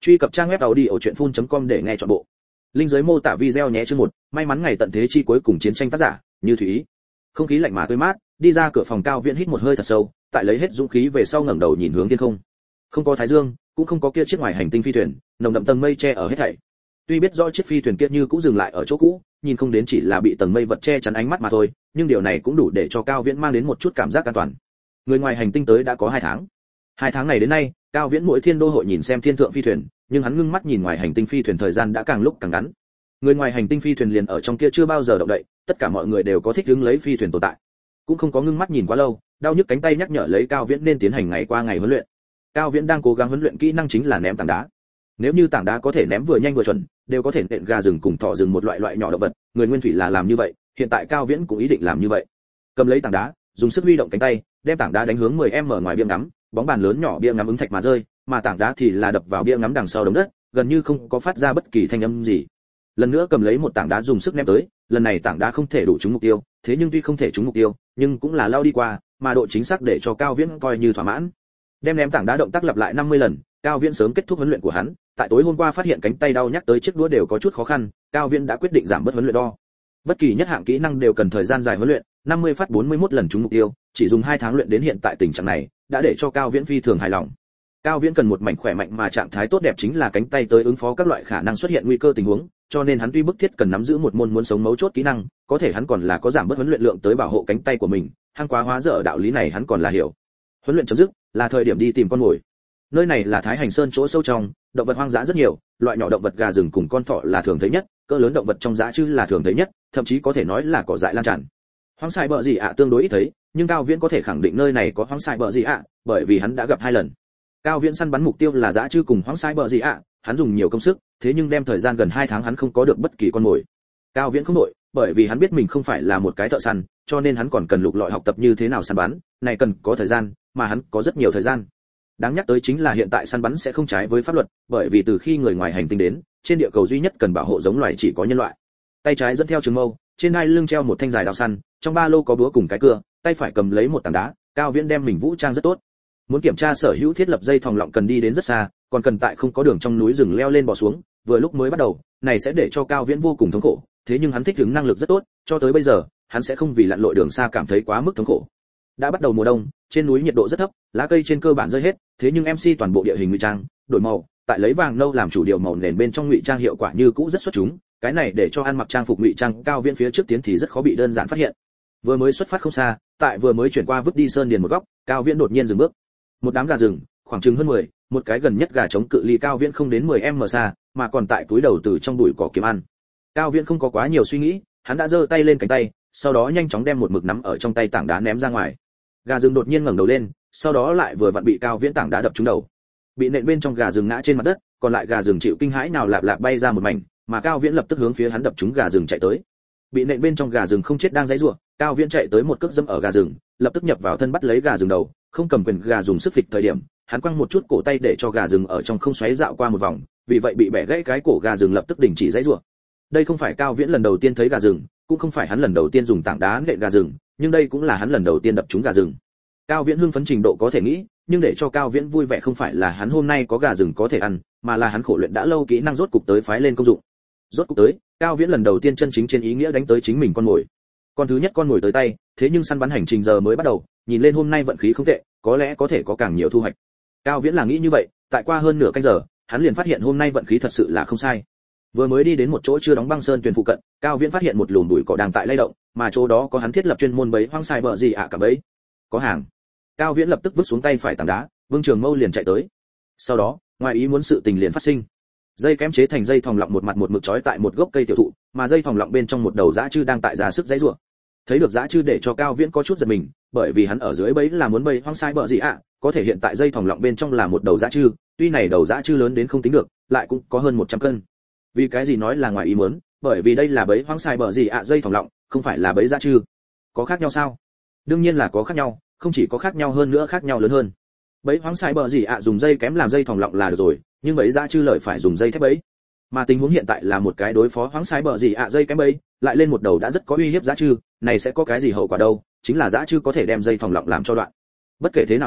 Truy cập trang web audiochuyenphun.com để nghe trọn bộ. Link dưới mô tả video nhé. Chương 1, may mắn ngày tận thế chi cuối cùng chiến tranh. Tác giả Như Thủy Ý. Không khí lạnh mà tươi mát, đi ra cửa phòng Cao Viễn hít một hơi thật sâu, tại lấy hết dũng khí về sau ngẩng đầu nhìn hướng thiên không. Không có thái dương, cũng không có kia chiếc ngoài hành tinh phi thuyền, nồng đậm tầng mây che ở hết thảy. Tuy biết rõ chiếc phi thuyền kia như cũng dừng lại ở chỗ cũ, nhìn không đến chỉ là bị tầng mây vật che chắn ánh mắt mà thôi, nhưng điều này cũng đủ để cho Cao Viễn mang đến một chút cảm giác an toàn. Người ngoài hành tinh tới đã có 2 tháng. 2 tháng này đến nay, Cao Viễn mỗi thiên đô hội nhìn xem thiên thượng phi thuyền, nhưng hắn ngưng mắt nhìn ngoài hành tinh phi thuyền thời gian đã càng lúc càng ngắn. Người ngoài hành tinh phi thuyền liền ở trong kia chưa bao giờ động đậy, tất cả mọi người đều có thích ứng lấy phi thuyền tồn tại. Cũng không có ngưng mắt nhìn quá lâu, đau nhức cánh tay nhắc nhở lấy Cao Viễn nên tiến hành ngày qua ngày huấn luyện. Cao Viễn đang cố gắng huấn luyện kỹ năng chính là ném tảng đá. Nếu như tảng đá có thể ném vừa nhanh vừa chuẩn, đều có thể nện gà rừng cùng thỏ rừng một loại nhỏ động vật, người nguyên thủy là làm như vậy, hiện tại Cao Viễn cũng ý định làm như vậy. Cầm lấy tảng đá, dùng sức huy động cánh tay, đem tảng đá đánh hướng 10m ngoài bia ngắm, bóng bàn lớn nhỏ bia ngắm ứng thạch mà rơi, mà tảng đá thì là đập vào bia ngắm đằng sau đống đất, gần như không có phát ra bất kỳ thanh âm gì. Lần nữa cầm lấy một tảng đá dùng sức ném tới, lần này tảng đá không thể đủ trúng mục tiêu, thế nhưng tuy không thể trúng mục tiêu, nhưng cũng là lao đi qua, mà độ chính xác để cho Cao Viễn coi như thỏa mãn. Đem ném tảng đá động tác lặp lại 50 lần, Cao Viễn sớm kết thúc huấn luyện của hắn, tại tối hôm qua phát hiện cánh tay đau nhắc tới chiếc đũa đều có chút khó khăn, Cao Viễn đã quyết định giảm bớt huấn luyện đo. Bất kỳ nhất hạng kỹ năng đều cần thời gian dài huấn luyện, 50 phát 41 lần trúng mục tiêu, chỉ dùng 2 tháng luyện đến hiện tại tình trạng này, đã để cho Cao Viễn phi thường hài lòng. Cao Viễn cần một mảnh khỏe mạnh mà trạng thái tốt đẹp chính là cánh tay tới ứng phó các loại khả năng xuất hiện nguy cơ tình huống, cho nên hắn tuy bức thiết cần nắm giữ một môn muốn sống mấu chốt kỹ năng, có thể hắn còn là có giảm bớt huấn luyện lượng tới bảo hộ cánh tay của mình, hăng quá hóa dở đạo lý này hắn còn là hiểu. Huấn luyện chấm dứt, là thời điểm đi tìm con mồi. Nơi này là Thái Hành Sơn chỗ sâu trong, động vật hoang dã rất nhiều, loại nhỏ động vật gà rừng cùng con thỏ là thường thấy nhất, cỡ lớn động vật trong dã chư là thường thấy nhất, thậm chí có thể nói là cỏ dại lan tràn. Hoang sai bợ gì ạ tương đối ít thấy, nhưng Cao Viễn có thể khẳng định nơi này có hoang sai bợ gì ạ, bởi vì hắn đã gặp 2 lần. Cao Viễn săn bắn mục tiêu là dã chư cùng hoang sai bợ gì ạ, hắn dùng nhiều công sức, thế nhưng đem thời gian gần 2 tháng hắn không có được bất kỳ con mồi. Cao Viễn không đội, bởi vì hắn biết mình không phải là một cái thợ săn, cho nên hắn còn cần lục lọi học tập như thế nào săn bắn, này cần có thời gian, mà hắn có rất nhiều thời gian. Đáng nhắc tới chính là hiện tại săn bắn sẽ không trái với pháp luật, bởi vì từ khi người ngoài hành tinh đến, trên địa cầu duy nhất cần bảo hộ giống loài chỉ có nhân loại. Tay trái dẫn theo trường mâu, trên hai lưng treo một thanh dài đao săn, trong ba lô có búa cùng cái cưa, tay phải cầm lấy một tảng đá, Cao Viễn đem mình vũ trang rất tốt. Muốn kiểm tra sở hữu thiết lập dây thòng lọng cần đi đến rất xa, còn cần tại không có đường trong núi rừng leo lên bò xuống, vừa lúc mới bắt đầu, này sẽ để cho Cao Viễn vô cùng thống khổ, thế nhưng hắn thích ứng năng lực rất tốt, cho tới bây giờ, hắn sẽ không vì lặn lội đường xa cảm thấy quá mức thống khổ. Đã bắt đầu mùa đông, trên núi nhiệt độ rất thấp, lá cây trên cơ bản rơi hết, thế nhưng MC toàn bộ địa hình ngụy trang, đổi màu, tại lấy vàng nâu làm chủ điều màu nền bên trong ngụy trang hiệu quả như cũ rất xuất chúng, cái này để cho ăn mặc trang phục ngụy trang Cao Viễn phía trước tiến thì rất khó bị đơn giản phát hiện. Vừa mới xuất phát không xa, tại vừa mới chuyển qua vứt đi sơn điền một góc, Cao Viễn đột nhiên dừng bước. Một đám gà rừng, khoảng chừng hơn 10, một cái gần nhất gà chống cự ly Cao Viễn không đến 10m xa, mà còn tại túi đầu từ trong bụi cỏ kiếm ăn. Cao Viễn không có quá nhiều suy nghĩ, hắn đã giơ tay lên cánh tay, sau đó nhanh chóng đem một mực nắm ở trong tay tảng đá ném ra ngoài. Gà rừng đột nhiên ngẩng đầu lên, sau đó lại vừa vặn bị Cao Viễn tảng đá đập trúng đầu. Bị nện bên trong gà rừng ngã trên mặt đất, còn lại gà rừng chịu kinh hãi nào lạp lạp bay ra một mảnh, mà Cao Viễn lập tức hướng phía hắn đập trúng gà rừng chạy tới. Bị nện bên trong gà rừng không chết đang giãy giụa, Cao Viễn chạy tới một cước dẫm ở gà rừng, lập tức nhập vào thân bắt lấy gà rừng đầu, không cầm quyền gà dùng sức phịch thời điểm, hắn quăng một chút cổ tay để cho gà rừng ở trong không xoáy dạo qua một vòng, vì vậy bị bẻ gãy cái cổ gà rừng lập tức đình chỉ giãy giụa. Đây không phải Cao Viễn lần đầu tiên thấy gà rừng, cũng không phải hắn lần đầu tiên dùng tảng đá nện gà rừng, nhưng đây cũng là hắn lần đầu tiên đập trúng gà rừng. Cao Viễn hưng phấn trình độ có thể nghĩ, nhưng để cho Cao Viễn vui vẻ không phải là hắn hôm nay có gà rừng có thể ăn, mà là hắn khổ luyện đã lâu kỹ năng rốt cục tới phái lên công dụng. Rốt cục tới, Cao Viễn lần đầu tiên chân chính trên ý nghĩa đánh tới chính mình con mồi. Con thứ nhất con mồi tới tay, thế nhưng săn bắn hành trình giờ mới bắt đầu, nhìn lên hôm nay vận khí không tệ, có lẽ có thể có càng nhiều thu hoạch. Cao Viễn là nghĩ như vậy, tại qua hơn nửa canh giờ, hắn liền phát hiện hôm nay vận khí thật sự là không sai. Vừa mới đi đến một chỗ chưa đóng băng sơn tuyền phụ cận, Cao Viễn phát hiện một lùm bụi cỏ đang tại lay động, mà chỗ đó có hắn thiết lập chuyên môn bẫy hoang sai bợ gì ạ cả bẫy. Có hàng. Cao Viễn lập tức vứt xuống tay phải tảng đá, Vương Trường Mâu liền chạy tới. Sau đó, ngoài ý muốn sự tình liền phát sinh. Dây kém chế thành dây thòng lọng một mặt một mực trói tại một gốc cây tiểu thụ, mà dây thòng lọng bên trong một đầu dã chư đang tại ra sức giãy giụa. Thấy được dã chư để cho Cao Viễn có chút giật mình, bởi vì hắn ở dưới bẫy là muốn bẫy hoang sai bợ gì ạ, có thể hiện tại dây thòng lọng bên trong là một đầu dã chư, tuy này đầu dã chư lớn đến không tính được, lại cũng có hơn 100 cân. Vì cái gì nói là ngoài ý muốn, bởi vì đây là bẫy hoang sai bợ gì ạ dây thòng lọng, không phải là bẫy dã chư. Có khác nhau sao? Đương nhiên là có khác nhau, không chỉ có khác nhau hơn nữa khác nhau lớn hơn. Bẫy hoang sai bợ gì ạ dùng dây kém làm dây thòng lọng là được rồi, nhưng bẫy dã chư lợi phải dùng dây thép bẫy. Mà tình huống hiện tại là một cái đối phó hoang sai bợ gì ạ dây kém bẫy, lại lên một đầu đã rất có uy hiếp dã chư, này sẽ có cái gì hậu quả đâu, chính là dã chư có thể đem dây thòng lọng làm cho đoạn. Bất kể thế nào nói,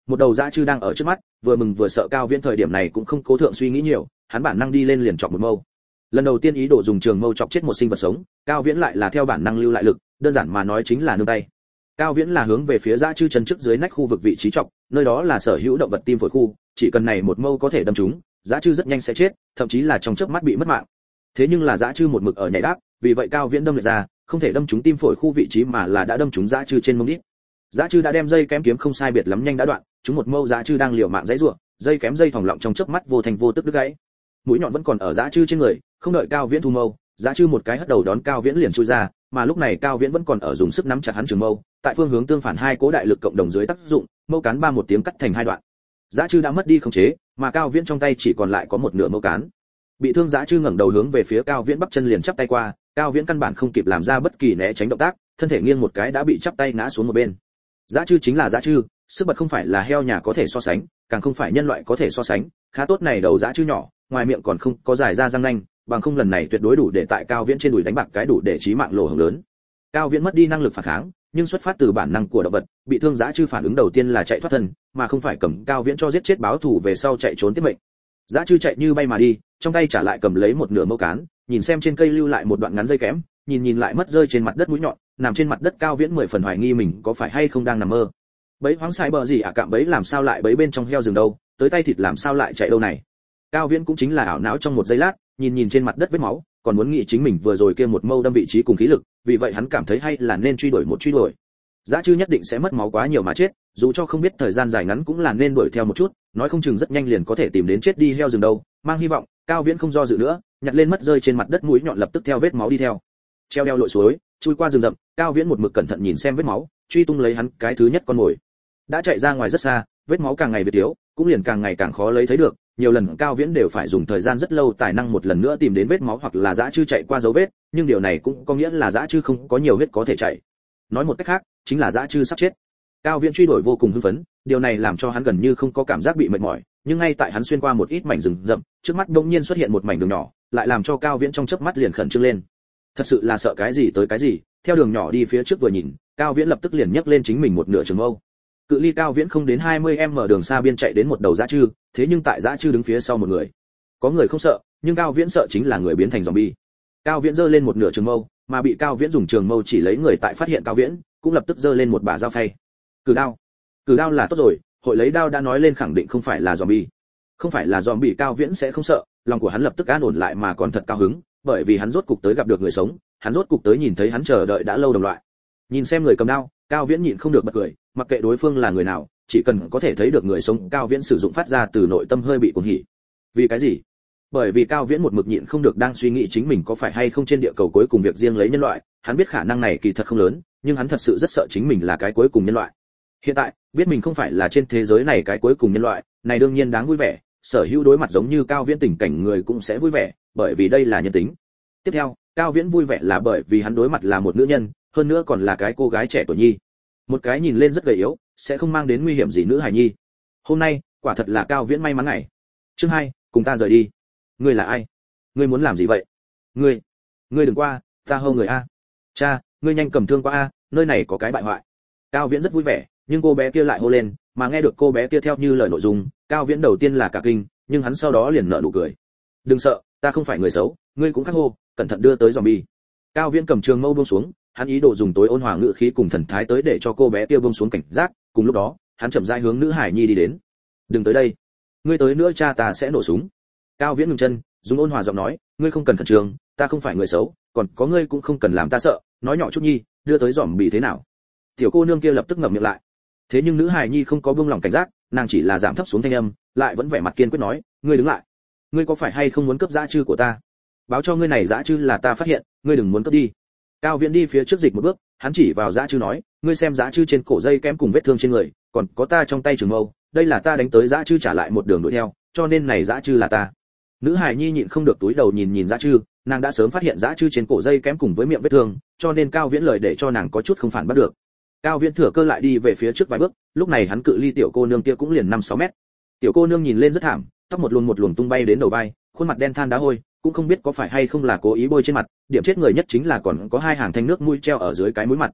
một đầu dã chư đang ở trước mắt, vừa mừng vừa sợ Cao Viễn thời điểm này cũng không cố thượng suy nghĩ nhiều, hắn bản năng đi lên liền chọc một mâu. Lần đầu tiên ý đồ dùng trường mâu chọc chết một sinh vật sống, Cao Viễn lại là theo bản năng lưu lại lực, đơn giản mà nói chính là nương tay. Cao Viễn là hướng về phía dã chư chân trước dưới nách khu vực vị trí chọc, nơi đó là sở hữu động vật tim phổi khu, chỉ cần này một mâu có thể đâm trúng, dã chư rất nhanh sẽ chết, thậm chí là trong chớp mắt bị mất mạng. Thế nhưng là dã chư một mực ở nhảy đáp, vì vậy Cao Viễn đâm lại ra, không thể đâm trúng tim phổi khu vị trí mà là đã đâm trúng dã chư trên mông đít. Dã chư đã đem dây kém kiếm không sai biệt lắm nhanh đã đoạn, trúng một mâu dã chư đang liều mạng giãy giụa, dây kém dây thòng lọng trong chớp mắt vô thành vô tức đứt gãy. Mũi nhọn vẫn còn ở dã chư trên người, không đợi Cao Viễn thu mâu, dã chư một cái hất đầu đón Cao Viễn liền chui ra, mà lúc này Cao Viễn vẫn còn ở dùng sức nắm chặt hắn trường mâu, tại phương hướng tương phản hai cố đại lực cộng đồng dưới tác dụng, mâu cán ba một tiếng cắt thành hai đoạn. Dã chư đã mất đi khống chế, mà Cao Viễn trong tay chỉ còn lại có một nửa mâu cán. Bị thương dã chư ngẩng đầu hướng về phía Cao Viễn bắp chân liền chắp tay qua, Cao Viễn căn bản không kịp làm ra bất kỳ né tránh động tác, thân thể nghiêng một cái đã bị chắp tay ngã xuống một bên. Dã chư chính là dã chư, sức bật không phải là heo nhà có thể so sánh, càng không phải nhân loại có thể so sánh, khá tốt này đầu dã chư nhỏ, ngoài miệng còn không có dài ra răng nanh, bằng không lần này tuyệt đối đủ để tại Cao Viễn trên đùi đánh bạc cái đủ để chí mạng lỗ hổng lớn. Cao Viễn mất đi năng lực phản kháng, nhưng xuất phát từ bản năng của động vật, bị thương dã chư phản ứng đầu tiên là chạy thoát thân, mà không phải cầm Cao Viễn cho giết chết báo thù về sau chạy trốn tiếp mệnh. Dã chư chạy như bay mà đi, trong tay trả lại cầm lấy một nửa mâu cán, nhìn xem trên cây lưu lại một đoạn ngắn dây kẽm, nhìn lại mất rơi trên mặt đất mũi nhọn, nằm trên mặt đất Cao Viễn 10 phần hoài nghi mình có phải hay không đang nằm mơ. Bẫy hoáng sai bờ gì cạm bẫy làm sao lại bẫy bên trong heo rừng đâu, tới tay thịt làm sao lại chạy đâu này. Cao Viễn cũng chính là ảo não trong một giây lát, nhìn trên mặt đất vết máu, còn muốn nghĩ chính mình vừa rồi kia một mâu đâm vị trí cùng khí lực, vì vậy hắn cảm thấy hay là nên truy đuổi. Dã chư nhất định sẽ mất máu quá nhiều mà chết, dù cho không biết thời gian dài ngắn cũng là nên đuổi theo một chút, nói không chừng rất nhanh liền có thể tìm đến chết đi heo rừng đâu. Mang hy vọng, Cao Viễn không do dự nữa, nhặt lên mất rơi trên mặt đất mũi nhọn lập tức theo vết máu đi theo. Treo đeo lội suối, chui qua rừng rậm, Cao Viễn một mực cẩn thận nhìn xem vết máu, truy tung lấy hắn cái thứ nhất con mồi. Đã chạy ra ngoài rất xa, vết máu càng ngày越thiếu, cũng liền càng ngày càng khó lấy thấy được, nhiều lần Cao Viễn đều phải dùng thời gian rất lâu tài năng một lần nữa tìm đến vết máu hoặc là dã chư chạy qua dấu vết, nhưng điều này cũng có nghĩa là dã chư không có nhiều huyết có thể chạy. Nói một cách khác, chính là dã chư sắp chết. Cao Viễn truy đuổi vô cùng hưng phấn, điều này làm cho hắn gần như không có cảm giác bị mệt mỏi, nhưng ngay tại hắn xuyên qua một ít mảnh rừng rậm, trước mắt đột nhiên xuất hiện một mảnh đường nhỏ, lại làm cho Cao Viễn trong chớp mắt liền khẩn trương lên. Thật sự là sợ cái gì tới cái gì, theo đường nhỏ đi phía trước vừa nhìn, Cao Viễn lập tức liền nhấc lên chính mình một nửa trường mâu. Cự ly Cao Viễn không đến 20m đường xa biên chạy đến một đầu dã chư, thế nhưng tại dã chư đứng phía sau một người. Có người không sợ, nhưng Cao Viễn sợ chính là người biến thành zombie. Cao Viễn giơ lên một nửa trường mâu, mà bị Cao Viễn dùng trường mâu chỉ lấy người tại phát hiện Cao Viễn, cũng lập tức giơ lên một bả dao phay. Cử đao là tốt rồi, hội lấy đao đã nói lên khẳng định không phải là zombie. Không phải là zombie Cao Viễn sẽ không sợ, lòng của hắn lập tức an ổn lại mà còn thật cao hứng, bởi vì hắn rốt cục tới gặp được người sống, hắn rốt cục tới nhìn thấy hắn chờ đợi đã lâu đồng loại. Nhìn xem người cầm đao, Cao Viễn nhịn không được bật cười, mặc kệ đối phương là người nào, chỉ cần có thể thấy được người sống, Cao Viễn sử dụng phát ra từ nội tâm hơi bị cuồng hỉ. Vì cái gì? Bởi vì Cao Viễn một mực nhịn không được đang suy nghĩ chính mình có phải hay không trên địa cầu cuối cùng việc riêng lấy nhân loại, hắn biết khả năng này kỳ thật không lớn, nhưng hắn thật sự rất sợ chính mình là cái cuối cùng nhân loại. Hiện tại, biết mình không phải là trên thế giới này cái cuối cùng nhân loại, này đương nhiên đáng vui vẻ, sở hữu đối mặt giống như Cao Viễn tình cảnh người cũng sẽ vui vẻ, bởi vì đây là nhân tính. Tiếp theo, Cao Viễn vui vẻ là bởi vì hắn đối mặt là một nữ nhân, hơn nữa còn là cái cô gái trẻ tuổi nhi. Một cái nhìn lên rất gầy yếu, sẽ không mang đến nguy hiểm gì nữ hài nhi. Hôm nay, quả thật là Cao Viễn may mắn ngày. Chương 2, cùng ta rời đi. Ngươi là ai? Ngươi muốn làm gì vậy? Ngươi đừng qua, ta hô người a. Cha, ngươi nhanh cầm thương qua a, nơi này có cái bại hoại. Cao Viễn rất vui vẻ, nhưng cô bé kia lại hô lên, mà nghe được cô bé kia theo như lời nội dung, Cao Viễn đầu tiên là cả kinh, nhưng hắn sau đó liền nở nụ cười. Đừng sợ, ta không phải người xấu, ngươi cũng khắc hô, cẩn thận đưa tới zombie. Cao Viễn cầm trường mâu buông xuống, hắn ý đồ dùng tối ôn hòa ngữ khí cùng thần thái tới để cho cô bé kia buông xuống cảnh giác, cùng lúc đó, hắn chậm rãi hướng nữ hải nhi đi đến. Đừng tới đây, ngươi tới nữa cha ta sẽ nổ súng. Cao Viễn ngừng chân, dùng ôn hòa giọng nói, ngươi không cần khẩn trương, ta không phải người xấu, còn có ngươi cũng không cần làm ta sợ, nói nhỏ chút nhi, đưa tới zombie thế nào? Tiểu cô nương kia lập tức ngậm miệng lại. Thế nhưng nữ hài nhi không có buông lỏng cảnh giác, nàng chỉ là giảm thấp xuống thanh âm, lại vẫn vẻ mặt kiên quyết nói, ngươi đứng lại. Ngươi có phải hay không muốn cướp dã chư của ta? Báo cho ngươi này dã chư là ta phát hiện, ngươi đừng muốn cướp đi. Cao Viễn đi phía trước dịch một bước, hắn chỉ vào dã chư nói, ngươi xem dã chư trên cổ dây kém cùng vết thương trên người, còn có ta trong tay trường mâu, đây là ta đánh tới dã chư trả lại một đường đuổi theo, cho nên này dã chư là ta. Nữ hài nhi nhịn không được túi đầu nhìn dã chư, nàng đã sớm phát hiện dã chư trên cổ dây kém cùng với miệng vết thương, cho nên Cao Viễn lời để cho nàng có chút không phản bắt được. Cao Viễn thừa cơ lại đi về phía trước vài bước, lúc này hắn cự ly tiểu cô nương kia cũng liền 5-6 mét. Tiểu cô nương nhìn lên rất thảm, tóc một luồng tung bay đến đầu vai, khuôn mặt đen than đá hôi, cũng không biết có phải hay không là cố ý bôi trên mặt, điểm chết người nhất chính là còn có hai hàng thanh nước mũi treo ở dưới cái mũi mặt.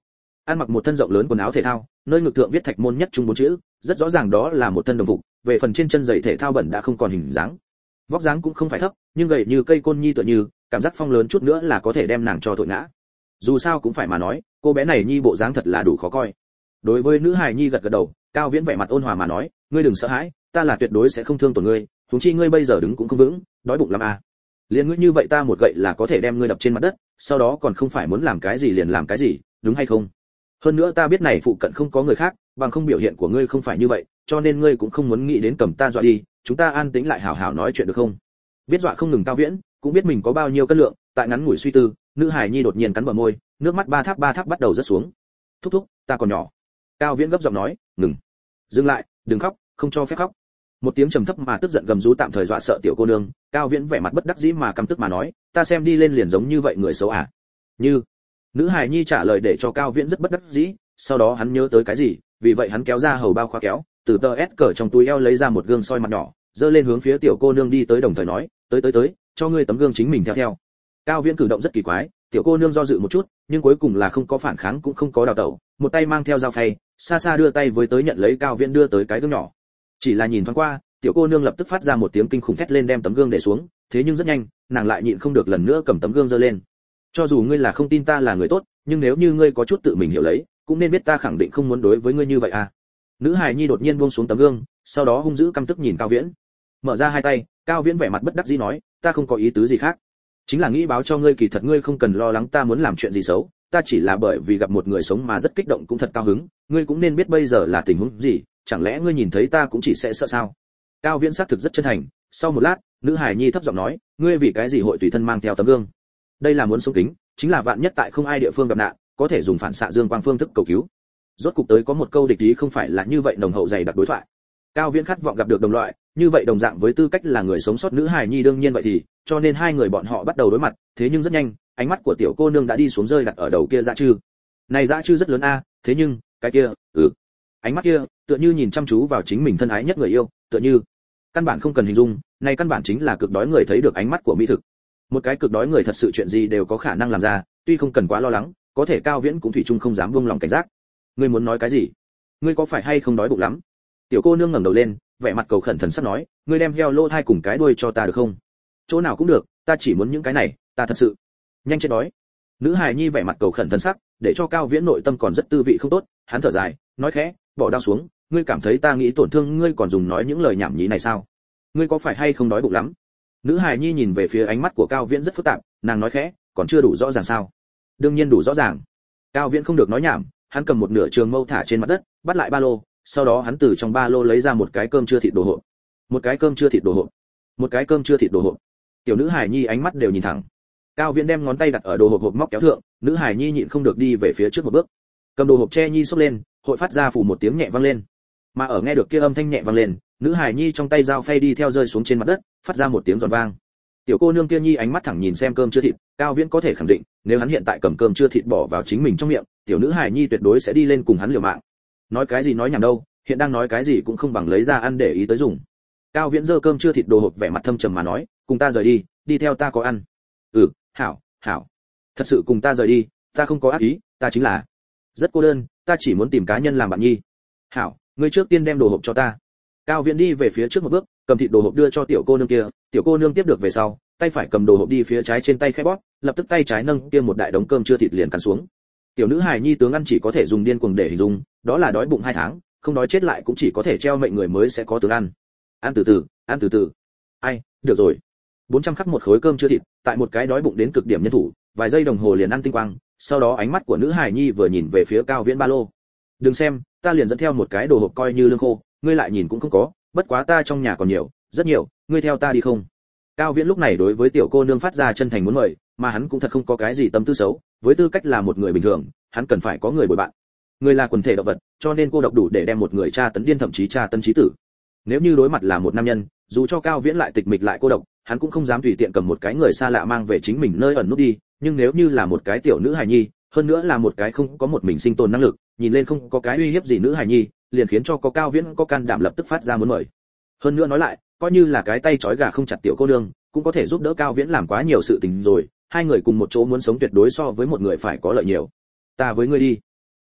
ăn mặc một thân rộng lớn quần áo thể thao, nơi ngực thượng viết Thạch Môn Nhất Trung 4 chữ, rất rõ ràng đó là một thân đồng phục, về phần trên chân giày thể thao bẩn đã không còn hình dáng. Vóc dáng cũng không phải thấp, nhưng gầy như cây côn nhi tựa như, cảm giác phong lớn chút nữa là có thể đem nàng cho thổi ngã. Dù sao cũng phải mà nói, cô bé này nhi bộ dáng thật là đủ khó coi. Đối với nữ hài nhi gật gật đầu, Cao Viễn vẻ mặt ôn hòa mà nói, ngươi đừng sợ hãi, ta là tuyệt đối sẽ không thương tổn ngươi, huống chi ngươi bây giờ đứng cũng không vững, đói bụng lắm à. Liên ngươi như vậy ta một gậy là có thể đem ngươi đập trên mặt đất, sau đó còn không phải muốn làm cái gì liền làm cái gì, đúng hay không? Hơn nữa ta biết này phụ cận không có người khác, bằng không biểu hiện của ngươi không phải như vậy, cho nên ngươi cũng không muốn nghĩ đến cầm ta dọa đi, chúng ta an tĩnh lại hảo hảo nói chuyện được không? Biết dọa không ngừng Cao Viễn, cũng biết mình có bao nhiêu cân lượng, tại ngắn ngủi suy tư, nữ hài nhi đột nhiên cắn bờ môi, nước mắt ba tháp bắt đầu rớt xuống. Thúc thúc, ta còn nhỏ. Cao Viễn gấp giọng nói, ngừng, dừng lại, đừng khóc, không cho phép khóc. Một tiếng trầm thấp mà tức giận gầm rú tạm thời dọa sợ tiểu cô nương. Cao Viễn vẻ mặt bất đắc dĩ mà căm tức mà nói, ta xem đi lên liền giống như vậy người xấu à? Như. Nữ hài nhi trả lời để cho Cao Viễn rất bất đắc dĩ, sau đó hắn nhớ tới cái gì, vì vậy hắn kéo ra hầu bao khóa kéo, từ tờ S cờ trong túi eo lấy ra một gương soi mặt nhỏ, dơ lên hướng phía tiểu cô nương đi tới, đồng thời nói, tới, cho ngươi tấm gương chính mình theo. Cao Viễn cử động rất kỳ quái, tiểu cô nương do dự một chút, nhưng cuối cùng là không có phản kháng cũng không có đào tẩu, một tay mang theo dao phay, xa xa đưa tay với tới nhận lấy Cao Viễn đưa tới cái gương nhỏ. Chỉ là nhìn thoáng qua, tiểu cô nương lập tức phát ra một tiếng kinh khủng thét lên đem tấm gương để xuống, thế nhưng rất nhanh, nàng lại nhịn không được lần nữa cầm tấm gương giơ lên. Cho dù ngươi là không tin ta là người tốt, nhưng nếu như ngươi có chút tự mình hiểu lấy, cũng nên biết ta khẳng định không muốn đối với ngươi như vậy à. Nữ hài nhi đột nhiên buông xuống tấm gương, sau đó hung dữ căm tức nhìn Cao Viễn. Mở ra hai tay, Cao Viễn vẻ mặt bất đắc dĩ nói, ta không có ý tứ gì khác, chính là nghĩ báo cho ngươi kỳ thật ngươi không cần lo lắng ta muốn làm chuyện gì xấu, ta chỉ là bởi vì gặp một người sống mà rất kích động cũng thật cao hứng, ngươi cũng nên biết bây giờ là tình huống gì, chẳng lẽ ngươi nhìn thấy ta cũng chỉ sẽ sợ sao? Cao Viễn xác thực rất chân thành. Sau một lát, nữ hài nhi thấp giọng nói, ngươi vì cái gì hội tùy thân mang theo tấm gương? Đây là muốn sống kính, chính là vạn nhất tại không ai địa phương gặp nạn, có thể dùng phản xạ dương quang phương thức cầu cứu. Rốt cục tới có một câu địch ý không phải là như vậy nồng hậu dày đặc đối thoại. Cao Viễn khát vọng gặp được đồng loại, như vậy đồng dạng với tư cách là người sống sót nữ hài nhi đương nhiên vậy thì, cho nên hai người bọn họ bắt đầu đối mặt, thế nhưng rất nhanh, ánh mắt của tiểu cô nương đã đi xuống rơi đặt ở đầu kia dã trư. Này dã trư rất lớn a, thế nhưng, cái kia, ánh mắt kia, tựa như nhìn chăm chú vào chính mình thân ái nhất người yêu, tựa như căn bản không cần hình dung, này căn bản chính là cực đói người thấy được ánh mắt của mỹ thực. Một cái cực đói người thật sự chuyện gì đều có khả năng làm ra, tuy không cần quá lo lắng, có thể Cao Viễn cũng thủy chung không dám buông lòng cảnh giác. Ngươi muốn nói cái gì? Ngươi có phải hay không đói bụng lắm? Tiểu cô nương ngẩng đầu lên, vẻ mặt cầu khẩn thần sắc nói, ngươi đem heo lô thai cùng cái đuôi cho ta được không? Chỗ nào cũng được, ta chỉ muốn những cái này, ta thật sự nhanh chết đói. Nữ hài nhi vẻ mặt cầu khẩn thần sắc, để cho Cao Viễn nội tâm còn rất tư vị không tốt, hắn thở dài, nói khẽ, bỏ đao xuống, ngươi cảm thấy ta nghĩ tổn thương ngươi còn dùng nói những lời nhảm nhí này sao? Ngươi có phải hay không đói bụng lắm? Nữ hài nhi nhìn về phía ánh mắt của Cao Viễn rất phức tạp, nàng nói khẽ, còn chưa đủ rõ ràng sao? Đương nhiên đủ rõ ràng. Cao Viễn không được nói nhảm, hắn cầm một nửa trường mâu thả trên mặt đất, bắt lại ba lô, sau đó hắn từ trong ba lô lấy ra một cái cơm chưa thịt đồ hộp. Một cái cơm chưa thịt đồ hộp. Một cái cơm chưa thịt đồ hộp. Tiểu nữ hài nhi ánh mắt đều nhìn thẳng. Cao Viễn đem ngón tay đặt ở đồ hộp móc kéo thượng, nữ hài nhi nhịn không được đi về phía trước một bước. Cầm đồ hộp che nhi xốc lên, hội phát ra phủ một tiếng nhẹ vang lên. Mà ở nghe được kia âm thanh nhẹ vang lên, nữ hài nhi trong tay dao phay đi theo rơi xuống trên mặt đất, phát ra một tiếng giòn vang. Tiểu cô nương kia nhi ánh mắt thẳng nhìn xem cơm chưa thịt, Cao Viễn có thể khẳng định, nếu hắn hiện tại cầm cơm chưa thịt bỏ vào chính mình trong miệng, tiểu nữ hài nhi tuyệt đối sẽ đi lên cùng hắn liều mạng. Nói cái gì nói nhảm đâu, hiện đang nói cái gì cũng không bằng lấy ra ăn để ý tới dùng. Cao Viễn giơ cơm chưa thịt đồ hộp vẻ mặt thâm trầm mà nói, cùng ta rời đi, đi theo ta có ăn. Hảo. Thật sự cùng ta rời đi, ta không có ác ý, ta chính là rất cô đơn, ta chỉ muốn tìm cá nhân làm bạn nhi. Hảo, ngươi trước tiên đem đồ hộp cho ta. Cao Viễn đi về phía trước một bước, cầm thịt đồ hộp đưa cho tiểu cô nương kia, tiểu cô nương tiếp được về sau, tay phải cầm đồ hộp đi phía trái trên tay khẽ bóp, lập tức tay trái nâng kia một đại đống cơm chưa thịt liền cắn xuống. Tiểu nữ hài nhi tướng ăn chỉ có thể dùng điên cuồng để hình dung, đó là đói bụng 2 tháng, không đói chết lại cũng chỉ có thể treo mệnh người mới sẽ có tướng ăn. Ăn từ từ. Ai, được rồi. 400 khắc một khối cơm chưa thịt, tại một cái đói bụng đến cực điểm nhân thủ, vài giây đồng hồ liền ăn tinh quang, sau đó ánh mắt của nữ hài nhi vừa nhìn về phía Cao Viễn ba lô. Đừng xem, ta liền dẫn theo một cái đồ hộp coi như lương khô, ngươi lại nhìn cũng không có, bất quá ta trong nhà còn nhiều, rất nhiều, ngươi theo ta đi không? Cao Viễn lúc này đối với tiểu cô nương phát ra chân thành muốn mời, mà hắn cũng thật không có cái gì tâm tư xấu, với tư cách là một người bình thường, hắn cần phải có người bồi bạn. Người là quần thể động vật, cho nên cô độc đủ để đem một người tra tấn điên thậm chí tra tấn chí tử. Nếu như đối mặt là một nam nhân, dù cho Cao Viễn lại tịch mịch lại cô độc, hắn cũng không dám tùy tiện cầm một cái người xa lạ mang về chính mình nơi ẩn nút đi, nhưng nếu như là một cái tiểu nữ hài nhi, hơn nữa là một cái không có một mình sinh tồn năng lực, nhìn lên không có cái uy hiếp gì nữ hài nhi, liền khiến cho có Cao Viễn có can đảm lập tức phát ra muốn mời. Hơn nữa nói lại, coi như là cái tay trói gà không chặt tiểu cô nương, cũng có thể giúp đỡ Cao Viễn làm quá nhiều sự tình rồi, hai người cùng một chỗ muốn sống tuyệt đối so với một người phải có lợi nhiều. Ta với ngươi đi.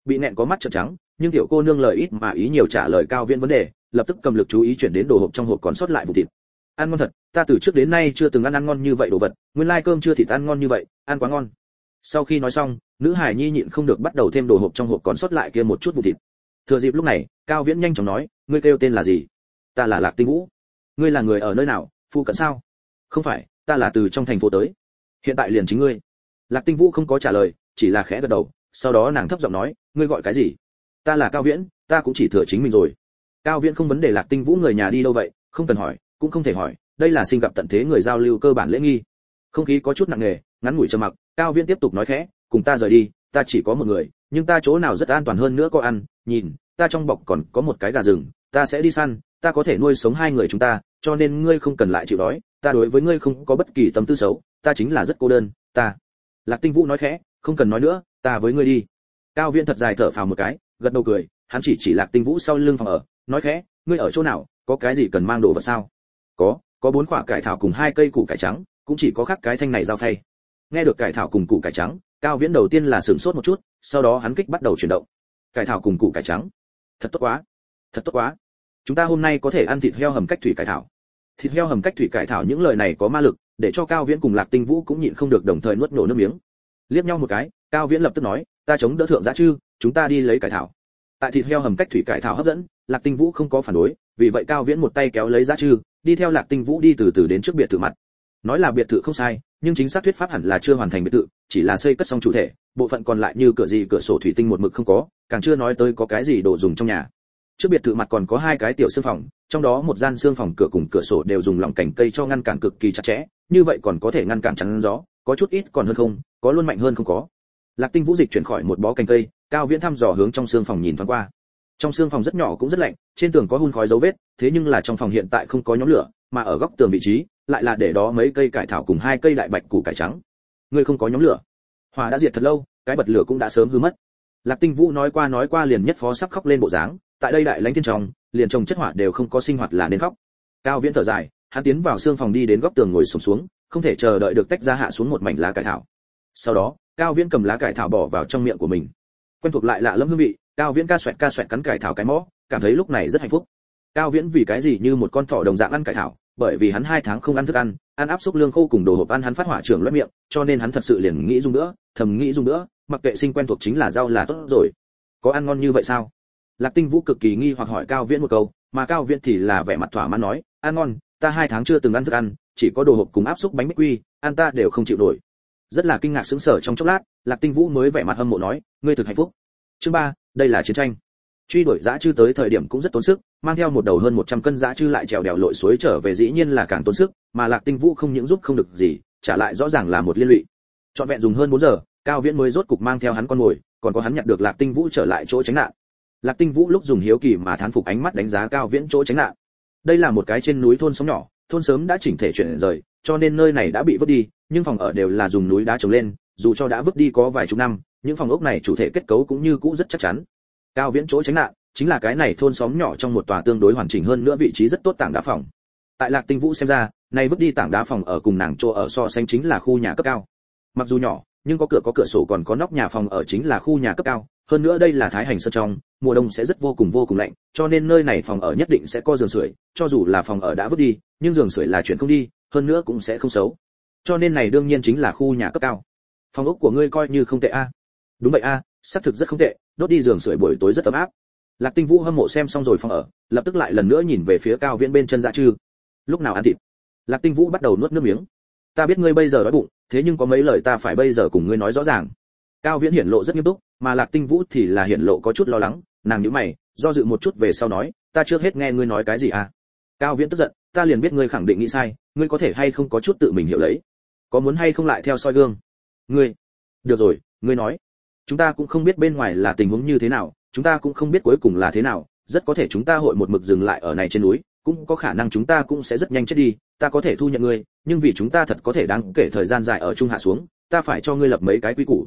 bị nẹn có mắt trợn trắng, nhưng tiểu cô nương lời ít mà ý nhiều trả lời Cao Viễn vấn đề, lập tức cầm lực chú ý chuyển đến đồ hộp trong hộp còn sót lại vụ thịt. Ăn ngon thật, ta từ trước đến nay chưa từng ăn ngon như vậy đồ vật, nguyên lai cơm chưa thịt ăn ngon như vậy, ăn quá ngon. Sau khi nói xong, nữ hải nhi nhịn không được bắt đầu thêm đồ hộp trong hộp còn sót lại kia một chút vụ thịt. Thừa dịp lúc này, Cao Viễn nhanh chóng nói, ngươi kêu tên là gì? Ta là Lạc Tinh Vũ. Ngươi là người ở nơi nào, phụ cận sao? Không phải, ta là từ trong thành phố tới. Hiện tại liền chính ngươi. Lạc Tinh Vũ không có trả lời, chỉ là khẽ gật đầu, sau đó nàng thấp giọng nói, ngươi gọi cái gì? Ta là Cao Viễn, ta cũng chỉ thừa chính mình rồi. Cao Viễn không vấn đề Lạc Tinh Vũ người nhà đi đâu vậy, không cần hỏi, cũng không thể hỏi, đây là sinh gặp tận thế người giao lưu cơ bản lễ nghi. Không khí có chút nặng nề, ngắn ngủi trầm mặc, Cao Viễn tiếp tục nói khẽ, cùng ta rời đi, ta chỉ có một người, nhưng ta chỗ nào rất an toàn hơn nữa có ăn, nhìn, ta trong bọc còn có một cái gà rừng, ta sẽ đi săn, ta có thể nuôi sống hai người chúng ta, cho nên ngươi không cần lại chịu đói, ta đối với ngươi không có bất kỳ tâm tư xấu, ta chính là rất cô đơn, ta. Lạc Tinh Vũ nói khẽ, không cần nói nữa, ta với ngươi đi. Cao Viễn thật dài thở phào một cái, gật đầu cười, hắn chỉ Lạc Tinh Vũ sau lưng phòng ở, nói khẽ, ngươi ở chỗ nào, có cái gì cần mang đồ vật sao? Có 4 quả cải thảo cùng 2 cây củ cải trắng, cũng chỉ có khác cái thanh này dao phay. Nghe được cải thảo cùng củ cải trắng, Cao Viễn đầu tiên là sửng sốt một chút, sau đó hắn kích bắt đầu chuyển động. Cải thảo cùng củ cải trắng, thật tốt quá, thật tốt quá. Chúng ta hôm nay có thể ăn thịt heo hầm cách thủy cải thảo. Thịt heo hầm cách thủy cải thảo, những lời này có ma lực, để cho Cao Viễn cùng Lạc Tinh Vũ cũng nhịn không được đồng thời nuốt nổ nước miếng. Liếc nhau một cái, Cao Viễn lập tức nói, ta chống đỡ thượng dã chư, chúng ta đi lấy cải thảo. Tại thịt heo hầm cách thủy cải thảo hấp dẫn, Lạc Tinh Vũ không có phản đối, vì vậy Cao Viễn một tay kéo lấy dã chư, đi theo Lạc Tinh Vũ đi từ từ đến trước biệt thự mặt. Nói là biệt thự không sai, nhưng chính xác thuyết pháp hẳn là chưa hoàn thành biệt thự, chỉ là xây cất xong chủ thể, bộ phận còn lại như cửa gì cửa sổ thủy tinh một mực không có, càng chưa nói tới có cái gì đồ dùng trong nhà. Trước biệt thự mặt còn có 2 cái tiểu xương phòng, trong đó một gian xương phòng cửa cùng cửa sổ đều dùng lỏng cành cây cho ngăn cản cực kỳ chặt chẽ, như vậy còn có thể ngăn cản chắn gió, có chút ít còn hơn không, có luôn mạnh hơn không có. Lạc Tinh Vũ dịch chuyển khỏi một bó cành cây, Cao Viễn thăm dò hướng trong xương phòng nhìn thoáng qua. Trong xương phòng rất nhỏ cũng rất lạnh, trên tường có hun khói dấu vết, thế nhưng là trong phòng hiện tại không có nhóm lửa, mà ở góc tường vị trí lại là để đó mấy cây cải thảo cùng 2 cây đại bạch củ cải trắng. Ngươi không có nhóm lửa? Hỏa đã diệt thật lâu, cái bật lửa cũng đã sớm hư mất. Lạc Tinh Vũ nói qua liền nhất phó sắp khóc lên bộ dáng, tại đây đại lãnh thiên trong, liền trồng chất hỏa đều không có sinh hoạt là nên khóc. Cao Viễn thở dài, hắn tiến vào xương phòng đi đến góc tường ngồi xổm xuống, không thể chờ đợi được tách ra hạ xuống một mảnh lá cải thảo. Sau đó, Cao Viễn cầm lá cải thảo bỏ vào trong miệng của mình. Quen thuộc lại lạ lẫm hương vị, Cao Viễn ca xoẹt cắn cải thảo cái mõ, cảm thấy lúc này rất hạnh phúc. Cao Viễn vì cái gì như một con thỏ đồng dạng ăn cải thảo, bởi vì hắn 2 tháng không ăn thức ăn, ăn áp xúc lương khô cùng đồ hộp ăn hắn phát hỏa trưởng loét miệng, cho nên hắn thật sự liền nghĩ dùng nữa, thầm nghĩ dùng nữa, mặc kệ sinh quen thuộc chính là rau là tốt rồi. Có ăn ngon như vậy sao? Lạc Tinh Vũ cực kỳ nghi hoặc hỏi Cao Viễn một câu, mà Cao Viễn thì là vẻ mặt thỏa mãn nói, ăn ngon, ta 2 tháng chưa từng ăn thức ăn, chỉ có đồ hộp cùng áp xúc bánh bích quy, ăn ta đều không chịu nổi. Rất là kinh ngạc sững sờ trong chốc lát, Lạc Tinh Vũ mới vẻ mặt hâm mộ nói, ngươi thực hạnh phúc. Chương 3, đây là chiến tranh. Truy đuổi dã chư tới thời điểm cũng rất tốn sức, mang theo một đầu hơn 100 cân dã chư lại trèo đèo lội suối trở về dĩ nhiên là càng tốn sức, mà Lạc Tinh Vũ không những giúp không được gì, trả lại rõ ràng là một liên lụy. Trọn vẹn dùng hơn 4 giờ, Cao Viễn mới rốt cục mang theo hắn con ngồi, còn có hắn nhặt được Lạc Tinh Vũ trở lại chỗ tránh nạn. Lạc Tinh Vũ lúc dùng hiếu kỳ mà thán phục ánh mắt đánh giá Cao Viễn chỗ tránh nạn. Đây là một cái trên núi thôn sống nhỏ, thôn sớm đã chỉnh thể chuyển rời, cho nên nơi này đã bị vứt đi, nhưng phòng ở đều là dùng núi đá trồng lên, dù cho đã vứt đi có vài chục năm, những phòng ốc này chủ thể kết cấu cũng như cũ rất chắc chắn. Cao Viễn chỗ tránh nạn chính là cái này thôn xóm nhỏ trong một tòa tương đối hoàn chỉnh hơn nữa vị trí rất tốt tảng đá phòng. Tại Lạc Tinh Vũ xem ra, này vứt đi tảng đá phòng ở cùng nàng chỗ ở so sánh chính là khu nhà cấp cao. Mặc dù nhỏ, nhưng có cửa sổ còn có nóc nhà phòng ở chính là khu nhà cấp cao, hơn nữa đây là Thái Hành Sơn trong, mùa đông sẽ rất vô cùng lạnh, cho nên nơi này phòng ở nhất định sẽ có giường sưởi, cho dù là phòng ở đã vứt đi, nhưng giường sưởi là chuyện không đi, hơn nữa cũng sẽ không xấu. Cho nên này đương nhiên chính là khu nhà cấp cao. Phòng ốc của ngươi coi như không tệ a. Đúng vậy a, xác thực rất không tệ, đốt đi giường sưởi buổi tối rất ấm áp. Lạc Tinh Vũ hâm mộ xem xong rồi phòng ở, lập tức lại lần nữa nhìn về phía Cao Viễn bên chân dã chư. Lúc nào ăn thịt? Lạc Tinh Vũ bắt đầu nuốt nước miếng. Ta biết ngươi bây giờ đói bụng, thế nhưng có mấy lời ta phải bây giờ cùng ngươi nói rõ ràng. Cao Viễn hiển lộ rất nghiêm túc, mà Lạc Tinh Vũ thì là hiển lộ có chút lo lắng, nàng nhíu mày, do dự một chút về sau nói, ta chưa hết nghe ngươi nói cái gì à? Cao Viễn tức giận, ta liền biết ngươi khẳng định nghĩ sai, ngươi có thể hay không có chút tự mình hiểu lấy, có muốn hay không lại theo soi gương? Ngươi, được rồi, ngươi nói, chúng ta cũng không biết bên ngoài là tình huống như thế nào, chúng ta cũng không biết cuối cùng là thế nào, rất có thể chúng ta hội một mực dừng lại ở này trên núi, cũng có khả năng chúng ta cũng sẽ rất nhanh chết đi, ta có thể thu nhận ngươi, nhưng vì chúng ta thật có thể đáng kể thời gian dài ở chung hạ xuống, ta phải cho ngươi lập mấy cái quy củ.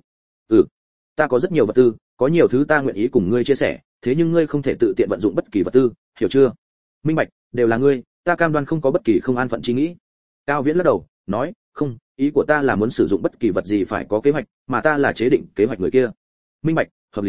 Ta có rất nhiều vật tư, có nhiều thứ ta nguyện ý cùng ngươi chia sẻ, thế nhưng ngươi không thể tự tiện vận dụng bất kỳ vật tư, hiểu chưa? Minh bạch, đều là ngươi, ta cam đoan không có bất kỳ không an phận chi nghĩ. Cao Viễn lắc đầu, nói, không, ý của ta là muốn sử dụng bất kỳ vật gì phải có kế hoạch, mà ta là chế định kế hoạch người kia. Minh bạch, hợp lý,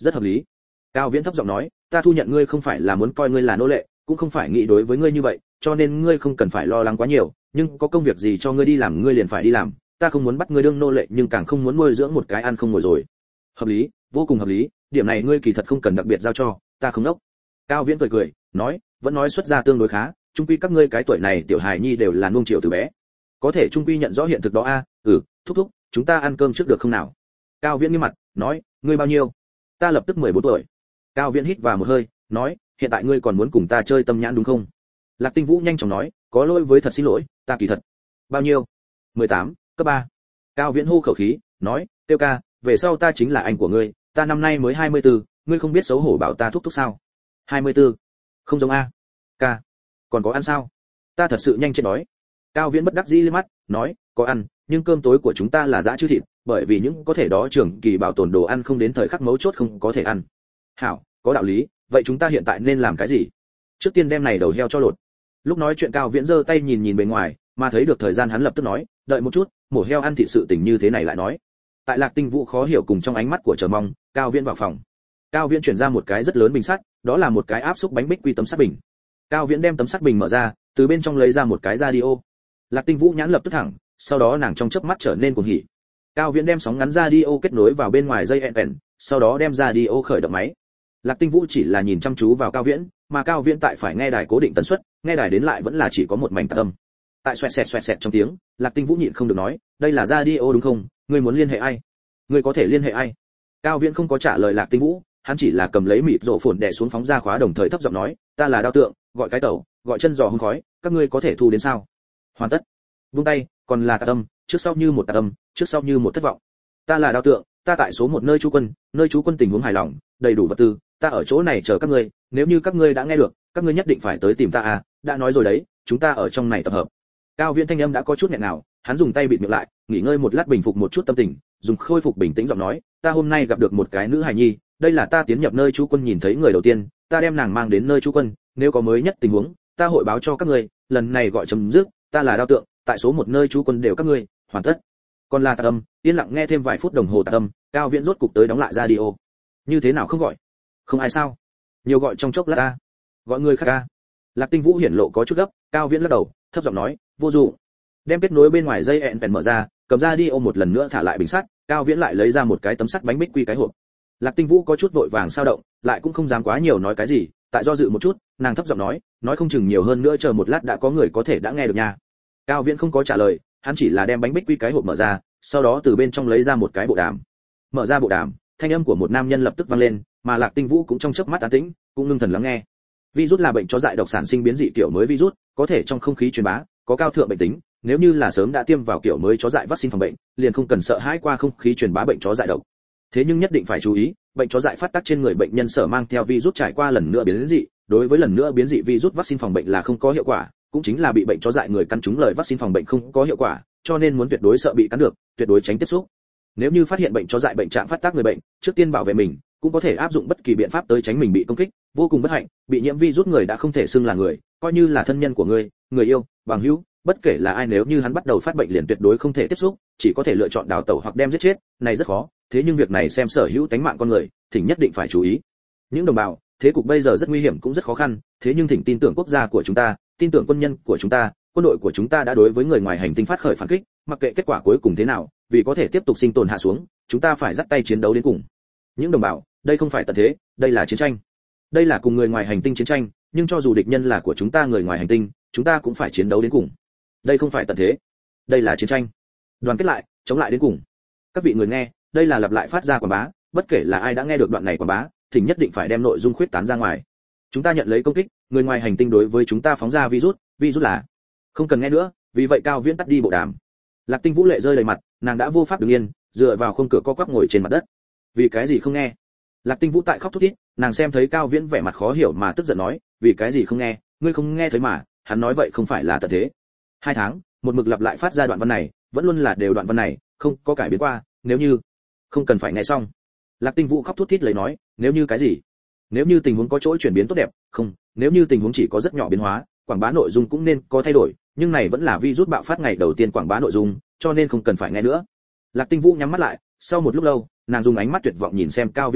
rất hợp lý. Cao Viễn thấp giọng nói, ta thu nhận ngươi không phải là muốn coi ngươi là nô lệ, cũng không phải nghĩ đối với ngươi như vậy, cho nên ngươi không cần phải lo lắng quá nhiều, nhưng có công việc gì cho ngươi đi làm ngươi liền phải đi làm, ta không muốn bắt ngươi đương nô lệ nhưng càng không muốn nuôi dưỡng một cái ăn không ngồi rồi. Hợp lý, vô cùng hợp lý, điểm này ngươi kỳ thật không cần đặc biệt giao cho, ta không đốc. Cao Viễn cười cười, nói, vẫn nói xuất ra tương đối khá, chung quy các ngươi cái tuổi này tiểu hài nhi đều là nuông chiều từ bé. Có thể chung quy nhận rõ hiện thực đó a, thúc thúc, chúng ta ăn cơm trước được không nào? Cao Viễn nghiêm mặt, nói, ngươi bao nhiêu? Ta lập tức 14 tuổi. Cao Viễn hít vào một hơi, nói, hiện tại ngươi còn muốn cùng ta chơi tâm nhãn đúng không? Lạc Tinh Vũ nhanh chóng nói, có lỗi với thật xin lỗi, ta kỳ thật. Bao nhiêu? 18, cấp 3. Cao Viễn hô khẩu khí, nói, Tiêu ca, về sau ta chính là anh của ngươi, ta năm nay mới 24, ngươi không biết xấu hổ bảo ta thúc thúc sao? 24. Không giống a. Ca, còn có ăn sao? Ta thật sự nhanh chết đói. Cao Viễn bất đắc dĩ liếc mắt, nói, có ăn, nhưng cơm tối của chúng ta là dã chư thịt, bởi vì những có thể đó trưởng kỳ bảo tồn đồ ăn không đến thời khắc mấu chốt không có thể ăn. Hảo, có đạo lý, vậy chúng ta hiện tại nên làm cái gì? Trước tiên đem này đầu heo cho lột. Lúc nói chuyện Cao Viễn giơ tay nhìn nhìn bên ngoài, mà thấy được thời gian hắn lập tức nói, đợi một chút, mổ heo ăn thịt sự tình như thế này lại nói. Tại Lạc Tinh Vũ khó hiểu cùng trong ánh mắt của chờ mong, Cao Viễn vào phòng. Cao Viễn chuyển ra một cái rất lớn bình sắt, đó là một cái áp xúc bánh bích quy tấm sắt bình. Cao Viễn đem tấm sắt bình mở ra, từ bên trong lấy ra một cái radio. Lạc Tinh Vũ nhãn lập tức thẳng, sau đó nàng trong chớp mắt trở nên cuồng hỉ. Cao Viễn đem sóng ngắn radio kết nối vào bên ngoài dây EN, sau đó đem radio khởi động máy. Lạc Tinh Vũ chỉ là nhìn chăm chú vào Cao Viễn, mà Cao Viễn tại phải nghe đài cố định tần suất, nghe đài đến lại vẫn là chỉ có một mảnh tạp âm. Tại xoẹt xẹt trong tiếng, Lạc Tinh Vũ nhịn không được nói, đây là radio đúng không? Ngươi muốn liên hệ ai? Ngươi có thể liên hệ ai? Cao Viễn không có trả lời Lạc Tinh Vũ, hắn chỉ là cầm lấy mịt rổ phồn đè xuống phóng ra khóa đồng thời thấp giọng nói, ta là Đao Tượng, gọi cái tẩu, gọi chân giò hương khói, các ngươi có thể thu đến sao? Hoàn tất. Buông tay, còn là tạp âm, trước sau như một tạp âm, trước sau như một thất vọng. Ta là Đao Tượng, ta tại số 1 nơi trú quân tình huống hài lòng, đầy đủ vật tư, ta ở chỗ này chờ các ngươi, nếu như các ngươi đã nghe được, các ngươi nhất định phải tới tìm ta à, đã nói rồi đấy, chúng ta ở trong này tập hợp. Cao Viễn thanh âm đã có chút nghẹn nào, hắn dùng tay bịt miệng lại, nghỉ ngơi một lát bình phục một chút tâm tình, dùng khôi phục bình tĩnh giọng nói, ta hôm nay gặp được một cái nữ hài nhi, đây là ta tiến nhập nơi trú quân nhìn thấy người đầu tiên, ta đem nàng mang đến nơi trú quân, nếu có mới nhất tình huống, ta hội báo cho các ngươi, lần này gọi chấm dứt, ta là Đao Tượng, tại số 1 nơi trú quân đều các ngươi, hoàn tất. Còn là tạp âm, yên lặng nghe thêm vài phút đồng hồ tạp âm, Cao Viễn rốt cục tới đóng lại radio. Như thế nào không gọi? Không ai sao? Nhiều gọi trong chốc lát ta. Gọi người khác a. Lạc Tinh Vũ hiển lộ có chút gấp, Cao Viễn lắc đầu, thấp giọng nói, vô dụng. Đem kết nối bên ngoài dây EN mở ra, cầm radio một lần nữa thả lại bình sắt, Cao Viễn lại lấy ra một cái tấm sắt bánh bích quy cái hộp. Lạc Tinh Vũ có chút vội vàng sao động, lại cũng không dám quá nhiều nói cái gì, tại do dự một chút, nàng thấp giọng nói không chừng nhiều hơn nữa chờ một lát đã có người có thể đã nghe được nha. Cao Viễn không có trả lời, hắn chỉ là đem bánh bích quy cái hộp mở ra, sau đó từ bên trong lấy ra một cái bộ đàm. Mở ra bộ đàm, thanh âm của một nam nhân lập tức vang lên, mà Lạc Tinh Vũ cũng trong chớp mắt an tĩnh, cũng ngưng thần lắng nghe. Virus là bệnh chó dại độc sản sinh biến dị kiểu mới virus, có thể trong không khí truyền bá, có cao thượng bệnh tính, nếu như là sớm đã tiêm vào kiểu mới chó dại vaccine phòng bệnh, liền không cần sợ hãi qua không khí truyền bá bệnh chó dại độc. Thế nhưng nhất định phải chú ý, bệnh chó dại phát tác trên người bệnh nhân sở mang theo virus trải qua lần nữa biến dị, đối với lần nữa biến dị virus vaccine phòng bệnh là không có hiệu quả, cũng chính là bị bệnh chó dại người căn trúng lời vaccine phòng bệnh không có hiệu quả, cho nên muốn tuyệt đối sợ bị cắn được, tuyệt đối tránh tiếp xúc. Nếu như phát hiện bệnh chó dại bệnh trạng phát tác người bệnh, trước tiên bảo vệ mình, cũng có thể áp dụng bất kỳ biện pháp tới tránh mình bị công kích, vô cùng bất hạnh, bị nhiễm virus người đã không thể xưng là người, coi như là thân nhân của người, người yêu, bằng hữu, bất kể là ai nếu như hắn bắt đầu phát bệnh liền tuyệt đối không thể tiếp xúc, chỉ có thể lựa chọn đào tẩu hoặc đem giết chết, này rất khó, thế nhưng việc này xem sở hữu tánh mạng con người, thỉnh nhất định phải chú ý. Những đồng bào, thế cục bây giờ rất nguy hiểm cũng rất khó khăn, thế nhưng thỉnh tin tưởng quốc gia của chúng ta, tin tưởng quân nhân của chúng ta, quân đội của chúng ta đã đối với người ngoài hành tinh phát khởi phản kích, mặc kệ kết quả cuối cùng thế nào, vì có thể tiếp tục sinh tồn hạ xuống, chúng ta phải dắt tay chiến đấu đến cùng. Những đồng bào, đây không phải tận thế, đây là chiến tranh. Đây là cùng người ngoài hành tinh chiến tranh, nhưng cho dù địch nhân là của chúng ta người ngoài hành tinh, chúng ta cũng phải chiến đấu đến cùng. Đây không phải tận thế, đây là chiến tranh. Đoàn kết lại, chống lại đến cùng. Các vị người nghe, đây là lặp lại phát ra quảng bá, bất kể là ai đã nghe được đoạn này quảng bá, thỉnh nhất định phải đem nội dung khuyết tán ra ngoài. Chúng ta nhận lấy công kích, người ngoài hành tinh đối với chúng ta phóng ra virus là không cần nghe nữa, vì vậy Cao Viễn tắt đi bộ đàm. Lạc Tinh Vũ lệ rơi đầy mặt, nàng đã vô pháp đứng yên, dựa vào khung cửa co quắp ngồi trên mặt đất. Vì cái gì không nghe? Lạc Tinh Vũ tại khóc thút thít, nàng xem thấy Cao Viễn vẻ mặt khó hiểu mà tức giận nói, vì cái gì không nghe, ngươi không nghe thấy mà, hắn nói vậy không phải là tận thế. 2 tháng, một mực lặp lại phát ra đoạn văn này, vẫn luôn là đều đoạn văn này, không có cải biến qua, nếu như không cần phải nghe xong. Lạc Tinh Vũ khóc thút thít lấy nói, nếu như cái gì? Nếu như tình huống có chỗ chuyển biến tốt đẹp, không, nếu như tình huống chỉ có rất nhỏ biến hóa, quảng bá nội dung cũng nên có thay đổi, nhưng này vẫn là virus bạo phát ngày đầu tiên quảng bá nội dung, cho nên không cần phải nghe nữa. Lạc Tinh Vũ nhắm mắt lại, sau một lúc lâu, nàng dùng ánh mắt tuyệt vọng nhìn xem Cao Viễn nói,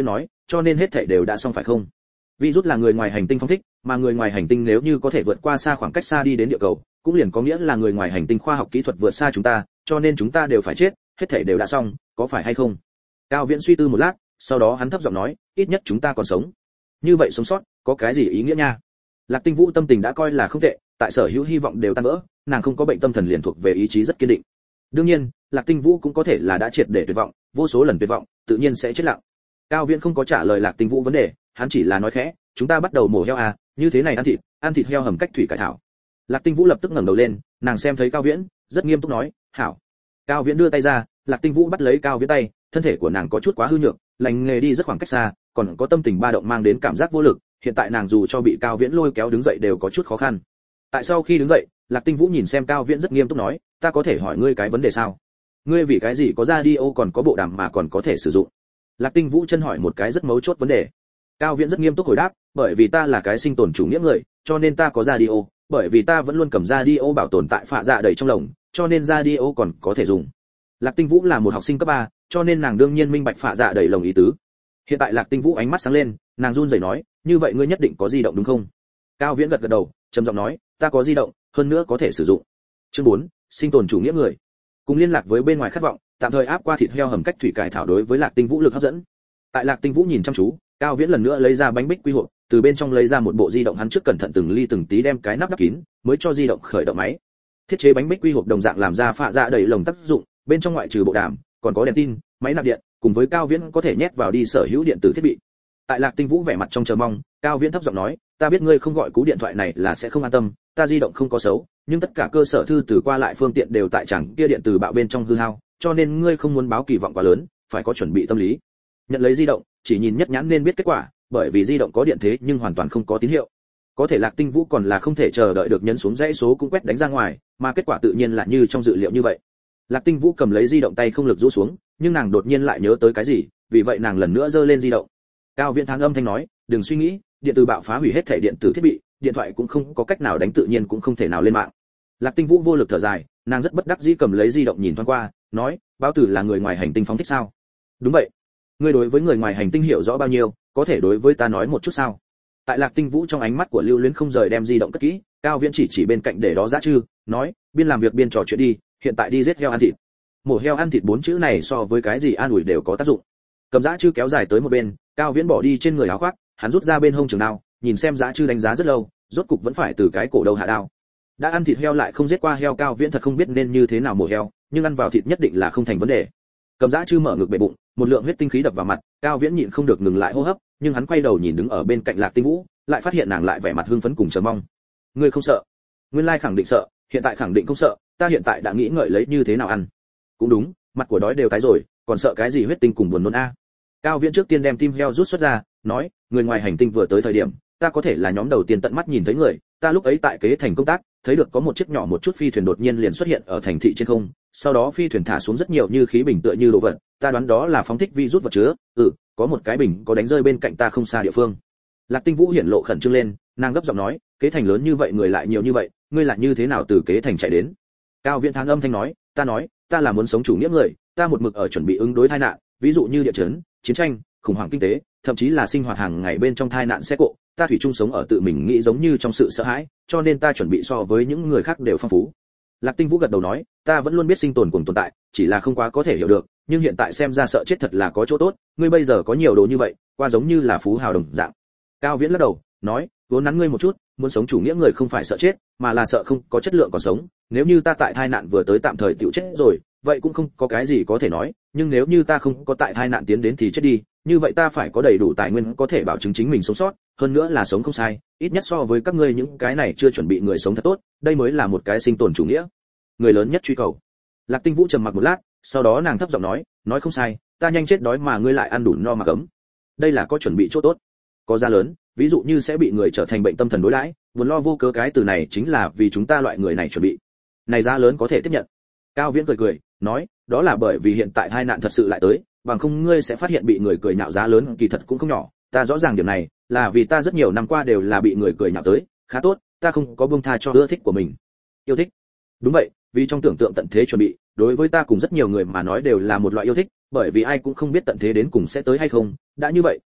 cho nên hết thảy đều đã xong phải không? Virus là người ngoài hành tinh phóng thích, mà người ngoài hành tinh nếu như có thể vượt qua xa khoảng cách xa đi đến địa cầu, cũng liền có nghĩa là người ngoài hành tinh khoa học kỹ thuật vượt xa chúng ta, cho nên chúng ta đều phải chết, hết thảy đều đã xong, có phải hay không? Cao Viễn suy tư một lát, sau đó hắn thấp giọng nói, ít nhất chúng ta còn sống. Như vậy sống sót, có cái gì ý nghĩa nha? Lạc Tinh Vũ tâm tình đã coi là không tệ, tại sở hữu hy vọng đều tan vỡ, nàng không có bệnh tâm thần liền thuộc về ý chí rất kiên định. Đương nhiên, Lạc Tinh Vũ cũng có thể là đã triệt để tuyệt vọng, vô số lần tuyệt vọng, tự nhiên sẽ chết lặng. Cao Viễn không có trả lời Lạc Tinh Vũ vấn đề, hắn chỉ là nói khẽ, chúng ta bắt đầu mổ heo à, như thế này ăn thịt heo hầm cách thủy cải thảo. Lạc Tinh Vũ lập tức ngẩng đầu lên, nàng xem thấy Cao Viễn, rất nghiêm túc nói, hảo. Cao Viễn đưa tay ra, Lạc Tinh Vũ bắt lấy Cao Viễn tay, thân thể của nàng có chút quá hư nhược, lành nghề đi rất khoảng cách xa, còn có tâm tình ba động mang đến cảm giác vô lực, hiện tại nàng dù cho bị Cao Viễn lôi kéo đứng dậy đều có chút khó khăn. Tại sau khi đứng dậy, Lạc Tinh Vũ nhìn xem Cao Viễn rất nghiêm túc nói, ta có thể hỏi ngươi cái vấn đề sao? Ngươi vì cái gì có radio còn có bộ đàm mà còn có thể sử dụng? Lạc Tinh Vũ chân hỏi một cái rất mấu chốt vấn đề. Cao Viễn rất nghiêm túc hồi đáp, bởi vì ta là cái sinh tồn chủ nghĩa người, cho nên ta có radio, bởi vì ta vẫn luôn cầm radio bảo tồn tại phạ dạ đầy trong lồng, cho nên radio còn có thể dùng. Lạc Tinh Vũ là một học sinh cấp 3, cho nên nàng đương nhiên minh bạch phạ dạ đầy lồng ý tứ. Hiện tại Lạc Tinh Vũ ánh mắt sáng lên, nàng run rẩy nói, như vậy ngươi nhất định có di động đúng không? Cao Viễn gật gật đầu, trầm giọng nói, ta có di động, hơn nữa có thể sử dụng. Chương 4, sinh tồn chủ nghĩa người. Cùng liên lạc với bên ngoài khát vọng, tạm thời áp qua thịt heo hầm cách thủy cải thảo đối với Lạc Tinh Vũ lực hấp dẫn. Tại Lạc Tinh Vũ nhìn chăm chú, Cao Viễn lần nữa lấy ra bánh bích quy hộp, từ bên trong lấy ra một bộ di động, hắn trước cẩn thận từng ly từng tí đem cái nắp đắp kín, mới cho di động khởi động máy. Thiết chế bánh bích quy hộp đồng dạng làm ra phạ dạ đầy lồng tác dụng, bên trong ngoại trừ bộ đàm, còn có đèn tin, máy nạp điện, cùng với Cao Viễn có thể nhét vào đi sở hữu điện tử thiết bị. Tại Lạc Tinh Vũ vẻ mặt trong chờ mong, Cao Viễn thấp giọng nói, ta biết ngươi không gọi cú điện thoại này là sẽ không an tâm, ta di động không có xấu, nhưng tất cả cơ sở thư từ qua lại phương tiện đều tại chẳng kia điện từ bạo bên trong hư hao, cho nên ngươi không muốn báo kỳ vọng quá lớn, phải có chuẩn bị tâm lý. Nhận lấy di động, chỉ nhìn nhất nhãn nên biết kết quả, bởi vì di động có điện thế nhưng hoàn toàn không có tín hiệu. Có thể Lạc Tinh Vũ còn là không thể chờ đợi được nhấn xuống dãy số cũng quét đánh ra ngoài, mà kết quả tự nhiên là như trong dự liệu như vậy. Lạc Tinh Vũ cầm lấy di động tay không lực rũ xuống, nhưng nàng đột nhiên lại nhớ tới cái gì, vì vậy nàng lần nữa giơ lên di động. Cao Viễn thắng âm thanh nói, đừng suy nghĩ, điện từ bạo phá hủy hết thể điện tử thiết bị, điện thoại cũng không có cách nào đánh, tự nhiên cũng không thể nào lên mạng. Lạc Tinh Vũ vô lực thở dài, nàng rất bất đắc dĩ cầm lấy di động nhìn thoáng qua, nói, báo tử là người ngoài hành tinh phóng thích sao? Đúng vậy. Ngươi đối với người ngoài hành tinh hiểu rõ bao nhiêu, có thể đối với ta nói một chút sao? Tại Lạc Tinh Vũ trong ánh mắt của Lưu Luyến không rời đem di động cất kỹ, Cao Viễn chỉ bên cạnh để đó dã chư, nói, biên làm việc biên trò chuyện đi, hiện tại đi giết heo ăn thịt. Mổ heo ăn thịt 4 chữ này so với cái gì an ủi đều có tác dụng. Cầm dã chư kéo dài tới một bên, Cao Viễn bỏ đi trên người áo khoác, hắn rút ra bên hông trường đao, nhìn xem dã chư đánh giá rất lâu, rốt cục vẫn phải từ cái cổ đầu hạ đao. Đã ăn thịt heo lại không giết qua heo, Cao Viễn thật không biết nên như thế nào mổ heo, nhưng ăn vào thịt nhất định là không thành vấn đề. Cầm dã chư mở ngực bệ bụng, một lượng huyết tinh khí đập vào mặt, Cao Viễn nhịn không được ngừng lại hô hấp, nhưng hắn quay đầu nhìn đứng ở bên cạnh Lạc Tinh Vũ, lại phát hiện nàng lại vẻ mặt hưng phấn cùng chờ mong. Ngươi không sợ? Nguyên lai khẳng định sợ, hiện tại khẳng định không sợ, ta hiện tại đã nghĩ ngợi lấy như thế nào ăn. Cũng đúng, mặt của đói đều tái rồi, còn sợ cái gì huyết tinh cùng buồn nôn a. Cao Viễn trước tiên đem tim heo rút xuất ra, nói, người ngoài hành tinh vừa tới thời điểm, ta có thể là nhóm đầu tiên tận mắt nhìn thấy người, ta lúc ấy tại kế thành công tác, thấy được có một chiếc nhỏ một chút phi thuyền đột nhiên liền xuất hiện ở thành thị trên không, sau đó phi thuyền thả xuống rất nhiều như khí bình tựa như đồ vật, ta đoán đó là phóng thích virus vật chứa, có một cái bình có đánh rơi bên cạnh ta không xa địa phương. Lạc Tinh Vũ hiển lộ khẩn trương lên, nàng gấp giọng nói, kế thành lớn như vậy người lại nhiều như vậy, ngươi lại như thế nào từ kế thành chạy đến? Cao Viễn thắng âm thanh nói, ta là muốn sống chủ nghĩa người, ta một mực ở chuẩn bị ứng đối tai nạn, ví dụ như địa chấn, chiến tranh, khủng hoảng kinh tế, thậm chí là sinh hoạt hàng ngày bên trong tai nạn xe cộ, ta thủy chung sống ở tự mình nghĩ giống như trong sự sợ hãi, cho nên ta chuẩn bị so với những người khác đều phong phú. Lạc Tinh Vũ gật đầu nói, ta vẫn luôn biết sinh tồn cùng tồn tại, chỉ là không quá có thể hiểu được, nhưng hiện tại xem ra sợ chết thật là có chỗ tốt, ngươi bây giờ có nhiều đồ như vậy, qua giống như là phú hào đồng dạng. Cao Viễn lắc đầu, nói, vốn nắn ngươi một chút, muốn sống chủ nghĩa người không phải sợ chết, mà là sợ không có chất lượng còn sống, nếu như ta tại tai nạn vừa tới tạm thời tiểu chết rồi, vậy cũng không có cái gì có thể nói, nhưng nếu như ta không có tại tai nạn tiến đến thì chết đi, như vậy ta phải có đầy đủ tài nguyên có thể bảo chứng chính mình sống sót, hơn nữa là sống không sai, ít nhất so với các ngươi những cái này chưa chuẩn bị người sống thật tốt, đây mới là một cái sinh tồn chủ nghĩa, người lớn nhất truy cầu. Lạc Tinh Vũ trầm mặc một lát, sau đó nàng thấp giọng nói không sai, ta nhanh chết đói mà ngươi lại ăn đủ no mà cấm, đây là có chuẩn bị chỗ tốt, có giá lớn, ví dụ như sẽ bị người trở thành bệnh tâm thần đối đãi, buồn lo vô cớ, cái từ này chính là vì chúng ta loại người này chuẩn bị. Này giá lớn có thể tiếp nhận. Cao Viễn cười, nói, đó là bởi vì hiện tại hai nạn thật sự lại tới, bằng không ngươi sẽ phát hiện bị người cười nhạo giá lớn kỳ thật cũng không nhỏ, ta rõ ràng điểm này, là vì ta rất nhiều năm qua đều là bị người cười nhạo tới, khá tốt, ta không có buông tha cho ưa thích của mình. Yêu thích? Đúng vậy, vì trong tưởng tượng tận thế chuẩn bị, đối với ta cùng rất nhiều người mà nói đều là một loại yêu thích, bởi vì ai cũng không biết tận thế đến cùng sẽ tới hay không, đã như vậy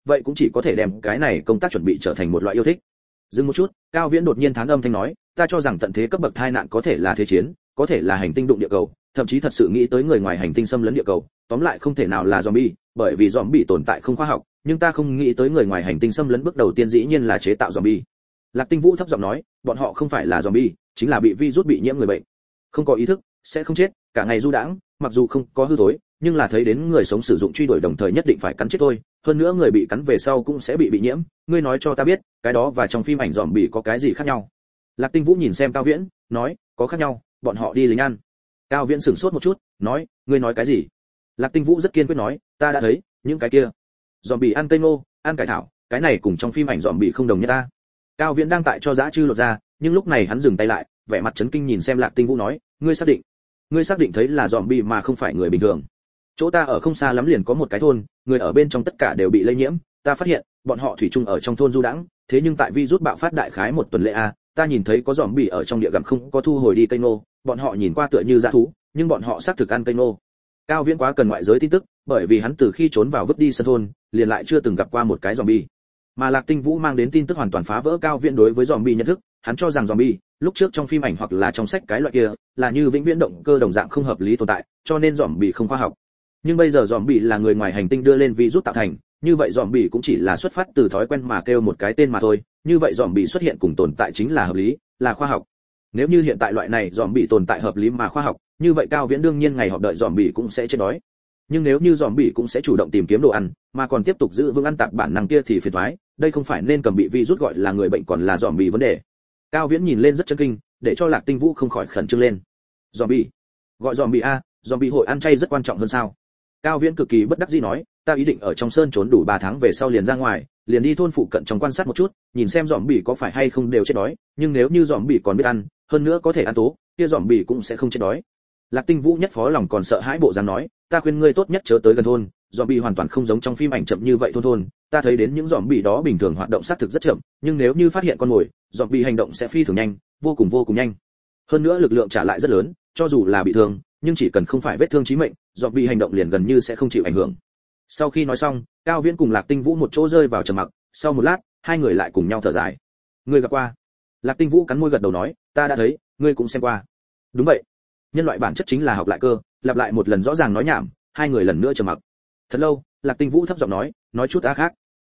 vậy cũng chỉ có thể đem cái này công tác chuẩn bị trở thành một loại yêu thích. Dừng một chút, Cao Viễn đột nhiên thán âm thanh nói, ta cho rằng tận thế cấp bậc tai nạn có thể là thế chiến, có thể là hành tinh đụng địa cầu, thậm chí thật sự nghĩ tới người ngoài hành tinh xâm lấn địa cầu, tóm lại không thể nào là zombie, bởi vì zombie tồn tại không khoa học, nhưng ta không nghĩ tới người ngoài hành tinh xâm lấn bước đầu tiên dĩ nhiên là chế tạo zombie. Lạc Tinh Vũ thấp giọng nói, bọn họ không phải là zombie, chính là bị virus bị nhiễm người bệnh, không có ý thức, sẽ không chết, cả ngày du đãng, mặc dù không có hư thối, nhưng là thấy đến người sống sử dụng truy đuổi đồng thời nhất định phải cắn chết thôi, hơn nữa người bị cắn về sau cũng sẽ bị nhiễm, ngươi nói cho ta biết, cái đó và trong phim ảnh zombie có cái gì khác nhau? Lạc Tinh Vũ nhìn xem Cao Viễn, nói, có khác nhau, bọn họ đi lính ăn. Cao Viễn sửng sốt một chút, nói, ngươi nói cái gì? Lạc Tinh Vũ rất kiên quyết nói, ta đã thấy, những cái kia, zombie ăn cây ngô, ăn cải thảo, cái này cùng trong phim ảnh zombie không đồng nhất ta. Cao Viễn đang tại cho dã chư lột ra, nhưng lúc này hắn dừng tay lại, vẻ mặt chấn kinh nhìn xem Lạc Tinh Vũ nói, ngươi xác định thấy là zombie mà không phải người bình thường. Chỗ ta ở không xa lắm liền có một cái thôn, người ở bên trong tất cả đều bị lây nhiễm, ta phát hiện, bọn họ thủy chung ở trong thôn du đãng, thế nhưng tại virus bạo phát đại khái một tuần lễ a, ta nhìn thấy có zombie ở trong địa gặm không có thu hồi đi cây nô, bọn họ nhìn qua tựa như dã thú, nhưng bọn họ xác thực ăn cây nô. Cao Viễn quá cần ngoại giới tin tức, bởi vì hắn từ khi trốn vào vứt đi sân thôn, liền lại chưa từng gặp qua một cái zombie. Mà Lạc Tinh Vũ mang đến tin tức hoàn toàn phá vỡ Cao Viễn đối với zombie nhận thức, hắn cho rằng zombie, lúc trước trong phim ảnh hoặc là trong sách cái loại kia, là như vĩnh viễn động cơ đồng dạng không hợp lý tồn tại, cho nên zombie không khoa học. Nhưng bây giờ zombie là người ngoài hành tinh đưa lên virus tạo thành, như vậy zombie cũng chỉ là xuất phát từ thói quen mà kêu một cái tên mà thôi, như vậy zombie xuất hiện cùng tồn tại chính là hợp lý, là khoa học. Nếu như hiện tại loại này zombie tồn tại hợp lý mà khoa học, như vậy Cao Viễn đương nhiên ngày họp đợi zombie cũng sẽ chết đói. Nhưng nếu như zombie cũng sẽ chủ động tìm kiếm đồ ăn, mà còn tiếp tục giữ vững ăn tạp bản năng kia thì phiền toái, đây không phải nên cầm bị virus gọi là người bệnh còn là zombie vấn đề. Cao Viễn nhìn lên rất chấn kinh, để cho Lạc Tinh Vũ không khỏi khẩn trương lên. Zombie? Gọi zombie a, zombie hội ăn chay rất quan trọng hơn sao? Cao Viễn cực kỳ bất đắc dĩ nói, ta ý định ở trong sơn trốn đủ 3 tháng về sau liền ra ngoài, liền đi thôn phụ cận trong quan sát một chút, nhìn xem zombie có phải hay không đều chết đói, nhưng nếu như zombie còn biết ăn, hơn nữa có thể ăn tố, kia zombie cũng sẽ không chết đói. Lạc Tinh Vũ nhất phó lòng còn sợ hãi bộ dáng nói, ta khuyên ngươi tốt nhất chớ tới gần thôn, zombie hoàn toàn không giống trong phim ảnh chậm như vậy thôn, ta thấy đến những zombie đó bình thường hoạt động xác thực rất chậm, nhưng nếu như phát hiện con mồi, zombie hành động sẽ phi thường nhanh, vô cùng nhanh. Hơn nữa lực lượng trả lại rất lớn, cho dù là bị thương, nhưng chỉ cần không phải vết thương chí mệnh, zombie hành động liền gần như sẽ không chịu ảnh hưởng. Sau khi nói xong, Cao Viễn cùng Lạc Tinh Vũ một chỗ rơi vào trầm mặc, sau một lát, hai người lại cùng nhau thở dài. Ngươi gặp qua? Lạc Tinh Vũ cắn môi gật đầu nói, ta đã thấy, ngươi cũng xem qua. Đúng vậy. Nhân loại bản chất chính là học lại cơ, lặp lại một lần rõ ràng nói nhảm, hai người lần nữa trầm mặc. Thật lâu, Lạc Tinh Vũ thấp giọng nói chút khác.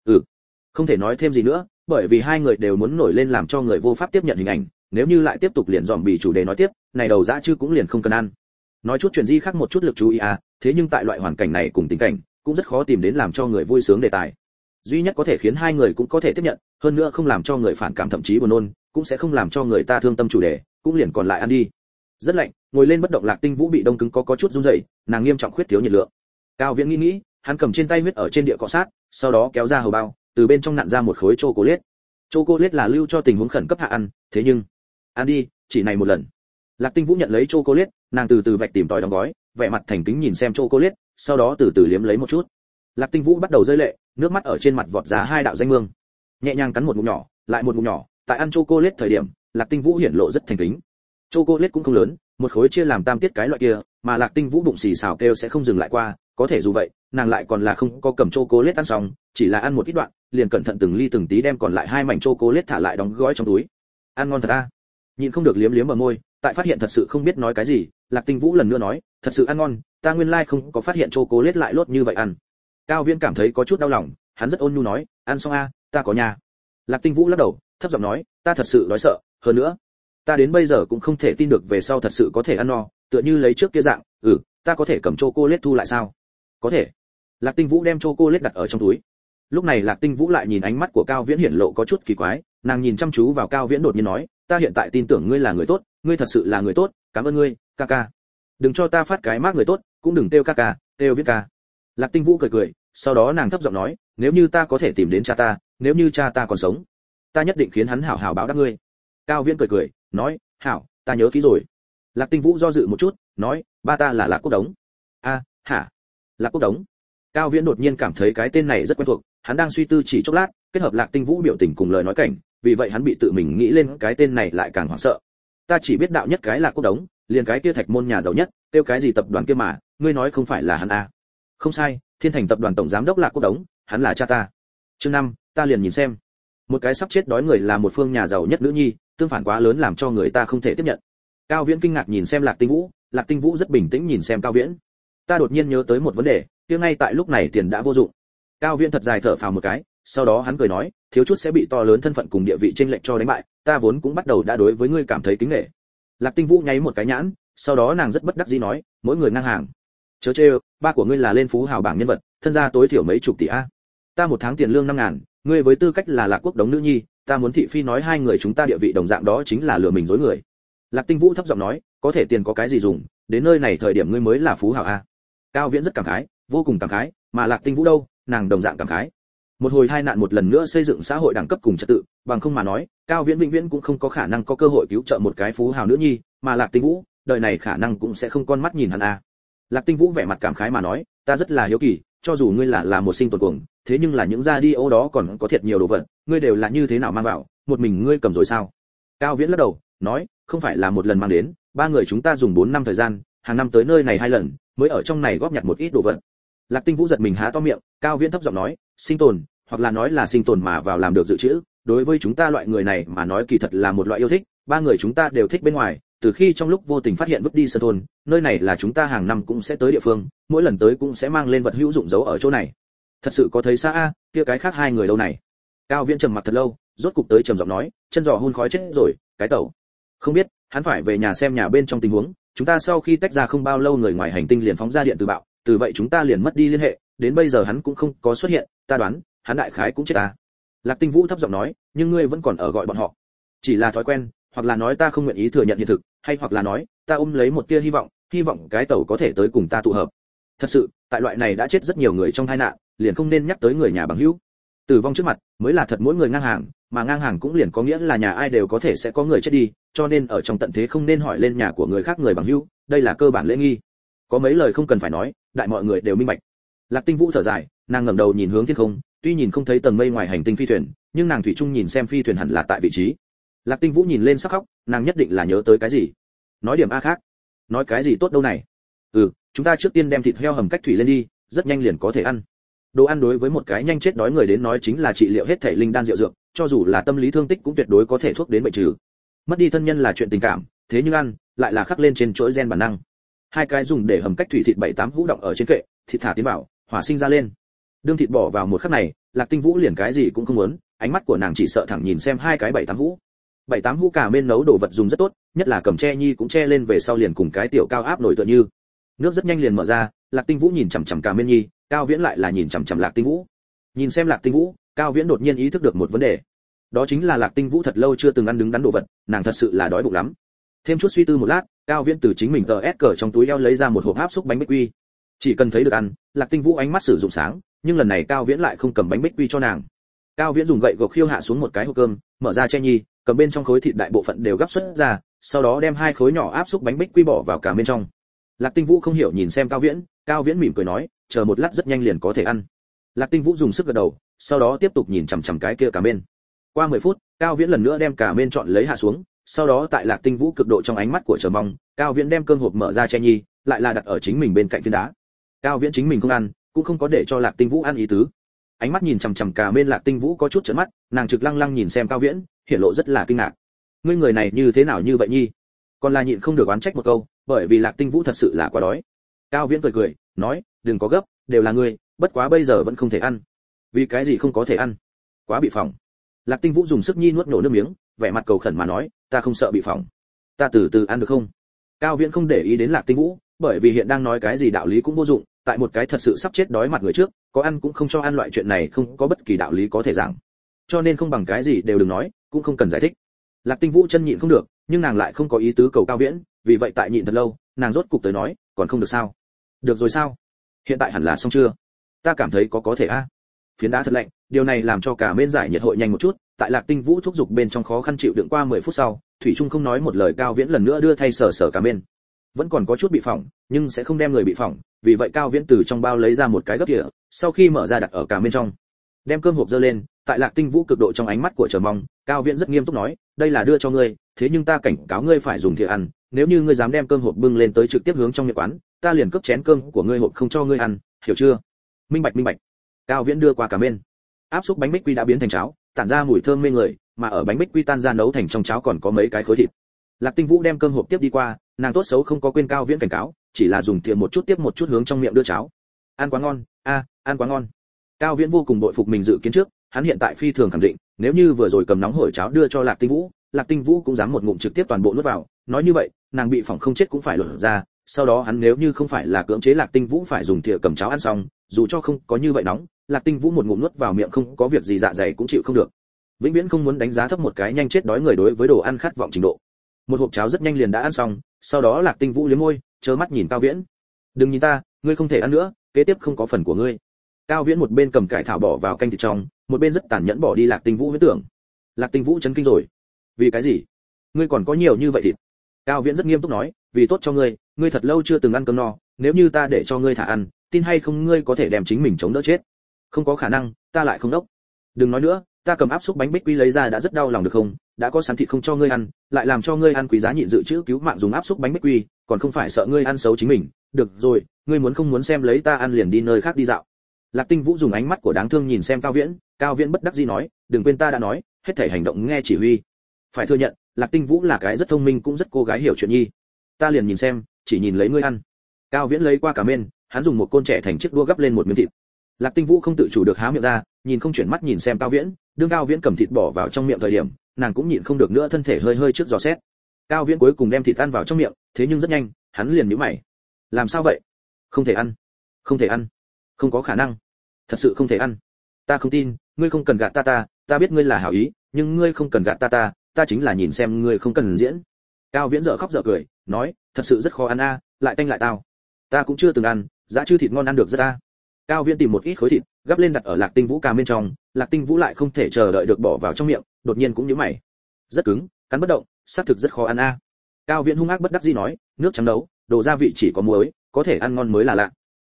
Không thể nói thêm gì nữa, bởi vì hai người đều muốn nổi lên làm cho người vô pháp tiếp nhận hình ảnh, nếu như lại tiếp tục liền zombie chủ đề nói tiếp, này đầu dã chứ cũng liền không cần ăn. Nói chút chuyện gì khác một chút lực chú ý à, thế nhưng tại loại hoàn cảnh này cùng tình cảnh, cũng rất khó tìm đến làm cho người vui sướng đề tài. Duy nhất có thể khiến hai người cũng có thể tiếp nhận, hơn nữa không làm cho người phản cảm thậm chí buồn nôn, cũng sẽ không làm cho người ta thương tâm chủ đề, cũng liền còn lại ăn đi. Rất lạnh, ngồi lên bất động Lạc Tinh Vũ bị đông cứng có chút run rẩy, nàng nghiêm trọng khuyết thiếu nhiệt lượng. Cao Viễn nghĩ, hắn cầm trên tay huyết ở trên địa cọ sát, sau đó kéo ra hầu bao, từ bên trong nặn ra một khối chocolate. Chocolate là lưu cho tình huống khẩn cấp hạ ăn, thế nhưng ăn đi, chỉ này một lần. Lạc Tinh Vũ nhận lấy chocolate, nàng từ từ vạch tìm tòi đóng gói, vẻ mặt thành kính nhìn xem chocolate, sau đó từ từ liếm lấy một chút. Lạc Tinh Vũ bắt đầu rơi lệ, nước mắt ở trên mặt vọt ra hai đạo danh mương. Nhẹ nhàng cắn một ngụm nhỏ, lại một ngụm nhỏ, tại ăn chocolate thời điểm, Lạc Tinh Vũ hiển lộ rất thành kính. Chocolate cũng không lớn, một khối chia làm tam tiết cái loại kia, mà Lạc Tinh Vũ bụng xì xào kêu sẽ không dừng lại qua, có thể dù vậy, nàng lại còn là không có cầm chocolate ăn xong, chỉ là ăn một ít đoạn, liền cẩn thận từng ly từng tí đem còn lại hai mảnh chocolate thả lại đóng gói trong túi. Ăn ngon thật a. Nhịn không được liếm liếm ở môi, tại phát hiện thật sự không biết nói cái gì, Lạc Tinh Vũ lần nữa nói, thật sự ăn ngon, ta nguyên lai không có phát hiện chocolate lại lốt như vậy ăn. Cao Viễn cảm thấy có chút đau lòng, hắn rất ôn nhu nói, ăn xong a, ta có nhà. Lạc Tinh Vũ lắc đầu, thấp giọng nói, ta thật sự đói sợ, hơn nữa, ta đến bây giờ cũng không thể tin được về sau thật sự có thể ăn no, tựa như lấy trước kia dạng, ta có thể cầm chocolate thu lại sao? Có thể. Lạc Tinh Vũ đem chocolate đặt ở trong túi. Lúc này Lạc Tinh Vũ lại nhìn ánh mắt của Cao Viễn hiển lộ có chút kỳ quái, nàng nhìn chăm chú vào Cao Viễn đột nhiên nói, ta hiện tại tin tưởng ngươi là người tốt, ngươi thật sự là người tốt, cảm ơn ngươi, ca ca. Đừng cho ta phát cái mác người tốt, cũng đừng kêu ca ca, kêu Viễn ca. Lạc Tinh Vũ cười cười, sau đó nàng thấp giọng nói, nếu như ta có thể tìm đến cha ta, nếu như cha ta còn sống, ta nhất định khiến hắn hảo hảo báo đáp ngươi. Cao Viễn cười cười, nói, hảo, ta nhớ kỹ rồi. Lạc Tinh Vũ do dự một chút, nói, ba ta là Lạc Quốc Đống. Hả? Lạc Quốc Đống. Cao Viễn đột nhiên cảm thấy cái tên này rất quen thuộc, hắn đang suy tư chỉ chốc lát, kết hợp Lạc Tinh Vũ biểu tình cùng lời nói cảnh, vì vậy hắn bị tự mình nghĩ lên cái tên này lại càng hoảng sợ. Ta chỉ biết đạo nhất cái Lạc Quốc Đống, liền cái kia Thạch Môn nhà giàu nhất, tiêu cái gì tập đoàn kia mà, ngươi nói không phải là hắn à? Không sai, Thiên Thành tập đoàn tổng giám đốc Lạc Quốc Đống, hắn là cha ta. Chương 5, ta liền nhìn xem. Một cái sắp chết đói người là một phương nhà giàu nhất nữ nhi, tương phản quá lớn làm cho người ta không thể tiếp nhận. Cao Viễn kinh ngạc nhìn xem Lạc Tinh Vũ rất bình tĩnh nhìn xem Cao Viễn. Ta đột nhiên nhớ tới một vấn đề, kia ngay tại lúc này tiền đã vô dụng. Cao Viễn thật dài thở phào một cái, sau đó hắn cười nói, thiếu chút sẽ bị to lớn thân phận cùng địa vị chênh lệch cho đánh bại, ta vốn cũng bắt đầu đã đối với ngươi cảm thấy kính nể. Lạc Tinh Vũ nháy một cái nhãn, sau đó nàng rất bất đắc dĩ nói, mỗi người ngang hàng. Chớ chê, ba của ngươi là lên phú hào bảng nhân vật, thân gia tối thiểu mấy chục tỷ a. Ta một tháng tiền lương 5.000, ngươi với tư cách là Lạc Quốc đống nữ nhi, ta muốn thị phi nói hai người chúng ta địa vị đồng dạng đó chính là lừa mình dối người. Lạc Tinh Vũ thấp giọng nói, có thể tiền có cái gì dùng, đến nơi này thời điểm ngươi mới là phú hào a. Cao Viễn rất cảm khái, vô cùng cảm khái, mà Lạc Tinh Vũ đâu, nàng đồng dạng cảm khái. Một hồi hai nạn một lần nữa xây dựng xã hội đẳng cấp cùng trật tự, bằng không mà nói, Cao Viễn vĩnh viễn cũng không có khả năng có cơ hội cứu trợ một cái phú hào nữ nhi, mà Lạc Tinh Vũ, đời này khả năng cũng sẽ không con mắt nhìn hắn a. Lạc Tinh Vũ vẻ mặt cảm khái mà nói, ta rất là hiếu kỳ, cho dù ngươi là một sinh tồn cuồng, thế nhưng là những radio đó còn có thiệt nhiều đồ vật, ngươi đều là như thế nào mang vào, một mình ngươi cầm rồi sao? Cao Viễn lắc đầu, nói, không phải là một lần mang đến, ba người chúng ta dùng 4 năm thời gian, hàng năm tới nơi này 2 lần, mới ở trong này góp nhặt một ít đồ vật. Lạc Tinh Vũ giật mình há to miệng, Cao Viễn thấp giọng nói, sinh tồn, hoặc là nói là sinh tồn mà vào làm được dự trữ, đối với chúng ta loại người này mà nói kỳ thật là một loại yêu thích, ba người chúng ta đều thích bên ngoài, từ khi trong lúc vô tình phát hiện vứt đi sân thôn, nơi này là chúng ta hàng năm cũng sẽ tới địa phương, mỗi lần tới cũng sẽ mang lên vật hữu dụng giấu ở chỗ này. Thật sự có thấy xa a, kia cái khác hai người đâu này? Cao Viễn trầm mặc thật lâu, rốt cục tới trầm giọng nói, chân giò hun khói chết rồi, cái tẩu. Không biết, hắn phải về nhà xem nhà bên trong tình huống, chúng ta sau khi tách ra không bao lâu người ngoài hành tinh liền phóng ra điện từ bạo, từ vậy chúng ta liền mất đi liên hệ, đến bây giờ hắn cũng không có xuất hiện, ta đoán, hắn đại khái cũng chết ta. Lạc Tinh Vũ thấp giọng nói, nhưng ngươi vẫn còn ở gọi bọn họ. Chỉ là thói quen, hoặc là nói ta không nguyện ý thừa nhận hiện thực, hay hoặc là nói, ta ôm lấy một tia hy vọng cái tàu có thể tới cùng ta tụ hợp. Thật sự, tại loại này đã chết rất nhiều người trong tai nạn, liền không nên nhắc tới người nhà bằng hữu. Tử vong trước mặt, mới là thật mỗi người ngang hàng, mà ngang hàng cũng liền có nghĩa là nhà ai đều có thể sẽ có người chết đi, cho nên ở trong tận thế không nên hỏi lên nhà của người khác người bằng hữu, đây là cơ bản lễ nghi. Có mấy lời không cần phải nói, đại mọi người đều minh bạch. Lạc Tinh Vũ thở dài, nàng ngẩng đầu nhìn hướng thiên không, tuy nhìn không thấy tầng mây ngoài hành tinh phi thuyền, nhưng nàng thủy chung nhìn xem phi thuyền hẳn là tại vị trí. Lạc Tinh Vũ nhìn lên sắc khóc, nàng nhất định là nhớ tới cái gì. Nói điểm a khác. Nói cái gì tốt đâu này? Chúng ta trước tiên đem thịt heo hầm cách thủy lên đi, rất nhanh liền có thể ăn. Đồ ăn đối với một cái nhanh chết đói người đến nói chính là trị liệu hết thể linh đan diệu dược, cho dù là tâm lý thương tích cũng tuyệt đối có thể thuốc đến bệnh trừ. Mất đi thân nhân là chuyện tình cảm, thế nhưng ăn lại là khắc lên trên chuỗi gen bản năng. Hai cái dùng để hầm cách thủy thịt 7-8 hũ động ở trên kệ, thịt thả tiến vào, hỏa sinh ra lên. Đương thịt bỏ vào một khắc này, Lạc Tinh Vũ liền cái gì cũng không muốn, ánh mắt của nàng chỉ sợ thẳng nhìn xem hai cái 7-8 hũ. 7-8 hũ cả bên nấu đồ vật dùng rất tốt, nhất là cầm che nhi cũng che lên về sau liền cùng cái tiểu cao áp nổi tựa như. Nước rất nhanh liền mở ra, Lạc Tinh Vũ nhìn chằm chằm cả bên nhi, Cao Viễn lại là nhìn chằm chằm Lạc Tinh Vũ. Nhìn xem Lạc Tinh Vũ, Cao Viễn đột nhiên ý thức được một vấn đề. Đó chính là Lạc Tinh Vũ thật lâu chưa từng ăn đứng đắn đồ vật, nàng thật sự là đói bụng lắm. Thêm chút suy tư một lát, Cao Viễn từ chính mình TS cờ trong túi eo lấy ra một hộp áp xúc bánh bích quy. Chỉ cần thấy được ăn, Lạc Tinh Vũ ánh mắt sử dụng sáng, nhưng lần này Cao Viễn lại không cầm bánh bích quy cho nàng. Cao Viễn dùng gậy gộc khiêu hạ xuống một cái hộp cơm, mở ra che nhi, cầm bên trong khối thịt đại bộ phận đều gắp xuất ra, sau đó đem hai khối nhỏ áp xúc bánh bích quy bỏ vào cả bên trong. Lạc Tinh Vũ không hiểu nhìn xem Cao Viễn mỉm cười nói, chờ một lát rất nhanh liền có thể ăn. Lạc Tinh Vũ dùng sức gật đầu, sau đó tiếp tục nhìn chằm chằm cái kia cả bên. Qua 10 phút, Cao Viễn lần nữa đem cả bên chọn lấy hạ xuống, sau đó tại Lạc Tinh Vũ cực độ trong ánh mắt của chờ mong, Cao Viễn đem cơm hộp mở ra che nhi, lại là đặt ở chính mình bên cạnh phiến đá. Cao Viễn chính mình không ăn, cũng không có để cho Lạc Tinh Vũ ăn ý tứ. Ánh mắt nhìn chằm chằm cả bên Lạc Tinh Vũ có chút trợn mắt, nàng trực lăng lăng nhìn xem Cao Viễn, hiện lộ rất là kinh ngạc. Ngươi người này như thế nào như vậy nhi? Còn là nhịn không được oán trách một câu, bởi vì Lạc Tinh Vũ thật sự là quá đói. Cao Viễn cười cười, nói, đừng có gấp, đều là ngươi, bất quá bây giờ vẫn không thể ăn. Vì cái gì không có thể ăn? Quá bị phỏng. Lạc Tinh Vũ dùng sức nhi nuốt nổ nước miếng, vẻ mặt cầu khẩn mà nói, ta không sợ bị phỏng, ta từ từ ăn được không? Cao Viễn không để ý đến Lạc Tinh Vũ, bởi vì hiện đang nói cái gì đạo lý cũng vô dụng, tại một cái thật sự sắp chết đói mặt người trước, có ăn cũng không cho ăn loại chuyện này không có bất kỳ đạo lý có thể giảng. Cho nên không bằng cái gì đều đừng nói, cũng không cần giải thích. Lạc Tinh Vũ chân nhịn không được, nhưng nàng lại không có ý tứ cầu Cao Viễn, vì vậy tại nhịn thật lâu, nàng rốt cục tới nói, còn không được sao? Được rồi sao? Hiện tại hẳn là xong chưa? Ta cảm thấy có thể a. Phiến đá thật lạnh, điều này làm cho cả bên giải nhiệt hội nhanh một chút, tại Lạc Tinh Vũ thúc giục bên trong khó khăn chịu đựng qua 10 phút sau, thủy trung không nói một lời Cao Viễn lần nữa đưa thay sờ cả bên. Vẫn còn có chút bị phỏng, nhưng sẽ không đem người bị phỏng, vì vậy Cao Viễn từ trong bao lấy ra một cái gấp thìa, sau khi mở ra đặt ở cả bên trong. Đem cơm hộp dơ lên, tại Lạc Tinh Vũ cực độ trong ánh mắt của chờ mong, Cao Viễn rất nghiêm túc nói, đây là đưa cho ngươi, thế nhưng ta cảnh cáo ngươi phải dùng thìa ăn, nếu như ngươi dám đem cơm hộp bưng lên tới trực tiếp hướng trong miệng quán, ta liền cướp chén cơm của ngươi hộp không cho ngươi ăn, hiểu chưa? Minh bạch. Cao Viễn đưa qua cả bên. Áp xúc bánh bích quy đã biến thành cháo, tản ra mùi thơm mê người, mà ở bánh bích quy tan ra nấu thành trong cháo còn có mấy cái khối thịt. Lạc Tinh Vũ đem cơm hộp tiếp đi qua, nàng tốt xấu không có quên Cao Viễn cảnh cáo, chỉ là dùng thìa một chút tiếp một chút hướng trong miệng đưa cháo. Ăn quá ngon, ăn quá ngon. Cao Viễn vô cùng bội phục mình dự kiến trước, hắn hiện tại phi thường khẳng định, nếu như vừa rồi cầm nóng hổi cháo đưa cho Lạc Tinh Vũ cũng dám một ngụm trực tiếp toàn bộ nuốt vào, nói như vậy, nàng bị phỏng không chết cũng phải lột ra, sau đó hắn nếu như không phải là cưỡng chế Lạc Tinh Vũ phải dùng thìa cầm cháo ăn xong, dù cho không có như vậy nóng, Lạc Tinh Vũ một ngụm nuốt vào miệng không có việc gì dạ dày cũng chịu không được. Vĩnh viễn không muốn đánh giá thấp một cái nhanh chết đói người đối với đồ ăn khát vọng trình độ. Một hộp cháo rất nhanh liền đã ăn xong, sau đó Lạc Tinh Vũ liếm môi, trơ mắt nhìn Cao Viễn. "Đừng nhìn ta, ngươi không thể ăn nữa, kế tiếp không có phần của ngươi." Cao Viễn một bên cầm cải thảo bỏ vào canh thịt trong, một bên rất tàn nhẫn bỏ đi Lạc Tinh Vũ huyết tưởng. Lạc Tinh Vũ chấn kinh rồi. "Vì cái gì? Ngươi còn có nhiều như vậy thịt?" Cao Viễn rất nghiêm túc nói, "Vì tốt cho ngươi, ngươi thật lâu chưa từng ăn cơm no, nếu như ta để cho ngươi thả ăn, tin hay không ngươi có thể đem chính mình chống đỡ chết." "Không có khả năng, ta lại không đốc." "Đừng nói nữa, ta cầm áp xúc bánh bích quy lấy ra đã rất đau lòng được không, đã có sẵn thịt không cho ngươi ăn, lại làm cho ngươi ăn quý giá nhịn dự trữ cứu mạng dùng áp xúc bánh bích quy, còn không phải sợ ngươi ăn xấu chính mình. Được rồi, ngươi muốn không muốn xem lấy ta ăn liền đi nơi khác đi dạo." Lạc Tinh Vũ dùng ánh mắt của đáng thương nhìn xem Cao Viễn, Cao Viễn bất đắc dĩ nói, "Đừng quên ta đã nói, hết thảy hành động nghe chỉ huy." Phải thừa nhận, Lạc Tinh Vũ là cái rất thông minh cũng rất cô gái hiểu chuyện nhi. "Ta liền nhìn xem, chỉ nhìn lấy ngươi ăn." Cao Viễn lấy qua cả men, hắn dùng một côn trẻ thành chiếc đũa gắp lên một miếng thịt. Lạc Tinh Vũ không tự chủ được há miệng ra, nhìn không chuyển mắt nhìn xem Cao Viễn, đương Cao Viễn cầm thịt bỏ vào trong miệng thời điểm, nàng cũng nhịn không được nữa thân thể hơi hơi trước dò xét. Cao Viễn cuối cùng đem thịt ăn vào trong miệng, thế nhưng rất nhanh, hắn liền nhíu mày. "Làm sao vậy?" "Không thể ăn." "Không thể ăn." "Không có khả năng." "Thật sự không thể ăn." "Ta không tin, ngươi không cần gạt ta biết ngươi là hảo ý, nhưng ngươi không cần gạt ta chính là nhìn xem ngươi không cần diễn." Cao Viễn dở khóc dở cười, nói, "Thật sự rất khó ăn a, lại tanh lại tao. Ta cũng chưa từng ăn, dã chư thịt ngon ăn được rất a." Cao Viễn tìm một ít khối thịt, gắp lên đặt ở Lạc Tinh Vũ cà bên trong, Lạc Tinh Vũ lại không thể chờ đợi được bỏ vào trong miệng, đột nhiên cũng nhíu mày. "Rất cứng, cắn bất động, xác thực rất khó ăn a." Cao Viễn hung ác bất đắc dĩ nói, "Nước chấm nấu, đồ gia vị chỉ có muối, có thể ăn ngon mới là lạ."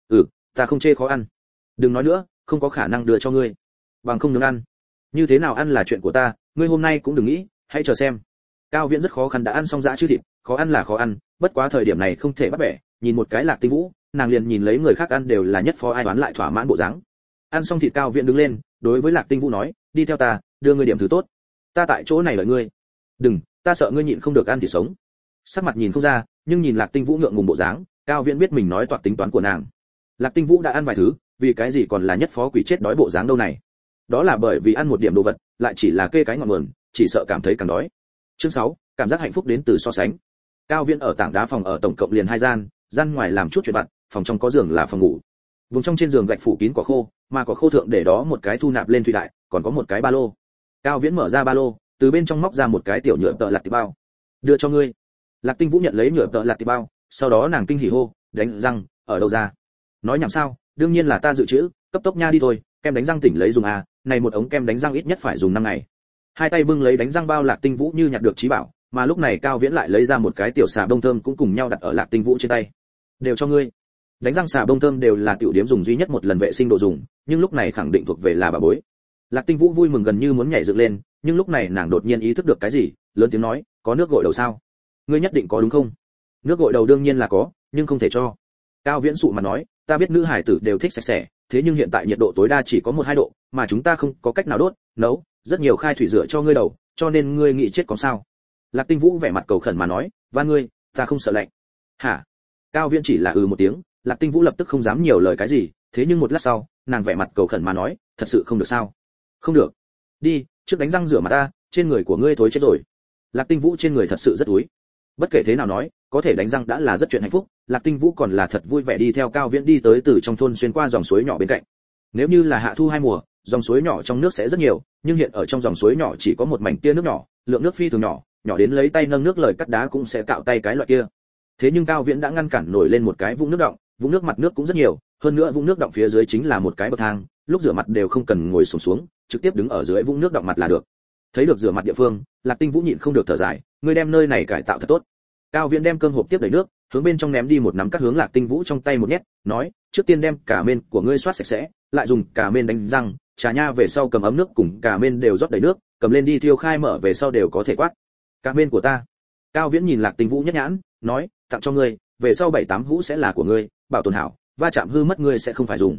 Ta không chê khó ăn." "Đừng nói nữa, không có khả năng đưa cho ngươi. Bằng không nướng ăn." "Như thế nào ăn là chuyện của ta, ngươi hôm nay cũng đừng nghĩ, hãy chờ xem." Cao Viễn rất khó khăn đã ăn xong dã chư thịt, khó ăn là khó ăn, bất quá thời điểm này không thể bắt bẻ, nhìn một cái Lạc Tinh Vũ, nàng liền nhìn lấy người khác ăn đều là nhất phó ai đoán lại thỏa mãn bộ dáng. Ăn xong thịt Cao Viễn đứng lên, đối với Lạc Tinh Vũ nói, "Đi theo ta, đưa ngươi điểm thứ tốt. Ta tại chỗ này đợi ngươi." "Đừng, ta sợ ngươi nhịn không được ăn thịt sống." Sắc mặt nhìn không ra, nhưng nhìn Lạc Tinh Vũ ngượng ngùng bộ dáng, Cao Viễn biết mình nói toạc tính toán của nàng. Lạc Tinh Vũ đã ăn vài thứ, vì cái gì còn là nhất phó quỷ chết đói bộ dáng đâu này? Đó là bởi vì ăn một điểm đồ vật, lại chỉ là kê cái ngọn nguồn, chỉ sợ cảm thấy càng đói. Chương 6, cảm giác hạnh phúc đến từ so sánh. Cao Viễn ở tảng đá phòng ở tổng cộng liền 2 gian, gian ngoài làm chút chuyện vặt, phòng trong có giường là phòng ngủ. Vùng trong trên giường gạch phủ kín cỏ khô, mà cỏ khô thượng để đó một cái thu nạp lên thủy đại, còn có một cái ba lô. Cao Viễn mở ra ba lô, từ bên trong móc ra một cái tiểu nhựa tợ lặt tì bao. "Đưa cho ngươi." Lạc Tinh Vũ nhận lấy nhựa tợ lặt tì bao, sau đó nàng kinh hỉ hô, "Đánh răng, ở đâu ra?" "Nói nhảm sao, đương nhiên là ta dự trữ, cấp tốc nha đi thôi, kem đánh răng tỉnh lấy dùng à, này một ống kem đánh răng ít nhất phải dùng 5 ngày." Hai tay bưng lấy đánh răng bao Lạc Tinh Vũ như nhặt được trí bảo, mà lúc này Cao Viễn lại lấy ra một cái tiểu xà bông thơm cũng cùng nhau đặt ở Lạc Tinh Vũ trên tay. "Đều cho ngươi." Đánh răng xà bông thơm đều là tiểu điểm dùng duy nhất một lần vệ sinh đồ dùng, nhưng lúc này khẳng định thuộc về là bà bối. Lạc Tinh Vũ vui mừng gần như muốn nhảy dựng lên, nhưng lúc này nàng đột nhiên ý thức được cái gì, lớn tiếng nói, "Có nước gội đầu sao? Ngươi nhất định có đúng không?" "Nước gội đầu đương nhiên là có, nhưng không thể cho." Cao Viễn sụ mặt nói, "Ta biết nữ hải tử đều thích sạch sẽ, thế nhưng hiện tại nhiệt độ tối đa chỉ có 1-2 độ, mà chúng ta không có cách nào đốt, nấu, rất nhiều khai thủy rửa cho ngươi đầu, cho nên ngươi nghĩ chết có sao?" Lạc Tinh Vũ vẻ mặt cầu khẩn mà nói, "Van ngươi, ta không sợ lạnh." "Hả?" Cao Viễn chỉ là một tiếng, Lạc Tinh Vũ lập tức không dám nhiều lời cái gì, thế nhưng một lát sau, nàng vẻ mặt cầu khẩn mà nói, "Thật sự không được sao?" "Không được." "Đi, trước đánh răng rửa mặt ta, trên người của ngươi thối chết rồi." Lạc Tinh Vũ trên người thật sự rất úi. Bất kể thế nào nói, có thể đánh răng đã là rất chuyện hạnh phúc, Lạc Tinh Vũ còn là thật vui vẻ đi theo Cao Viễn đi tới từ trong thôn xuyên qua dòng suối nhỏ bên cạnh. Nếu như là hạ thu 2 mùa, dòng suối nhỏ trong nước sẽ rất nhiều, nhưng hiện ở trong dòng suối nhỏ chỉ có một mảnh tia nước nhỏ, lượng nước phi thường nhỏ, nhỏ đến lấy tay nâng nước lời cắt đá cũng sẽ cạo tay cái loại kia. Thế nhưng Cao Viễn đã ngăn cản nổi lên một cái vũng nước động, vũng nước mặt nước cũng rất nhiều, hơn nữa vũng nước động phía dưới chính là một cái bậc thang, lúc rửa mặt đều không cần ngồi xổm xuống, trực tiếp đứng ở dưới vũng nước động mặt là được. Thấy được rửa mặt địa phương, Lạc Tinh Vũ nhịn không được thở dài, "Ngươi đem nơi này cải tạo thật tốt." Cao Viễn đem cơm hộp tiếp đầy nước, hướng bên trong ném đi một nắm cắt hướng Lạc Tinh Vũ trong tay một nhét, nói, "Trước tiên đem cả men của ngươi xoát sạch sẽ, lại dùng cả men đánh răng, trà nha về sau cầm ấm nước cùng cả men đều rót đầy nước, cầm lên đi thiêu khai mở về sau đều có thể quát." "Cả men của ta." Cao Viễn nhìn Lạc Tinh Vũ nhất nhãn, nói, "Tặng cho ngươi, về sau 7-8 hũ sẽ là của ngươi, bảo tồn hảo, va chạm hư mất ngươi sẽ không phải dùng."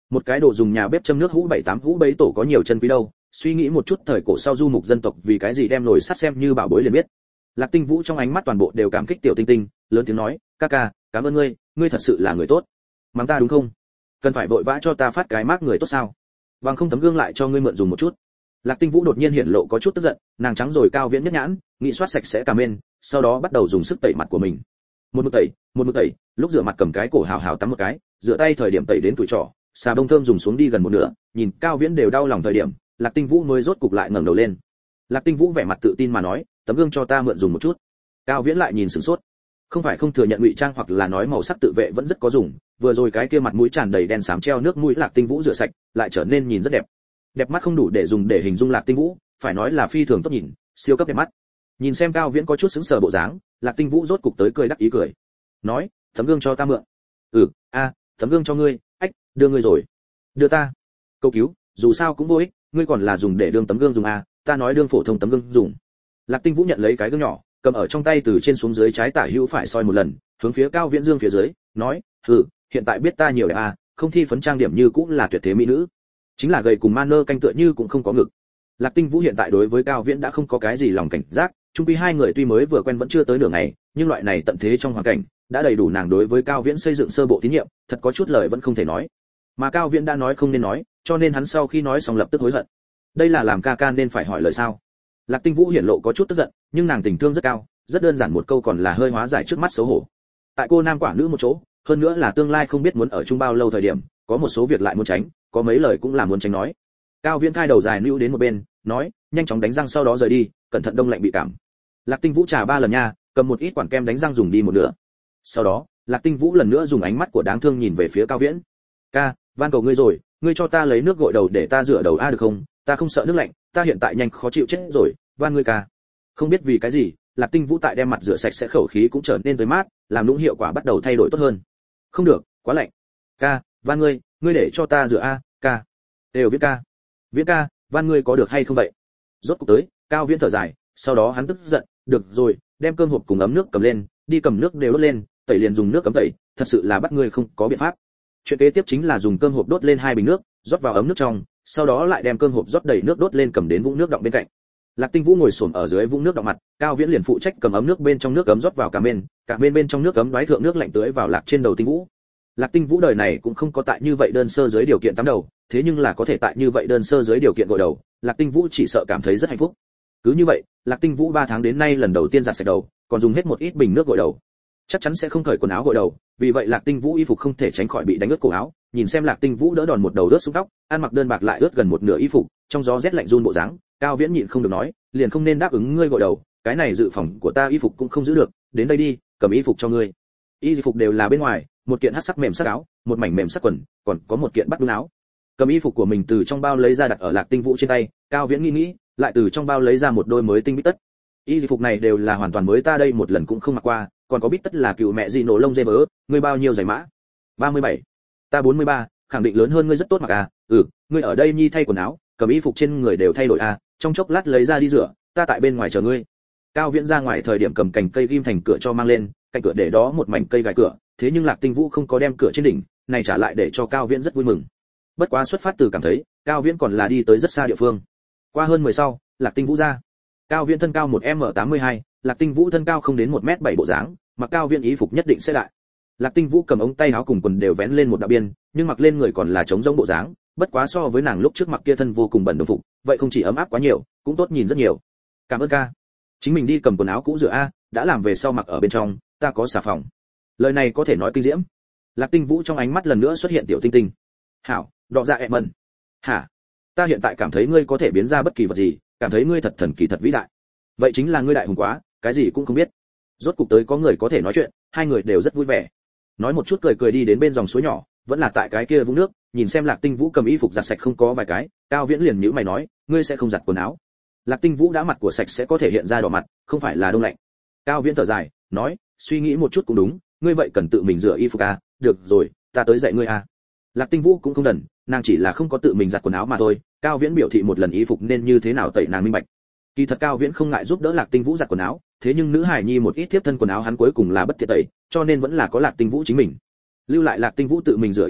Một cái đồ dùng nhà bếp châm nước hũ 7-8 hũ bấy tổ có nhiều chân quý đâu, suy nghĩ một chút thời cổ sau du mục dân tộc vì cái gì đem nồi sắt xem như bảo bối liền biết. Lạc Tinh Vũ trong ánh mắt toàn bộ đều cảm kích tiểu Tinh Tinh, lớn tiếng nói, ca ca, cảm ơn ngươi, ngươi thật sự là người tốt. Mắng ta đúng không? Cần phải vội vã cho ta phát cái mác người tốt sao? Bằng không tấm gương lại cho ngươi mượn dùng một chút. Lạc Tinh Vũ đột nhiên hiển lộ có chút tức giận, nàng trắng rồi Cao Viễn nhất nhãn, nghĩ soát sạch sẽ cả men, sau đó bắt đầu dùng sức tẩy mặt của mình. Một mực tẩy, lúc rửa mặt cầm cái cổ hào hào tắm một cái, rửa tay thời điểm tẩy đến tuổi trỏ, xà bông thơm dùng xuống đi gần một nửa, nhìn Cao Viễn đều đau lòng thời điểm, Lạc Tinh Vũ mới rốt cục lại ngẩng đầu lên. Lạc Tinh Vũ vẻ mặt tự tin mà nói, tấm gương cho ta mượn dùng một chút. Cao Viễn lại nhìn sửng sốt, không phải không thừa nhận ngụy trang hoặc là nói màu sắc tự vệ vẫn rất có dùng, vừa rồi cái kia mặt mũi tràn đầy đen xám treo nước mũi Lạc Tinh Vũ rửa sạch, lại trở nên nhìn rất đẹp. Đẹp mắt không đủ để dùng để hình dung Lạc Tinh Vũ, phải nói là phi thường tốt nhìn, siêu cấp đẹp mắt. Nhìn xem Cao Viễn có chút sững sờ bộ dáng, Lạc Tinh Vũ rốt cục tới cười đắc ý cười. Nói, tấm gương cho ta mượn. Tấm gương cho ngươi, đưa ngươi rồi. Đưa ta. Câu cứu, dù sao cũng vô ích, ngươi còn là dùng để đương tấm gương dùng ta nói đương phổ thông tấm gương dùng. Lạc Tinh Vũ nhận lấy cái gương nhỏ, cầm ở trong tay từ trên xuống dưới trái tả hữu phải soi một lần, hướng phía Cao Viễn dương phía dưới, nói, hiện tại biết ta nhiều đẹp không thi phấn trang điểm như cũng là tuyệt thế mỹ nữ. Chính là gầy cùng manơ canh tựa như cũng không có ngực. Lạc Tinh Vũ hiện tại đối với Cao Viễn đã không có cái gì lòng cảnh giác, chung quy hai người tuy mới vừa quen vẫn chưa tới nửa ngày, nhưng loại này tận thế trong hoàn cảnh, đã đầy đủ nàng đối với Cao Viễn xây dựng sơ bộ tín nhiệm, thật có chút lời vẫn không thể nói. Mà Cao Viễn đã nói không nên nói, cho nên hắn sau khi nói xong lập tức hối hận. Đây là làm ca ca nên phải hỏi lời sao? Lạc Tinh Vũ hiển lộ có chút tức giận, nhưng nàng tình thương rất cao, rất đơn giản một câu còn là hơi hóa giải trước mắt xấu hổ. Tại cô nam quả nữ một chỗ, hơn nữa là tương lai không biết muốn ở chung bao lâu thời điểm, có một số việc lại muốn tránh, có mấy lời cũng là muốn tránh nói. Cao Viễn khai đầu dài nữu đến một bên, nói, nhanh chóng đánh răng sau đó rời đi, cẩn thận đông lạnh bị cảm. Lạc Tinh Vũ trà 3 lần nha, cầm một ít quản kem đánh răng dùng đi một nửa. Sau đó, Lạc Tinh Vũ lần nữa dùng ánh mắt của đáng thương nhìn về phía Cao Viễn. Ca, van cầu ngươi rồi, ngươi cho ta lấy nước gội đầu để ta rửa đầu được không? Ta không sợ nước lạnh, ta hiện tại nhanh khó chịu chết rồi, van ngươi ca. Không biết vì cái gì, Lạc Tinh Vũ tại đem mặt rửa sạch sẽ khẩu khí cũng trở nên tới mát, làm nũng hiệu quả bắt đầu thay đổi tốt hơn. Không được, quá lạnh. Ca, van ngươi để cho ta rửa ca. Đều Viễn ca. Viễn ca, van ngươi có được hay không vậy? Rốt cuộc tới, Cao Viễn thở dài, sau đó hắn tức giận, được rồi, đem cơm hộp cùng ấm nước cầm lên, đi cầm nước đều đốt lên, tẩy liền dùng nước cấm tẩy, thật sự là bắt ngươi không có biện pháp. Chuyện kế tiếp chính là dùng cơm hộp đốt lên 2 bình nước, rót vào ấm nước trong, sau đó lại đem cơm hộp rót đầy nước đốt lên cầm đến vũng nước đọng bên cạnh. Lạc Tinh Vũ ngồi xổm ở dưới vũng nước đọng mặt, Cao Viễn liền phụ trách cầm ấm nước bên trong nước ấm rót vào cả bên trong nước ấm đoái thượng nước lạnh tưới vào Lạc trên đầu Tinh Vũ. Lạc Tinh Vũ đời này cũng không có tại như vậy đơn sơ dưới điều kiện tắm đầu, thế nhưng là có thể tại như vậy đơn sơ dưới điều kiện gội đầu, Lạc Tinh Vũ chỉ sợ cảm thấy rất hạnh phúc. Cứ như vậy, Lạc Tinh Vũ 3 tháng đến nay lần đầu tiên giặt sạch đầu, còn dùng hết một ít bình nước gội đầu. Chắc chắn sẽ không cởi quần áo gội đầu, vì vậy Lạc Tinh Vũ y phục không thể tránh khỏi bị đánh ướt cổ áo, nhìn xem Lạc Tinh Vũ đỡ đòn một đầu ướt xuống tóc, ăn mặc đơn bạc lại ướt gần một nửa y phục, trong gió rét lạnh run bộ dáng, Cao Viễn nhịn không được nói, liền không nên đáp ứng ngươi gội đầu, cái này dự phòng của ta y phục cũng không giữ được, đến đây đi, cầm y phục cho ngươi. Y phục đều là bên ngoài, một kiện hắc sắc mềm sắc áo, một mảnh mềm sắc quần, còn có một kiện bắt đúng áo. Cầm y phục của mình từ trong bao lấy ra đặt ở Lạc Tinh Vũ trên tay, Cao Viễn nghĩ, lại từ trong bao lấy ra một đôi mới tinh bít tất. Y phục này đều là hoàn toàn mới, ta đây một lần cũng không mặc qua, còn có bít tất là cựu mẹ gì nổ lông dê vớ, ngươi bao nhiêu giày mã? 37. Ta 43, khẳng định lớn hơn ngươi rất tốt mặc ngươi ở đây nhi thay quần áo, cầm y phục trên người đều thay đổi trong chốc lát lấy ra đi rửa, ta tại bên ngoài chờ ngươi. Cao Viễn ra ngoài thời điểm cầm cành cây ghim thành cửa cho mang lên, cạnh cửa để đó một mảnh cây gài cửa, thế nhưng Lạc Tinh Vũ không có đem cửa trên đỉnh, này trả lại để cho Cao Viễn rất vui mừng. Bất quá xuất phát từ cảm thấy, Cao Viễn còn là đi tới rất xa địa phương. Qua hơn 10 sau, Lạc Tinh Vũ ra. Cao Viễn thân cao 1m82, Lạc Tinh Vũ thân cao không đến 1m7 bộ dáng, mặc Cao Viễn y phục nhất định sẽ đại. Lạc Tinh Vũ cầm ống tay áo cùng quần đều vén lên một đạo biên, nhưng mặc lên người còn là trống rỗng bộ dáng, bất quá so với nàng lúc trước mặc kia thân vô cùng bẩn đồng phục, vậy không chỉ ấm áp quá nhiều, cũng tốt nhìn rất nhiều. Cảm ơn ca. Chính mình đi cầm quần áo cũ rửa đã làm về sau mặc ở bên trong, ta có xà phòng. Lời này có thể nói kinh diễm. Lạc Tinh Vũ trong ánh mắt lần nữa xuất hiện tiểu tinh tinh. Hảo, đọ dạ em mẩn. Hả? Ta hiện tại cảm thấy ngươi có thể biến ra bất kỳ vật gì, cảm thấy ngươi thật thần kỳ thật vĩ đại. Vậy chính là ngươi đại hùng quá, cái gì cũng không biết. Rốt cục tới có người có thể nói chuyện, hai người đều rất vui vẻ. Nói một chút cười đi đến bên dòng suối nhỏ, vẫn là tại cái kia vũng nước, nhìn xem Lạc Tinh Vũ cầm y phục giặt sạch không có vài cái, Cao Viễn liền nhíu mày nói, ngươi sẽ không giặt quần áo. Lạc Tinh Vũ đã mặt của sạch sẽ có thể hiện ra đỏ mặt, không phải là đông lạnh. Cao Viễn thở dài, nói, suy nghĩ một chút cũng đúng, ngươi vậy cần tự mình rửa y phục được rồi, ta tới dạy ngươi Lạc Tinh Vũ cũng không đần, nàng chỉ là không có tự mình giặt quần áo mà thôi. Cao Viễn biểu thị một lần y phục nên như thế nào tẩy nàng minh bạch. Kỳ thật Cao Viễn không ngại giúp đỡ Lạc Tinh Vũ giặt quần áo, thế nhưng nữ hải nhi một ít tiếp thân quần áo hắn cuối cùng là bất tiện tẩy, cho nên vẫn là có Lạc Tinh Vũ chính mình. Lưu lại Lạc Tinh Vũ tự mình rửa y phục,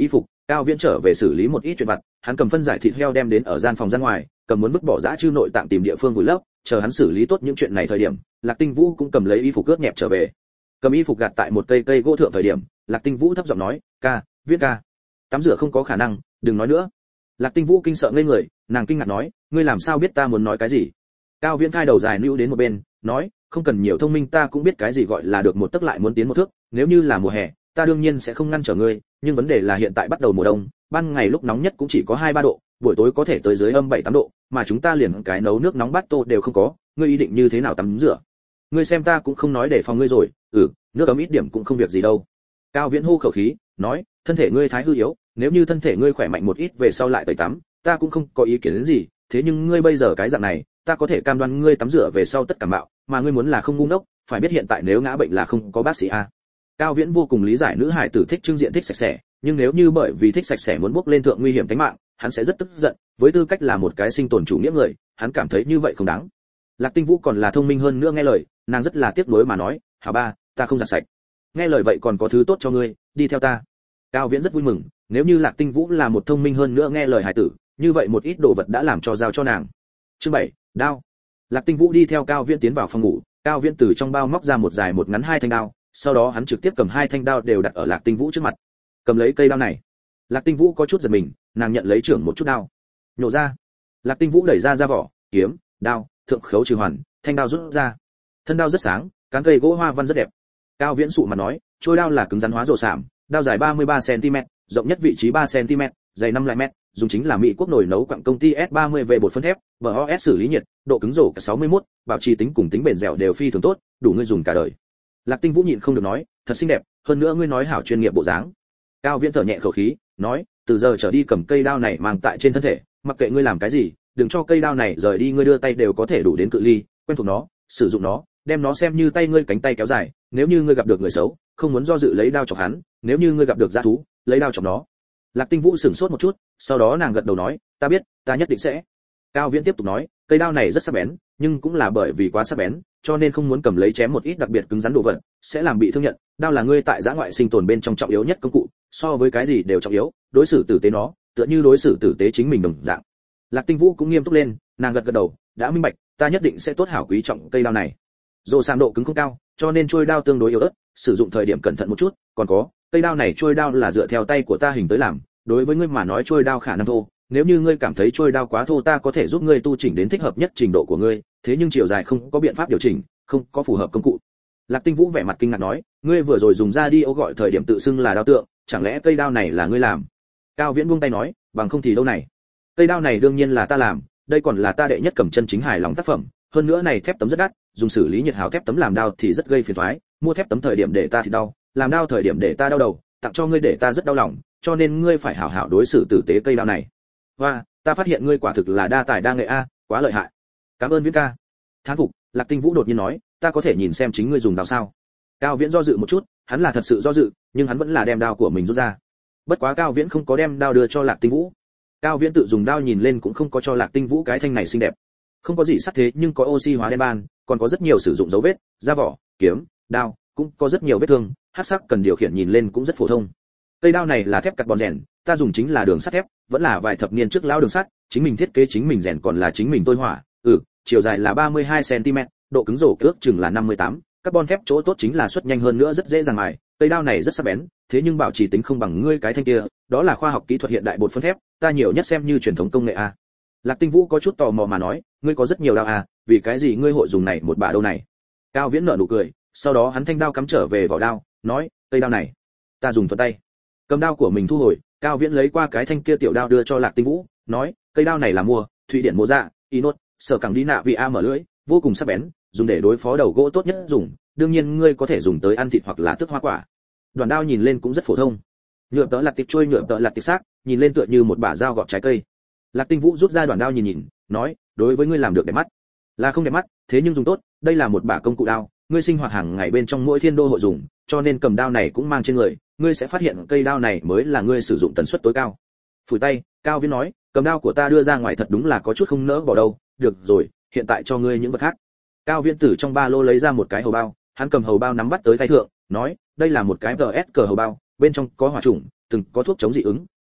Cao Viễn trở về xử lý một ít chuyện vặt, hắn cầm phân giải thịt heo đem đến ở gian phòng ra ngoài, cầm muốn vứt bỏ dã chư nội tạng tìm địa phương vùi lấp, chờ hắn xử lý tốt những chuyện này thời điểm, Lạc Tinh Vũ cũng cầm lấy y phục ướt nhẹp trở về. Cầm y phục gạt tại một cây gỗ thượng thời điểm, Lạc Tinh Vũ thấp giọng nói, "Ca, Viễn ca, tắm rửa không có khả năng, đừng nói nữa." Lạc Tinh Vũ kinh sợ ngây người, nàng kinh ngạc nói, "Ngươi làm sao biết ta muốn nói cái gì?" Cao Viễn khai đầu dài nữu đến một bên, nói, "Không cần nhiều thông minh, ta cũng biết cái gì gọi là được một tấc lại muốn tiến một thước, nếu như là mùa hè, ta đương nhiên sẽ không ngăn trở ngươi, nhưng vấn đề là hiện tại bắt đầu mùa đông, ban ngày lúc nóng nhất cũng chỉ có 2-3 độ, buổi tối có thể tới dưới âm 7-8 độ, mà chúng ta liền cái nấu nước nóng bát tô đều không có, ngươi ý định như thế nào tắm rửa? Ngươi xem ta cũng không nói để phòng ngươi rồi, nước ấm ít điểm cũng không việc gì đâu." Cao Viễn hô khẩu khí, nói, "Thân thể ngươi thái hư yếu, nếu như thân thể ngươi khỏe mạnh một ít về sau lại tẩy tắm, ta cũng không có ý kiến đến gì, thế nhưng ngươi bây giờ cái dạng này, ta có thể cam đoan ngươi tắm rửa về sau tất cả mạo, mà ngươi muốn là không ngu ngốc, phải biết hiện tại nếu ngã bệnh là không có bác sĩ a." Cao Viễn vô cùng lý giải nữ hải tử thích trưng diện thích sạch sẽ, nhưng nếu như bởi vì thích sạch sẽ muốn bước lên thượng nguy hiểm tính mạng, hắn sẽ rất tức giận, với tư cách là một cái sinh tồn chủ nghĩa người, hắn cảm thấy như vậy không đáng. Lạc Tinh Vũ còn là thông minh hơn nữa nghe lời, nàng rất là tiếc nuối mà nói, "Hảo ba, ta không giặt sạch." "Nghe lời vậy còn có thứ tốt cho ngươi, đi theo ta." Cao Viễn rất vui mừng, nếu như Lạc Tinh Vũ là một thông minh hơn nữa nghe lời hải tử, như vậy một ít đồ vật đã làm cho giao cho nàng. Chương 7, đao. Lạc Tinh Vũ đi theo Cao Viễn tiến vào phòng ngủ, Cao Viễn từ trong bao móc ra một dài một ngắn 2 thanh đao, sau đó hắn trực tiếp cầm 2 thanh đao đều đặt ở Lạc Tinh Vũ trước mặt. "Cầm lấy cây đao này." Lạc Tinh Vũ có chút giật mình, nàng nhận lấy trưởng một chút đao, nhổ ra. Lạc Tinh Vũ đẩy ra vỏ, kiếm, đao, thượng khấu trừ hoàn, thanh đao rút ra. Thân đao rất sáng, cán cây gỗ hoa văn rất đẹp. Cao Viễn sụ mặt nói, "Trôi đao là cứng rắn hóa rổ sảm, đao dài 33 cm, rộng nhất vị trí 3 cm, dày 5 mm, dùng chính là Mỹ quốc nồi nấu quặng công ty S30V bột phân thép, BOS xử lý nhiệt, độ cứng rổ cả 61, bảo trì tính cùng tính bền dẻo đều phi thường tốt, đủ ngươi dùng cả đời." Lạc Tinh Vũ nhịn không được nói, "Thật xinh đẹp, hơn nữa ngươi nói hảo chuyên nghiệp bộ dáng." Cao Viễn thở nhẹ khẩu khí, nói, "Từ giờ trở đi cầm cây đao này mang tại trên thân thể, mặc kệ ngươi làm cái gì, đừng cho cây đao này rời đi, ngươi đưa tay đều có thể đủ đến cự ly, quen thuộc nó, sử dụng nó, đem nó xem như tay ngươi cánh tay kéo dài, nếu như ngươi gặp được người xấu, không muốn do dự lấy đao chọc hắn, nếu như ngươi gặp được dã thú, lấy đao chọc nó." Lạc Tinh Vũ sửng sốt một chút, sau đó nàng gật đầu nói, "Ta biết, ta nhất định sẽ." Cao Viễn tiếp tục nói, "Cây đao này rất sắc bén, nhưng cũng là bởi vì quá sắc bén, cho nên không muốn cầm lấy chém một ít đặc biệt cứng rắn đồ vật, sẽ làm bị thương nhận. Đao là ngươi tại giã ngoại sinh tồn bên trong trọng yếu nhất công cụ, so với cái gì đều trọng yếu, đối xử tử tế nó, tựa như đối xử tử tế chính mình đồng dạng." Lạc Tinh Vũ cũng nghiêm túc lên, nàng gật gật đầu, "Đã minh bạch, ta nhất định sẽ tốt hảo quý trọng cây đao này." Rồ sàm độ cứng không cao, cho nên trôi đao tương đối yếu ớt, sử dụng thời điểm cẩn thận một chút, còn có, cây đao này trôi đao là dựa theo tay của ta hình tới làm, đối với ngươi mà nói trôi đao khả năng thô, nếu như ngươi cảm thấy trôi đao quá thô ta có thể giúp ngươi tu chỉnh đến thích hợp nhất trình độ của ngươi, thế nhưng chiều dài không có biện pháp điều chỉnh, không có phù hợp công cụ. Lạc Tinh Vũ vẻ mặt kinh ngạc nói, "Ngươi vừa rồi dùng ra đi ô gọi thời điểm tự xưng là đao tượng, chẳng lẽ cây đao này là ngươi làm?" Cao Viễn buông tay nói, "Bằng không thì đâu này. Cây đao này đương nhiên là ta làm, đây còn là ta đệ nhất cầm chân chính hài lòng tác phẩm, hơn nữa này thép tấm rất đắt, dùng xử lý nhiệt hào thép tấm làm đao thì rất gây phiền toái, mua thép tấm thời điểm để ta thì đau, làm đao thời điểm để ta đau đầu, tặng cho ngươi để ta rất đau lòng, cho nên ngươi phải hảo hảo đối xử tử tế cây đao này." "Và, ta phát hiện ngươi quả thực là đa tài đa nghệ a, quá lợi hại." "Cảm ơn Viễn ca." Thán phục, Lạc Tinh Vũ đột nhiên nói, "Ta có thể nhìn xem chính ngươi dùng đao sao?" Cao Viễn do dự một chút, hắn là thật sự do dự, nhưng hắn vẫn là đem đao của mình rút ra. Bất quá Cao Viễn không có đem đao đưa cho Lạc Tinh Vũ. Cao Viễn tự dùng đao nhìn lên cũng không có cho Lạc Tinh Vũ cái thanh này xinh đẹp. Không có gì sắc thế nhưng có oxy hóa đen ban, còn có rất nhiều sử dụng dấu vết, da vỏ, kiếm, đao, cũng có rất nhiều vết thương, hắc sắc cần điều khiển nhìn lên cũng rất phổ thông. Cây đao này là thép carbon rèn, ta dùng chính là đường sắt thép, vẫn là vài thập niên trước lao đường sắt, chính mình thiết kế chính mình rèn còn là chính mình tôi hỏa. Chiều dài là 32 cm, độ cứng rổ ước chừng là 58, carbon thép chỗ tốt chính là xuất nhanh hơn nữa rất dễ dàng mài. Cây đao này rất sắc bén, thế nhưng bảo trì tính không bằng ngươi cái thanh kia, đó là khoa học kỹ thuật hiện đại bột phân thép, ta nhiều nhất xem như truyền thống công nghệ a. Lạc Tinh Vũ có chút tò mò mà nói, "Ngươi có rất nhiều đao à, vì cái gì ngươi hội dùng này một bả đâu này?" Cao Viễn nở nụ cười, sau đó hắn thanh đao cắm trở về vỏ đao, nói, "Cây đao này, ta dùng thuận tay." Cầm đao của mình thu hồi, Cao Viễn lấy qua cái thanh kia tiểu đao đưa cho Lạc Tinh Vũ, nói, "Cây đao này là mua, Thụy Điển mua ra, Inốt, sở cẳng đi nạ vì a mở lưỡi, vô cùng sắc bén, dùng để đối phó đầu gỗ tốt nhất dùng, đương nhiên ngươi có thể dùng tới ăn thịt hoặc là tước hoa quả." Đoạn đao nhìn lên cũng rất phổ thông, nhựa tợ lạt tiệp trôi nhựa tợ lạt tiệp xác, nhìn lên tựa như một bả dao gọt trái cây. Lạc Tinh Vũ rút ra đoạn đao nhìn nhìn, nói, "Đối với ngươi làm được đẹp mắt." "Là không đẹp mắt, thế nhưng dùng tốt, đây là một bả công cụ đao, ngươi sinh hoạt hàng ngày bên trong mỗi thiên đô hội dùng, cho nên cầm đao này cũng mang trên người, ngươi sẽ phát hiện cây đao này mới là ngươi sử dụng tần suất tối cao." Phủi tay, Cao Viễn nói, "Cầm đao của ta đưa ra ngoài thật đúng là có chút không nỡ bỏ đâu, được rồi, hiện tại cho ngươi những vật khác." Cao Viễn từ trong ba lô lấy ra một cái hầu bao, hắn cầm hầu bao nắm bắt tới tay thượng, nói, "Đây là một cái GS cờ hầu bao, bên trong có hỏa trùng, từng có thuốc chống dị ứng,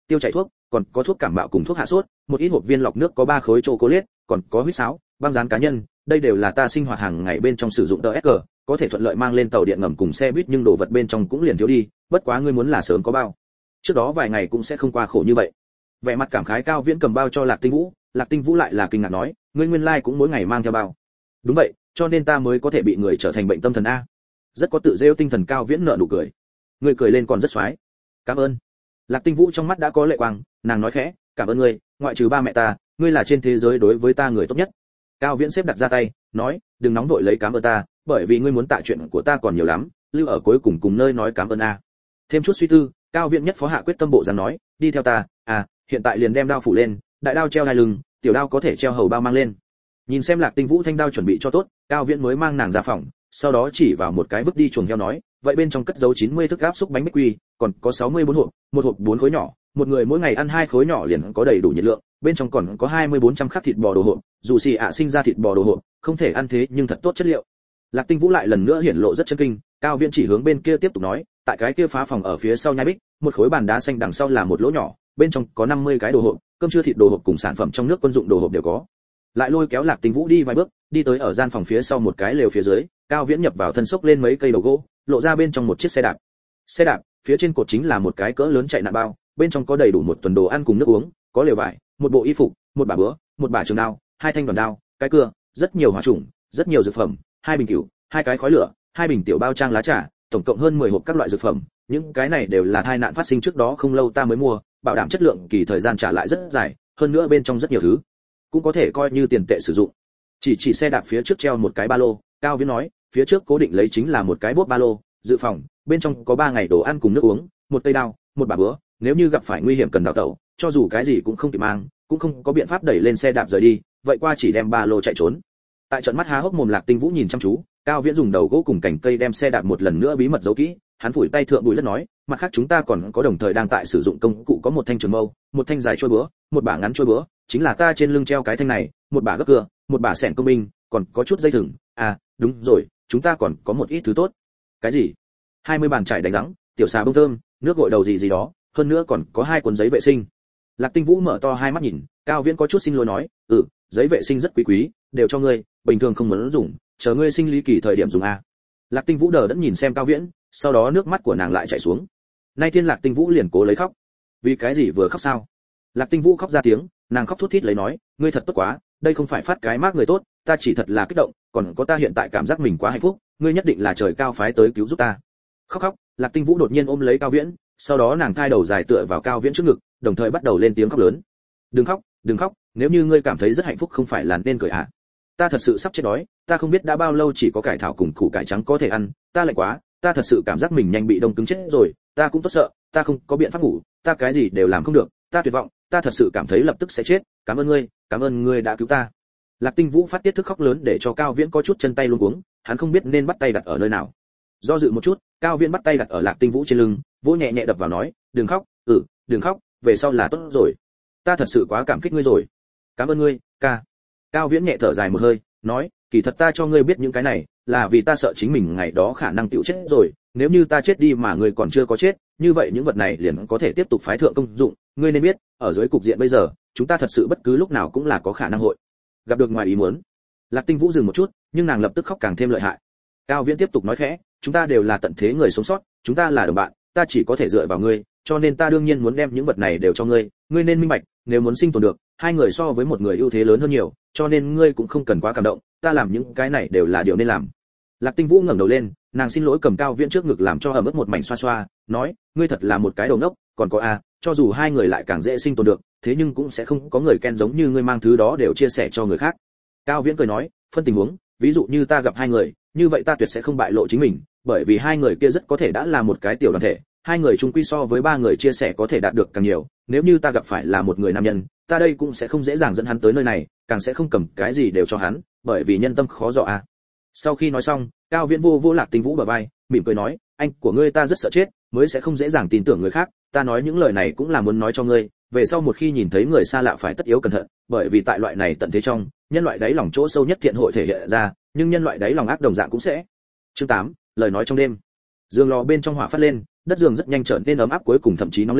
tiêu chảy thuốc, còn có thuốc cảm mạo cùng thuốc hạ sốt, một ít hộp viên lọc nước có 3 khối chocolate, còn có huýt sáo, băng dán cá nhân, đây đều là ta sinh hoạt hàng ngày bên trong sử dụng DSG, có thể thuận lợi mang lên tàu điện ngầm cùng xe buýt, nhưng đồ vật bên trong cũng liền thiếu đi, bất quá ngươi muốn là sớm có bao. Trước đó vài ngày cũng sẽ không qua khổ như vậy. Vẻ mặt cảm khái Cao Viễn cầm bao cho Lạc Tinh Vũ, Lạc Tinh Vũ lại là kinh ngạc nói, ngươi nguyên lai cũng mỗi ngày mang theo bao. Đúng vậy, cho nên ta mới có thể bị người trở thành bệnh tâm thần a. Rất có tự rêu tinh thần. Cao Viễn nở nụ cười. Ngươi cười lên còn rất xoái. Cảm ơn. Lạc Tinh Vũ trong mắt đã có lệ quang, nàng nói khẽ, cảm ơn ngươi, ngoại trừ ba mẹ ta, ngươi là trên thế giới đối với ta người tốt nhất. Cao Viễn xếp đặt ra tay, nói, đừng nóng vội lấy cảm ơn ta, bởi vì ngươi muốn tạ chuyện của ta còn nhiều lắm, lưu ở cuối cùng cùng nơi nói cảm ơn a. Thêm chút suy tư, Cao Viễn nhất phó hạ quyết tâm bộ dáng nói, đi theo ta, hiện tại liền đem đao phủ lên, đại đao treo hai lưng, tiểu đao có thể treo hầu bao mang lên. Nhìn xem Lạc Tinh Vũ thanh đao chuẩn bị cho tốt, Cao Viễn mới mang nàng ra phòng, sau đó chỉ vào một cái vứt đi chuồng heo nói, vậy bên trong cất giấu 90 thức áp xúc bánh bích quy, còn có 64 hộp, một hộp 4 khối nhỏ, một người mỗi ngày ăn 2 khối nhỏ liền có đầy đủ nhiệt lượng, bên trong còn có 2400 khắc thịt bò đồ hộp, dù xì ạ sinh ra thịt bò đồ hộp, không thể ăn thế nhưng thật tốt chất liệu. Lạc Tinh Vũ lại lần nữa hiển lộ rất chấn kinh, Cao Viễn chỉ hướng bên kia tiếp tục nói, tại cái kia phá phòng ở phía sau nhai bích, một khối bàn đá xanh đằng sau là một lỗ nhỏ, bên trong có 50 cái đồ hộp, cơm trưa thịt đồ hộp cùng sản phẩm trong nước quân dụng đồ hộp đều có. Lại lôi kéo Lạc Tinh Vũ đi vài bước, đi tới ở gian phòng phía sau một cái lều phía dưới, Cao Viễn nhập vào thân xốc lên mấy cây đầu gỗ, lộ ra bên trong một chiếc xe đạp. Xe đạp, phía trên cột chính là một cái cỡ lớn chạy nạn bao, bên trong có đầy đủ một tuần đồ ăn cùng nước uống, có lều vải, một bộ y phục, một bả búa, một bả trường đao, hai thanh đoàn đao, cái cưa, rất nhiều hỏa trùng, rất nhiều dược phẩm, hai bình cửu, hai cái khói lửa, hai bình tiểu bao trang lá trà, tổng cộng hơn 10 hộp các loại dược phẩm, những cái này đều là tai nạn phát sinh trước đó không lâu ta mới mua, bảo đảm chất lượng kỳ thời gian trả lại rất dài, hơn nữa bên trong rất nhiều thứ, cũng có thể coi như tiền tệ sử dụng. Chỉ xe đạp phía trước treo một cái ba lô, Cao Viễn nói, phía trước cố định lấy chính là một cái bốt ba lô, dự phòng, bên trong có 3 ngày đồ ăn cùng nước uống, một cây đao, một bả búa, nếu như gặp phải nguy hiểm cần đào tẩu, cho dù cái gì cũng không kịp mang, cũng không có biện pháp đẩy lên xe đạp rời đi, vậy qua chỉ đem ba lô chạy trốn. Tại trận mắt há hốc mồm Lạc Tinh Vũ nhìn chăm chú, Cao Viễn dùng đầu gỗ cùng cành cây đem xe đạp một lần nữa bí mật giấu kỹ, hắn phủi tay thượng bụi đất nói, mặt khác chúng ta còn có đồng thời đang tại sử dụng công cụ, có một thanh trường mâu, một thanh dài trôi búa, một bả ngắn trôi búa, chính là ta trên lưng treo cái thanh này, một bả gấp cưa, một bả xẻng công binh, còn có chút dây thừng. Đúng rồi, chúng ta còn có một ít thứ tốt. Cái gì? 20 bàn chải đánh răng, tiểu xà bông thơm, nước gội đầu gì đó, hơn nữa còn có 2 cuốn giấy vệ sinh. Lạc Tinh Vũ mở to hai mắt nhìn, Cao Viễn có chút xin lỗi nói, giấy vệ sinh rất quý, đều cho ngươi, bình thường không muốn dùng, chờ ngươi sinh lý kỳ thời điểm dùng a. Lạc Tinh Vũ đờ đẫn nhìn xem Cao Viễn, sau đó nước mắt của nàng lại chảy xuống. Nay thiên Lạc Tinh Vũ liền cố lấy khóc. Vì cái gì vừa khóc sao? Lạc Tinh Vũ khóc ra tiếng, nàng khóc thút thít lấy nói, ngươi thật tốt quá, đây không phải phát cái mác người tốt, ta chỉ thật là kích động, còn có ta hiện tại cảm giác mình quá hạnh phúc, ngươi nhất định là trời cao phái tới cứu giúp ta. Khóc, Lạc Tinh Vũ đột nhiên ôm lấy Cao Viễn, sau đó nàng thai đầu dài tựa vào Cao Viễn trước ngực, đồng thời bắt đầu lên tiếng khóc lớn. Đừng khóc, nếu như ngươi cảm thấy rất hạnh phúc không phải là nên cười à? Ta thật sự sắp chết đói, ta không biết đã bao lâu chỉ có cải thảo cùng củ cải trắng có thể ăn, ta lạnh quá, ta thật sự cảm giác mình nhanh bị đông cứng chết rồi, ta cũng tốt sợ, ta không có biện pháp ngủ, ta cái gì đều làm không được, ta tuyệt vọng, ta thật sự cảm thấy lập tức sẽ chết, cảm ơn ngươi đã cứu ta. Lạc Tinh Vũ phát tiết thức khóc lớn để cho Cao Viễn có chút chân tay luống cuống, hắn không biết nên bắt tay đặt ở nơi nào. Do dự một chút, Cao Viễn bắt tay đặt ở Lạc Tinh Vũ trên lưng, vỗ nhẹ nhẹ đập vào nói, đừng khóc, đừng khóc, về sau là tốt rồi. Ta thật sự quá cảm kích ngươi rồi. Cảm ơn ngươi, ca. Cao Viễn nhẹ thở dài một hơi, nói, kỳ thật ta cho ngươi biết những cái này, là vì ta sợ chính mình ngày đó khả năng tiểu chết rồi, nếu như ta chết đi mà ngươi còn chưa có chết, như vậy những vật này liền có thể tiếp tục phái thượng công dụng, ngươi nên biết, ở dưới cục diện bây giờ, chúng ta thật sự bất cứ lúc nào cũng là có khả năng hội gặp được ngoài ý muốn. Lạc Tinh Vũ dừng một chút, nhưng nàng lập tức khóc càng thêm lợi hại. Cao Viễn tiếp tục nói khẽ, chúng ta đều là tận thế người sống sót, chúng ta là đồng bạn, ta chỉ có thể dựa vào ngươi, cho nên ta đương nhiên muốn đem những vật này đều cho ngươi, ngươi nên minh bạch, nếu muốn sinh tồn được, hai người so với một người ưu thế lớn hơn nhiều, cho nên ngươi cũng không cần quá cảm động, ta làm những cái này đều là điều nên làm. Lạc Tinh Vũ ngẩng đầu lên, nàng xin lỗi cầm Cao Viễn trước ngực làm cho ẩm ướt một mảnh xoa xoa, nói, ngươi thật là một cái đầu ngốc, còn có cho dù hai người lại càng dễ sinh tồn được, thế nhưng cũng sẽ không có người Ken giống như ngươi mang thứ đó đều chia sẻ cho người khác. Cao Viễn cười nói, phân tình huống, ví dụ như ta gặp hai người, như vậy ta tuyệt sẽ không bại lộ chính mình, bởi vì hai người kia rất có thể đã là một cái tiểu đoàn thể, hai người chung quy so với ba người chia sẻ có thể đạt được càng nhiều, nếu như ta gặp phải là một người nam nhân, ta đây cũng sẽ không dễ dàng dẫn hắn tới nơi này, càng sẽ không cầm cái gì đều cho hắn, bởi vì nhân tâm khó dò. Sau khi nói xong, Cao Viễn vô Lạc Tinh Vũ bờ vai, mỉm cười nói, anh của ngươi ta rất sợ chết, mới sẽ không dễ dàng tin tưởng người khác, ta nói những lời này cũng là muốn nói cho ngươi, về sau một khi nhìn thấy người xa lạ phải tất yếu cẩn thận, bởi vì tại loại này tận thế trong, nhân loại đáy lòng chỗ sâu nhất thiện hội thể hiện ra, nhưng nhân loại đáy lòng ác đồng dạng cũng sẽ. Chương 8, lời nói trong đêm. Giường lò bên trong hỏa phát lên, đất giường rất nhanh trở nên ấm áp cuối cùng thậm chí nóng lên,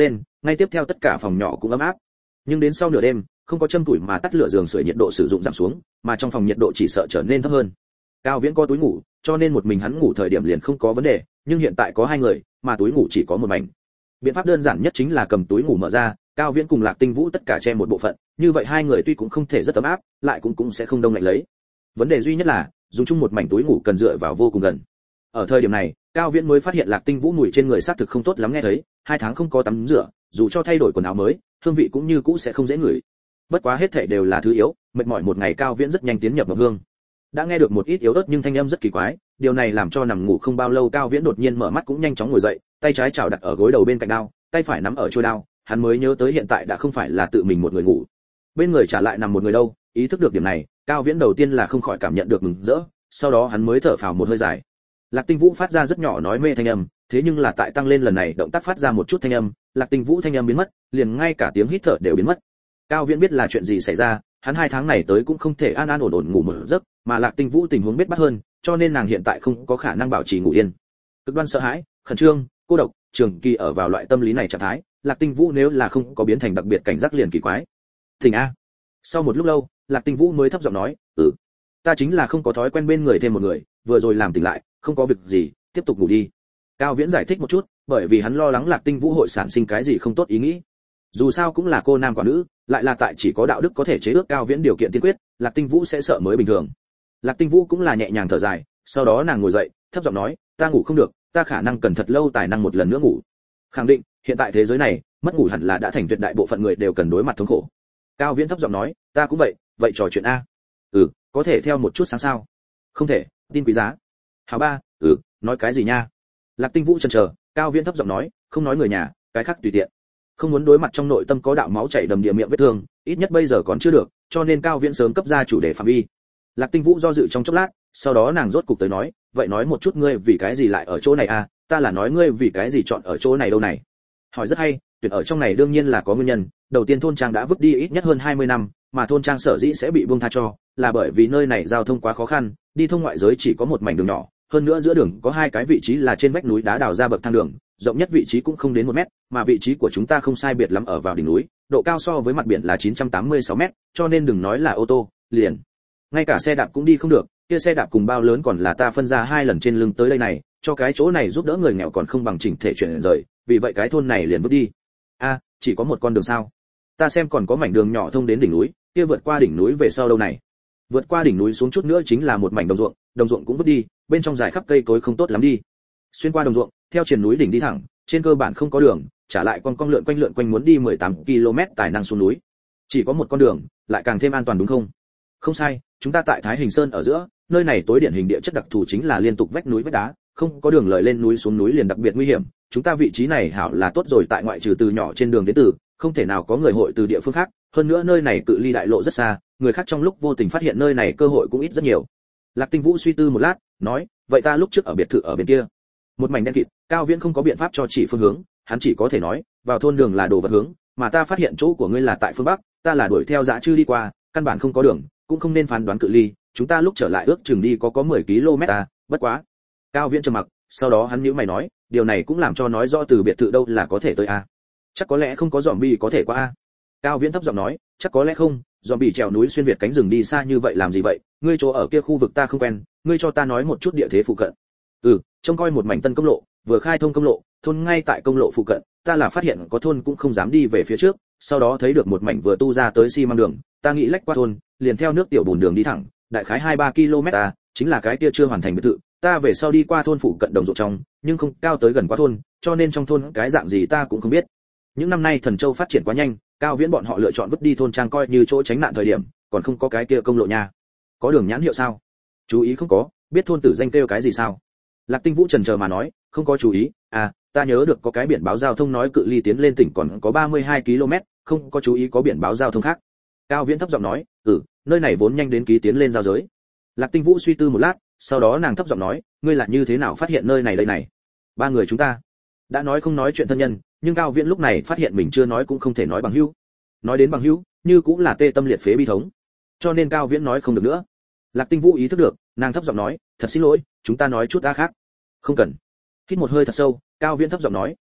ngay tiếp theo tất cả phòng nhỏ cũng ấm áp. Nhưng đến sau nửa đêm, không có châm tuổi mà tắt lửa giường sưởi nhiệt độ sử dụng giảm xuống, mà trong phòng nhiệt độ chỉ sợ trở nên thấp hơn. Cao Viễn có túi ngủ, cho nên một mình hắn ngủ thời điểm liền không có vấn đề, nhưng hiện tại có hai người, mà túi ngủ chỉ có một mảnh. Biện pháp đơn giản nhất chính là cầm túi ngủ mở ra, Cao Viễn cùng Lạc Tinh Vũ tất cả che một bộ phận, như vậy hai người tuy cũng không thể rất ấm áp, lại cũng sẽ không đông lạnh lấy. Vấn đề duy nhất là, dùng chung một mảnh túi ngủ cần dựa vào vô cùng gần. Ở thời điểm này, Cao Viễn mới phát hiện Lạc Tinh Vũ mùi trên người xác thực không tốt lắm nghe thấy, 2 tháng không có tắm rửa, dù cho thay đổi quần áo mới, hương vị cũng như cũ sẽ không dễ ngửi. Bất quá hết thảy đều là thứ yếu, mệt mỏi một ngày Cao Viễn rất nhanh tiến nhập vào hương. Đã nghe được một ít yếu ớt nhưng thanh âm rất kỳ quái, điều này làm cho nằm ngủ không bao lâu Cao Viễn đột nhiên mở mắt cũng nhanh chóng ngồi dậy, tay trái chảo đặt ở gối đầu bên cạnh đao, tay phải nắm ở chuôi đao, hắn mới nhớ tới hiện tại đã không phải là tự mình một người ngủ, bên người trả lại nằm một người đâu. Ý thức được điểm này, Cao Viễn đầu tiên là không khỏi cảm nhận được mừng rỡ, sau đó hắn mới thở phào một hơi dài. Lạc Tinh Vũ phát ra rất nhỏ nói mê thanh âm, thế nhưng là tại tăng lên lần này động tác phát ra một chút thanh âm, Lạc Tinh Vũ thanh âm biến mất, liền ngay cả tiếng hít thở đều biến mất. Cao Viễn biết là chuyện gì xảy ra, hắn 2 tháng này tới cũng không thể an an ổn ổn ngủ một giấc, mà Lạc Tinh Vũ tình huống biết bắt hơn, cho nên nàng hiện tại không có khả năng bảo trì ngủ yên. Cực đoan sợ hãi, khẩn trương, cô độc, trường kỳ ở vào loại tâm lý này trạng thái, Lạc Tinh Vũ nếu là không có biến thành đặc biệt cảnh giác liền kỳ quái. Thỉnh a. Sau một lúc lâu, Lạc Tinh Vũ mới thấp giọng nói, ta chính là không có thói quen bên người thêm một người, vừa rồi làm tỉnh lại, không có việc gì, tiếp tục ngủ đi." Cao Viễn giải thích một chút, bởi vì hắn lo lắng Lạc Tinh Vũ hội sản sinh cái gì không tốt ý nghĩ. Dù sao cũng là cô nam quả nữ, lại là tại chỉ có đạo đức có thể chế ước Cao Viễn điều kiện tiên quyết, Lạc Tinh Vũ sẽ sợ mới bình thường. Lạc Tinh Vũ cũng là nhẹ nhàng thở dài, sau đó nàng ngồi dậy, thấp giọng nói, "Ta ngủ không được, ta khả năng cần thật lâu tài năng một lần nữa ngủ." Khẳng định, hiện tại thế giới này, mất ngủ hẳn là đã thành tuyệt đại bộ phận người đều cần đối mặt thống khổ. Cao Viễn thấp giọng nói, "Ta cũng vậy, vậy trò chuyện a." Có thể theo một chút sáng sao?" "Không thể, tin quý giá." "Hảo ba." Nói cái gì nha?" Lạc Tinh Vũ chần chờ, Cao Viễn thấp giọng nói, "Không nói người nhà, cái khác tùy tiện." Không muốn đối mặt trong nội tâm có đạo máu chảy đầm đìa miệng vết thương, ít nhất bây giờ còn chưa được, cho nên Cao Viễn sớm cấp ra chủ đề phạm vi. Lạc Tinh Vũ do dự trong chốc lát, sau đó nàng rốt cục tới nói, "Vậy nói một chút ngươi vì cái gì lại ở chỗ này a?" "Ta là nói ngươi vì cái gì chọn ở chỗ này đâu này." Hỏi rất hay, tuyển ở trong này đương nhiên là có nguyên nhân, đầu tiên thôn trang đã vứt đi ít nhất hơn 20 năm, mà thôn trang sở dĩ sẽ bị buông tha cho, là bởi vì nơi này giao thông quá khó khăn, đi thông ngoại giới chỉ có một mảnh đường nhỏ, hơn nữa giữa đường có 2 cái vị trí là trên vách núi đá đào ra bậc thang đường, rộng nhất vị trí cũng không đến 1 mét, mà vị trí của chúng ta không sai biệt lắm ở vào đỉnh núi, độ cao so với mặt biển là 986 mét, cho nên đừng nói là ô tô, liền ngay cả xe đạp cũng đi không được, kia xe đạp cùng bao lớn còn là ta phân ra 2 lần trên lưng tới đây này, cho cái chỗ này giúp đỡ người nghèo còn không bằng chỉnh thể chuyển rời, vì vậy cái thôn này liền vứt đi. A, chỉ có một con đường sao? Ta xem còn có mảnh đường nhỏ thông đến đỉnh núi, kia vượt qua đỉnh núi về sau đâu này? Vượt qua đỉnh núi xuống chút nữa chính là một mảnh đồng ruộng cũng vứt đi, bên trong dài khắp cây cối không tốt lắm đi. Xuyên qua đồng ruộng, theo triền núi đỉnh đi thẳng, trên cơ bản không có đường, trả lại con lượn quanh muốn đi 18 km tài năng xuống núi. Chỉ có một con đường, lại càng thêm an toàn đúng không? Không sai, chúng ta tại Thái Hình Sơn ở giữa, nơi này tối điển hình địa chất đặc thù chính là liên tục vách núi vách đá, không có đường lợi lên núi xuống núi liền đặc biệt nguy hiểm. Chúng ta vị trí này hảo là tốt rồi, tại ngoại trừ từ nhỏ trên đường đến từ, không thể nào có người hội từ địa phương khác, hơn nữa nơi này cự ly đại lộ rất xa, người khác trong lúc vô tình phát hiện nơi này cơ hội cũng ít rất nhiều. Lạc Tinh Vũ suy tư một lát, nói, "Vậy ta lúc trước ở biệt thự ở bên kia." Một mảnh đen kịt, Cao Viễn không có biện pháp cho chỉ phương hướng, hắn chỉ có thể nói, "Vào thôn đường là đồ vật hướng, mà ta phát hiện chỗ của ngươi là tại phương bắc, ta là đuổi theo dã chư đi qua, căn bản không có đường, cũng không nên phán đoán cự ly, chúng ta lúc trở lại ước chừng đi có 10 km à, bất quá." Cao Viễn trầm mặc, sau đó hắn nhíu mày nói, "Điều này cũng làm cho nói rõ từ biệt thự đâu là có thể tới a." "Chắc có lẽ không có zombie có thể qua a." Cao Viễn thấp giọng nói, "Chắc có lẽ không, zombie trèo núi xuyên việt cánh rừng đi xa như vậy làm gì vậy, ngươi chỗ ở kia khu vực ta không quen, ngươi cho ta nói một chút địa thế phụ cận." Trông coi một mảnh tân công lộ, vừa khai thông công lộ, thôn ngay tại công lộ phụ cận, ta là phát hiện có thôn cũng không dám đi về phía trước, sau đó thấy được một mảnh vừa tu ra tới xi măng đường, ta nghĩ lách qua thôn, liền theo nước tiểu bùn đường đi thẳng, đại khái 2-3 km à, chính là cái kia chưa hoàn thành biệt thự, ta về sau đi qua thôn phụ cận đồng ruộng trong, nhưng không cao tới gần qua thôn, cho nên trong thôn cái dạng gì ta cũng không biết. Những năm nay Thần Châu phát triển quá nhanh, Cao Viễn bọn họ lựa chọn vứt đi thôn trang coi như chỗ tránh nạn thời điểm, còn không có cái kia công lộ nha. Có đường nhãn hiệu sao? Chú ý không có, biết thôn tử danh kêu cái gì sao? Lạc Tinh Vũ chần chờ mà nói, "Không có chú ý, ta nhớ được có cái biển báo giao thông nói cự ly tiến lên tỉnh còn có 32 km, không có chú ý có biển báo giao thông khác." Cao Viễn thấp giọng nói, "Nơi này vốn nhanh đến ký tiến lên giao giới." Lạc Tinh Vũ suy tư một lát, sau đó nàng thấp giọng nói, "Ngươi là như thế nào phát hiện nơi này đây này?" "3 người chúng ta." Đã nói không nói chuyện thân nhân, nhưng Cao Viễn lúc này phát hiện mình chưa nói cũng không thể nói bằng hữu. Nói đến bằng hữu, như cũng là tê tâm liệt phế bi thống. Cho nên Cao Viễn nói không được nữa. Lạc Tinh Vũ ý thức được, nàng thấp giọng nói, "Thật xin lỗi, chúng ta nói chút khác." "Không cần." Hít một hơi thật sâu, Cao Viễn thấp giọng nói,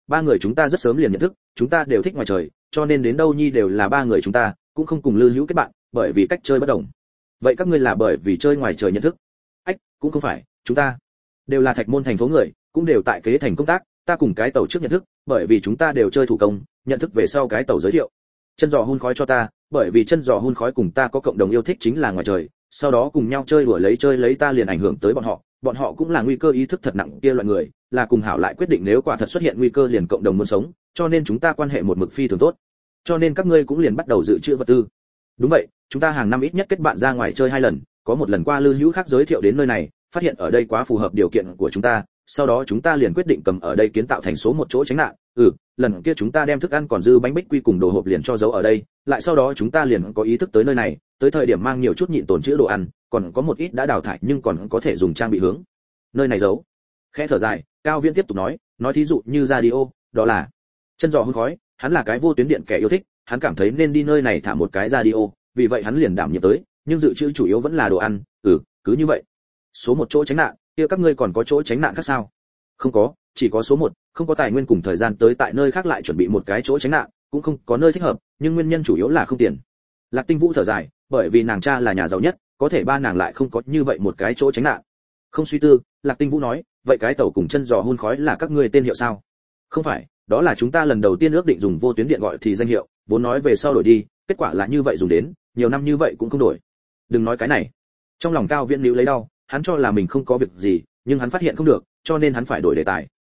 ba người chúng ta rất sớm liền nhận thức, chúng ta đều thích ngoài trời, cho nên đến đâu nhi đều là ba người chúng ta, cũng không cùng lư hữu kết bạn, bởi vì cách chơi bất đồng. Vậy các ngươi là bởi vì chơi ngoài trời nhận thức? Ách, cũng không phải, chúng ta đều là Thạch Môn thành phố người, cũng đều tại kế thành công tác, ta cùng cái tàu trước nhận thức, bởi vì chúng ta đều chơi thủ công, nhận thức về sau cái tàu giới thiệu chân giò hun khói cho ta, bởi vì chân giò hun khói cùng ta có cộng đồng yêu thích chính là ngoài trời, sau đó cùng nhau chơi lấy ta liền ảnh hưởng tới bọn họ cũng là nguy cơ ý thức thật nặng kia loại người, là cùng hảo lại quyết định nếu quả thật xuất hiện nguy cơ liền cộng đồng muốn sống, cho nên chúng ta quan hệ một mực phi thường tốt. Cho nên các ngươi cũng liền bắt đầu dự trữ vật tư. Đúng vậy, chúng ta hàng năm ít nhất kết bạn ra ngoài chơi 2 lần, có một lần qua Lư Hữu khác giới thiệu đến nơi này, phát hiện ở đây quá phù hợp điều kiện của chúng ta, sau đó chúng ta liền quyết định cầm ở đây kiến tạo thành số một chỗ tránh nạn. Lần kia chúng ta đem thức ăn còn dư bánh bích quy cùng đồ hộp liền cho giấu ở đây, lại sau đó chúng ta liền có ý thức tới nơi này, tới thời điểm mang nhiều chút nhịn tồn trữ đồ ăn, còn có một ít đã đào thải nhưng còn có thể dùng trang bị hướng nơi này giấu. Khẽ thở dài, Cao Viễn tiếp tục nói thí dụ như radio, đó là chân giò hun khói, hắn là cái vô tuyến điện kẻ yêu thích, hắn cảm thấy nên đi nơi này thả một cái radio, vì vậy hắn liền đảm nhiệm tới, nhưng dự trữ chủ yếu vẫn là đồ ăn. Cứ như vậy. Số một chỗ tránh nạn, kia các ngươi còn có chỗ tránh nạn khác sao? Không có, chỉ có số một, không có tài nguyên cùng thời gian tới tại nơi khác lại chuẩn bị một cái chỗ tránh nạn, cũng không có nơi thích hợp, nhưng nguyên nhân chủ yếu là không tiền. Lạc Tinh Vũ thở dài, bởi vì nàng cha là nhà giàu nhất, có thể ba nàng lại không có như vậy một cái chỗ tránh nạn. Không suy tư, Lạc Tinh Vũ nói, vậy cái tàu cùng chân giò hun khói là các ngươi tên hiệu sao? Không phải, đó là chúng ta lần đầu tiên ước định dùng vô tuyến điện gọi thì danh hiệu, vốn nói về sau đổi đi, kết quả là như vậy dùng đến, nhiều năm như vậy cũng không đổi. Đừng nói cái này. Trong lòng Cao Viễn níu lấy đau, hắn cho là mình không có việc gì, nhưng hắn phát hiện không được, cho nên hắn phải đổi đề tài.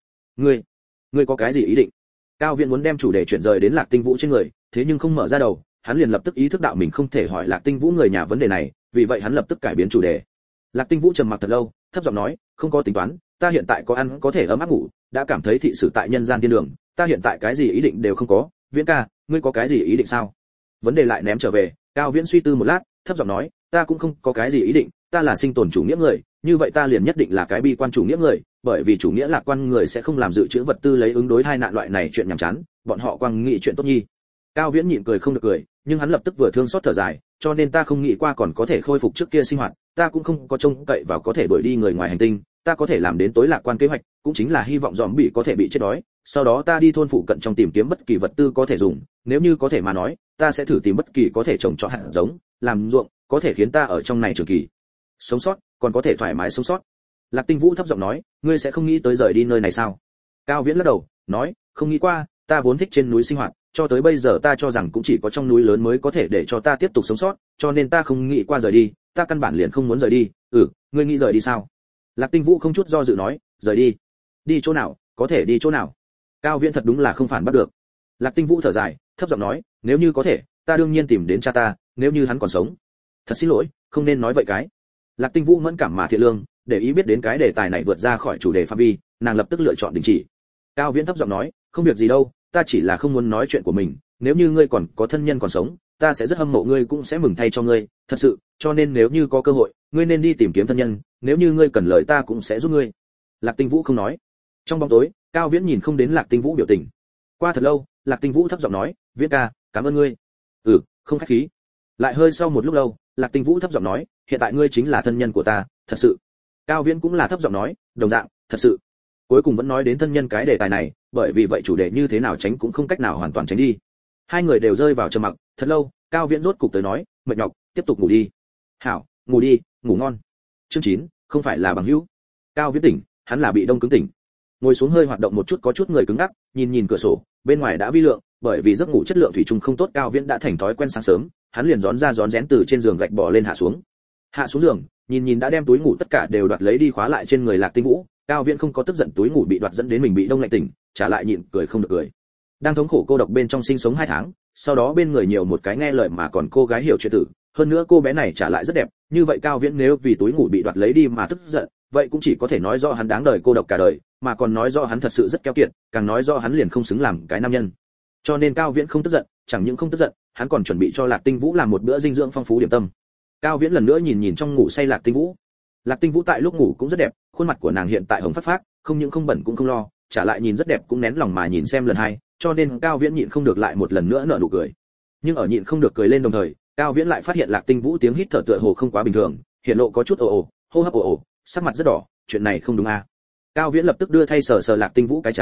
Ngươi có cái gì ý định? Cao Viễn muốn đem chủ đề chuyển rời đến Lạc Tinh Vũ trên người, thế nhưng không mở ra đầu, hắn liền lập tức ý thức đạo mình không thể hỏi Lạc Tinh Vũ người nhà vấn đề này, vì vậy hắn lập tức cải biến chủ đề. Lạc Tinh Vũ trầm mặc thật lâu, thấp giọng nói, không có tính toán, ta hiện tại có ăn có thể ấm áp ngủ, đã cảm thấy thị sự tại nhân gian thiên đường, ta hiện tại cái gì ý định đều không có. Viễn ca, ngươi có cái gì ý định sao? Vấn đề lại ném trở về. Cao Viễn suy tư một lát, thấp giọng nói, ta cũng không có cái gì ý định, ta là sinh tồn chủ nghĩa người, như vậy ta liền nhất định là cái bi quan chủ nghĩa người, bởi vì chủ nghĩa lạc quan người sẽ không làm dự trữ vật tư lấy ứng đối hai nạn loại này chuyện nhảm chán, bọn họ quang nghĩ chuyện tốt nhi. Cao Viễn nhịn cười không được cười, nhưng hắn lập tức vừa thương xót thở dài, cho nên ta không nghĩ qua còn có thể khôi phục trước kia sinh hoạt, ta cũng không có trông cậy vào có thể đuổi đi người ngoài hành tinh, ta có thể làm đến tối lạc quan kế hoạch, cũng chính là hy vọng dòm bị có thể bị chết đói, sau đó ta đi thôn phụ cận trong tìm kiếm bất kỳ vật tư có thể dùng, nếu như có thể mà nói, ta sẽ thử tìm bất kỳ có thể trồng trọt hạt giống, làm ruộng, có thể khiến ta ở trong này trường kỳ sống sót, còn có thể thoải mái sống sót. Lạc Tinh Vũ thấp giọng nói, ngươi sẽ không nghĩ tới rời đi nơi này sao? Cao Viễn lắc đầu, nói, không nghĩ qua, ta vốn thích trên núi sinh hoạt, cho tới bây giờ ta cho rằng cũng chỉ có trong núi lớn mới có thể để cho ta tiếp tục sống sót, cho nên ta không nghĩ qua rời đi, ta căn bản liền không muốn rời đi. Ngươi nghĩ rời đi sao? Lạc Tinh Vũ không chút do dự nói, rời đi. Đi chỗ nào, có thể đi chỗ nào? Cao Viễn thật đúng là không phản bắt được. Lạc Tinh Vũ thở dài, thấp giọng nói, nếu như có thể, ta đương nhiên tìm đến cha ta, nếu như hắn còn sống. Thật xin lỗi, không nên nói vậy cái. Lạc Tinh Vũ mẫn cảm mà thiện lương, để ý biết đến cái đề tài này vượt ra khỏi chủ đề phạm vi, nàng lập tức lựa chọn đình chỉ. Cao Viễn thấp giọng nói, không việc gì đâu, ta chỉ là không muốn nói chuyện của mình, nếu như ngươi còn có thân nhân còn sống, ta sẽ rất hâm mộ ngươi cũng sẽ mừng thay cho ngươi, thật sự, cho nên nếu như có cơ hội, ngươi nên đi tìm kiếm thân nhân, nếu như ngươi cần lời ta cũng sẽ giúp ngươi. Lạc Tinh Vũ không nói. Trong bóng tối, Cao Viễn nhìn không đến Lạc Tinh Vũ biểu tình. Qua thật lâu, Lạc Tinh Vũ thấp giọng nói, Viễn ca, cảm ơn ngươi. Không khách khí. Lại hơi sau một lúc lâu, Lạc Tinh Vũ thấp giọng nói, hiện tại ngươi chính là thân nhân của ta, thật sự. Cao Viễn cũng là thấp giọng nói, đồng dạng, thật sự. Cuối cùng vẫn nói đến thân nhân cái đề tài này, bởi vì vậy chủ đề như thế nào tránh cũng không cách nào hoàn toàn tránh đi. Hai người đều rơi vào trầm mặc, thật lâu, Cao Viễn rốt cục tới nói, mệt nhọc, tiếp tục ngủ đi. Hảo, ngủ đi, ngủ ngon. Chương 9, không phải là bằng hữu. Cao Viễn tỉnh, hắn là bị đông cứng tỉnh. Ngồi xuống hơi hoạt động một chút có chút người cứng ngắc, nhìn cửa sổ, bên ngoài đã vi lượng, bởi vì giấc ngủ chất lượng thủy chung không tốt, Cao Viễn đã thành thói quen sáng sớm, hắn liền rón rén từ trên giường gạch bò lên hạ xuống. Hạ xuống giường, nhìn đã đem túi ngủ tất cả đều đoạt lấy đi khóa lại trên người Lạc Tinh Vũ, Cao Viễn không có tức giận túi ngủ bị đoạt dẫn đến mình bị đông lạnh tỉnh, trả lại nhịn cười không được cười. Đang thống khổ cô độc bên trong sinh sống 2 tháng, sau đó bên người nhiều một cái nghe lời mà còn cô gái hiểu chuyện tử, hơn nữa cô bé này trả lại rất đẹp, như vậy Cao Viễn nếu vì túi ngủ bị đoạt lấy đi mà tức giận, vậy cũng chỉ có thể nói rõ hắn đáng đời cô độc cả đời, mà còn nói rõ hắn thật sự rất keo kiệt, càng nói rõ hắn liền không xứng làm cái nam nhân. Cho nên Cao Viễn không tức giận, chẳng những không tức giận, hắn còn chuẩn bị cho Lạc Tinh Vũ làm một bữa dinh dưỡng phong phú điểm tâm. Cao Viễn lần nữa nhìn trong ngủ say Lạc Tinh Vũ. Lạc Tinh Vũ tại lúc ngủ cũng rất đẹp, khuôn mặt của nàng hiện tại hồng phát phát, không những không bẩn cũng không lo, trả lại nhìn rất đẹp cũng nén lòng mà nhìn xem lần hai, cho nên Cao Viễn nhịn không được lại một lần nữa nở nụ cười. Nhưng ở nhịn không được cười lên đồng thời, Cao Viễn lại phát hiện Lạc Tinh Vũ tiếng hít thở tựa hồ không quá bình thường, hiện lộ có chút hô hấp ồ, sắc mặt rất đỏ, chuyện này không đúng à? Cao Viễn lập tức đưa thay sờ Lạc Tinh Vũ cái chán,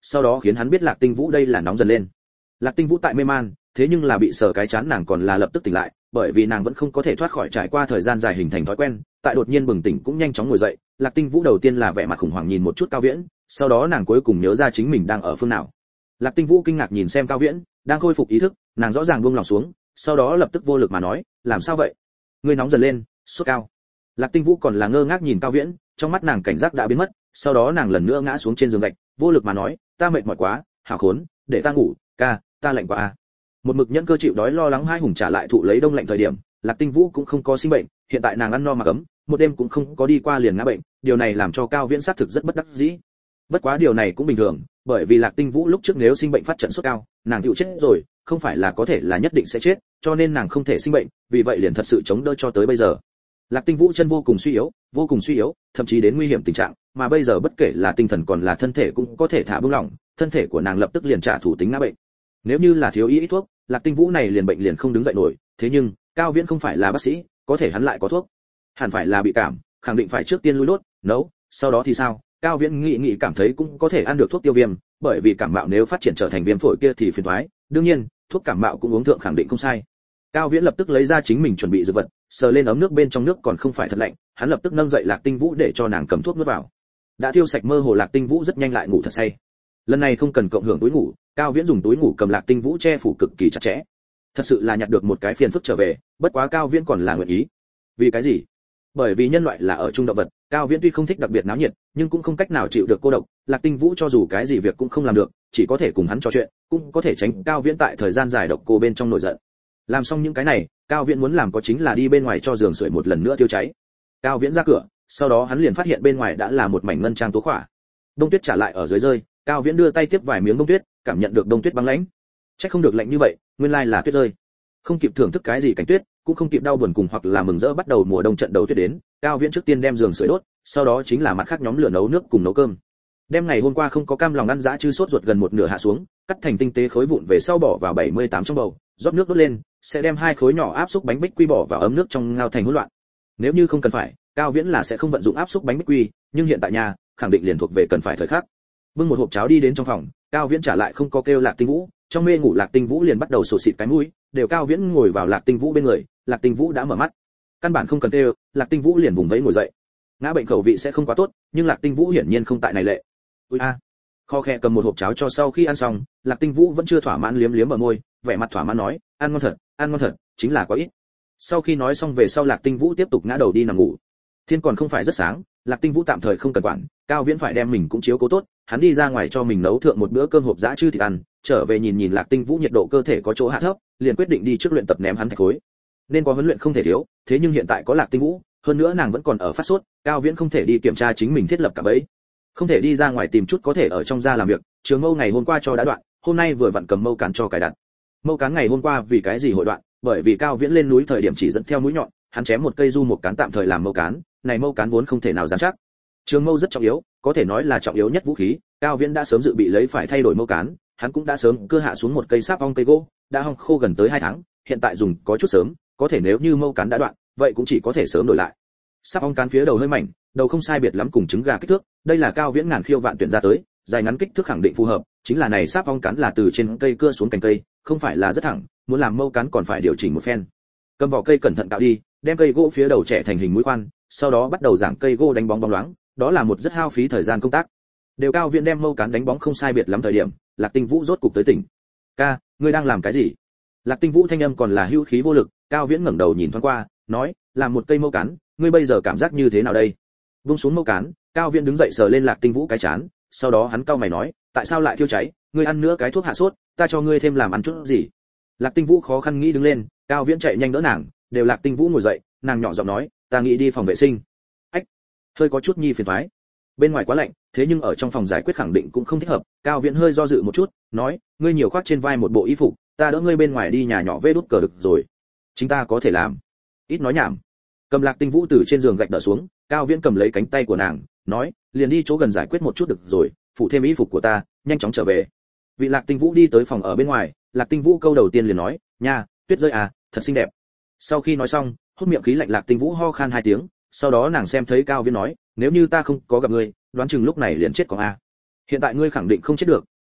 sau đó khiến hắn biết Lạc Tinh Vũ đây là nóng dần lên. Lạc Tinh Vũ tại mê man, thế nhưng là bị sờ cái chán nàng còn là lập tức tỉnh lại, bởi vì nàng vẫn không có thể thoát khỏi trải qua thời gian dài hình thành thói quen, tại đột nhiên bừng tỉnh cũng nhanh chóng ngồi dậy. Lạc Tinh Vũ đầu tiên là vẻ mặt khủng hoảng nhìn một chút Cao Viễn, sau đó nàng cuối cùng nhớ ra chính mình đang ở phương nào. Lạc Tinh Vũ kinh ngạc nhìn xem Cao Viễn, đang khôi phục ý thức, nàng rõ ràng buông lòng xuống, sau đó lập tức vô lực mà nói, làm sao vậy? Ngươi nóng dần lên, sốt cao. Lạc Tinh Vũ còn là ngơ ngác nhìn Cao Viễn, trong mắt nàng cảnh giác đã biến mất, sau đó nàng lần nữa ngã xuống trên giường gạch, vô lực mà nói, ta mệt mỏi quá, hảo khốn, để ta ngủ, ca, ta lạnh quá a. Một mực nhẫn cơ chịu đói lo lắng hai hùng trả lại thụ lấy đông lạnh thời điểm, Lạc Tinh Vũ cũng không có sinh bệnh, hiện tại nàng ăn no mà cấm, một đêm cũng không có đi qua liền ngã bệnh, điều này làm cho Cao Viễn xác thực rất bất đắc dĩ. Bất quá điều này cũng bình thường, bởi vì Lạc Tinh Vũ lúc trước nếu sinh bệnh phát trận sốt cao, nàng chịu chết rồi, không phải là có thể là nhất định sẽ chết, cho nên nàng không thể sinh bệnh, vì vậy liền thật sự chống đỡ cho tới bây giờ. Lạc Tinh Vũ chân vô cùng suy yếu, thậm chí đến nguy hiểm tình trạng, mà bây giờ bất kể là tinh thần còn là thân thể cũng có thể thả buông lỏng, thân thể của nàng lập tức liền trả thủ tính ngã bệnh. Nếu như là thiếu ít thuốc, Lạc Tinh Vũ này liền bệnh liền không đứng dậy nổi, thế nhưng Cao Viễn không phải là bác sĩ, có thể hắn lại có thuốc. Hẳn phải là bị cảm, khẳng định phải trước tiên lui đốt, nấu, sau đó thì sao? Cao Viễn nghĩ cảm thấy cũng có thể ăn được thuốc tiêu viêm, bởi vì cảm mạo nếu phát triển trở thành viêm phổi kia thì phiền toái, đương nhiên, thuốc cảm mạo cũng uống thượng khẳng định không sai. Cao Viễn lập tức lấy ra chính mình chuẩn bị dược vật, sờ lên ấm nước bên trong nước còn không phải thật lạnh, hắn lập tức nâng dậy Lạc Tinh Vũ để cho nàng cầm thuốc nuốt vào. Đã tiêu sạch mơ hồ Lạc Tinh Vũ rất nhanh lại ngủ thật say. Lần này không cần cộng hưởng túi ngủ, Cao Viễn dùng túi ngủ cầm Lạc Tinh Vũ che phủ cực kỳ chặt chẽ. Thật sự là nhặt được một cái phiền phức trở về, bất quá Cao Viễn còn là nguyện ý. Vì cái gì? Bởi vì nhân loại là ở chung động vật, Cao Viễn tuy không thích đặc biệt náo nhiệt, nhưng cũng không cách nào chịu được cô độc, Lạc Tinh Vũ cho dù cái gì việc cũng không làm được, chỉ có thể cùng hắn trò chuyện, cũng có thể tránh Cao Viễn tại thời gian dài độc cô bên trong nổi giận. Làm xong những cái này, Cao Viễn muốn làm có chính là đi bên ngoài cho giường sưởi một lần nữa tiêu cháy. Cao Viễn ra cửa, sau đó hắn liền phát hiện bên ngoài đã là một mảnh ngân trang tố khỏa. Đông tuyết trả lại ở dưới rơi, Cao Viễn đưa tay tiếp vài miếng đông tuyết, cảm nhận được đông tuyết băng lãnh. Chắc không được lạnh như vậy, nguyên lai là tuyết rơi. Không kịp thưởng thức cái gì cảnh tuyết, cũng không kịp đau buồn cùng hoặc là mừng rỡ bắt đầu mùa đông trận đấu tuyết đến, Cao Viễn trước tiên đem giường sưởi đốt, sau đó chính là mặt khác nhóm lửa nấu nước cùng nấu cơm. Đêm ngày hôm qua không có cam lòng ăn dã chư sốt ruột gần một nửa hạ xuống, cắt thành tinh tế khối vụn về sau bỏ vào 78 trong bầu, rót nước đốt lên, sẽ đem 2 khối nhỏ áp xúc bánh bích quy bỏ vào ấm nước trong ngao thành hỗn loạn. Nếu như không cần phải, Cao Viễn là sẽ không vận dụng áp xúc bánh bích quy, nhưng hiện tại nhà, khẳng định liền thuộc về cần phải thời khắc. Bưng một hộp cháo đi đến trong phòng, Cao Viễn trả lại không có kêu Lạc Tinh Vũ, trong mê ngủ Lạc Tinh Vũ liền bắt đầu sổ xịt cái mũi, đều Cao Viễn ngồi vào Lạc Tinh Vũ bên người, Lạc Tinh Vũ đã mở mắt. Căn bản không cần kêu, Lạc Tinh Vũ liền vùng vẫy ngồi dậy. Ngã bệnh khẩu vị sẽ không quá tốt, nhưng Lạc Tinh Vũ hiển nhiên không tại này lệ. Ui a. Kho khẽ cầm một hộp cháo cho sau khi ăn xong, Lạc Tinh Vũ vẫn chưa thỏa mãn liếm liếm bờ môi, vẻ mặt thỏa mãn nói, ăn ngon thật, chính là quá ít. Sau khi nói xong về sau Lạc Tinh Vũ tiếp tục ngã đầu đi nằm ngủ. Thiên còn không phải rất sáng, Lạc Tinh Vũ tạm thời không cần quản, Cao Viễn phải đem mình cũng chiếu cố tốt, hắn đi ra ngoài cho mình nấu thượng một bữa cơm hộp dã chư thịt ăn, trở về nhìn Lạc Tinh Vũ nhiệt độ cơ thể có chỗ hạ thấp, liền quyết định đi trước luyện tập ném hắn thạch khối. Nên có huấn luyện không thể thiếu, thế nhưng hiện tại có Lạc Tinh Vũ, hơn nữa nàng vẫn còn ở phát sốt, Cao Viễn không thể đi kiểm tra chính mình thiết lập cả bẫy, không thể đi ra ngoài tìm chút có thể ở trong gia làm việc. Trường mâu ngày hôm qua cho đã đoạn, hôm nay vừa vặn cầm mâu cán cho cài đặt. Mâu cán ngày hôm qua vì cái gì hội đoạn? Bởi vì Cao Viễn lên núi thời điểm chỉ dẫn theo mũi nhọn, hắn chém một cây du một cán tạm thời làm mâu cán, này mâu cán vốn không thể nào dán chắc. Trường mâu rất trọng yếu, có thể nói là trọng yếu nhất vũ khí, Cao Viễn đã sớm dự bị lấy phải thay đổi mâu cán, hắn cũng đã sớm cưa hạ xuống một cây sáp ong cây gỗ, đã hong khô gần tới 2 tháng, hiện tại dùng có chút sớm, có thể nếu như mâu cán đã đoạn, vậy cũng chỉ có thể sớm đổi lại. Sáp ong cán phía đầu hơi mảnh, đầu không sai biệt lắm cùng trứng gà kích thước, đây là Cao Viễn ngàn khiêu vạn tuyển ra tới, dài ngắn kích thước khẳng định phù hợp, chính là này sáp ong cán là từ trên cây cưa xuống cành cây, không phải là rất thẳng, muốn làm mâu cán còn phải điều chỉnh một phen. Cầm vỏ cây cẩn thận cạo đi, đem cây gỗ phía đầu trẻ thành hình mũi khoan, sau đó bắt đầu giảng cây gỗ đánh bóng bóng loáng, đó là một rất hao phí thời gian công tác. Đều Cao Viễn đem mâu cán đánh bóng không sai biệt lắm thời điểm, Lạc Tinh Vũ rốt cục tới tỉnh. "Ca, ngươi đang làm cái gì?" Lạc Tinh Vũ thanh âm còn là hữu khí vô lực, Cao Viễn ngẩng đầu nhìn thoáng qua, nói, "Làm một cây mâu cán, ngươi bây giờ cảm giác như thế nào đây?" Vung xuống mâu cán, Cao Viễn đứng dậy sờ lên Lạc Tinh Vũ cái chán, sau đó hắn cau mày nói, "Tại sao lại thiêu cháy? Ngươi ăn nữa cái thuốc hạ sốt, ta cho ngươi thêm làm ăn chút gì?" Lạc Tinh Vũ khó khăn nghĩ đứng lên, Cao Viễn chạy nhanh đỡ nàng, đều Lạc Tinh Vũ ngồi dậy, nàng nhỏ giọng nói, "Ta nghĩ đi phòng vệ sinh." Ách, hơi có chút nhi phiền toái. Bên ngoài quá lạnh, thế nhưng ở trong phòng giải quyết khẳng định cũng không thích hợp, Cao Viễn hơi do dự một chút, nói, "Ngươi nhiều khoác trên vai một bộ y phục, ta đỡ ngươi bên ngoài đi nhà nhỏ vê đút cờ được rồi. Chính ta có thể làm." Ít nói nhảm. Cầm Lạc Tinh Vũ từ trên giường gạch đỡ xuống, Cao Viễn cầm lấy cánh tay của nàng, nói, "Liền đi chỗ gần giải quyết một chút được rồi, phụ thêm y phục của ta, nhanh chóng trở về." Vị Lạc Tinh Vũ đi tới phòng ở bên ngoài, Lạc Tinh Vũ câu đầu tiên liền nói, "Nha, tuyết rơi à, thật xinh đẹp." Sau khi nói xong, hút miệng khí lạnh Lạc Tinh Vũ ho khan 2 tiếng, sau đó nàng xem thấy Cao Viễn nói, "Nếu như ta không có gặp ngươi, đoán chừng lúc này liền chết còn a. Hiện tại ngươi khẳng định không chết được,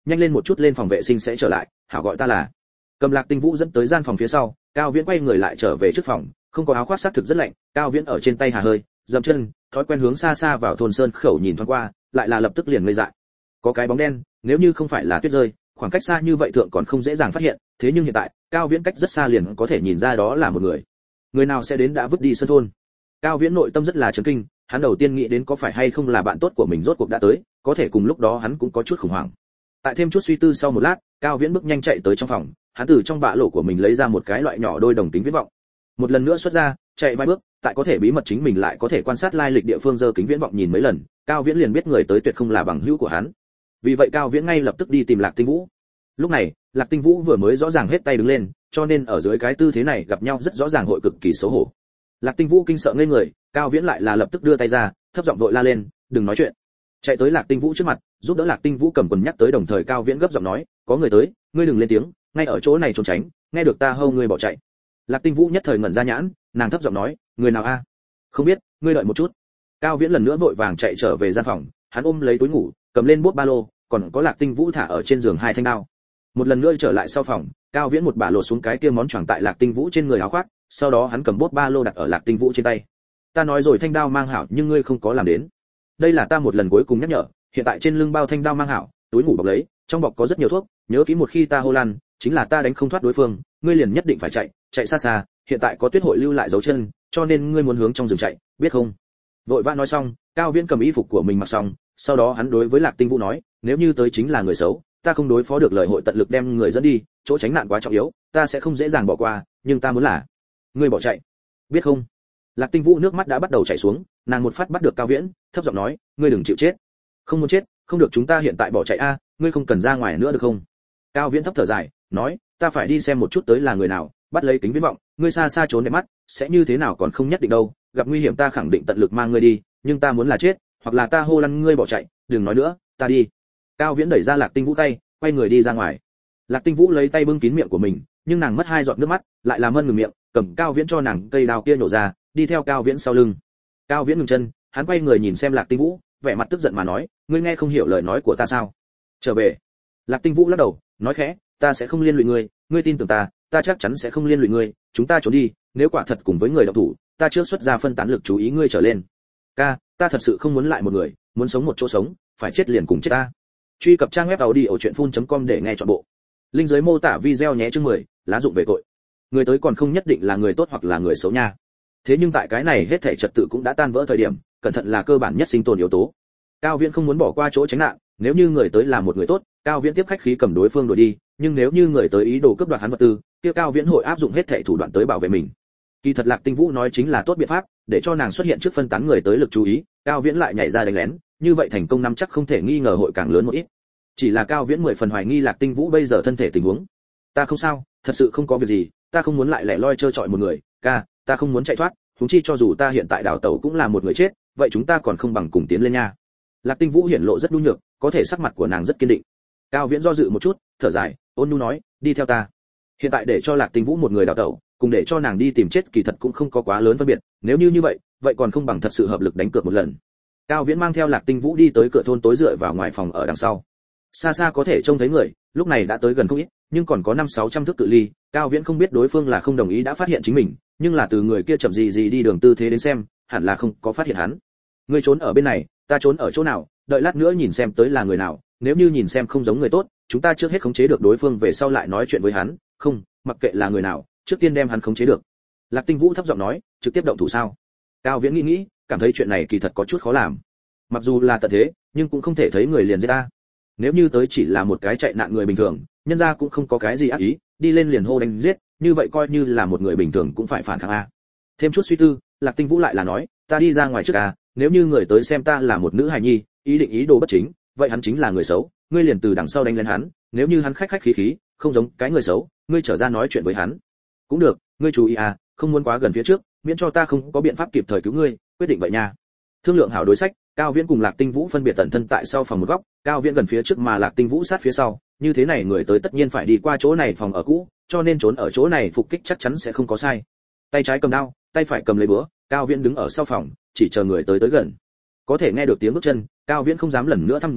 nhanh lên một chút lên phòng vệ sinh sẽ trở lại, hảo gọi ta là. Cầm Lạc Tinh Vũ dẫn tới gian phòng phía sau, Cao Viễn quay người lại trở về trước phòng, không có áo khoác, xác thực rất lạnh, Cao Viễn ở trên tay hà hơi, dậm chân, thói quen hướng xa xa vào thôn sơn khẩu nhìn thoáng qua, lại là lập tức liền ngây dại. Có cái bóng đen, nếu như không phải là tuyết rơi, khoảng cách xa như vậy thượng còn không dễ dàng phát hiện, thế nhưng hiện tại, Cao Viễn cách rất xa liền có thể nhìn ra đó là một người. Người nào sẽ đến đã vứt đi sân thôn? Cao Viễn nội tâm rất là chấn kinh, hắn đầu tiên nghĩ đến có phải hay không là bạn tốt của mình rốt cuộc đã tới, có thể cùng lúc đó hắn cũng có chút khủng hoảng. Tại thêm chút suy tư sau một lát, Cao Viễn bước nhanh chạy tới trong phòng, hắn từ trong bạ lỗ của mình lấy ra một cái loại nhỏ đôi đồng kính viễn vọng. Một lần nữa xuất ra, chạy vài bước, tại có thể bí mật chính mình lại có thể quan sát lai lịch địa phương, giơ kính viễn vọng nhìn mấy lần, Cao Viễn liền biết người tới tuyệt không là bằng hữu của hắn. Vì vậy Cao Viễn ngay lập tức đi tìm Lạc Tinh Vũ. Lúc này, Lạc Tinh Vũ vừa mới rõ ràng hết tay đứng lên, cho nên ở dưới cái tư thế này gặp nhau rất rõ ràng hội cực kỳ xấu hổ. Lạc Tinh Vũ kinh sợ ngây người, Cao Viễn lại là lập tức đưa tay ra, thấp giọng vội la lên, "Đừng nói chuyện." Chạy tới Lạc Tinh Vũ trước mặt, giúp đỡ Lạc Tinh Vũ cầm quần nhắc tới, đồng thời Cao Viễn gấp giọng nói, "Có người tới, ngươi đừng lên tiếng, ngay ở chỗ này trốn tránh, nghe được ta hô ngươi bỏ chạy." Lạc Tinh Vũ nhất thời ngẩn ra nhãn, nàng thấp giọng nói, "Người nào a?" "Không biết, ngươi đợi một chút." Cao Viễn lần nữa vội vàng chạy trở về gian phòng, hắn ôm lấy túi ngủ, cầm lên bốt ba lô, còn có Lạc Tinh Vũ thả ở trên giường hai thanh đao. Một lần nữa trở lại sau phòng, Cao Viễn một bả lột xuống cái kia món choàng tại Lạc Tinh Vũ trên người áo khoác, sau đó hắn cầm bốt ba lô đặt ở Lạc Tinh Vũ trên tay. "Ta nói rồi thanh đao mang hảo, nhưng ngươi không có làm đến. Đây là ta một lần cuối cùng nhắc nhở, hiện tại trên lưng bao thanh đao mang hảo, túi ngủ bọc lấy, trong bọc có rất nhiều thuốc, nhớ kỹ một khi ta hô lan, chính là ta đánh không thoát đối phương, ngươi liền nhất định phải chạy, chạy xa xa, hiện tại có tuyết hội lưu lại dấu chân, cho nên ngươi muốn hướng trong rừng chạy, biết không?" Vội vã nói xong, Cao Viễn cầm y phục của mình mặc xong, sau đó hắn đối với Lạc Tinh Vũ nói, "Nếu như tới chính là người xấu, ta không đối phó được lời hội tận lực đem người dẫn đi, chỗ tránh nạn quá trọng yếu, ta sẽ không dễ dàng bỏ qua, nhưng ta muốn là ngươi bỏ chạy, biết không?" Lạc Tinh Vũ nước mắt đã bắt đầu chảy xuống, nàng một phát bắt được Cao Viễn, thấp giọng nói, "Ngươi đừng chịu chết." "Không muốn chết, không được, chúng ta hiện tại bỏ chạy a, ngươi không cần ra ngoài nữa được không?" Cao Viễn thấp thở dài, nói, "Ta phải đi xem một chút tới là người nào, bắt lấy kính viễn vọng, ngươi xa xa trốn để mắt, sẽ như thế nào còn không nhất định đâu, gặp nguy hiểm ta khẳng định tận lực mang ngươi đi, nhưng ta muốn là chết, hoặc là ta hô lăn ngươi bỏ chạy, đừng nói nữa, ta đi." Cao Viễn đẩy ra Lạc Tinh Vũ tay, quay người đi ra ngoài. Lạc Tinh Vũ lấy tay bưng kín miệng của mình, nhưng nàng mất hai giọt nước mắt, lại làm ơn ngừng miệng, cầm Cao Viễn cho nàng cây đao kia nhổ ra, đi theo Cao Viễn sau lưng. Cao Viễn ngừng chân, hắn quay người nhìn xem Lạc Tinh Vũ, vẻ mặt tức giận mà nói, "Ngươi nghe không hiểu lời nói của ta sao? Trở về." Lạc Tinh Vũ lắc đầu, nói khẽ, "Ta sẽ không liên lụy ngươi, ngươi tin tưởng ta, ta chắc chắn sẽ không liên lụy ngươi, chúng ta trốn đi, nếu quả thật cùng với người động thủ, ta trước xuất ra phân tán lực chú ý ngươi trở lên." "Ca, ta thật sự không muốn lại một người, muốn sống một chỗ sống, phải chết liền cùng chết ta." Truy cập trang web audiochuyenphun.com để nghe trọn bộ. Link dưới mô tả video nhé. Chương 10, lá dụng về tội. Người tới còn không nhất định là người tốt hoặc là người xấu nha. Thế nhưng tại cái này hết thảy trật tự cũng đã tan vỡ thời điểm, cẩn thận là cơ bản nhất sinh tồn yếu tố. Cao Viễn không muốn bỏ qua chỗ tránh nạn, nếu như người tới là một người tốt, Cao Viễn tiếp khách khí cầm đối phương đuổi đi, nhưng nếu như người tới ý đồ cướp đoạt hắn vật tư, kia Cao Viễn hội áp dụng hết thảy thủ đoạn tới bảo vệ mình. Kỳ thật Lạc Tinh Vũ nói chính là tốt biện pháp, để cho nàng xuất hiện trước phân tán người tới lực chú ý, Cao Viễn lại nhảy ra đánh lén, như vậy thành công nắm chắc không thể nghi ngờ hội càng lớn một ít. Chỉ là Cao Viễn 10 phần hoài nghi Lạc Tinh Vũ bây giờ thân thể tình huống. "Ta không sao, thật sự không có việc gì, ta không muốn lại lẻ loi trơ trọi một người, ca, ta không muốn chạy thoát, huống chi cho dù ta hiện tại đào tẩu cũng là một người chết, vậy chúng ta còn không bằng cùng tiến lên nha." Lạc Tinh Vũ hiển lộ rất nhu nhược, có thể sắc mặt của nàng rất kiên định. Cao Viễn do dự một chút, thở dài, ôn nhu nói, "Đi theo ta." Hiện tại để cho Lạc Tinh Vũ một người đào tẩu, cùng để cho nàng đi tìm chết kỳ thật cũng không có quá lớn phân biệt, nếu như vậy, vậy còn không bằng thật sự hợp lực đánh cược một lần. Cao Viễn mang theo Lạc Tinh Vũ đi tới cửa thôn tối dựa vào ngoài phòng ở đằng sau. Xa xa có thể trông thấy người, lúc này đã tới gần không ít, nhưng còn có 500-600 thước cự ly, Cao Viễn không biết đối phương là không đồng ý đã phát hiện chính mình, nhưng là từ người kia chậm gì đi đường tư thế đến xem, hẳn là không có phát hiện hắn. "Ngươi trốn ở bên này, ta trốn ở chỗ nào, đợi lát nữa nhìn xem tới là người nào, nếu như nhìn xem không giống người tốt, chúng ta trước hết khống chế được đối phương về sau lại nói chuyện với hắn, không, mặc kệ là người nào, trước tiên đem hắn khống chế được." Lạc Tinh Vũ thấp giọng nói, "Trực tiếp động thủ sao?" Cao Viễn nghĩ, cảm thấy chuyện này kỳ thật có chút khó làm. Mặc dù là tận thế, nhưng cũng không thể thấy người liền giết ta. Nếu như tới chỉ là một cái chạy nạn người bình thường, nhân gia cũng không có cái gì ác ý, đi lên liền hô đánh giết, như vậy coi như là một người bình thường cũng phải phản kháng a. Thêm chút suy tư, Lạc Tinh Vũ lại là nói, "Ta đi ra ngoài trước a, nếu như người tới xem ta là một nữ hài nhi, ý đồ bất chính, vậy hắn chính là người xấu, ngươi liền từ đằng sau đánh lên hắn, nếu như hắn khách khí, không giống cái người xấu, ngươi trở ra nói chuyện với hắn." "Cũng được, ngươi chú ý a, không muốn quá gần phía trước, miễn cho ta không có biện pháp kịp thời cứu ngươi, quyết định vậy nha." Thương lượng hảo đối sách, Cao Viễn cùng Lạc Tinh Vũ phân biệt tận thân tại sau phòng một góc, Cao Viễn gần phía trước mà Lạc Tinh Vũ sát phía sau, như thế này người tới tất nhiên phải đi qua chỗ này phòng ở cũ, cho nên trốn ở chỗ này phục kích chắc chắn sẽ không có sai. Tay trái cầm đao, tay phải cầm lấy búa, Cao Viễn đứng ở sau phòng, chỉ chờ người tới gần. Có thể nghe được tiếng bước chân, Cao Viễn không dám lần nữa thăm dò,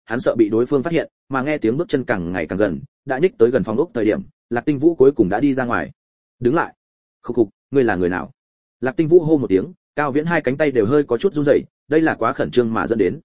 hắn sợ bị đối phương phát hiện, mà nghe tiếng bước chân càng ngày càng gần, đã nhích tới gần phòng ốc thời điểm, Lạc Tinh Vũ cuối cùng đã đi ra ngoài. Đứng lại. Khục khục, ngươi là người nào? Lạc Tinh Vũ hô một tiếng, Cao Viễn hai cánh tay đều hơi có chút run rẩy, đây là quá khẩn trương mà dẫn đến.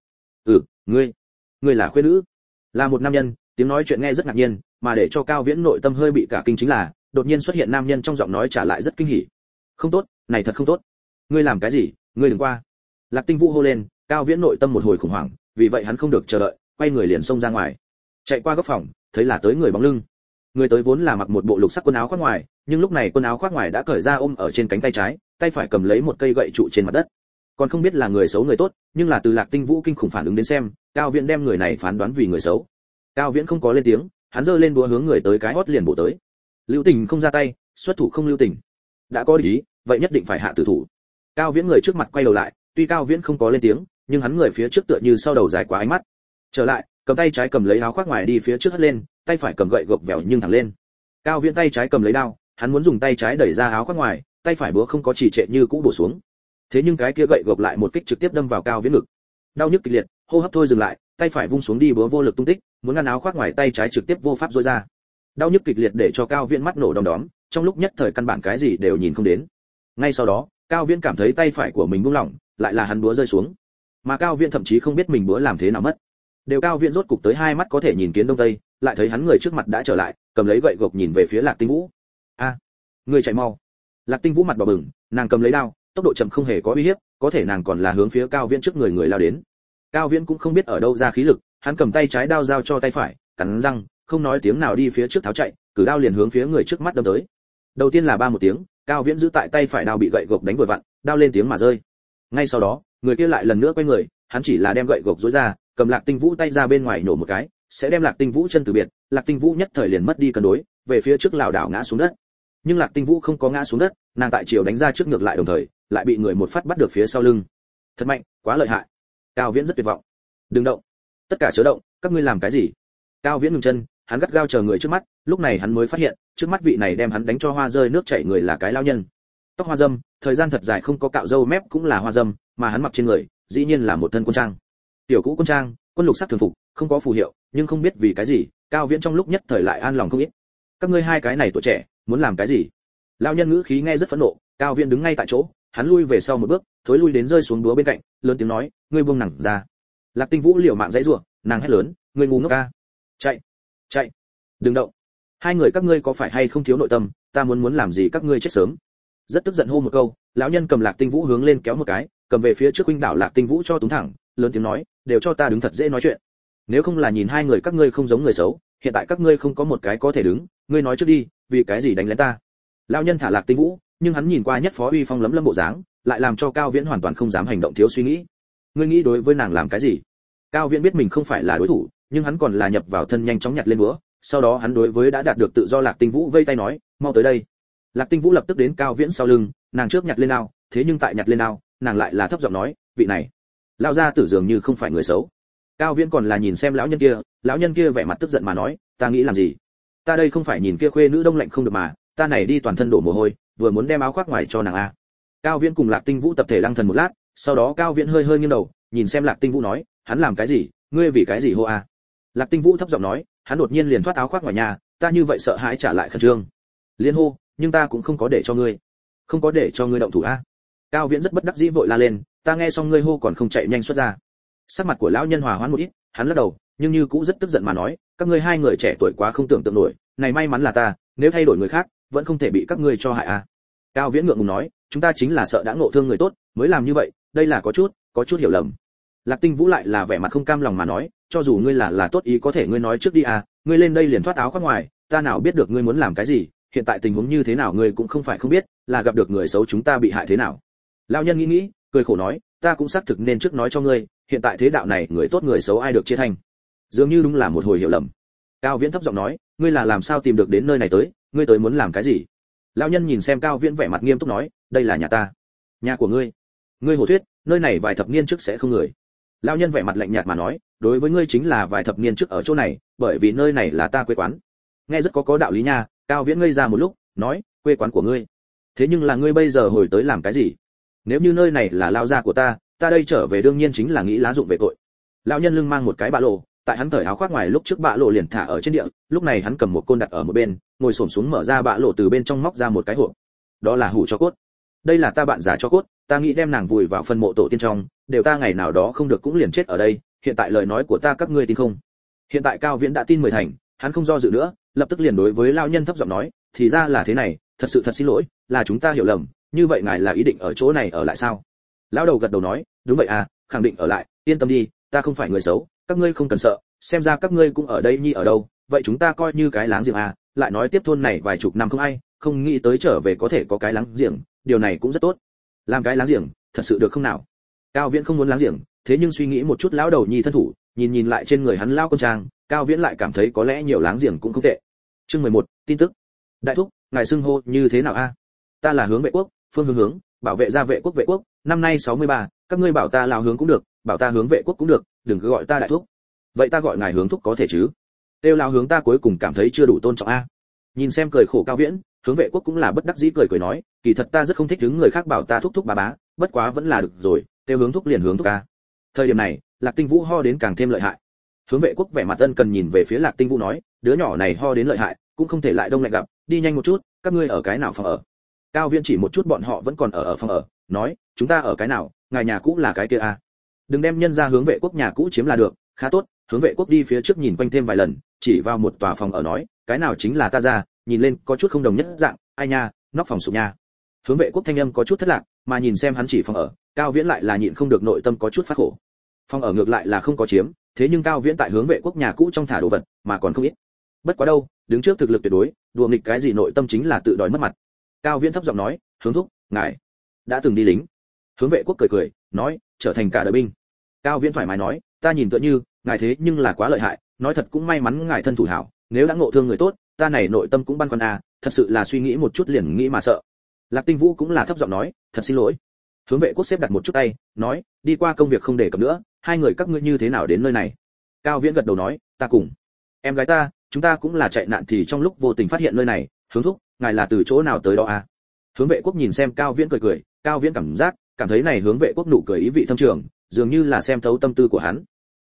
Ngươi là khuê nữ? Là một nam nhân, tiếng nói chuyện nghe rất ngạc nhiên, mà để cho Cao Viễn nội tâm hơi bị cả kinh chính là, đột nhiên xuất hiện nam nhân trong giọng nói trả lại rất kinh hỉ. Không tốt, này thật không tốt. Ngươi làm cái gì? Ngươi đừng qua. Lạc Tinh Vũ hô lên, Cao Viễn nội tâm một hồi khủng hoảng, vì vậy hắn không được chờ đợi, quay người liền xông ra ngoài. Chạy qua góc phòng, thấy là tới người bóng lưng. Người tới vốn là mặc một bộ lục sắc quần áo khoác ngoài, nhưng lúc này quần áo khoác ngoài đã cởi ra ôm ở trên cánh tay trái, tay phải cầm lấy một cây gậy trụ trên mặt đất. Còn không biết là người xấu người tốt, nhưng là từ Lạc Tinh Vũ kinh khủng phản ứng đến xem, Cao Viễn đem người này phán đoán vì người xấu. Cao Viễn không có lên tiếng, hắn giơ lên búa hướng người tới cái hót liền bổ tới. Lưu Tình không ra tay, xuất thủ không lưu tình. Đã có ý, vậy nhất định phải hạ tử thủ. Cao Viễn người trước mặt quay đầu lại, tuy Cao Viễn không có lên tiếng, nhưng hắn người phía trước tựa như sau đầu dài quá ánh mắt. Trở lại, cầm tay trái cầm lấy áo khoác ngoài đi phía trước hất lên, tay phải cầm gậy gộc vèo nhưng thẳng lên. Cao Viễn tay trái cầm lấy đao, hắn muốn dùng tay trái đẩy ra áo khoác ngoài, tay phải búa không có trì trệ như cũ bổ xuống. Thế nhưng cái kia gậy gộc lại một kích trực tiếp đâm vào Cao Viễn ngực. Đau nhức kịch liệt, hô hấp thôi dừng lại, tay phải vung xuống đi búa vô lực tung tích, muốn ngăn áo khoác ngoài tay trái trực tiếp vô pháp rối ra. Đau nhức kịch liệt để cho Cao Viễn mắt nổ đom đóm, trong lúc nhất thời căn bản cái gì đều nhìn không đến. Ngay sau đó, Cao Viễn cảm thấy tay phải của mình buông lỏng, lại là hắn búa rơi xuống. Mà Cao Viễn thậm chí không biết mình búa làm thế nào mất. Đều Cao Viễn rốt cục tới hai mắt có thể nhìn kiến đông tây, lại thấy hắn người trước mặt đã trở lại, cầm lấy gậy gộc nhìn về phía Lạc Tinh Vũ. "A, ngươi chạy mau." Lạc Tinh Vũ mặt đỏ bừng, nàng cầm lấy đao, tốc độ chậm không hề có uy hiếp, có thể nàng còn là hướng phía Cao Viễn trước người lao đến. Cao Viễn cũng không biết ở đâu ra khí lực, hắn cầm tay trái đao giao cho tay phải, cắn răng, không nói tiếng nào đi phía trước tháo chạy, cử đao liền hướng phía người trước mắt đâm tới. Đầu tiên là ba một tiếng, Cao Viễn giữ tại tay phải đao bị gậy gộc đánh vừa vặn, đao lên tiếng mà rơi. Ngay sau đó, người kia lại lần nữa quay người, hắn chỉ là đem gậy gộc duỗi ra, cầm Lạc Tinh Vũ tay ra bên ngoài nổ một cái, sẽ đem Lạc Tinh Vũ chân từ biệt, Lạc Tinh Vũ nhất thời liền mất đi cân đối, về phía trước lảo đảo ngã xuống đất. Nhưng Lạc Tinh Vũ không có ngã xuống đất, nàng tại chiều đánh ra trước ngược lại đồng thời, lại bị người một phát bắt được phía sau lưng. Thật mạnh, quá lợi hại. Cao Viễn rất tuyệt vọng. Đừng động, tất cả chớ động, các ngươi làm cái gì? Cao Viễn ngừng chân, hắn gắt gao chờ người trước mắt, lúc này hắn mới phát hiện, trước mắt vị này đem hắn đánh cho hoa rơi nước chảy người là cái lão nhân. Tóc hoa râm, thời gian thật dài không có cạo râu mép cũng là hoa râm, mà hắn mặc trên người, dĩ nhiên là một thân quân trang. Tiểu cũ quân trang, quân lục sắc thường phục, không có phù hiệu, nhưng không biết vì cái gì, Cao Viễn trong lúc nhất thời lại an lòng không ít. Các ngươi hai cái này tuổi trẻ, muốn làm cái gì? Lão nhân ngữ khí nghe rất phẫn nộ, Cao Viễn đứng ngay tại chỗ, hắn lui về sau một bước, thối lui đến rơi xuống búa bên cạnh, lớn tiếng nói, ngươi buông nàng ra. Lạc Tinh Vũ liều mạng dãy rủa, nàng hét lớn, ngươi ngu ngốc a, chạy, chạy, đừng động. Hai người các ngươi có phải hay không thiếu nội tâm, ta muốn làm gì các ngươi chết sớm. Rất tức giận hô một câu, lão nhân cầm Lạc Tinh Vũ hướng lên kéo một cái, cầm về phía trước huynh đảo Lạc Tinh Vũ cho túng thẳng, lớn tiếng nói, đều cho ta đứng thật dễ nói chuyện. Nếu không là nhìn hai người các ngươi không giống người xấu, hiện tại các ngươi không có một cái có thể đứng, ngươi nói trước đi, vì cái gì đánh lén ta? Lão nhân thả Lạc Tinh Vũ, nhưng hắn nhìn qua nhất phó uy phong lấm lấm bộ dáng, lại làm cho Cao Viễn hoàn toàn không dám hành động thiếu suy nghĩ. Ngươi nghĩ đối với nàng làm cái gì? Cao Viễn biết mình không phải là đối thủ, nhưng hắn còn là nhập vào thân nhanh chóng nhặt lên búa, sau đó hắn đối với đã đạt được tự do Lạc Tinh Vũ vây tay nói, mau tới đây. Lạc Tinh Vũ lập tức đến Cao Viễn sau lưng, nàng trước nhặt lên đao, thế nhưng tại nhặt lên đao, nàng lại là thấp giọng nói, vị này, lão gia tử dường như không phải người xấu. Cao Viễn còn là nhìn xem lão nhân kia vẻ mặt tức giận mà nói, ta nghĩ làm gì? Ta đây không phải nhìn kia khuê nữ đông lạnh không được mà, ta này đi toàn thân đổ mồ hôi, vừa muốn đem áo khoác ngoài cho nàng a. Cao Viễn cùng Lạc Tinh Vũ tập thể lăng thần một lát, sau đó Cao Viễn hơi hơi nghiêng đầu, nhìn xem Lạc Tinh Vũ nói, hắn làm cái gì, ngươi vì cái gì hô a? Lạc Tinh Vũ thấp giọng nói, hắn đột nhiên liền thoát áo khoác ngoài nhà, ta như vậy sợ hãi trả lại khẩn trương. Liên hô, nhưng ta cũng không có để cho ngươi động thủ a. Cao Viễn rất bất đắc dĩ vội la lên, ta nghe xong ngươi hô còn không chạy nhanh xuất ra. Sắc mặt của lão nhân hòa hoãn một ít, hắn lắc đầu, nhưng như cũ rất tức giận mà nói, các ngươi hai người trẻ tuổi quá không tưởng tượng nổi, này may mắn là ta, nếu thay đổi người khác, vẫn không thể bị các ngươi cho hại a. Cao Viễn ngượng ngùng nói, chúng ta chính là sợ đã ngộ thương người tốt, mới làm như vậy, đây là có chút hiểu lầm. Lạc Tinh Vũ lại là vẻ mặt không cam lòng mà nói, cho dù ngươi là tốt ý có thể ngươi nói trước đi à, ngươi lên đây liền thoát áo khoác ngoài, ta nào biết được ngươi muốn làm cái gì, hiện tại tình huống như thế nào ngươi cũng không phải không biết, là gặp được người xấu chúng ta bị hại thế nào. Lão nhân nghĩ, cười khổ nói, ta cũng xác thực nên trước nói cho ngươi, hiện tại thế đạo này người tốt người xấu ai được chia thành. Dường như đúng là một hồi hiểu lầm. Cao Viễn thấp giọng nói, ngươi là làm sao tìm được đến nơi này tới, ngươi tới muốn làm cái gì? Lão nhân nhìn xem Cao Viễn vẻ mặt nghiêm túc nói, đây là nhà ta. Nhà của ngươi? Ngươi hồ thuyết, nơi này vài thập niên trước sẽ không người. Lão nhân vẻ mặt lạnh nhạt mà nói, đối với ngươi chính là vài thập niên trước ở chỗ này, bởi vì nơi này là ta quê quán. Nghe rất có đạo lý nha. Cao Viễn ngây ra một lúc, nói, quê quán của ngươi? Thế nhưng là ngươi bây giờ hồi tới làm cái gì? Nếu như nơi này là lao gia của ta đây trở về đương nhiên chính là nghĩ lá dụng về tội. Lão nhân lưng mang một cái ba lô, tại hắn cởi áo khoác ngoài lúc trước bạ lộ liền thả ở trên địa, lúc này hắn cầm một côn đặt ở một bên, ngồi xổm xuống mở ra bạ lộ từ bên trong móc ra một cái hộp. Đó là hủ cho cốt. Đây là ta bạn già cho cốt, ta nghĩ đem nàng vùi vào phân mộ tổ tiên trong, đều ta ngày nào đó không được cũng liền chết ở đây, hiện tại lời nói của ta các ngươi tin không? Hiện tại Cao Viễn đã tin 10 thành, hắn không do dự nữa, lập tức liền đối với lão nhân thấp giọng nói, thì ra là thế này, thật sự thật xin lỗi, là chúng ta hiểu lầm, như vậy ngài là ý định ở chỗ này ở lại sao? Lão đầu gật đầu nói, đúng vậy à, khẳng định ở lại, yên tâm đi, ta không phải người xấu, các ngươi không cần sợ, xem ra các ngươi cũng ở đây nhi ở đâu, vậy chúng ta coi như cái láng giềng à, lại nói tiếp thôn này vài chục năm không ai, không nghĩ tới trở về có thể có cái láng giềng, điều này cũng rất tốt. Làm cái láng giềng, thật sự được không nào? Cao Viễn không muốn láng giềng, thế nhưng suy nghĩ một chút lão đầu nhi thân thủ, nhìn lại trên người hắn lao con trang, Cao Viễn lại cảm thấy có lẽ nhiều láng giềng cũng không tệ. Chương 11, tin tức. Đại thúc, ngài xưng hô như thế nào a? Ta là Hướng Vệ Quốc, Phương Hướng, bảo vệ gia vệ quốc, năm nay 63, các ngươi bảo ta lão Hướng cũng được, bảo ta Hướng Vệ Quốc cũng được, đừng cứ gọi ta đại thúc. Vậy ta gọi ngài Hướng thúc có thể chứ? Tiêu lão Hướng ta cuối cùng cảm thấy chưa đủ tôn trọng a. Nhìn xem cười khổ Cao Viễn, Hướng Vệ Quốc cũng là bất đắc dĩ cười nói, kỳ thật ta rất không thích đứng người khác bảo ta thúc thúc bá, bất quá vẫn là được rồi, tiêu Hướng thúc liền Hướng thúc a. Thời điểm này, Lạc Tinh Vũ ho đến càng thêm lợi hại. Hướng Vệ Quốc vẻ mặt ân cần nhìn về phía Lạc Tinh Vũ nói, đứa nhỏ này ho đến lợi hại, cũng không thể lại đông lạnh gặp, đi nhanh một chút, các ngươi ở cái nào phòng ở? Cao Viễn chỉ một chút bọn họ vẫn còn ở phòng ở, nói, chúng ta ở cái nào, ngài nhà cũ là cái kia à? Đừng đem nhân ra Hướng Vệ Quốc nhà cũ chiếm là được, khá tốt. Hướng Vệ Quốc đi phía trước nhìn quanh thêm vài lần, chỉ vào một tòa phòng ở nói, cái nào chính là ta ra, nhìn lên có chút không đồng nhất dạng, ai nha, nóc phòng sụp nha. Hướng Vệ Quốc thanh âm có chút thất lạc, mà nhìn xem hắn chỉ phòng ở, Cao Viễn lại là nhịn không được nội tâm có chút phát khổ. Phòng ở ngược lại là không có chiếm, thế nhưng Cao Viễn tại Hướng Vệ Quốc nhà cũ trong thả đồ vật, mà còn không ít. Bất quá đâu, đứng trước thực lực tuyệt đối, đùa nghịch cái gì nội tâm chính là tự đòi mất mặt. Cao Viễn thấp giọng nói, Hướng thúc, ngài đã từng đi lính. Hướng Vệ Quốc cười nói, trở thành cả đời binh. Cao Viễn thoải mái nói, ta nhìn tựa như ngài thế nhưng là quá lợi hại, nói thật cũng may mắn ngài thân thủ hảo, nếu đã ngộ thương người tốt, ta này nội tâm cũng băn khoăn à, thật sự là suy nghĩ một chút liền nghĩ mà sợ. Lạc Tinh Vũ cũng là thấp giọng nói, thật xin lỗi. Hướng Vệ Quốc xếp đặt một chút tay, nói, đi qua công việc không để cập nữa, hai người các ngươi như thế nào đến nơi này? Cao Viễn gật đầu nói, ta cùng em gái ta, chúng ta cũng là chạy nạn thì trong lúc vô tình phát hiện nơi này. Hướng thúc, ngài là từ chỗ nào tới đó à? Hướng Vệ Quốc nhìn xem Cao Viễn cười, Cao Viễn cảm thấy này Hướng Vệ Quốc nụ cười ý vị thâm trường, dường như là xem thấu tâm tư của hắn.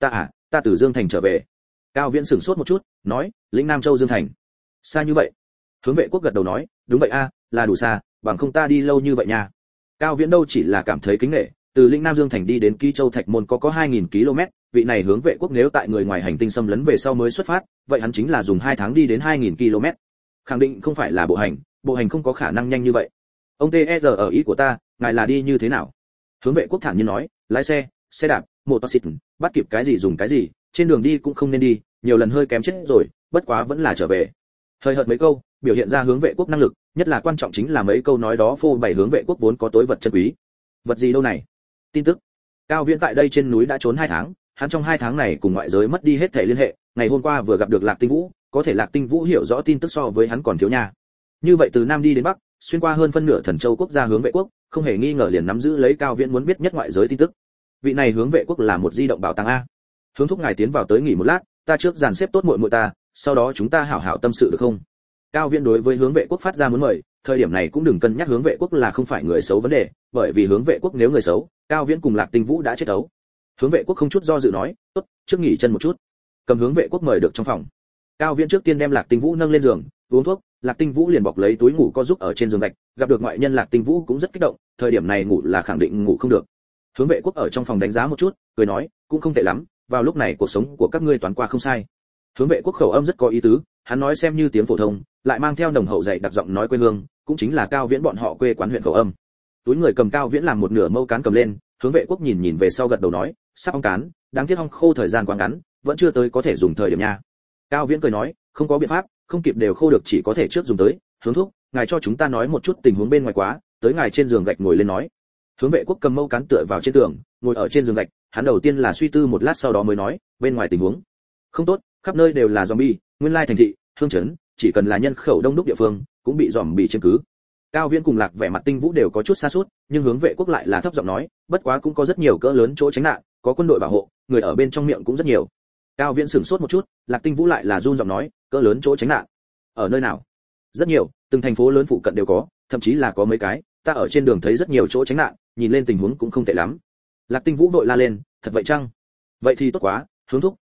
Ta từ Dương Thành trở về. Cao Viễn sửng sốt một chút, nói, lĩnh Nam Châu Dương Thành, xa như vậy? Hướng Vệ Quốc gật đầu nói, đúng vậy a, là đủ xa, bằng không ta đi lâu như vậy nha. Cao Viễn đâu chỉ là cảm thấy kính nể, từ lĩnh Nam Dương Thành đi đến Ký Châu Thạch Môn có 2000 km, vị này Hướng Vệ Quốc nếu tại người ngoài hành tinh xâm lấn về sau mới xuất phát, vậy hắn chính là dùng 2 tháng đi đến 2000 km. Khẳng định không phải là bộ hành không có khả năng nhanh như vậy. Ông TR ở ý của ta, ngài là đi như thế nào? Hướng Vệ Quốc thản nhiên nói, lái xe đạp, motorcycle, bắt kịp cái gì dùng cái gì, trên đường đi cũng không nên đi, nhiều lần hơi kém chết rồi, bất quá vẫn là trở về. Hơi hợt mấy câu, biểu hiện ra Hướng Vệ Quốc năng lực, nhất là quan trọng chính là mấy câu nói đó phô bày Hướng Vệ Quốc vốn có tối vật chân quý. Vật gì đâu này? Tin tức. Cao Viễn tại đây trên núi đã trốn 2 tháng, hắn trong 2 tháng này cùng ngoại giới mất đi hết thể liên hệ, ngày hôm qua vừa gặp được Lạc Tinh Vũ, có thể Lạc Tinh Vũ hiểu rõ tin tức so với hắn còn thiếu nha. Như vậy từ Nam đi đến Bắc, xuyên qua hơn phân nửa Thần Châu quốc gia Hướng Vệ Quốc, không hề nghi ngờ liền nắm giữ lấy Cao Viễn muốn biết nhất ngoại giới tin tức. Vị này Hướng Vệ Quốc là một di động bảo tàng a. Hướng thúc ngài tiến vào tới nghỉ một lát, ta trước dàn xếp tốt muội ta, sau đó chúng ta hảo hảo tâm sự được không? Cao Viễn đối với Hướng Vệ Quốc phát ra muốn mời, thời điểm này cũng đừng cân nhắc Hướng Vệ Quốc là không phải người xấu vấn đề, bởi vì Hướng Vệ Quốc nếu người xấu, Cao Viễn cùng Lạc Tinh Vũ đã chết ấu. Hướng Vệ Quốc không chút do dự nói, tốt, trước nghỉ chân một chút. Cầm Hướng Vệ Quốc mời được trong phòng. Cao Viễn trước tiên đem Lạc Tinh Vũ nâng lên giường, uống thuốc, Lạc Tinh Vũ liền bọc lấy túi ngủ co giúp ở trên giường gạch, gặp được ngoại nhân Lạc Tinh Vũ cũng rất kích động, thời điểm này ngủ là khẳng định ngủ không được. Hướng Vệ Quốc ở trong phòng đánh giá một chút, cười nói, cũng không tệ lắm, vào lúc này cuộc sống của các ngươi toán qua không sai. Hướng Vệ Quốc khẩu âm rất có ý tứ, hắn nói xem như tiếng phổ thông, lại mang theo nồng hậu dày đặc giọng nói quê hương, cũng chính là Cao Viễn bọn họ quê quán huyện khẩu âm. Túi người cầm Cao Viễn làm một nửa mâu cán cầm lên, Hướng Vệ Quốc nhìn về sau gật đầu nói, sắp ong cán, đáng tiếc ong khô thời gian quá ngắn, vẫn chưa tới có thể dùng thời điểm nha. Cao Viễn cười nói, không có biện pháp, không kịp đều khô được chỉ có thể trước dùng tới. Hướng thúc, ngài cho chúng ta nói một chút tình huống bên ngoài quá, tới ngài trên giường gạch ngồi lên nói. Hướng Vệ Quốc cầm mâu cán tựa vào trên tường, ngồi ở trên giường gạch, hắn đầu tiên là suy tư một lát sau đó mới nói, bên ngoài tình huống không tốt, khắp nơi đều là zombie, nguyên lai thành thị, hương trấn, chỉ cần là nhân khẩu đông đúc địa phương, cũng bị zombie chiếm cứ. Cao Viễn cùng Lạc vẻ mặt Tinh Vũ đều có chút xa sút, nhưng Hướng Vệ Quốc lại là thấp giọng nói, bất quá cũng có rất nhiều cỡ lớn chỗ tránh nạn, có quân đội bảo hộ, người ở bên trong miệng cũng rất nhiều. Cao Viễn sửng sốt một chút, Lạc Tinh Vũ lại là run giọng nói, cỡ lớn chỗ tránh nạn, ở nơi nào? Rất nhiều, từng thành phố lớn phụ cận đều có, thậm chí là có mấy cái, ta ở trên đường thấy rất nhiều chỗ tránh nạn, nhìn lên tình huống cũng không tệ lắm. Lạc Tinh Vũ vội la lên, thật vậy chăng? Vậy thì tốt quá, Hướng thúc,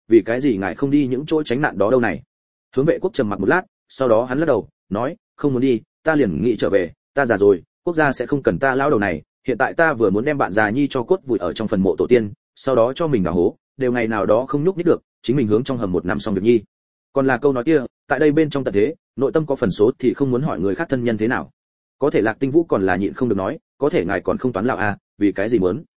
vì cái gì ngài không đi những chỗ tránh nạn đó đâu này? Hướng Vệ Quốc trầm mặc một lát, sau đó hắn lắc đầu, nói, không muốn đi, ta liền nghĩ trở về, ta già rồi, quốc gia sẽ không cần ta lão đầu này, hiện tại ta vừa muốn đem bạn già nhi cho cốt vùi ở trong phần mộ tổ tiên, sau đó cho mình đào hố, đều ngày nào đó không nhúc nhích được, chính mình hướng trong hầm một năm xong việc nhi. Còn là câu nói kia, tại đây bên trong tận thế, nội tâm có phần số thì không muốn hỏi người khác thân nhân thế nào. Có thể Lạc Tinh Vũ còn là nhịn không được nói, có thể ngài còn không toán lão à, vì cái gì muốn?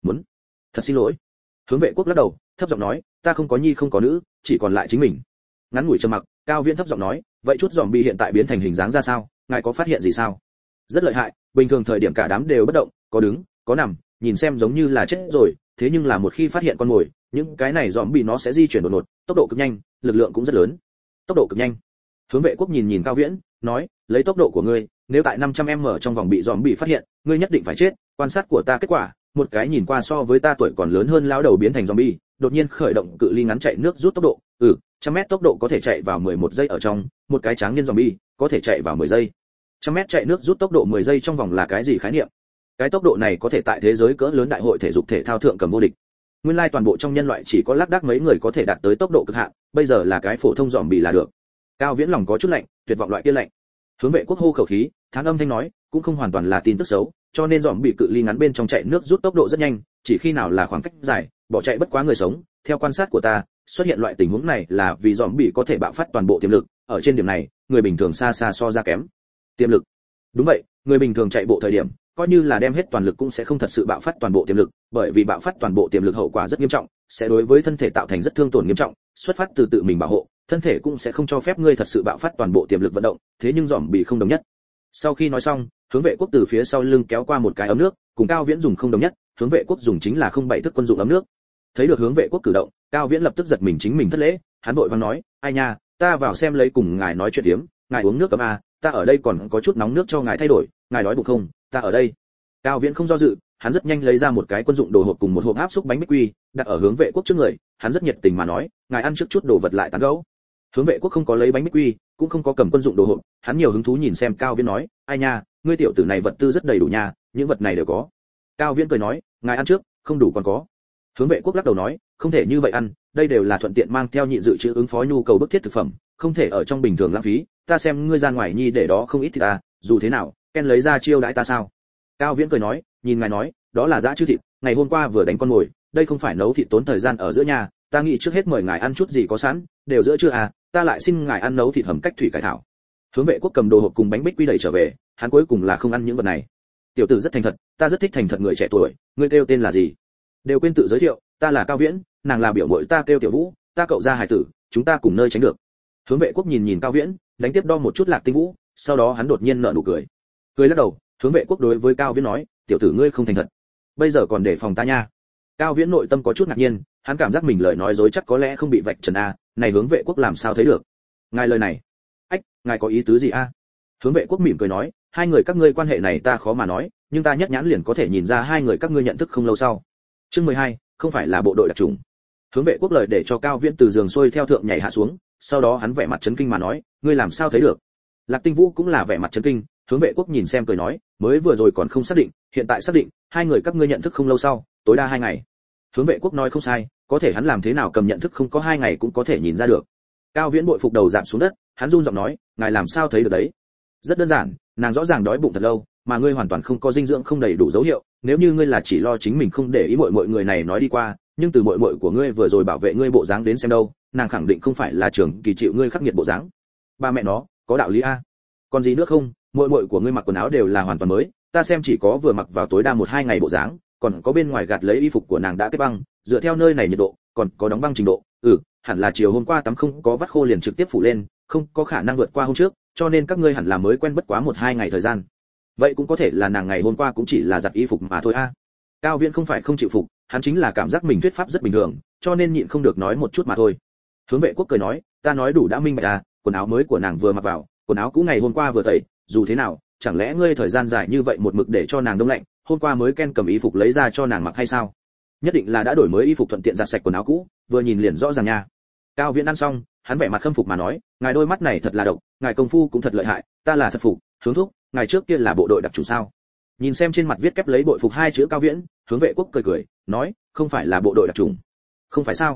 Thật xin lỗi. Hướng Vệ Quốc lắc đầu, thấp giọng nói, ta không có nhi không có nữ, chỉ còn lại chính mình. Ngắn ngủi trầm mặc, Cao Viễn thấp giọng nói, vậy chút zombie hiện tại biến thành hình dáng ra sao, ngài có phát hiện gì sao? Rất lợi hại, bình thường thời điểm cả đám đều bất động, có đứng, có nằm, nhìn xem giống như là chết rồi, thế nhưng là một khi phát hiện con mồi, những cái này zombie nó sẽ di chuyển đột ngột, tốc độ cực nhanh, lực lượng cũng rất lớn. Tốc độ cực nhanh. Hướng Vệ Quốc nhìn Cao Viễn, nói, lấy tốc độ của ngươi, nếu tại 500m trong vòng bị zombie phát hiện, ngươi nhất định phải chết, quan sát của ta kết quả, một cái nhìn qua so với ta tuổi còn lớn hơn lão đầu biến thành zombie, đột nhiên khởi động cự ly ngắn chạy nước rút tốc độ, 100m tốc độ có thể chạy vào 11 giây ở trong, một cái tráng niên zombie có thể chạy vào 10 giây. 100m chạy nước rút tốc độ 10 giây trong vòng là cái gì khái niệm? Cái tốc độ này có thể tại thế giới cỡ lớn đại hội thể dục thể thao thượng cầm vô địch. Nguyên lai toàn bộ trong nhân loại chỉ có lác đác mấy người có thể đạt tới tốc độ cực hạn, bây giờ là cái phổ thông zombie là được. Cao Viễn lòng có chút lạnh, tuyệt vọng loại kia lạnh. Hướng Vệ Quốc hô khẩu khí, thán âm thanh nói, cũng không hoàn toàn là tin tức xấu, cho nên zombie cự ly ngắn bên trong chạy nước rút tốc độ rất nhanh, chỉ khi nào là khoảng cách dài, bỏ chạy bất quá người sống, theo quan sát của ta, xuất hiện loại tình huống này là vì zombie có thể bạo phát toàn bộ tiềm lực, ở trên điểm này, người bình thường xa xa so ra kém. Tiềm lực? Đúng vậy, người bình thường chạy bộ thời điểm, coi như là đem hết toàn lực cũng sẽ không thật sự bạo phát toàn bộ tiềm lực, bởi vì bạo phát toàn bộ tiềm lực hậu quả rất nghiêm trọng, sẽ đối với thân thể tạo thành rất thương tổn nghiêm trọng, xuất phát từ tự mình bảo hộ, thân thể cũng sẽ không cho phép ngươi thật sự bạo phát toàn bộ tiềm lực vận động, thế nhưng zombie không đồng nhất. Sau khi nói xong, Hướng Vệ Quốc từ phía sau lưng kéo qua một cái ấm nước, cùng Cao Viễn dùng không đồng nhất, Hướng Vệ Quốc dùng chính là không bảy thức quân dụng ấm nước. Thấy được Hướng Vệ Quốc cử động, Cao Viễn lập tức giật mình chính mình thất lễ, hắn vội vàng nói, ai nha, ta vào xem lấy cùng ngài nói chuyện tiếm, ngài uống nước cấm à, ta ở đây còn có chút nóng nước cho ngài thay đổi, ngài đói bụng không, ta ở đây. Cao Viễn không do dự, hắn rất nhanh lấy ra một cái quân dụng đồ hộp cùng một hộp áp xúc bánh bích quy, đặt ở Hướng Vệ Quốc trước người, hắn rất nhiệt tình mà nói, ngài ăn trước chút đồ vật lại tán gẫu. Hướng Vệ Quốc không có lấy bánh bích quy, cũng không có cầm quân dụng đồ hộp, hắn nhiều hứng thú nhìn xem Cao Viễn nói, ai nha, ngươi tiểu tử này vật tư rất đầy đủ nha, những vật này đều có. Cao Viễn cười nói, ngài ăn trước, không đủ còn có. Hướng Vệ Quốc lắc đầu nói, không thể như vậy ăn, đây đều là thuận tiện mang theo nhịn dự trữ ứng phó nhu cầu bức thiết thực phẩm, không thể ở trong bình thường lãng phí, ta xem ngươi ra ngoài nhi để đó không ít thì ta, dù thế nào, Ken lấy ra chiêu đãi ta sao? Cao Viễn cười nói, nhìn ngài nói, đó là dã chư thịt, ngày hôm qua vừa đánh con mồi, đây không phải nấu thịt tốn thời gian ở giữa nhà, ta nghĩ trước hết mời ngài ăn chút gì có sẵn, đều giữa trưa à, ta lại xin ngài ăn nấu thịt hầm cách thủy cải thảo. Hướng Vệ Quốc cầm đồ hộp cùng bánh bích quy đẩy trở về, hắn cuối cùng là không ăn những vật này. Tiểu tử rất thành thật, ta rất thích thành thật người trẻ tuổi, ngươi kêu tên là gì? Đều quên tự giới thiệu, ta là Cao Viễn, nàng là biểu muội ta kêu Tiểu Vũ, ta cậu ra hải tử, chúng ta cùng nơi tránh được. Hướng Vệ Quốc nhìn nhìn Cao Viễn, đánh tiếp đo một chút Lạc Tinh Vũ, sau đó hắn đột nhiên nở nụ cười. Cười lắc đầu, Hướng Vệ Quốc đối với Cao Viễn nói, tiểu tử ngươi không thành thật, bây giờ còn để phòng ta nha. Cao Viễn nội tâm có chút ngạc nhiên, hắn cảm giác mình lời nói dối chắc có lẽ không bị vạch trần a, này Hướng Vệ Quốc làm sao thấy được? Ngài lời này, ách, ngài có ý tứ gì a? Hướng Vệ Quốc mỉm cười nói, hai người các ngươi quan hệ này ta khó mà nói, nhưng ta nhất nhãn liền có thể nhìn ra hai người các ngươi nhận thức không lâu sau. Chương 12, không phải là bộ đội đặc chủng. Hướng Vệ Quốc lời để cho Cao Viễn từ giường xuôi theo thượng nhảy hạ xuống, sau đó hắn vẻ mặt chấn kinh mà nói, ngươi làm sao thấy được? Lạc Tinh Vũ cũng là vẻ mặt chấn kinh, Hướng Vệ Quốc nhìn xem cười nói, mới vừa rồi còn không xác định, hiện tại xác định, hai người các ngươi nhận thức không lâu sau, tối đa 2 ngày. Hướng Vệ Quốc nói không sai, có thể hắn làm thế nào cầm nhận thức không có 2 ngày cũng có thể nhìn ra được. Cao Viễn bội phục đầu giảm xuống đất, hắn run giọng nói, ngài làm sao thấy được đấy? Rất đơn giản, nàng rõ ràng đói bụng thật lâu, mà ngươi hoàn toàn không có dinh dưỡng không đầy đủ dấu hiệu, nếu như ngươi là chỉ lo chính mình không để ý mọi người này nói đi qua, nhưng từ muội của ngươi vừa rồi bảo vệ ngươi bộ dáng đến xem đâu, nàng khẳng định không phải là trưởng kỳ chịu ngươi khắc nghiệt bộ dáng. Ba mẹ nó, có đạo lý a. Còn gì nữa không, muội của ngươi mặc quần áo đều là hoàn toàn mới, ta xem chỉ có vừa mặc vào tối đa 1-2 ngày bộ dáng, còn có bên ngoài gạt lấy y phục của nàng đã kết băng, dựa theo nơi này nhiệt độ, còn có đóng băng trình độ, hẳn là chiều hôm qua tắm không có vắt khô liền trực tiếp phủ lên, không có khả năng vượt qua hôm trước, cho nên các ngươi hẳn là mới quen bất quá 1-2 ngày thời gian. Vậy cũng có thể là nàng ngày hôm qua cũng chỉ là giặt y phục mà thôi a. Cao Viễn không phải không chịu phục, hắn chính là cảm giác mình thuyết pháp rất bình thường, cho nên nhịn không được nói một chút mà thôi. Hướng Vệ Quốc cười nói, ta nói đủ đã minh bạch à, quần áo mới của nàng vừa mặc vào, quần áo cũ ngày hôm qua vừa tẩy, dù thế nào, chẳng lẽ ngươi thời gian dài như vậy một mực để cho nàng đông lạnh, hôm qua mới Ken cầm y phục lấy ra cho nàng mặc hay sao? Nhất định là đã đổi mới y phục thuận tiện giặt sạch quần áo cũ, vừa nhìn liền rõ ràng nha. Cao Viễn ăn xong, hắn vẻ mặt khâm phục mà nói, ngài đôi mắt này thật là độc, ngài công phu cũng thật lợi hại, ta là thật phục, Hướng thúc, ngài trước kia là bộ đội đặc chủng sao? Nhìn xem trên mặt viết kép lấy bội phục 2 chữ Cao Viễn, Hướng Vệ Quốc cười cười, nói, không phải là bộ đội đặc chủng. Không phải sao?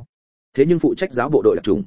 thế nhưng phụ trách giáo bộ đội đặc chủng.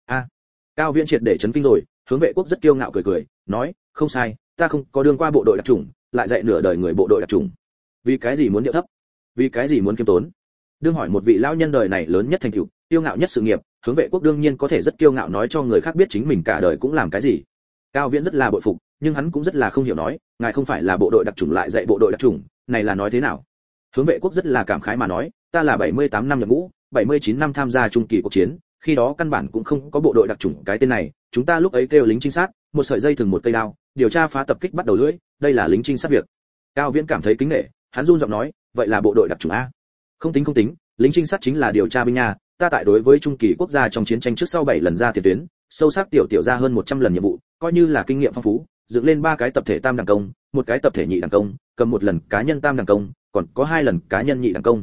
Cao Viễn triệt để chấn kinh rồi, Hướng Vệ Quốc rất kiêu ngạo cười cười, nói, không sai, ta không có đương qua bộ đội đặc chủng, lại dạy nửa đời người bộ đội đặc chủng. Vì cái gì muốn điệu thấp? Vì cái gì muốn kiêm tốn? Đương hỏi một vị lão nhân đời này lớn nhất thành tựu, kiêu ngạo nhất sự nghiệp, Hướng Vệ Quốc đương nhiên có thể rất kiêu ngạo nói cho người khác biết chính mình cả đời cũng làm cái gì. Cao Viễn rất là bội phục, nhưng hắn cũng rất là không hiểu nói, ngài không phải là bộ đội đặc chủng lại dạy bộ đội đặc chủng, này là nói thế nào? Hướng Vệ Quốc rất là cảm khái mà nói, ta là 78 năm nhập ngũ, 79 năm tham gia trung kỳ cuộc chiến, khi đó căn bản cũng không có bộ đội đặc chủng cái tên này, chúng ta lúc ấy kêu lính trinh sát, một sợi dây thừng một cây đao, điều tra phá tập kích bắt đầu lưỡi, đây là lính trinh sát việc. Cao Viễn cảm thấy kính nể, hắn run giọng nói, vậy là bộ đội đặc chủng a? Không tính, lính trinh sát chính là điều tra binh nha, ta tại đối với trung kỳ quốc gia trong chiến tranh trước sau 7 lần ra tiền tuyến, sâu sắc tiểu ra hơn 100 lần nhiệm vụ, coi như là kinh nghiệm phong phú, dựng lên 3 cái tập thể tam đẳng công, một cái tập thể nhị đẳng công, cầm một lần cá nhân tam đẳng công, còn có 2 lần cá nhân nhị đẳng công.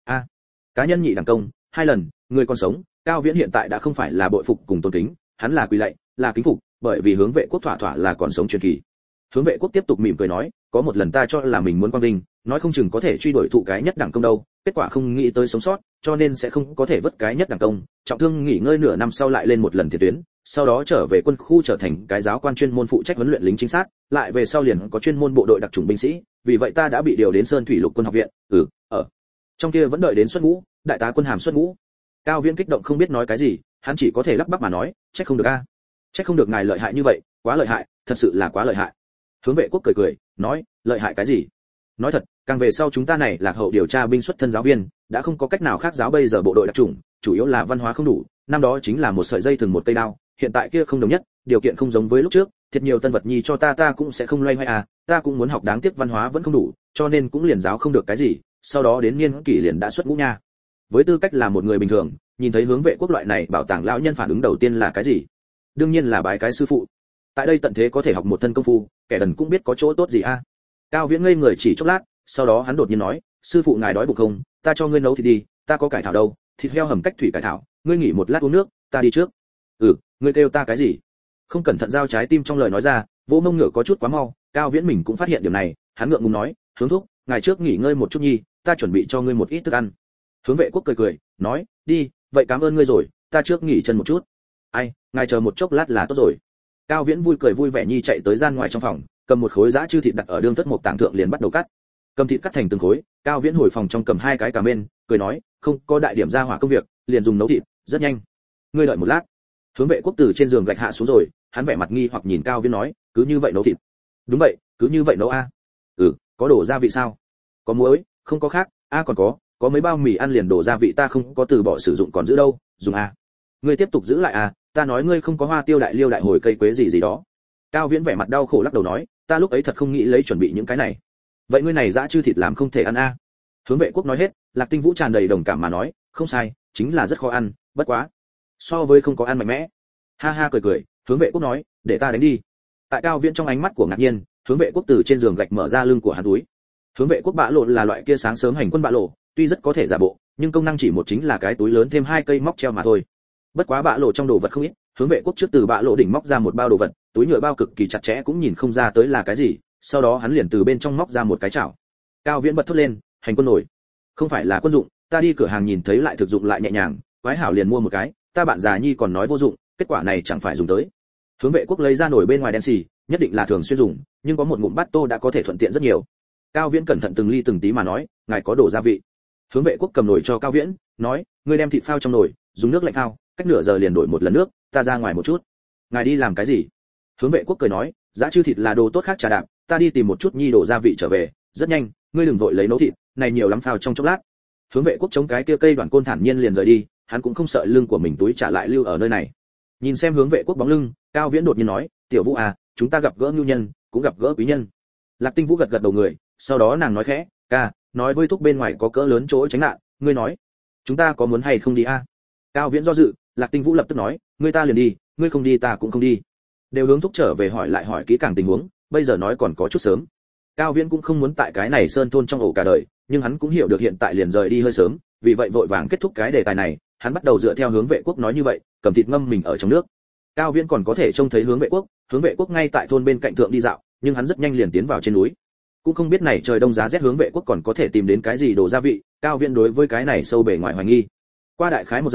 Cá nhân nhị đẳng công, 2 lần, người còn sống. Cao Viễn hiện tại đã không phải là bội phục cùng tôn kính, hắn là quỳ lạy, là kính phục, bởi vì Hướng Vệ Quốc thỏa là còn sống truyền kỳ. Hướng Vệ Quốc tiếp tục mỉm cười nói, có một lần ta cho là mình muốn quang vinh, nói không chừng có thể truy đuổi thụ cái nhất đẳng công đâu, kết quả không nghĩ tới sống sót, cho nên sẽ không có thể vớt cái nhất đẳng công, trọng thương nghỉ ngơi nửa năm sau lại lên một lần tiền tuyến, sau đó trở về quân khu trở thành cái giáo quan chuyên môn phụ trách huấn luyện lính chính sát, lại về sau liền có chuyên môn bộ đội đặc chủng binh sĩ, vì vậy ta đã bị điều đến Sơn Thủy Lục Quân học viện, ở trong kia vẫn đợi đến xuất ngũ, đại tá quân hàm xuất ngũ. Cao Viễn kích động không biết nói cái gì, hắn chỉ có thể lắp bắp mà nói, trách không được a, trách không được ngài lợi hại như vậy, quá lợi hại, thật sự là quá lợi hại. Hướng Vệ Quốc cười, nói, lợi hại cái gì? Nói thật, càng về sau chúng ta này lạc hậu điều tra binh xuất thân giáo viên, đã không có cách nào khác giáo bây giờ bộ đội đặc chủng, chủ yếu là văn hóa không đủ, năm đó chính là một sợi dây thừng một cây đao, hiện tại kia không đồng nhất, điều kiện không giống với lúc trước, thiệt nhiều tân vật nhi cho ta cũng sẽ không loay hoay à, ta cũng muốn học đáng tiếc văn hóa vẫn không đủ, cho nên cũng liền giáo không được cái gì, sau đó đến niên kỷ liền đã xuất ngũ nha. Với tư cách là một người bình thường, nhìn thấy Hướng Vệ Quốc loại này bảo tàng lão nhân phản ứng đầu tiên là cái gì? Đương nhiên là bái cái sư phụ. Tại đây tận thế có thể học một thân công phu, kẻ đần cũng biết có chỗ tốt gì a. Cao Viễn ngây người chỉ chốc lát, sau đó hắn đột nhiên nói, sư phụ ngài đói bụng không, ta cho ngươi nấu thịt đi, ta có cải thảo đâu, thịt heo hầm cách thủy cải thảo, ngươi nghỉ một lát uống nước, ta đi trước. Ngươi kêu ta cái gì? Không cẩn thận giao trái tim trong lời nói ra, vỗ mông ngựa có chút quá mau. Cao Viễn mình cũng phát hiện điểm này, hắn ngượng ngùng nói, Hướng thúc, ngài trước nghỉ ngơi một chút nhi, ta chuẩn bị cho ngươi một ít thức ăn. Hướng Vệ Quốc cười, nói, đi, vậy cảm ơn ngươi rồi, ta trước nghỉ chân một chút. Ai, ngài chờ một chốc lát là tốt rồi. Cao Viễn vui cười vui vẻ nhi chạy tới gian ngoài trong phòng, cầm một khối giã chư thịt đặt ở đương thất một tảng thượng liền bắt đầu cắt. Cầm thịt cắt thành từng khối, Cao Viễn hồi phòng trong cầm 2 cái cà mên, cười nói, không có đại điểm ra hỏa công việc, liền dùng nấu thịt, rất nhanh. Ngươi đợi một lát. Hướng Vệ Quốc từ trên giường gạch hạ xuống rồi, hắn vẻ mặt nghi hoặc nhìn Cao Viễn nói, cứ như vậy nấu thịt? Đúng vậy, cứ như vậy nấu a. Có đổ gia vị sao? Có muối, không có khác, còn có mấy bao mì ăn liền đổ gia vị ta không có từ bỏ sử dụng còn giữ đâu, dùng a. Ngươi tiếp tục giữ lại a, ta nói ngươi không có hoa tiêu đại liêu đại hồi cây quế gì đó. Cao Viễn vẻ mặt đau khổ lắc đầu nói, ta lúc ấy thật không nghĩ lấy chuẩn bị những cái này. Vậy ngươi này dã chư thịt làm không thể ăn a. Hướng Vệ Quốc nói hết, Lạc Tinh Vũ tràn đầy đồng cảm mà nói, không sai, chính là rất khó ăn, bất quá so với không có ăn mạnh mẽ. Ha ha cười, Hướng Vệ Quốc nói, để ta đánh đi. Tại Cao Viễn trong ánh mắt của ngạc nhiên, Hướng Vệ Quốc từ trên giường gạch mở ra lưng của hắn túi. Hướng Vệ Quốc bạ lộ là loại kia sáng sớm hành quân bạ lộ, tuy rất có thể giả bộ, nhưng công năng chỉ một chính là cái túi lớn thêm 2 cây móc treo mà thôi. Bất quá bạ lộ trong đồ vật không ít, Hướng Vệ Quốc trước từ bạ lộ đỉnh móc ra một bao đồ vật, túi nhựa bao cực kỳ chặt chẽ cũng nhìn không ra tới là cái gì, sau đó hắn liền từ bên trong móc ra một cái chảo. Cao Viễn bật thốt lên, hành quân nổi, không phải là quân dụng, ta đi cửa hàng nhìn thấy lại thực dụng lại nhẹ nhàng, quái hảo liền mua một cái, ta bạn già nhi còn nói vô dụng, kết quả này chẳng phải dùng tới. Hướng Vệ Quốc lấy ra nồi bên ngoài đen xì, nhất định là thường xuyên dùng, nhưng có một ngụm bát tô đã có thể thuận tiện rất nhiều. Cao Viễn cẩn thận từng ly từng tí mà nói, ngài có đổ gia vị. Hướng Vệ Quốc cầm nồi cho Cao Viễn, nói, ngươi đem thịt phao trong nồi, dùng nước lạnh phao, cách nửa giờ liền đổi một lần nước, ta ra ngoài một chút. Ngài đi làm cái gì? Hướng Vệ Quốc cười nói, dã chư thịt là đồ tốt khác trà đạp, ta đi tìm một chút nhi đổ gia vị trở về, rất nhanh, ngươi đừng vội lấy nấu thịt, này nhiều lắm phao trong chốc lát. Hướng Vệ Quốc chống cái kia cây đoạn côn thản nhiên liền rời đi, hắn cũng không sợ lưng của mình túi trả lại lưu ở nơi này. Nhìn xem Hướng Vệ Quốc bóng lưng, Cao Viễn đột nhiên nói, tiểu Vũ à, chúng ta gặp gỡ nhu nhân, cũng gặp gỡ quý nhân. Lạc Tinh Vũ gật gật đầu người, sau đó nàng nói khẽ, ca, nói với thúc bên ngoài có cỡ lớn chỗ tránh nạn, ngươi nói, chúng ta có muốn hay không đi a? Cao Viễn do dự, Lạc Tinh Vũ lập tức nói, ngươi ta liền đi, ngươi không đi ta cũng không đi. Đều hướng thúc trở về hỏi lại hỏi kỹ càng tình huống, bây giờ nói còn có chút sớm. Cao Viễn cũng không muốn tại cái này sơn thôn trong ổ cả đời, nhưng hắn cũng hiểu được hiện tại liền rời đi hơi sớm, vì vậy vội vàng kết thúc cái đề tài này, hắn bắt đầu dựa theo Hướng Vệ Quốc nói như vậy, cầm thịt ngâm mình ở trong nước. Cao Viễn còn có thể trông thấy Hướng Vệ Quốc ngay tại thôn bên cạnh thượng đi dạo, nhưng hắn rất nhanh liền tiến vào trên núi. Cũng không biết này trời đông giá rét Hướng Vệ Quốc còn có thể tìm đến cái gì đồ gia vị, Cao Viễn đối với cái này sâu bề ngoài hoài nghi. Qua đại khái 1 giờ,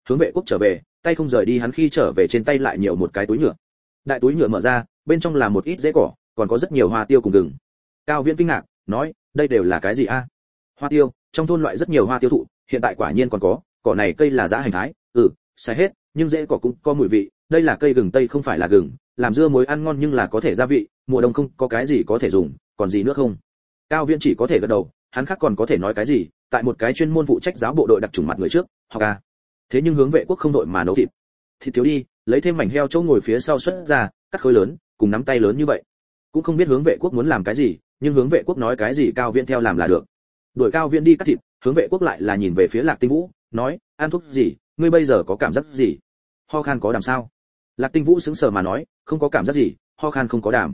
Hướng Vệ Quốc trở về, tay không rời đi hắn khi trở về trên tay lại nhiều một cái túi nhựa. Đại túi nhựa mở ra, bên trong là một ít rễ cỏ, còn có rất nhiều hoa tiêu cùng gừng. Cao Viễn kinh ngạc, nói, đây đều là cái gì a? Hoa tiêu, trong thôn loại rất nhiều hoa tiêu thụ, hiện tại quả nhiên còn có, cỏ này cây là dã hành thái, xài hết, nhưng rễ cỏ cũng có mùi vị, đây là cây gừng tây không phải là gừng, làm dưa muối ăn ngon nhưng là có thể gia vị, mùa đông không có cái gì có thể dùng, còn gì nữa không? Cao Viễn chỉ có thể gật đầu, hắn khác còn có thể nói cái gì, tại một cái chuyên môn phụ trách giáo bộ đội đặc chủng mặt người trước, học a. Thế nhưng Hướng Vệ Quốc không đội mà nấu thịt. Thịt thiếu đi, lấy thêm mảnh heo chỗ ngồi phía sau xuất ra, cắt khối lớn, cùng nắm tay lớn như vậy. Cũng không biết Hướng Vệ Quốc muốn làm cái gì, nhưng Hướng Vệ Quốc nói cái gì Cao Viễn theo làm là được. Đuổi Cao Viễn đi cắt thịt, Hướng Vệ Quốc lại là nhìn về phía Lạc Tinh Vũ, nói, ăn thuốc gì, ngươi bây giờ có cảm giác gì? Ho khan có đàm sao? Lạc Tinh Vũ sững sờ mà nói, không có cảm giác gì, ho khan không có đàm.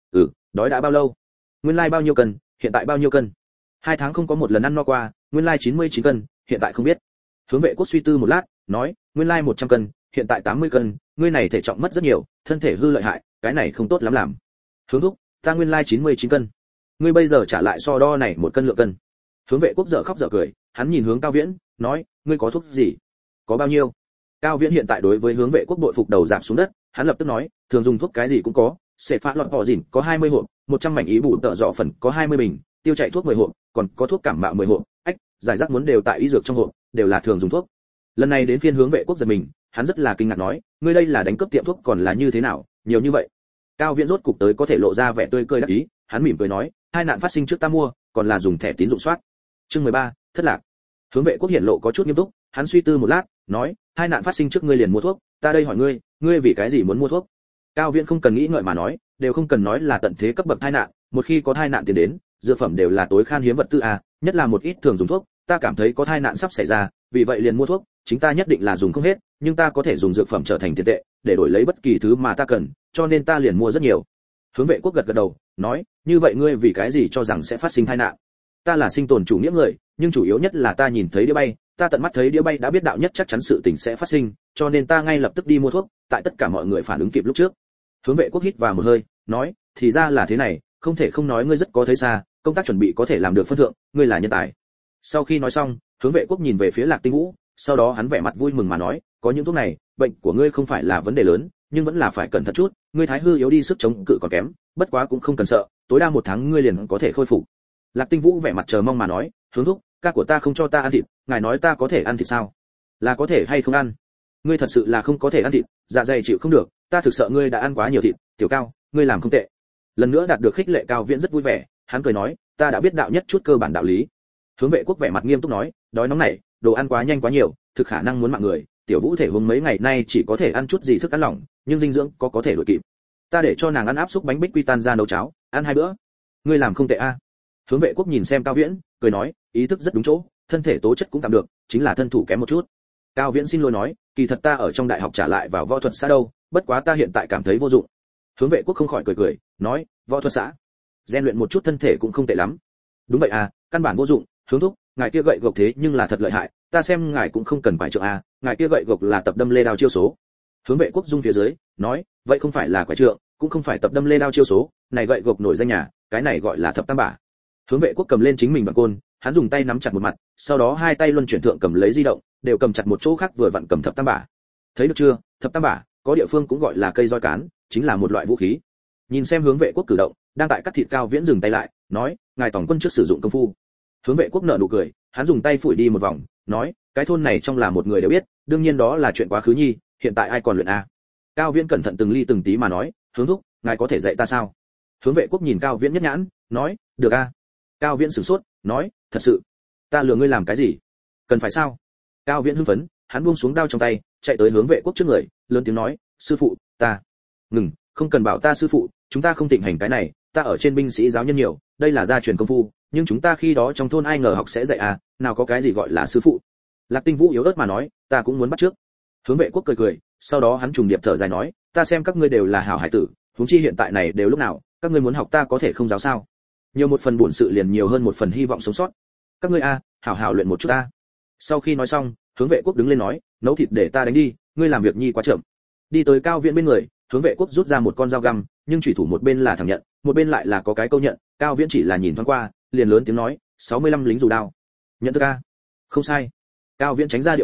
Đói đã bao lâu? Nguyên lai bao nhiêu cân, hiện tại bao nhiêu cân? 2 tháng không có một lần ăn no qua, nguyên lai 99 cân, hiện tại không biết. Hướng Vệ Quốc suy tư một lát, nói, nguyên lai 100 cân, hiện tại 80 cân, ngươi này thể trọng mất rất nhiều, thân thể hư lợi hại, cái này không tốt lắm làm. Hướng thúc, ta nguyên lai 99 cân. Ngươi bây giờ trả lại so đo này 1 cân lượng cân. Hướng Vệ Quốc dở khóc dở cười, hắn nhìn Hướng Cao Viễn, nói, ngươi có thuốc gì? Có bao nhiêu? Cao Viễn hiện tại đối với Hướng Vệ Quốc bội phục đầu giảm xuống đất, hắn lập tức nói, thường dùng thuốc cái gì cũng có, sẽ phá lọt họ dỉn có 20 hộp, 100 mảnh ý bù tợ dọ phần có 20 bình, tiêu chạy thuốc 10 hộp, còn có thuốc cảm mạo 10 hộp, giải rác muốn đều tại y dược trong hộp, đều là thường dùng thuốc. Lần này đến phiên Hướng Vệ Quốc giật mình, hắn rất là kinh ngạc nói, ngươi đây là đánh cướp tiệm thuốc còn là như thế nào, nhiều như vậy. Cao Viễn rốt cục tới có thể lộ ra vẻ tươi cười đắc ý, hắn mỉm cười nói, hai nạn phát sinh trước ta mua, còn là dùng thẻ tín dụng soát. Chương 13, thất lạc. Hướng Vệ Quốc hiển lộ có chút nghiêm túc, hắn suy tư một lát, nói, hai nạn phát sinh trước ngươi liền mua thuốc, ta đây hỏi ngươi, ngươi vì cái gì muốn mua thuốc? Cao Viễn không cần nghĩ ngợi mà nói, đều không cần nói là tận thế cấp bậc tai nạn, một khi có tai nạn tiền đến, dược phẩm đều là tối khan hiếm vật tư a, nhất là một ít thường dùng thuốc, ta cảm thấy có tai nạn sắp xảy ra, vì vậy liền mua thuốc, chính ta nhất định là dùng không hết, nhưng ta có thể dùng dược phẩm trở thành tiền tệ, để đổi lấy bất kỳ thứ mà ta cần, cho nên ta liền mua rất nhiều. Hướng Vệ Quốc gật gật đầu, nói, như vậy ngươi vì cái gì cho rằng sẽ phát sinh tai nạn? Ta là sinh tồn chủ nghĩa người, nhưng chủ yếu nhất là ta nhìn thấy đĩa bay, ta tận mắt thấy đĩa bay đã biết đạo nhất chắc chắn sự tình sẽ phát sinh, cho nên ta ngay lập tức đi mua thuốc, tại tất cả mọi người phản ứng kịp lúc trước. Hướng Vệ Quốc hít vào một hơi, nói, thì ra là thế này, không thể không nói ngươi rất có thấy xa, công tác chuẩn bị có thể làm được phân thượng, ngươi là nhân tài. Sau khi nói xong, Hướng Vệ Quốc nhìn về phía Lạc Tinh Vũ, sau đó hắn vẻ mặt vui mừng mà nói, có những thuốc này, bệnh của ngươi không phải là vấn đề lớn, nhưng vẫn là phải cẩn thận chút, ngươi thái hư yếu đi sức chống cự còn kém, bất quá cũng không cần sợ, tối đa 1 tháng ngươi liền có thể khôi phục. Lạc Tinh Vũ vẻ mặt chờ mong mà nói, Hướng thúc, ca của ta không cho ta ăn thịt, ngài nói ta có thể ăn thịt sao? Là có thể hay không ăn? Ngươi thật sự là không có thể ăn thịt, dạ dày chịu không được, ta thực sợ ngươi đã ăn quá nhiều thịt, Tiểu Cao, ngươi làm không tệ. Lần nữa đạt được khích lệ, Cao Viễn rất vui vẻ, hắn cười nói, ta đã biết đạo nhất chút cơ bản đạo lý. Hướng Vệ Quốc vẻ mặt nghiêm túc nói, đói nóng này, đồ ăn quá nhanh quá nhiều, thực khả năng muốn mạng người, Tiểu Vũ thể hôm mấy ngày nay chỉ có thể ăn chút gì thức ăn lỏng, nhưng dinh dưỡng có thể đổi kịp. Ta để cho nàng ăn áp xúc bánh bích quy tan ra nấu cháo, ăn 2 bữa. Ngươi làm không tệ a. Hướng Vệ Quốc nhìn xem Cao Viễn, cười nói, ý thức rất đúng chỗ, thân thể tố chất cũng tạm được, chính là thân thủ kém một chút. Cao Viễn xin lỗi nói, kỳ thật ta ở trong đại học trả lại vào võ thuật xã đâu, bất quá ta hiện tại cảm thấy vô dụng. Hướng Vệ Quốc không khỏi cười, nói, võ thuật xã, rèn luyện một chút thân thể cũng không tệ lắm. Đúng vậy à, căn bản vô dụng, Hướng thúc, ngài kia gậy gộc thế nhưng là thật lợi hại, ta xem ngài cũng không cần phải trượng à, ngài kia gậy gộc là tập đâm lê đao chiêu số. Hướng Vệ Quốc rung phía dưới, nói, vậy không phải là quái trượng, cũng không phải tập đâm lê đao chiêu số, này gậy gộc nổi danh nhà, cái này gọi là thập tam bả. Hướng Vệ Quốc cầm lên chính mình bằng côn, hắn dùng tay nắm chặt một mặt, sau đó hai tay luân chuyển thượng cầm lấy di động, đều cầm chặt một chỗ khác vừa vặn cầm thập tam bả. Thấy được chưa, thập tam bả, có địa phương cũng gọi là cây roi cán, chính là một loại vũ khí. Nhìn xem Hướng Vệ Quốc cử động, đang tại cắt thịt, Cao Viễn dừng tay lại, nói, ngài tổng quân trước sử dụng công phu. Hướng Vệ Quốc nở nụ cười, hắn dùng tay phủi đi một vòng, nói, cái thôn này trong là một người đều biết, đương nhiên đó là chuyện quá khứ nhi, hiện tại ai còn luyện a? Cao Viễn cẩn thận từng ly từng tí mà nói, Hướng thúc, ngài có thể dạy ta sao? Hướng Vệ Quốc nhìn Cao Viễn nhất nhãn, nói, được a. Cao Viễn sửng sốt, nói, thật sự, ta lừa ngươi làm cái gì? Cần phải sao? Cao Viễn hưng phấn, hắn buông xuống đao trong tay, chạy tới Hướng Vệ Quốc trước người, lớn tiếng nói, sư phụ, ta. Ngừng, không cần bảo ta sư phụ, chúng ta không thịnh hành cái này, ta ở trên binh sĩ giáo nhân nhiều, đây là gia truyền công phu, nhưng chúng ta khi đó trong thôn ai ngờ học sẽ dạy à, nào có cái gì gọi là sư phụ. Lạc Tinh Vũ yếu ớt mà nói, ta cũng muốn bắt trước. Hướng Vệ Quốc cười, sau đó hắn trùng điệp thở dài nói, ta xem các ngươi đều là hảo hải tử, huống chi hiện tại này đều lúc nào, các ngươi muốn học ta có thể không giáo sao? Nhiều một phần bổn sự liền nhiều hơn một phần hy vọng sống sót. Các ngươi a, hảo hảo luyện một chút ta. Sau khi nói xong, Hướng Vệ Quốc đứng lên nói, nấu thịt để ta đánh đi, ngươi làm việc nhi quá chậm. Đi tới Cao Viễn bên người, Hướng Vệ Quốc rút ra một con dao găm, nhưng chủy thủ một bên là thẳng nhận, một bên lại là có cái câu nhận, Cao Viễn chỉ là nhìn thoáng qua, liền lớn tiếng nói, 65 lính dù đao. Nhận thức a. Không sai. Cao Viễn tránh ra địa phương,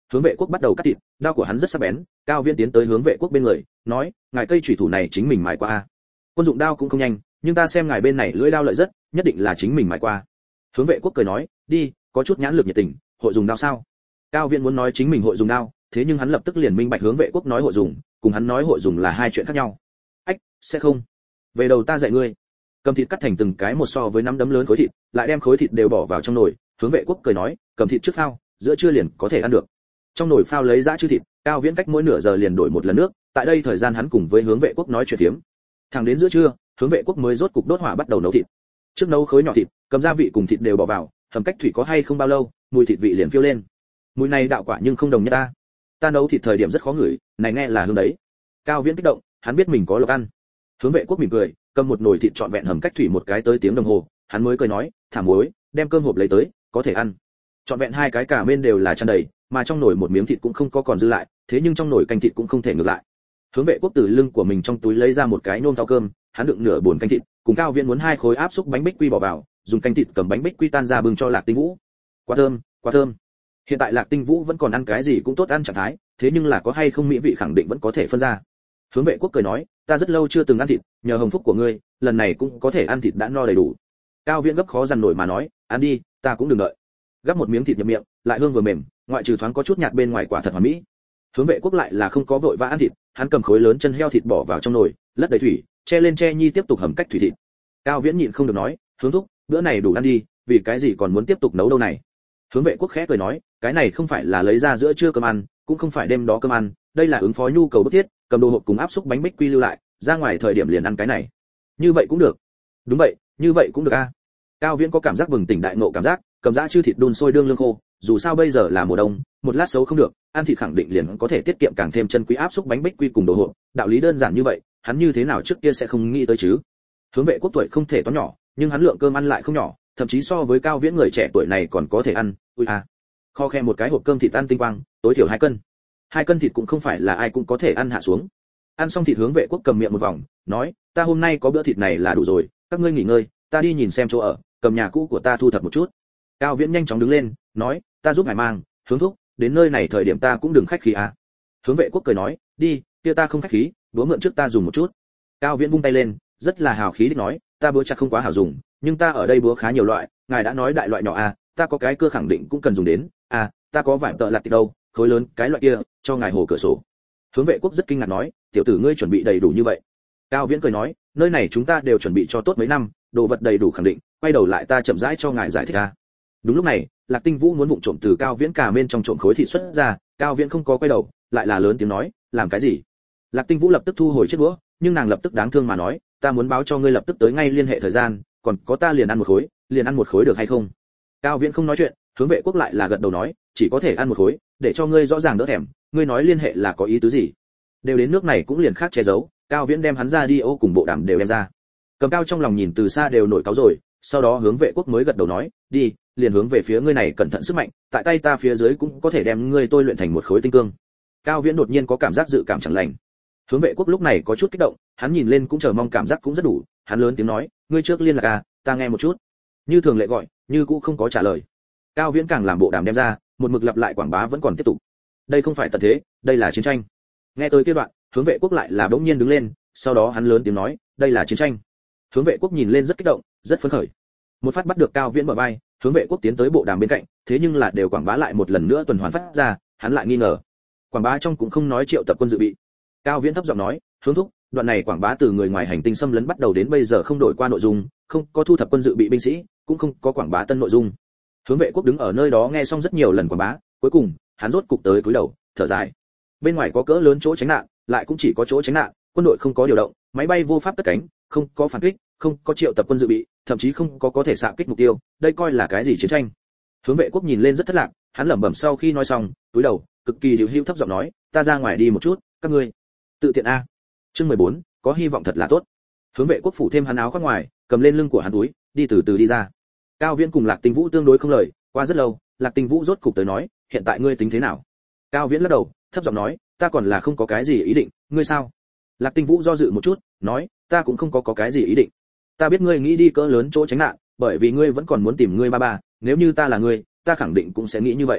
Hướng Vệ Quốc bắt đầu cắt thịt, đao của hắn rất sắc bén, Cao Viễn tiến tới Hướng Vệ Quốc bên người, nói, ngài cây chủy thủ này chính mình mài qua a. Quân dụng đao cũng không nhanh, nhưng ta xem ngài bên này lưỡi đao lợi rất, nhất định là chính mình mài qua. Hướng Vệ Quốc cười nói, đi, có chút nhãn lực nhiệt tình, hội dùng đao sao? Cao Viễn muốn nói chính mình hội dùng đao, thế nhưng hắn lập tức liền minh bạch Hướng Vệ Quốc nói hội dùng, cùng hắn nói hội dùng là hai chuyện khác nhau. Ách, sẽ không. Về đầu ta dạy ngươi. Cầm thịt cắt thành từng cái một so với nắm đấm lớn khối thịt, lại đem khối thịt đều bỏ vào trong nồi. Hướng Vệ Quốc cười nói, cầm thịt trước phao, giữa trưa liền có thể ăn được. Trong nồi phao lấy dã chư thịt, Cao Viễn cách mỗi nửa giờ liền đổi một lần nước, tại đây thời gian hắn cùng với Hướng Vệ Quốc nói chuyện phiếm. Thẳng đến giữa trưa, Hướng Vệ Quốc mới rốt cục đốt hỏa bắt đầu nấu thịt. Trước nấu khối nhỏ thịt, cầm gia vị cùng thịt đều bỏ vào, hầm cách thủy có hay không bao lâu, mùi thịt vị liền phiêu lên. Mùi này đạo quả nhưng không đồng nhất ta. Ta nấu thịt thời điểm rất khó ngửi, này nghe là hương đấy. Cao Viễn kích động, hắn biết mình có lộc ăn. Hướng Vệ Quốc mỉm cười, cầm một nồi thịt trọn vẹn hầm cách thủy một cái tới tiếng đồng hồ, hắn mới cười nói, thả muối, đem cơm hộp lấy tới, có thể ăn. Trọn vẹn hai cái cả bên đều là tràn đầy, mà trong nồi một miếng thịt cũng không có còn dư lại, thế nhưng trong nồi canh thịt cũng không thể ngược lại. Hướng Vệ Quốc từ lưng của mình trong túi lấy ra một cái nôm thau cơm, hắn đựng nửa bồn canh thịt, cùng Cao Viễn muốn hai khối áp xúc bánh bích quy bỏ vào, dùng canh thịt cầm bánh bích quy tan ra bưng cho Lạc Tinh Vũ. Quá thơm, quá thơm. Hiện tại Lạc Tinh Vũ vẫn còn ăn cái gì cũng tốt ăn trạng thái, thế nhưng là có hay không mỹ vị khẳng định vẫn có thể phân ra. Hướng Vệ Quốc cười nói, ta rất lâu chưa từng ăn thịt, nhờ hồng phúc của ngươi, lần này cũng có thể ăn thịt đã no đầy đủ. Cao Viễn gấp khó dằn nổi mà nói, ăn đi, ta cũng đừng đợi. Gắp một miếng thịt nhập miệng, lại hương vừa mềm, ngoại trừ thoáng có chút nhạt bên ngoài quả thật hoàn mỹ. Hướng Vệ Quốc lại là không có vội vã ăn thịt, hắn cầm khối lớn chân heo thịt bỏ vào trong nồi, lất đầy thủy, che lên che nhi tiếp tục hầm cách thủy thịt. Cao Viễn nhịn không được nói, Hướng thúc, bữa này đủ ăn đi, vì cái gì còn muốn tiếp tục nấu đâu này? Hướng Vệ Quốc khẽ cười nói, cái này không phải là lấy ra giữa trưa cơm ăn, cũng không phải đêm đó cơm ăn, đây là ứng phó nhu cầu bức thiết, cầm đồ hộp cùng áp xúc bánh bích quy lưu lại, ra ngoài thời điểm liền ăn cái này. Như vậy cũng được. Đúng vậy, như vậy cũng được a. Cao Viễn có cảm giác bừng tỉnh đại ngộ cảm giác, cầm dã chư thịt đun sôi đương lương khô, dù sao bây giờ là mùa đông, một lát xấu không được, ăn thịt khẳng định liền có thể tiết kiệm càng thêm chân quý áp xúc bánh bích quy cùng đồ hộp, đạo lý đơn giản như vậy, hắn như thế nào trước kia sẽ không nghĩ tới chứ? Hướng Vệ Quốc tuổi không thể toán nhỏ, nhưng hắn lượng cơm ăn lại không nhỏ, thậm chí so với Cao Viễn người trẻ tuổi này còn có thể ăn. Ui a. Kho khe một cái hộp cơm thịt ăn tinh quang, tối thiểu 2 cân. 2 cân thịt cũng không phải là ai cũng có thể ăn hạ xuống. Ăn xong thịt Hướng Vệ Quốc cầm miệng một vòng, nói, ta hôm nay có bữa thịt này là đủ rồi, các ngươi nghỉ ngơi, ta đi nhìn xem chỗ ở, cầm nhà cũ của ta thu thập một chút. Cao Viễn nhanh chóng đứng lên, nói, ta giúp ngài mang, Hướng thúc, đến nơi này thời điểm ta cũng đừng khách khí à. Hướng Vệ Quốc cười nói, đi, kia ta không khách khí, búa mượn trước ta dùng một chút. Cao Viễn vung tay lên, rất là hào khí đích nói, ta búa chắc không quá hảo dùng, nhưng ta ở đây búa khá nhiều loại, ngài đã nói đại loại nhỏ à, ta có cái cưa khẳng định cũng cần dùng đến, à, ta có vải tợ lạt tịch đâu, khối lớn, cái loại kia, cho ngài hồ cửa sổ. Hướng Vệ Quốc rất kinh ngạc nói, tiểu tử ngươi chuẩn bị đầy đủ như vậy. Cao Viễn cười nói, nơi này chúng ta đều chuẩn bị cho tốt mấy năm, đồ vật đầy đủ khẳng định, quay đầu lại ta chậm rãi cho ngài giải thích a. Đúng lúc này, Lạc Tinh Vũ muốn vụng trộm từ Cao Viễn cà bên trong trộm khối thịt xuất ra, Cao Viễn không có quay đầu, lại là lớn tiếng nói, làm cái gì? Lạc Tinh Vũ lập tức thu hồi chiếc đũa, nhưng nàng lập tức đáng thương mà nói, ta muốn báo cho ngươi lập tức tới ngay liên hệ thời gian, còn có ta liền ăn một khối được hay không? Cao Viễn không nói chuyện, Hướng Vệ Quốc lại là gật đầu nói, chỉ có thể ăn một khối, để cho ngươi rõ ràng đỡ thèm, ngươi nói liên hệ là có ý tứ gì? Đều đến nước này cũng liền khác che giấu, Cao Viễn đem hắn ra đi ô cùng bộ đàm đều đem ra. Cầm Cao trong lòng nhìn từ xa đều nổi cáu rồi, sau đó Hướng Vệ Quốc mới gật đầu nói, đi, liền hướng về phía ngươi này cẩn thận sức mạnh, tại tay ta phía dưới cũng có thể đem ngươi tôi luyện thành một khối tinh cương. Cao Viễn đột nhiên có cảm giác dự cảm chẳng lành. Hướng Vệ Quốc lúc này có chút kích động, hắn nhìn lên cũng chờ mong cảm giác cũng rất đủ, hắn lớn tiếng nói, ngươi trước liên lạc à, ta nghe một chút. Như thường lệ gọi, như cũng không có trả lời. Cao Viễn càng làm bộ đàm đem ra, một mực lặp lại quảng bá vẫn còn tiếp tục. Đây không phải tận thế, đây là chiến tranh. Nghe tới kia đoạn, Hướng Vệ Quốc lại là bỗng nhiên đứng lên, sau đó hắn lớn tiếng nói, đây là chiến tranh. Hướng Vệ Quốc nhìn lên rất kích động, rất phấn khởi. Một phát bắt được Cao Viễn bờ vai, Hướng Vệ Quốc tiến tới bộ đàm bên cạnh, thế nhưng là đều quảng bá lại một lần nữa tuần hoàn phát ra, hắn lại nghi ngờ. Quảng bá trong cũng không nói triệu tập quân dự bị. Cao Viễn thấp giọng nói, Hướng thúc, đoạn này quảng bá từ người ngoài hành tinh xâm lấn bắt đầu đến bây giờ không đổi qua nội dung, không có thu thập quân dự bị binh sĩ, cũng không có quảng bá tân nội dung. Hướng Vệ Quốc đứng ở nơi đó nghe xong rất nhiều lần quảng bá, cuối cùng, hắn rốt cục tới cúi đầu, thở dài. Bên ngoài có cỡ lớn chỗ tránh nạn, lại cũng chỉ có chỗ tránh nạn, quân đội không có điều động, máy bay vô pháp cất cánh, không có phản kích, không có triệu tập quân dự bị, thậm chí không có thể xạ kích mục tiêu, đây coi là cái gì chiến tranh? Hướng Vệ Quốc nhìn lên rất thất lạc, hắn lẩm bẩm sau khi nói xong, cúi đầu, cực kỳ điều hưu thấp giọng nói, ta ra ngoài đi một chút, các ngươi tự tiện a. Chương 14, có hy vọng thật là tốt. Hướng Vệ Quốc phủ thêm hắn áo khoác ngoài, cầm lên lưng của hắn túi, đi từ từ đi ra. Cao Viễn cùng Lạc Tinh Vũ tương đối không lời, qua rất lâu, Lạc Tinh Vũ rốt cục tới nói, hiện tại ngươi tính thế nào? Cao Viễn lắc đầu, thấp giọng nói, ta còn là không có cái gì ý định, ngươi sao? Lạc Tinh Vũ do dự một chút, nói, ta cũng không có cái gì ý định. Ta biết ngươi nghĩ đi cỡ lớn chỗ tránh nạn, bởi vì ngươi vẫn còn muốn tìm ngươi ba ba, nếu như ta là ngươi, ta khẳng định cũng sẽ nghĩ như vậy.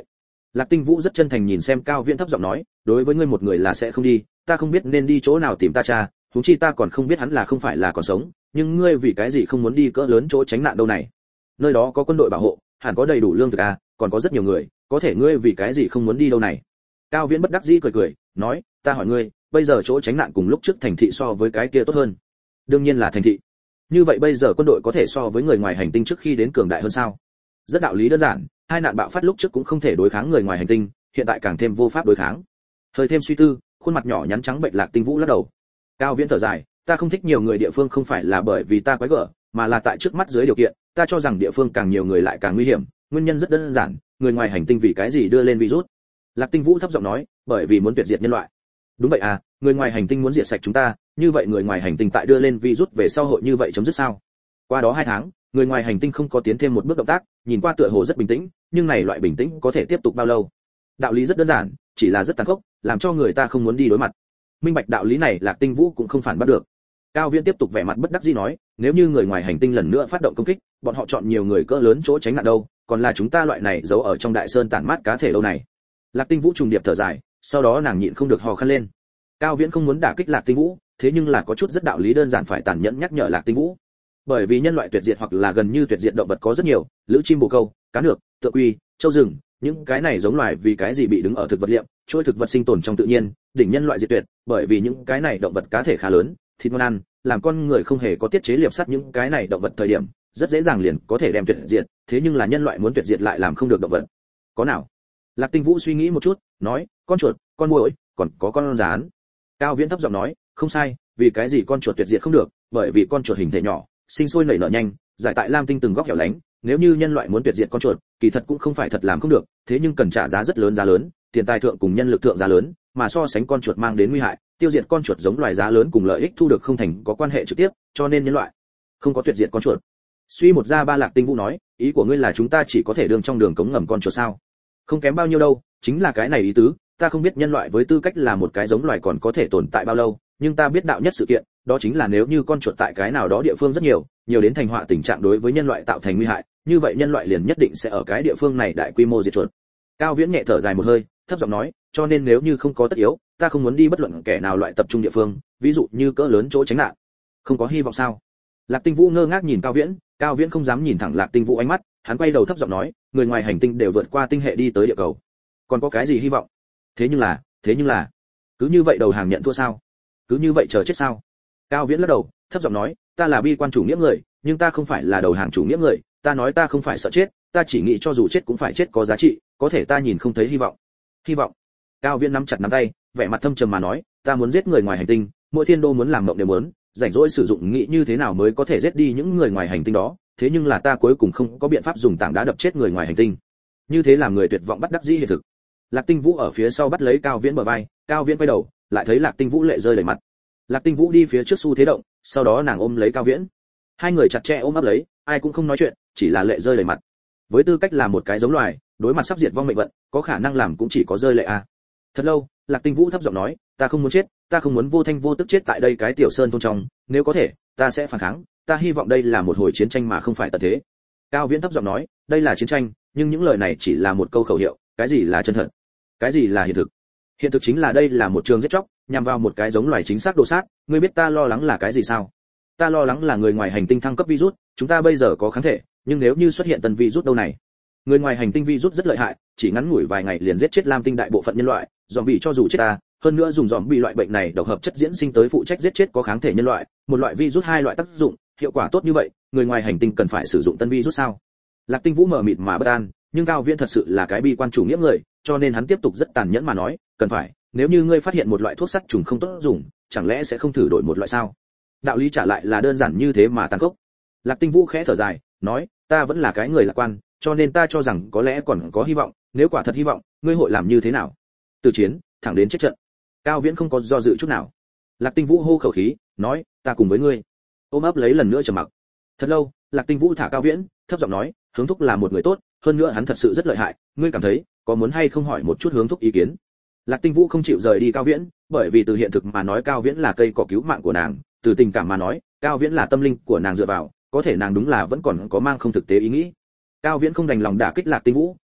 Lạc Tinh Vũ rất chân thành nhìn xem Cao Viễn, thấp giọng nói, đối với ngươi một người là sẽ không đi, ta không biết nên đi chỗ nào tìm ta cha, huống chi ta còn không biết hắn là không phải là còn sống, nhưng ngươi vì cái gì không muốn đi cỡ lớn chỗ tránh nạn đâu này? Nơi đó có quân đội bảo hộ, hẳn có đầy đủ lương thực à, còn có rất nhiều người, có thể ngươi vì cái gì không muốn đi đâu này? Cao Viễn bất đắc dĩ cười cười, nói, ta hỏi ngươi, bây giờ chỗ tránh nạn cùng lúc trước thành thị so với cái kia tốt hơn? Đương nhiên là thành thị. Như vậy bây giờ quân đội có thể so với người ngoài hành tinh trước khi đến cường đại hơn sao? Rất đạo lý đơn giản, hai nạn bạo phát lúc trước cũng không thể đối kháng người ngoài hành tinh, hiện tại càng thêm vô pháp đối kháng. Hơi thêm suy tư, khuôn mặt nhỏ nhắn trắng bệnh Lạc Tinh Vũ lắc đầu. Cao Viễn thở dài, ta không thích nhiều người địa phương không phải là bởi vì ta quái gở, mà là tại trước mắt dưới điều kiện, ta cho rằng địa phương càng nhiều người lại càng nguy hiểm, nguyên nhân rất đơn giản, người ngoài hành tinh vì cái gì đưa lên virus? Lạc Tinh Vũ thấp giọng nói, bởi vì muốn tuyệt diệt nhân loại. Đúng vậy à, người ngoài hành tinh muốn diệt sạch chúng ta, như vậy người ngoài hành tinh tại đưa lên virus về sau hội như vậy chấm dứt sao? Qua đó 2 tháng, người ngoài hành tinh không có tiến thêm một bước động tác, nhìn qua tựa hồ rất bình tĩnh, nhưng này loại bình tĩnh có thể tiếp tục bao lâu? Đạo lý rất đơn giản, chỉ là rất tàn khốc, làm cho người ta không muốn đi đối mặt. Minh bạch đạo lý này, Lạc Tinh Vũ cũng không phản bắt được. Cao Viễn tiếp tục vẻ mặt bất đắc dĩ nói, nếu như người ngoài hành tinh lần nữa phát động công kích, bọn họ chọn nhiều người cỡ lớn chỗ tránh nạn đâu, còn là chúng ta loại này giấu ở trong đại sơn tản mát cá thể đâu này. Lạc Tinh Vũ trùng điệp thở dài, sau đó nàng nhịn không được hò khăn lên. Cao Viễn không muốn đả kích Lạc Tinh Vũ, thế nhưng là có chút rất đạo lý đơn giản phải tàn nhẫn nhắc nhở Lạc Tinh Vũ. Bởi vì nhân loại tuyệt diệt hoặc là gần như tuyệt diệt động vật có rất nhiều, lữ chim bồ câu, cá nược, tượng quy, châu rừng, những cái này giống loài vì cái gì bị đứng ở thực vật liệm, trôi thực vật sinh tồn trong tự nhiên, đỉnh nhân loại diệt tuyệt, bởi vì những cái này động vật cá thể khá lớn, thịt ngon ăn, làm con người không hề có tiết chế liệp sát những cái này động vật thời điểm, rất dễ dàng liền có thể đem tuyệt diệt, thế nhưng là nhân loại muốn tuyệt diệt lại làm không được động vật. Có nào? Lạc Tinh Vũ suy nghĩ một chút, nói, con chuột, con muỗi, còn có con gián. Cao Viễn thấp giọng nói, không sai, vì cái gì con chuột tuyệt diệt không được, bởi vì con chuột hình thể nhỏ, sinh sôi nảy nở nhanh, giải tại Lam Tinh từng góc hẻo lánh, nếu như nhân loại muốn tuyệt diệt con chuột, kỳ thật cũng không phải thật làm không được, thế nhưng cần trả giá rất lớn, giá lớn, tiền tài thượng cùng nhân lực thượng giá lớn, mà so sánh con chuột mang đến nguy hại, tiêu diệt con chuột giống loài giá lớn cùng lợi ích thu được không thành có quan hệ trực tiếp, cho nên nhân loại không có tuyệt diệt con chuột. Suy một ra ba, Lạc Tinh Vũ nói, ý của ngươi là chúng ta chỉ có thể đường trong đường cống ngầm con chuột sao? Không kém bao nhiêu đâu, chính là cái này ý tứ, ta không biết nhân loại với tư cách là một cái giống loài còn có thể tồn tại bao lâu, nhưng ta biết đạo nhất sự kiện, đó chính là nếu như con chuột tại cái nào đó địa phương rất nhiều, nhiều đến thành họa tình trạng đối với nhân loại tạo thành nguy hại, như vậy nhân loại liền nhất định sẽ ở cái địa phương này đại quy mô diệt chuột. Cao Viễn nhẹ thở dài một hơi, thấp giọng nói, cho nên nếu như không có tất yếu, ta không muốn đi bất luận kẻ nào loại tập trung địa phương, ví dụ như cỡ lớn chỗ tránh nạn. Không có hy vọng sao? Lạc Tinh Vũ ngơ ngác nhìn Cao Viễn không dám nhìn thẳng Lạc Tinh Vũ ánh mắt, hắn quay đầu thấp giọng nói, người ngoài hành tinh đều vượt qua tinh hệ đi tới địa cầu, còn có cái gì hy vọng? Thế nhưng là, cứ như vậy đầu hàng nhận thua sao? Cứ như vậy chờ chết sao? Cao Viễn lắc đầu, thấp giọng nói, ta là bi quan chủ nghĩa người, nhưng ta không phải là đầu hàng chủ nghĩa người, ta nói ta không phải sợ chết, ta chỉ nghĩ cho dù chết cũng phải chết có giá trị, có thể ta nhìn không thấy hy vọng. Hy vọng? Cao Viễn nắm chặt nắm tay, vẻ mặt thâm trầm mà nói, ta muốn giết người ngoài hành tinh, mỗi thiên đô muốn làm mộng đều muốn, rảnh rỗi sử dụng nghĩ như thế nào mới có thể giết đi những người ngoài hành tinh đó, thế nhưng là ta cuối cùng không có biện pháp dùng tảng đá đập chết người ngoài hành tinh. Như thế làm người tuyệt vọng bất đắc dĩ hiện thực. Lạc Tinh Vũ ở phía sau bắt lấy Cao Viễn bờ vai, Cao Viễn quay đầu, lại thấy Lạc Tinh Vũ lệ rơi đầy mặt. Lạc Tinh Vũ đi phía trước xu thế động, sau đó nàng ôm lấy Cao Viễn. Hai người chặt chẽ ôm ấp lấy, ai cũng không nói chuyện, chỉ là lệ rơi đầy mặt. Với tư cách là một cái giống loài, đối mặt sắp diệt vong mệnh vận, có khả năng làm cũng chỉ có rơi lệ a. Thật lâu, Lạc Tinh Vũ thấp giọng nói, ta không muốn chết, ta không muốn vô thanh vô tức chết tại đây cái tiểu sơn thôn trong, nếu có thể, ta sẽ phản kháng, ta hy vọng đây là một hồi chiến tranh mà không phải tận thế. Cao Viễn thấp giọng nói, đây là chiến tranh, nhưng những lời này chỉ là một câu khẩu hiệu, cái gì là chân thật? Cái gì là hiện thực? Hiện thực chính là đây là một trường giết chóc, nhằm vào một cái giống loài chính xác đồ sát, ngươi biết ta lo lắng là cái gì sao? Ta lo lắng là người ngoài hành tinh thăng cấp virus, chúng ta bây giờ có kháng thể, nhưng nếu như xuất hiện tân virus đâu này? Người ngoài hành tinh virus rất lợi hại, chỉ ngắn ngủi vài ngày liền giết chết Lam Tinh đại bộ phận nhân loại, zombie cho dù chết ta, hơn nữa dùng zombie loại bệnh này độc hợp chất diễn sinh tới phụ trách giết chết có kháng thể nhân loại, một loại virus hai loại tác dụng, hiệu quả tốt như vậy, người ngoài hành tinh cần phải sử dụng tân virus sao? Lạc Tinh Vũ mở mịt mà bất an, nhưng Cao Viễn thật sự là cái bi quan chủ nghĩa người, cho nên hắn tiếp tục rất tàn nhẫn mà nói, cần phải, nếu như ngươi phát hiện một loại thuốc sát trùng không tốt dùng, chẳng lẽ sẽ không thử đổi một loại sao? Đạo lý trả lại là đơn giản như thế mà tàn khốc. Lạc Tinh Vũ khẽ thở dài, nói, ta vẫn là cái người lạc quan, cho nên ta cho rằng có lẽ còn có hy vọng, nếu quả thật hy vọng, ngươi hội làm như thế nào? Từ chiến, thẳng đến chết trận. Cao Viễn không có do dự chút nào. Lạc Tinh Vũ hô khẩu khí, nói, ta cùng với ngươi. Ôm ấp lấy lần nữa trầm mặc. Thật lâu, Lạc Tinh Vũ thả Cao Viễn, thấp giọng nói, Hướng Thúc là một người tốt, hơn nữa hắn thật sự rất lợi hại, ngươi cảm thấy, có muốn hay không hỏi một chút Hướng Thúc ý kiến? Lạc Tinh Vũ không chịu rời đi Cao Viễn, bởi vì từ hiện thực mà nói Cao Viễn là cây cỏ cứu mạng của nàng, từ tình cảm mà nói, Cao Viễn là tâm linh của nàng dựa vào, có thể nàng đúng là vẫn còn có mang không thực tế ý nghĩ. Cao Viễn không đành lòng đả kích Lạc Tinh Vũ,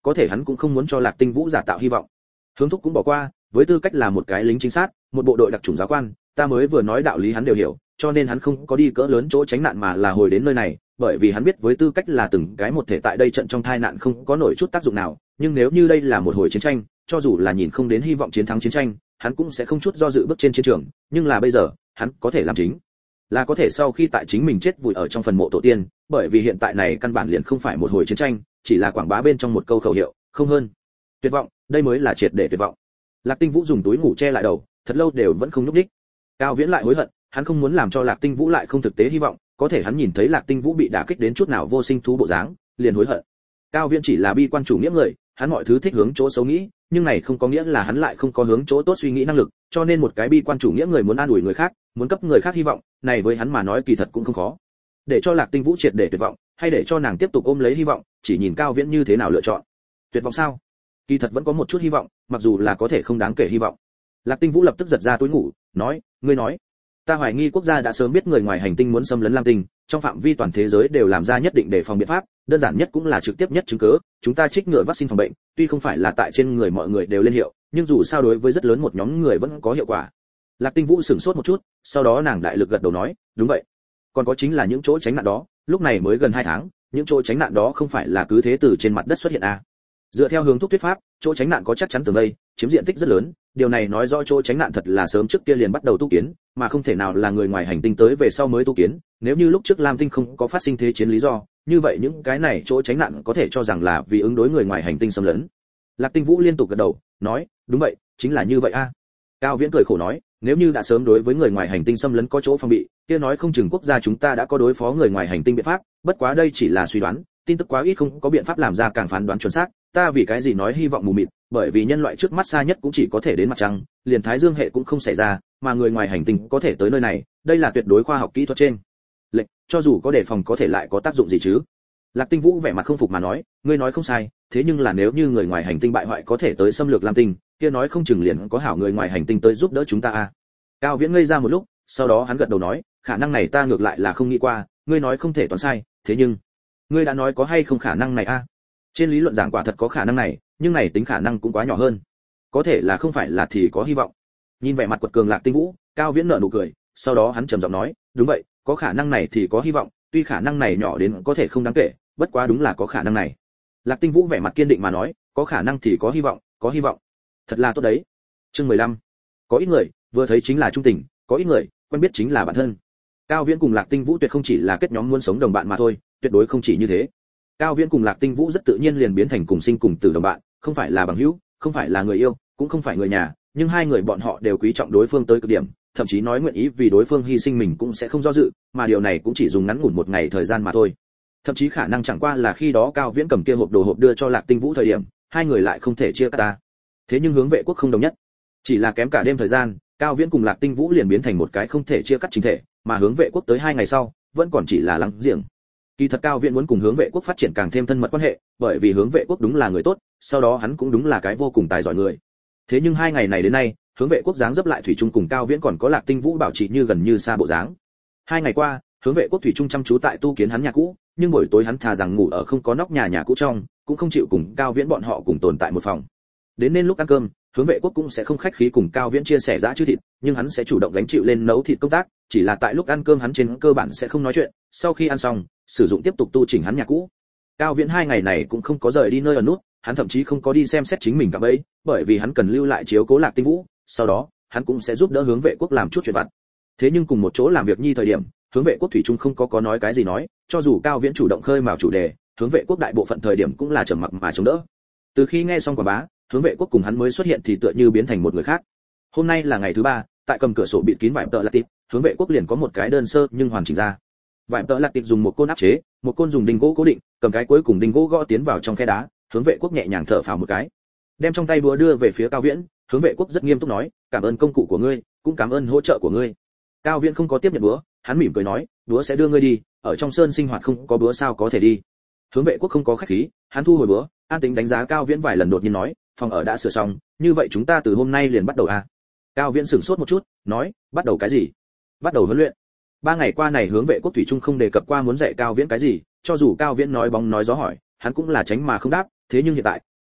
có thể hắn cũng không muốn cho Lạc Tinh Vũ giả tạo hy vọng. Hướng thúc cũng bỏ qua, với tư cách là một cái lính chính sát, một bộ đội đặc chủng giáo quan, ta mới vừa nói đạo lý hắn đều hiểu, cho nên hắn không có đi cỡ lớn chỗ tránh nạn mà là hồi đến nơi này, bởi vì hắn biết với tư cách là từng cái một thể tại đây trận trong tai nạn không có nổi chút tác dụng nào, nhưng nếu như đây là một hồi chiến tranh, cho dù là nhìn không đến hy vọng chiến thắng chiến tranh, hắn cũng sẽ không chút do dự bước trên chiến trường, nhưng là bây giờ, hắn có thể làm chính là có thể sau khi tại chính mình chết vùi ở trong phần mộ tổ tiên, bởi vì hiện tại này căn bản liền không phải một hồi chiến tranh, chỉ là quảng bá bên trong một câu khẩu hiệu, không hơn. Tuyệt vọng, đây mới là triệt để tuyệt vọng. Lạc Tinh Vũ dùng túi ngủ che lại đầu, thật lâu đều vẫn không nhúc nhích. Cao Viễn lại hối hận, hắn không muốn làm cho Lạc Tinh Vũ lại không thực tế hy vọng, có thể hắn nhìn thấy Lạc Tinh Vũ bị đả kích đến chút nào vô sinh thú bộ dáng, liền hối hận. Cao Viễn chỉ là bi quan chủ nghĩa người, hắn mọi thứ thích hướng chỗ xấu nghĩ, nhưng này không có nghĩa là hắn lại không có hướng chỗ tốt suy nghĩ năng lực, cho nên một cái bi quan chủ nghĩa người muốn an ủi người khác, muốn cấp người khác hy vọng, này với hắn mà nói kỳ thật cũng không khó. Để cho Lạc Tinh Vũ triệt để tuyệt vọng, hay để cho nàng tiếp tục ôm lấy hy vọng, chỉ nhìn Cao Viễn như thế nào lựa chọn. Tuyệt vọng sao? Kỳ thật vẫn có một chút hy vọng, mặc dù là có thể không đáng kể hy vọng. Lạc Tinh Vũ lập tức giật ra túi ngủ, nói, ngươi nói, ta hoài nghi quốc gia đã sớm biết người ngoài hành tinh muốn xâm lấn Lam Tinh, trong phạm vi toàn thế giới đều làm ra nhất định để phòng biện pháp, đơn giản nhất cũng là trực tiếp nhất chứng cứ, chúng ta trích ngừa vaccine phòng bệnh, tuy không phải là tại trên người mọi người đều lên hiệu, nhưng dù sao đối với rất lớn một nhóm người vẫn có hiệu quả. Lạc Tinh Vũ sửng sốt một chút, sau đó nàng đại lực gật đầu nói, đúng vậy. Còn có chính là những chỗ tránh nạn đó, lúc này mới gần 2 tháng, những chỗ tránh nạn đó không phải là cứ thế từ trên mặt đất xuất hiện à? Dựa theo hướng thúc thuyết pháp, chỗ tránh nạn có chắc chắn tường đây, chiếm diện tích rất lớn, điều này nói rõ chỗ tránh nạn thật là sớm trước kia liền bắt đầu tu kiến, mà không thể nào là người ngoài hành tinh tới về sau mới tu kiến, nếu như lúc trước Lam Tinh không có phát sinh thế chiến lý do, như vậy những cái này chỗ tránh nạn có thể cho rằng là vì ứng đối người ngoài hành tinh xâm lấn. Lạc Tinh Vũ liên tục gật đầu, nói, đúng vậy, chính là như vậy a. Cao Viễn cười khổ nói, nếu như đã sớm đối với người ngoài hành tinh xâm lấn có chỗ phòng bị, kia nói không chừng quốc gia chúng ta đã có đối phó người ngoài hành tinh biện pháp, bất quá đây chỉ là suy đoán, tin tức quá ít không có biện pháp làm ra càng phán đoán chuẩn xác, ta vì cái gì nói hy vọng mù mịt, bởi vì nhân loại trước mắt xa nhất cũng chỉ có thể đến mặt trăng, liền thái dương hệ cũng không xảy ra, mà người ngoài hành tinh có thể tới nơi này, đây là tuyệt đối khoa học kỹ thuật trên lệch, cho dù có đề phòng có thể lại có tác dụng gì chứ? Lạc Tinh Vũ vẻ mặt không phục mà nói, ngươi nói không sai, thế nhưng là nếu như người ngoài hành tinh bại hoại có thể tới xâm lược Lam Tinh, kia nói không chừng liền có hảo người ngoài hành tinh tới giúp đỡ chúng ta à? Cao Viễn ngây ra một lúc, sau đó hắn gật đầu nói, khả năng này ta ngược lại là không nghĩ qua, ngươi nói không thể toán sai, thế nhưng ngươi đã nói có hay không khả năng này a? Trên lý luận giảng quả thật có khả năng này, nhưng này tính khả năng cũng quá nhỏ hơn. Có thể là không phải là thì có hy vọng. Nhìn vẻ mặt quật cường Lạc Tinh Vũ, Cao Viễn nở nụ cười, sau đó hắn trầm giọng nói, đúng vậy, có khả năng này thì có hy vọng, tuy khả năng này nhỏ đến có thể không đáng kể, bất quá đúng là có khả năng này. Lạc Tinh Vũ vẻ mặt kiên định mà nói, có khả năng thì có hy vọng, có hy vọng. Thật là tốt đấy. Chương 15. Có ít người, vừa thấy chính là trung tình, có ít người, quen biết chính là bạn thân. Cao Viễn cùng Lạc Tinh Vũ tuyệt không chỉ là kết nhóm muốn sống đồng bạn mà thôi, tuyệt đối không chỉ như thế. Cao Viễn cùng Lạc Tinh Vũ rất tự nhiên liền biến thành cùng sinh cùng tử đồng bạn, không phải là bằng hữu, không phải là người yêu, cũng không phải người nhà, nhưng hai người bọn họ đều quý trọng đối phương tới cực điểm, thậm chí nói nguyện ý vì đối phương hy sinh mình cũng sẽ không do dự, mà điều này cũng chỉ dùng ngắn ngủn một ngày thời gian mà thôi. Thậm chí khả năng chẳng qua là khi đó Cao Viễn cầm kia hộp đồ hộp đưa cho Lạc Tinh Vũ thời điểm, hai người lại không thể chia cắt ta. Thế nhưng hướng vệ quốc không đồng nhất, chỉ là kém cả đêm thời gian, Cao Viễn cùng Lạc Tinh Vũ liền biến thành một cái không thể chia cắt chính thể, mà hướng vệ quốc tới 2 ngày sau, vẫn còn chỉ là lắng giềng. Kỳ thật Cao Viễn muốn cùng hướng vệ quốc phát triển càng thêm thân mật quan hệ, bởi vì hướng vệ quốc đúng là người tốt, sau đó hắn cũng đúng là cái vô cùng tài giỏi người. Thế nhưng 2 ngày này đến nay, hướng vệ quốc dáng dấp lại thủy chung cùng Cao Viễn còn có Lạc Tinh Vũ bảo trì như gần như xa bộ dáng. 2 ngày qua, hướng vệ quốc thủy chung chăm chú tại tu kiến hắn nhà cũ, nhưng buổi tối hắn thà rằng ngủ ở không có nóc nhà cũ trong, cũng không chịu cùng Cao Viễn bọn họ cùng tồn tại một phòng. Đến nên lúc ăn cơm, hướng vệ quốc cũng sẽ không khách khí cùng Cao Viễn chia sẻ dã chư thịt, nhưng hắn sẽ chủ động gánh chịu lên nấu thịt công tác, chỉ là tại lúc ăn cơm hắn trên cơ bản sẽ không nói chuyện, sau khi ăn xong, sử dụng tiếp tục tu chỉnh hắn nhà cũ. Cao Viễn 2 ngày này cũng không có rời đi nơi ở nút, hắn thậm chí không có đi xem xét chính mình cả bấy, bởi vì hắn cần lưu lại chiếu cố Lạc Tinh Vũ, sau đó, hắn cũng sẽ giúp đỡ hướng vệ quốc làm chút chuyện vặt. Thế nhưng cùng một chỗ làm việc nhi thời điểm, hướng vệ quốc thủy chung không có nói cái gì nói, cho dù Cao Viễn chủ động khơi mào chủ đề, hướng vệ quốc đại bộ phận thời điểm cũng là trầm mặc mà chống đỡ. Từ khi nghe xong quả bá, hướng vệ quốc cùng hắn mới xuất hiện thì tựa như biến thành một người khác. Hôm nay là ngày thứ 3, tại cầm cửa sổ bịt kín vải tợ lạt tịp, hướng vệ quốc liền có một cái đơn sơ nhưng hoàn chỉnh ra. Vải tợ lạt tịp dùng một côn áp chế, một côn dùng đinh gỗ cố định, cầm cái cuối cùng đinh gỗ gõ tiến vào trong khe đá, hướng vệ quốc nhẹ nhàng thở phào một cái, đem trong tay búa đưa về phía Cao Viễn, hướng vệ quốc rất nghiêm túc nói, cảm ơn công cụ của ngươi, cũng cảm ơn hỗ trợ của ngươi. Cao Viễn không có tiếp nhận búa, hắn mỉm cười nói, búa sẽ đưa ngươi đi, ở trong sơn sinh hoạt không có búa sao có thể đi. Hướng vệ quốc không có khách khí, hắn thu hồi búa, an tính đánh giá Cao Viễn vài lần đột nhiên nói, phòng ở đã sửa xong, như vậy chúng ta từ hôm nay liền bắt đầu à? Cao Viễn sửng sốt một chút, nói, bắt đầu cái gì? Bắt đầu huấn luyện. 3 ngày qua này hướng vệ quốc thủy chung không đề cập qua muốn dạy Cao Viễn cái gì, cho dù Cao Viễn nói bóng nói gió hỏi, hắn cũng là tránh mà không đáp, thế nhưng hiện tại,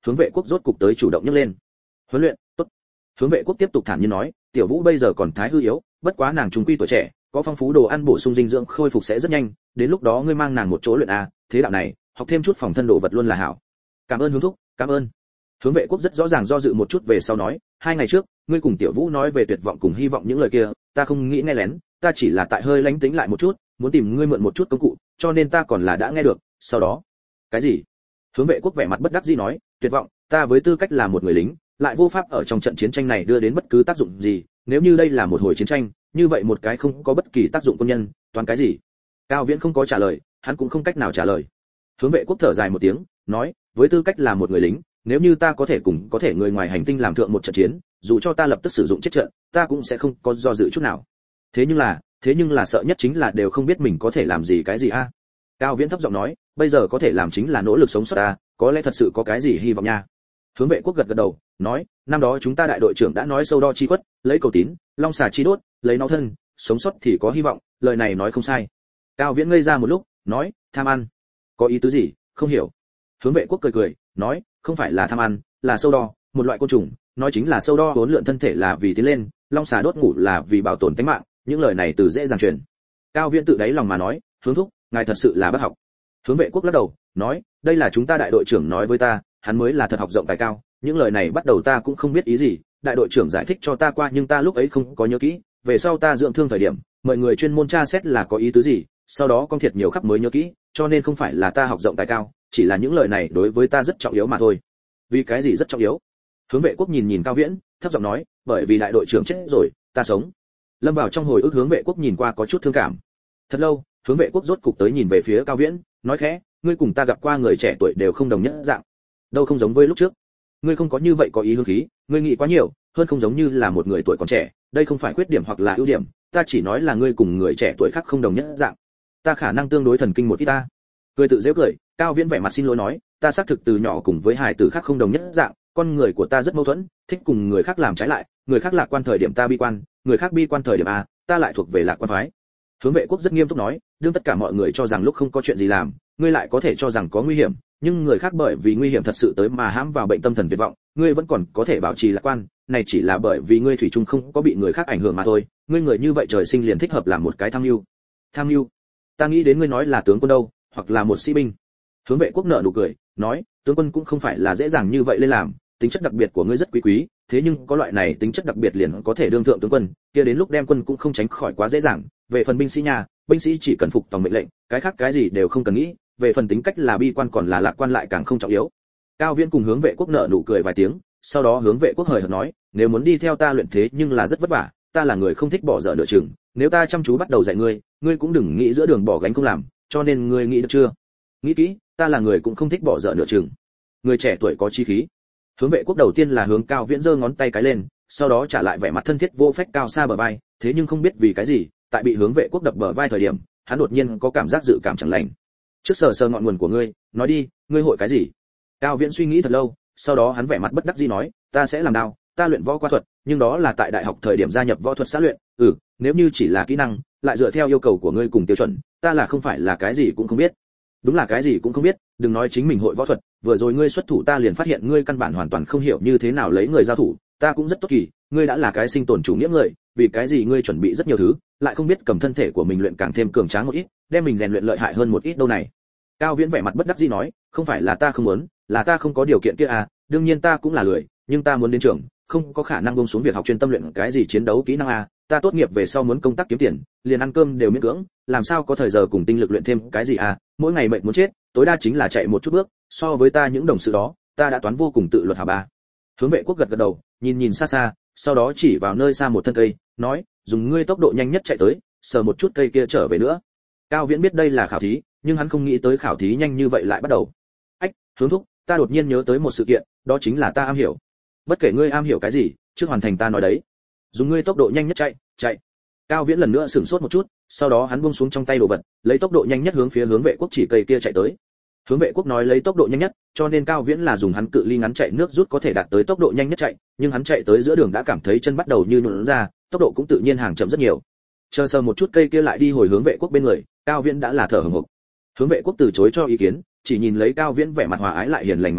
hướng vệ quốc rốt cục tới chủ động nhấc lên. Huấn luyện tốt. Hướng vệ quốc tiếp tục thản nhiên nói, tiểu vũ bây giờ còn thái hư yếu, bất quá nàng trung quy tuổi trẻ, có phong phú đồ ăn bổ sung dinh dưỡng, khôi phục sẽ rất nhanh, đến lúc đó ngươi mang nàng một chỗ luyện a, thế đạo này học thêm chút phòng thân đồ vật luôn là hảo. Cảm ơn hướng thúc, cảm ơn. Hướng vệ quốc rất rõ ràng do dự một chút về sau nói, 2 ngày trước ngươi cùng tiểu vũ nói về tuyệt vọng cùng hy vọng những lời kia, ta không nghĩ nghe lén, ta chỉ là tại hơi lánh tính lại một chút, muốn tìm ngươi mượn một chút công cụ, cho nên ta còn là đã nghe được. Sau đó cái gì? Hướng vệ quốc vẻ mặt bất đắc dĩ nói, tuyệt vọng, ta với tư cách là một người lính, lại vô pháp ở trong trận chiến tranh này đưa đến bất cứ tác dụng gì, nếu như đây là một hồi chiến tranh, như vậy một cái không có bất kỳ tác dụng quân nhân, toàn cái gì? Cao Viễn không có trả lời, hắn cũng không cách nào trả lời. Hướng vệ quốc thở dài một tiếng, nói, với tư cách là một người lính, nếu như ta có thể cùng có thể người ngoài hành tinh làm thượng một trận chiến, dù cho ta lập tức sử dụng chết trận, ta cũng sẽ không có do dự chút nào. Thế nhưng là sợ nhất chính là đều không biết mình có thể làm gì cái gì a. Cao Viễn thấp giọng nói, bây giờ có thể làm chính là nỗ lực sống sót ta, có lẽ thật sự có cái gì hy vọng nha. Hướng vệ quốc gật gật đầu, nói, năm đó chúng ta đại đội trưởng đã nói sâu đo chi quất, lấy cầu tín, long xà chi đốt, lấy nó thân, sống sót thì có hy vọng, lời này nói không sai. Cao Viễn ngây ra một lúc, nói, tham ăn, có ý tứ gì, không hiểu. Hướng vệ quốc cười cười, nói, không phải là tham ăn, là sâu đo, một loại côn trùng, nói chính là sâu đo huấn luyện thân thể là vì tiến lên, long xà đốt ngủ là vì bảo tồn tính mạng, những lời này từ dễ dàng truyền. Cao Viễn tự đáy lòng mà nói, hướng thúc, ngài thật sự là bất học. Hướng vệ quốc lắc đầu, nói, đây là chúng ta đại đội trưởng nói với ta, hắn mới là thật học rộng tài cao, những lời này bắt đầu ta cũng không biết ý gì, đại đội trưởng giải thích cho ta qua nhưng ta lúc ấy không có nhớ kỹ, về sau ta dưỡng thương thời điểm, mọi người chuyên môn tra xét là có ý tứ gì, sau đó con thiệt nhiều khắp mới nhớ kỹ, cho nên không phải là ta học rộng tài cao, chỉ là những lời này đối với ta rất trọng yếu mà thôi. Vì cái gì rất trọng yếu? Hướng vệ quốc nhìn Cao Viễn, thấp giọng nói, bởi vì đại đội trưởng chết rồi, ta sống. Lâm vào trong hồi ức, hướng vệ quốc nhìn qua có chút thương cảm. Thật lâu, hướng vệ quốc rốt cục tới nhìn về phía Cao Viễn, nói khẽ, ngươi cùng ta gặp qua người trẻ tuổi đều không đồng nhất dạng, đâu không giống với lúc trước. Ngươi không có như vậy có ý hướng khí, ngươi nghĩ quá nhiều, hơn không giống như là một người tuổi còn trẻ, đây không phải khuyết điểm hoặc là ưu điểm, ta chỉ nói là ngươi cùng người trẻ tuổi khác không đồng nhất dạng. Ta khả năng tương đối thần kinh một ít ta. Cười tự giễu cười, Cao Viễn vẻ mặt xin lỗi nói, ta xác thực từ nhỏ cùng với hài tử khác không đồng nhất dạng, con người của ta rất mâu thuẫn, thích cùng người khác làm trái lại, người khác lạc quan thời điểm ta bi quan, người khác bi quan thời điểm a, ta lại thuộc về lạc quan phái. Hướng vệ quốc rất nghiêm túc nói, đương tất cả mọi người cho rằng lúc không có chuyện gì làm, ngươi lại có thể cho rằng có nguy hiểm, nhưng người khác bởi vì nguy hiểm thật sự tới mà hãm vào bệnh tâm thần tuyệt vọng, ngươi vẫn còn có thể bảo trì lạc quan, này chỉ là bởi vì ngươi thủy chung không có bị người khác ảnh hưởng mà thôi, ngươi người như vậy trời sinh liền thích hợp làm một cái tham mưu. Tham mưu? Ta nghĩ đến ngươi nói là tướng quân đâu, hoặc là một sĩ binh. Hướng vệ quốc nở nụ cười, nói, tướng quân cũng không phải là dễ dàng như vậy lên làm, tính chất đặc biệt của ngươi rất quý quý, thế nhưng có loại này tính chất đặc biệt liền có thể đương thượng tướng quân, kia đến lúc đem quân cũng không tránh khỏi quá dễ dàng. Về phần binh sĩ nhà, binh sĩ chỉ cần phục tòng mệnh lệnh, cái khác cái gì đều không cần nghĩ, về phần tính cách là bi quan còn là lạc quan lại càng không trọng yếu. Cao Viễn cùng hướng vệ quốc nở nụ cười vài tiếng, sau đó hướng vệ quốc hời hợt nói, nếu muốn đi theo ta luyện thế nhưng là rất vất vả, ta là người không thích bỏ dở nửa chừng, nếu ta chăm chú bắt đầu dạy ngươi, ngươi cũng đừng nghĩ giữa đường bỏ gánh không làm, cho nên ngươi nghĩ được chưa? Nghĩ kỹ, ta là người cũng không thích bỏ dở nửa chừng. Người trẻ tuổi có chí khí. Hướng vệ quốc đầu tiên là hướng Cao Viễn giơ ngón tay cái lên, sau đó trả lại vẻ mặt thân thiết vô phách cao xa bờ vai, thế nhưng không biết vì cái gì, tại bị hướng vệ quốc đập bờ vai thời điểm, hắn đột nhiên có cảm giác dự cảm chẳng lành. Trước sờ sờ ngọn nguồn của ngươi, nói đi, ngươi hội cái gì? Cao Viễn suy nghĩ thật lâu, sau đó hắn vẻ mặt bất đắc dĩ nói, ta sẽ làm đao, ta luyện võ qua thuật, nhưng đó là tại đại học thời điểm gia nhập võ thuật xã luyện, nếu như chỉ là kỹ năng, lại dựa theo yêu cầu của ngươi cùng tiêu chuẩn, ta là không phải là cái gì cũng không biết. Đúng là cái gì cũng không biết, đừng nói chính mình hội võ thuật, vừa rồi ngươi xuất thủ ta liền phát hiện ngươi căn bản hoàn toàn không hiểu như thế nào lấy người giao thủ, ta cũng rất tốt kỳ, ngươi đã là cái sinh tồn chủ nghĩa người, vì cái gì ngươi chuẩn bị rất nhiều thứ, lại không biết cầm thân thể của mình luyện càng thêm cường tráng một ít, đem mình rèn luyện lợi hại hơn một ít đâu này. Cao Viễn vẻ mặt bất đắc dĩ nói, không phải là ta không muốn, là ta không có điều kiện kia à, đương nhiên ta cũng là lười, nhưng ta muốn đến trường, không có khả năng buông xuống việc học chuyên tâm luyện cái gì chiến đấu kỹ năng à, ta tốt nghiệp về sau muốn công tác kiếm tiền, liền ăn cơm đều miễn cưỡng, làm sao có thời giờ cùng tinh lực luyện thêm cái gì à, mỗi ngày mệt muốn chết, tối đa chính là chạy một chút bước, so với ta những đồng sự đó, ta đã toán vô cùng tự luật hả ba. Hướng vệ quốc gật gật đầu, nhìn xa xa, sau đó chỉ vào nơi xa một thân cây, nói, dùng ngươi tốc độ nhanh nhất chạy tới, sờ một chút cây kia trở về nữa. Cao Viễn biết đây là khảo thí, nhưng hắn không nghĩ tới khảo thí nhanh như vậy lại bắt đầu. Ách, Hướng thúc, ta đột nhiên nhớ tới một sự kiện, đó chính là ta am hiểu. Bất kể ngươi am hiểu cái gì, trước hoàn thành ta nói đấy. Dùng ngươi tốc độ nhanh nhất chạy. Cao Viễn lần nữa sửng sốt một chút, sau đó hắn buông xuống trong tay đồ vật, lấy tốc độ nhanh nhất hướng phía hướng vệ quốc chỉ cây kia chạy tới. Hướng vệ quốc nói lấy tốc độ nhanh nhất, cho nên Cao Viễn là dùng hắn cự ly ngắn chạy nước rút có thể đạt tới tốc độ nhanh nhất chạy, nhưng hắn chạy tới giữa đường đã cảm thấy chân bắt đầu như nhũn ra, tốc độ cũng tự nhiên hàng chậm rất nhiều. Chờ sờ một chút cây kia lại đi hồi hướng vệ quốc bên người, Cao Viễn đã là thở hổn hộc. Hướng vệ quốc từ chối cho ý kiến, chỉ nhìn lấy Cao Viễn vẻ mặt hòa ái lại hiền lành mà nói,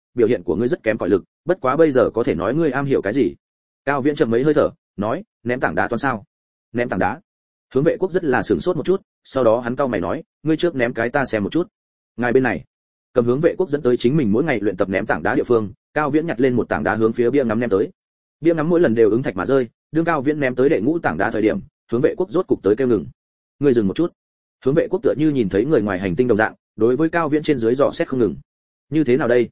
biểu hiện của ngươi rất kém cỏi lực, bất quá bây giờ có thể nói ngươi am hiểu cái gì. Cao Viễn chậm mấy hơi thở, nói, ném tảng đá toán sao? Ném tảng đá? Hướng Vệ Quốc rất là sửng sốt một chút, sau đó hắn cau mày nói, ngươi trước ném cái ta xem một chút. Ngài bên này. Cầm Hướng Vệ Quốc dẫn tới chính mình mỗi ngày luyện tập ném tảng đá địa phương, Cao Viễn nhặt lên một tảng đá hướng phía bia ngắm ném tới. Bia ngắm mỗi lần đều ứng thạch mà rơi, đương Cao Viễn ném tới đệ ngũ tảng đá thời điểm, Hướng Vệ Quốc rốt cục tới kêu ngừng. Ngươi dừng một chút. Hướng Vệ Quốc tựa như nhìn thấy người ngoài hành tinh đồng dạng, đối với Cao Viễn trên dưới dò xét không ngừng. Như thế nào đây?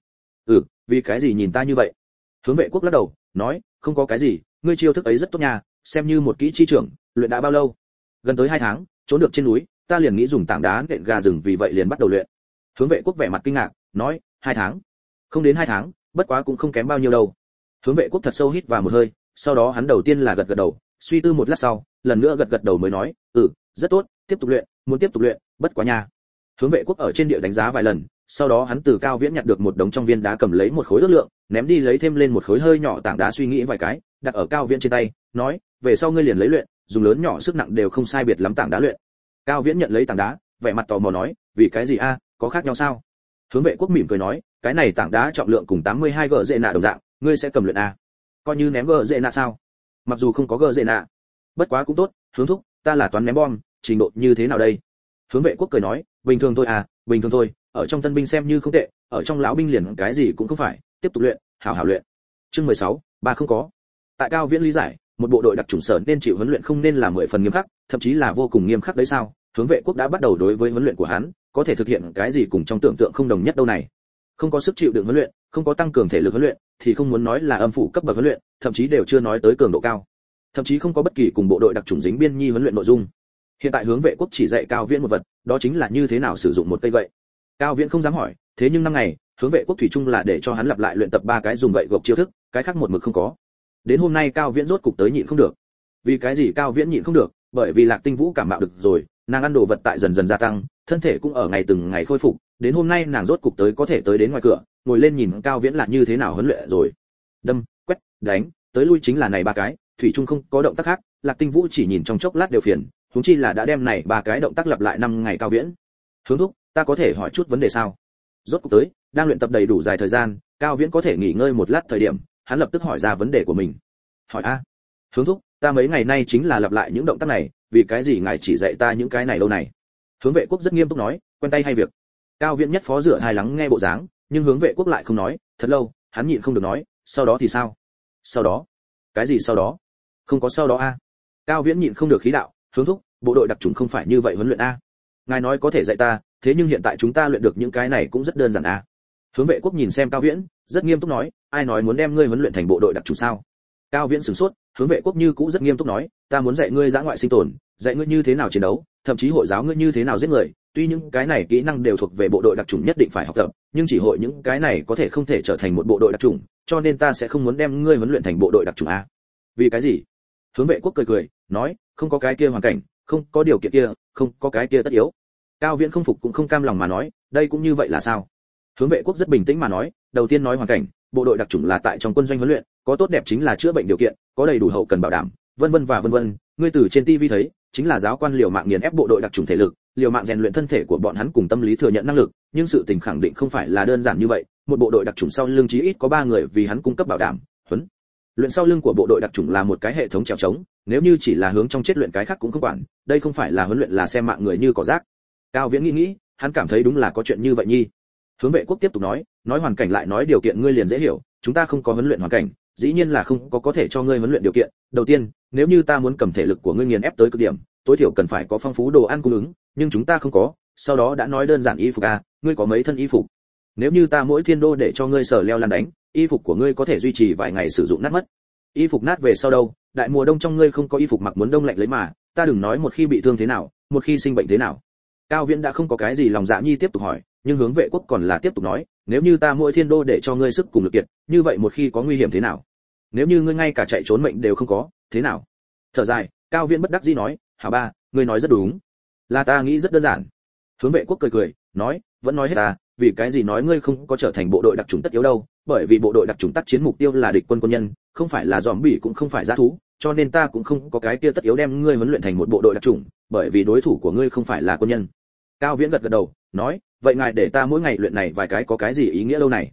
Vì cái gì nhìn ta như vậy? Hướng Vệ Quốc lắc đầu, nói, không có cái gì, ngươi chiêu thức ấy rất tốt nha, xem như một kỹ chi trưởng, luyện đã bao lâu? Gần tới 2 tháng, trốn được trên núi, ta liền nghĩ dùng tảng đá nện gà rừng, vì vậy liền bắt đầu luyện. Hướng Vệ Quốc vẻ mặt kinh ngạc, nói, 2 tháng? Không đến 2 tháng, bất quá cũng không kém bao nhiêu đâu. Hướng Vệ Quốc thật sâu hít vào một hơi, sau đó hắn đầu tiên là gật gật đầu, suy tư một lát sau, lần nữa gật gật đầu mới nói, rất tốt, tiếp tục luyện, muốn tiếp tục luyện, bất quá nha. Hướng Vệ Quốc ở trên địa đánh giá vài lần, sau đó hắn từ Cao Viễn nhặt được một đống trong viên đá, cầm lấy một khối ước lượng, ném đi lấy thêm lên một khối hơi nhỏ tảng đá, suy nghĩ vài cái, đặt ở Cao Viễn trên tay, nói, về sau ngươi liền lấy luyện, dùng lớn nhỏ sức nặng đều không sai biệt lắm tảng đá luyện. Cao Viễn nhận lấy tảng đá, vẻ mặt tò mò nói, vì cái gì a, có khác nhau sao? Hướng Vệ Quốc mỉm cười nói, cái này tảng đá trọng lượng cùng 82 gờ dệ nạ đồng dạng, ngươi sẽ cầm luyện a? Coi như ném gờ dệ nạ sao? Mặc dù không có gờ dệ nạ, bất quá cũng tốt, Hướng thúc, ta là toán ném bom, trình độ như thế nào đây? Hướng Vệ Quốc cười nói, bình thường thôi à, bình thường thôi, ở trong tân binh xem như không tệ, ở trong lão binh liền cái gì cũng không phải, tiếp tục luyện, hảo hảo luyện. Chương 16, ba không có. Tại Cao Viễn lý giải, một bộ đội đặc chủng sở nên chịu huấn luyện không nên là 10 phần nghiêm khắc, thậm chí là vô cùng nghiêm khắc đấy sao? Hướng Vệ Quốc đã bắt đầu đối với huấn luyện của hắn, có thể thực hiện cái gì cùng trong tưởng tượng không đồng nhất đâu này. Không có sức chịu đựng huấn luyện, không có tăng cường thể lực huấn luyện, thì không muốn nói là âm phủ cấp bậc huấn luyện, thậm chí đều chưa nói tới cường độ cao. Thậm chí không có bất kỳ cùng bộ đội đặc chủng dính biên nhi huấn luyện nội dung. Hiện tại Hướng Vệ Quốc chỉ dạy Cao Viễn một vật, đó chính là như thế nào sử dụng một cây gậy. Cao Viễn không dám hỏi, thế nhưng năm ngày, Hướng Vệ Quốc thủy chung là để cho hắn lặp lại luyện tập 3 cái dùng gậy gộc chiêu thức, cái khác một mực không có. Đến hôm nay Cao Viễn rốt cục tới nhịn không được. Vì cái gì Cao Viễn nhịn không được? Bởi vì Lạc Tinh Vũ cảm mạo được rồi, nàng ăn đồ vật tại dần dần gia tăng, thân thể cũng ở ngày từng ngày khôi phục, đến hôm nay nàng rốt cục tới có thể tới đến ngoài cửa, ngồi lên nhìn Cao Viễn là như thế nào huấn luyện rồi. Đâm, quét, đánh, tới lui chính là này 3 cái, thủy chung không có động tác khác, Lạc Tinh Vũ chỉ nhìn trong chốc lát đều phiền, huống chi là đã đem này 3 cái động tác lặp lại 5 ngày. Cao Viễn, Hướng thúc, ta có thể hỏi chút vấn đề sao? Rốt cuộc tới, đang luyện tập đầy đủ dài thời gian, Cao Viễn có thể nghỉ ngơi một lát thời điểm, hắn lập tức hỏi ra vấn đề của mình. Hỏi a? Hướng thúc, ta mấy ngày nay chính là lặp lại những động tác này, vì cái gì ngài chỉ dạy ta những cái này lâu này? Hướng Vệ Quốc rất nghiêm túc nói, quen tay hay việc. Cao Viễn nhất phó rửa hai lắng nghe bộ dáng, nhưng Hướng Vệ Quốc lại không nói, thật lâu, hắn nhịn không được nói, sau đó thì sao? Sau đó? Cái gì sau đó? Không có sau đó a? Cao Viễn nhịn không được khí đạo, Hướng thúc, bộ đội đặc chủng không phải như vậy huấn luyện a. Ngài nói có thể dạy ta, thế nhưng hiện tại chúng ta luyện được những cái này cũng rất đơn giản a. Hướng Vệ Quốc nhìn xem Cao Viễn, rất nghiêm túc nói, ai nói muốn đem ngươi huấn luyện thành bộ đội đặc chủng sao? Cao Viễn sửng sốt, Hướng Vệ Quốc như cũ rất nghiêm túc nói, ta muốn dạy ngươi dã ngoại sinh tồn, dạy ngươi như thế nào chiến đấu, thậm chí hội giáo ngươi như thế nào giết người. Tuy những cái này kỹ năng đều thuộc về bộ đội đặc chủng nhất định phải học tập, nhưng chỉ hội những cái này có thể không thể trở thành một bộ đội đặc chủng, cho nên ta sẽ không muốn đem ngươi huấn luyện thành bộ đội đặc chủng a. Vì cái gì? Hướng Vệ Quốc cười cười, nói, không có cái kia hoàn cảnh, không có điều kiện kia, không có cái kia tất yếu. Cao Viễn không phục cũng không cam lòng mà nói, đây cũng như vậy là sao? Hướng Vệ Quốc rất bình tĩnh mà nói, đầu tiên nói hoàn cảnh, bộ đội đặc chủng là tại trong quân doanh huấn luyện, có tốt đẹp chính là chữa bệnh điều kiện, có đầy đủ hậu cần bảo đảm, vân vân và vân vân. Ngươi từ trên TV thấy, chính là giáo quan liều mạng nghiền ép bộ đội đặc chủng thể lực, liều mạng rèn luyện thân thể của bọn hắn cùng tâm lý thừa nhận năng lực, nhưng sự tình khẳng định không phải là đơn giản như vậy. Một bộ đội đặc chủng sau lưng chí ít có 3 người vì hắn cung cấp bảo đảm, huấn luyện sau lưng của bộ đội đặc chủng là một cái hệ thống trèo trống, nếu như chỉ là hướng trong chết luyện cái khác cũng không quản, đây không phải là huấn luyện, là xem mạng người như cỏ rác. Cao Viễn nghĩ, hắn cảm thấy đúng là có chuyện như vậy nhi. Hướng Vệ Quốc tiếp tục nói hoàn cảnh lại nói điều kiện ngươi liền dễ hiểu, chúng ta không có huấn luyện hoàn cảnh, dĩ nhiên là không có thể cho ngươi huấn luyện điều kiện. Đầu tiên, nếu như ta muốn cầm thể lực của ngươi nghiền ép tới cực điểm, tối thiểu cần phải có phong phú đồ ăn cung ứng, nhưng chúng ta không có. Sau đó đã nói đơn giản y phục a, ngươi có mấy thân y phục? Nếu như ta mỗi thiên đô để cho ngươi sở leo lăn đánh, y phục của ngươi có thể duy trì vài ngày sử dụng nát mất. Y phục nát về sau đâu, đại mùa đông trong ngươi không có y phục mặc muốn đông lạnh lấy mà, ta đừng nói một khi bị thương thế nào, một khi sinh bệnh thế nào. Cao Viễn đã không có cái gì lòng dạ nhi tiếp tục hỏi, nhưng Hướng Vệ Quốc còn là tiếp tục nói, nếu như ta mỗi thiên đô để cho ngươi sức cùng lực kiệt, như vậy một khi có nguy hiểm thế nào? Nếu như ngươi ngay cả chạy trốn mệnh đều không có, thế nào? Thở dài, Cao Viễn bất đắc dĩ nói, hảo ba, ngươi nói rất đúng, là ta nghĩ rất đơn giản. Hướng Vệ Quốc cười cười, nói, vẫn nói hết ta, vì cái gì nói ngươi không có trở thành bộ đội đặc chủng tất yếu đâu? Bởi vì bộ đội đặc chủng tác chiến mục tiêu là địch quân quân nhân, không phải là zombie cũng không phải dã thú, cho nên ta cũng không có cái kia tất yếu đem ngươi huấn luyện thành một bộ đội đặc chủng, bởi vì đối thủ của ngươi không phải là quân nhân. Cao Viễn gật gật đầu, nói, vậy ngài để ta mỗi ngày luyện này vài cái có cái gì ý nghĩa đâu này?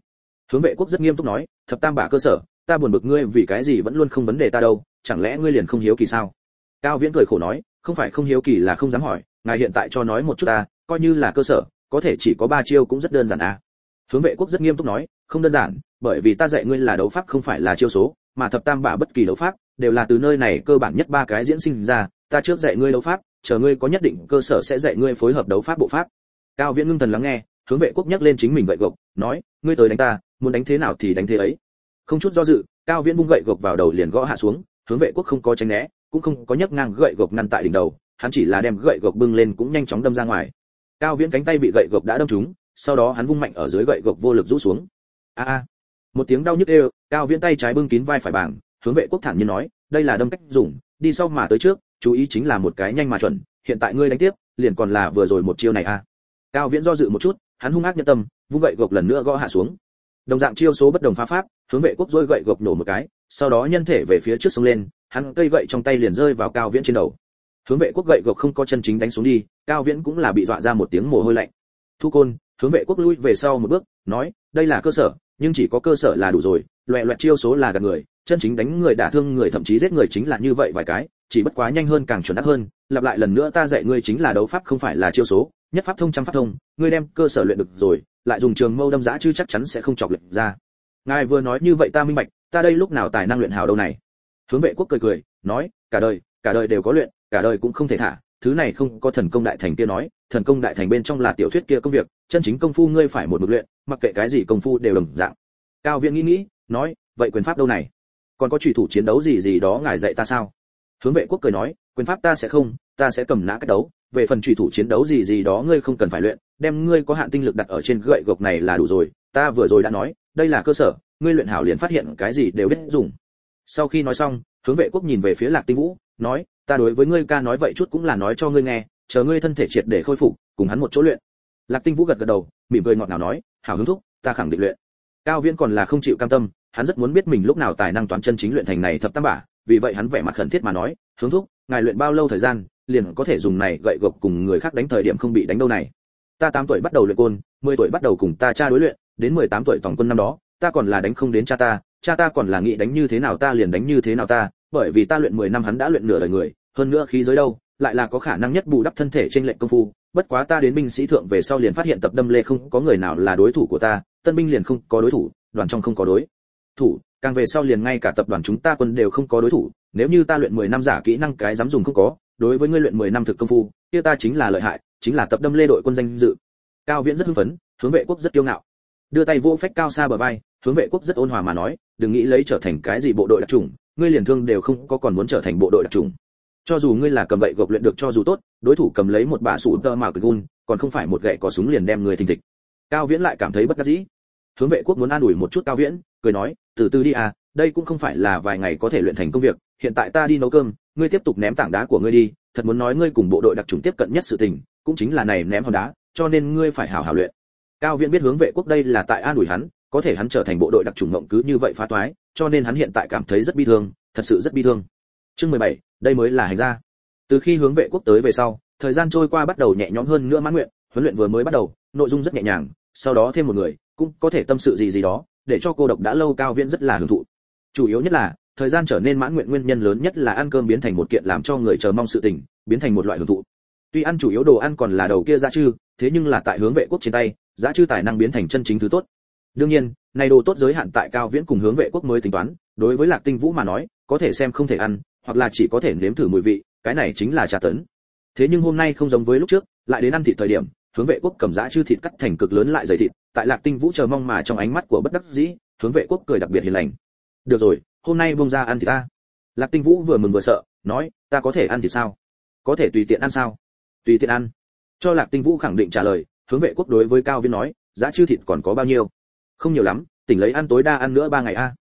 Hướng Vệ Quốc rất nghiêm túc nói, thập tam bả cơ sở, ta buồn bực ngươi vì cái gì vẫn luôn không vấn đề ta đâu, chẳng lẽ ngươi liền không hiếu kỳ sao? Cao Viễn cười khổ nói, không phải không hiếu kỳ là không dám hỏi, ngài hiện tại cho nói một chút ta, coi như là cơ sở, có thể chỉ có 3 chiêu cũng rất đơn giản à? Hướng Vệ Quốc rất nghiêm túc nói, không đơn giản, bởi vì ta dạy ngươi là đấu pháp không phải là chiêu số, mà thập tam bả bất kỳ đấu pháp đều là từ nơi này cơ bản nhất 3 cái diễn sinh ra, ta trước dạy ngươi đấu pháp, chờ ngươi có nhất định cơ sở sẽ dạy ngươi phối hợp đấu pháp bộ pháp. Cao Viễn ngưng thần lắng nghe, Hướng Vệ Quốc nhắc lên chính mình gậy gộc, nói, ngươi tới đánh ta, muốn đánh thế nào thì đánh thế ấy. Không chút do dự, Cao Viễn vung gậy gộc vào đầu liền gõ hạ xuống, Hướng Vệ Quốc không có tránh né, cũng không có nhấc ngang gậy gộc ngăn tại đỉnh đầu, hắn chỉ là đem gậy gộc bưng lên cũng nhanh chóng đâm ra ngoài. Cao Viễn cánh tay bị gậy gộc đã đâm trúng, sau đó hắn vung mạnh ở dưới gậy gộc vô lực rũ xuống. A. Một tiếng đau nhức ê, Cao Viễn tay trái bưng kín vai phải bảng, Hướng Vệ Quốc thản nhiên nói, đây là đâm cách dùng, đi sau mà tới trước, chú ý chính là một cái nhanh mà chuẩn, hiện tại ngươi đánh tiếp, liền còn là vừa rồi một chiêu này a. Cao Viễn do dự một chút, hắn hung ác nhân tâm, vung gậy gộc lần nữa gõ hạ xuống. Đồng dạng chiêu số bất đồng phá pháp, Hướng Vệ Quốc rôi gậy gộc nổ một cái, sau đó nhân thể về phía trước xông lên, hắn cây gậy trong tay liền rơi vào Cao Viễn trên đầu. Hướng Vệ Quốc gậy gộc không có chân chính đánh xuống đi, Cao Viễn cũng là bị dọa ra một tiếng mồ hôi lạnh. Thu côn, Hướng Vệ Quốc lui về sau một bước, nói, đây là cơ sở, nhưng chỉ có cơ sở là đủ rồi, loẹt loẹt chiêu số là gạt người, chân chính đánh người đả thương người thậm chí giết người chính là như vậy vài cái, chỉ bất quá nhanh hơn càng chuẩn xác hơn, lặp lại lần nữa ta dạy ngươi chính là đấu pháp không phải là chiêu số, nhất pháp thông trăm pháp thông, ngươi đem cơ sở luyện được rồi, lại dùng trường mâu đâm dã chứ chắc chắn sẽ không chọc lệch ra. Ngài vừa nói như vậy ta minh bạch, ta đây lúc nào tài năng luyện hảo đâu này. Hướng Vệ Quốc cười cười, nói, cả đời đều có luyện, cả đời cũng không thể thả, thứ này không có thần công đại thành kia nói, thần công đại thành bên trong là tiểu thuyết kia công việc, chân chính công phu ngươi phải một mực luyện, mặc kệ cái gì công phu đều đồng dạng. Cao Viễn nghĩ, nói, vậy quyền pháp đâu này? Còn có chủy thủ chiến đấu gì đó ngài dạy ta sao? Hướng Vệ Quốc cười nói, quyền pháp ta sẽ không, ta sẽ cầm nã cách đấu, về phần chủy thủ chiến đấu gì đó ngươi không cần phải luyện, đem ngươi có hạn tinh lực đặt ở trên gậy gộc này là đủ rồi, ta vừa rồi đã nói, đây là cơ sở, ngươi luyện hảo liền phát hiện cái gì đều biết dùng. Sau khi nói xong, Hướng Vệ Quốc nhìn về phía Lạc Tinh Vũ, nói, ta đối với ngươi ca nói vậy chút cũng là nói cho ngươi nghe, chờ ngươi thân thể triệt để khôi phục, cùng hắn một chỗ luyện. Lạc Tinh Vũ gật gật đầu, mỉm cười ngọt ngào nói, hảo Hướng thúc, ta khẳng định luyện. Cao Viễn còn là không chịu cam tâm, hắn rất muốn biết mình lúc nào tài năng toàn chân chính luyện thành này thập tam bả, vì vậy hắn vẻ mặt khẩn thiết mà nói, Hướng thúc, ngài luyện bao lâu thời gian, liền có thể dùng này gậy gộc cùng người khác đánh thời điểm không bị đánh đâu này. Ta 8 tuổi bắt đầu luyện côn, 10 tuổi bắt đầu cùng ta cha đối luyện, đến 18 tuổi tổng quân năm đó, ta còn là đánh không đến cha ta còn là nghĩ đánh như thế nào ta liền đánh như thế nào ta, bởi vì ta luyện 10 năm hắn đã luyện nửa đời người, hơn nữa khí giới đâu, lại là có khả năng nhất bù đắp thân thể trên lệnh công phu, bất quá ta đến binh sĩ thượng về sau liền phát hiện tập đâm lê không có người nào là đối thủ của ta, tân binh liền không có đối thủ, đoàn trong không có đối thủ, càng về sau liền ngay cả tập đoàn chúng ta quân đều không có đối thủ, nếu như ta luyện 10 năm giả kỹ năng cái dám dùng không có, đối với ngươi luyện 10 năm thực công phu, kia ta chính là lợi hại, chính là tập đâm lê đội quân danh dự. Cao Viễn rất hưng phấn, Hướng Vệ Quốc rất kiêu ngạo. Đưa tay vỗ phách Cao Sa bờ vai, Hướng Vệ Quốc rất ôn hòa mà nói, đừng nghĩ lấy trở thành cái gì bộ đội đặc chủng, ngươi liền thương đều không có còn muốn trở thành bộ đội đặc chủng. Cho dù ngươi là cầm gậy gộc luyện được cho dù tốt, đối thủ cầm lấy một bả sủ tơ màu gun, còn không phải một gậy có súng liền đem người thình thịch. Cao Viễn lại cảm thấy bất đắc dĩ. Hướng Vệ Quốc muốn an ủi một chút Cao Viễn, cười nói, từ từ đi à, đây cũng không phải là vài ngày có thể luyện thành công việc, hiện tại ta đi nấu cơm, ngươi tiếp tục ném tảng đá của ngươi đi, thật muốn nói ngươi cùng bộ đội đặc chủng tiếp cận nhất sự tình, cũng chính là này ném hòn đá, cho nên ngươi phải hảo hảo luyện. Cao Viễn biết Hướng Vệ Quốc đây là tại an ủi hắn, có thể hắn trở thành bộ đội đặc chủng mộng cứ như vậy phá toái, cho nên hắn hiện tại cảm thấy rất bi thương, thật sự rất bi thương. Chương 17, đây mới là hành gia. Từ khi Hướng Vệ Quốc tới về sau, thời gian trôi qua bắt đầu nhẹ nhõm hơn nữa mãn nguyện, huấn luyện vừa mới bắt đầu, nội dung rất nhẹ nhàng, sau đó thêm một người, cũng có thể tâm sự gì đó, để cho cô độc đã lâu Cao Viễn rất là hưởng thụ. Chủ yếu nhất là, thời gian trở nên mãn nguyện nguyên nhân lớn nhất là ăn cơm biến thành một kiện làm cho người chờ mong sự tình, biến thành một loại hưởng thụ. Tuy ăn chủ yếu đồ ăn còn là đầu kia dã chư, thế nhưng là tại Hướng Vệ Quốc trên tay, dã chư tài năng biến thành chân chính thứ tốt. Đương nhiên, này đồ tốt giới hạn tại Cao Viễn cùng Hướng Vệ Quốc mới tính toán, đối với Lạc Tinh Vũ mà nói, có thể xem không thể ăn, hoặc là chỉ có thể nếm thử mùi vị, cái này chính là trà tấn. Thế nhưng hôm nay không giống với lúc trước, lại đến ăn thịt thời điểm, Hướng Vệ Quốc cầm dã chư thịt cắt thành cực lớn lại dày thịt, tại Lạc Tinh Vũ chờ mong mà trong ánh mắt của bất đắc dĩ, Hướng Vệ Quốc cười đặc biệt hiền lành. Được rồi, hôm nay buông ra ăn thịt ta. Lạc Tinh Vũ vừa mừng vừa sợ, nói, ta có thể ăn thịt sao? Có thể tùy tiện ăn sao? Tùy tiện ăn. Cho Lạc Tinh Vũ khẳng định trả lời, Hướng Vệ Quốc đối với Cao Viễn nói, dã chư thịt còn có bao nhiêu? Không nhiều lắm, tỉnh lấy ăn tối đa ăn nữa 3 ngày a.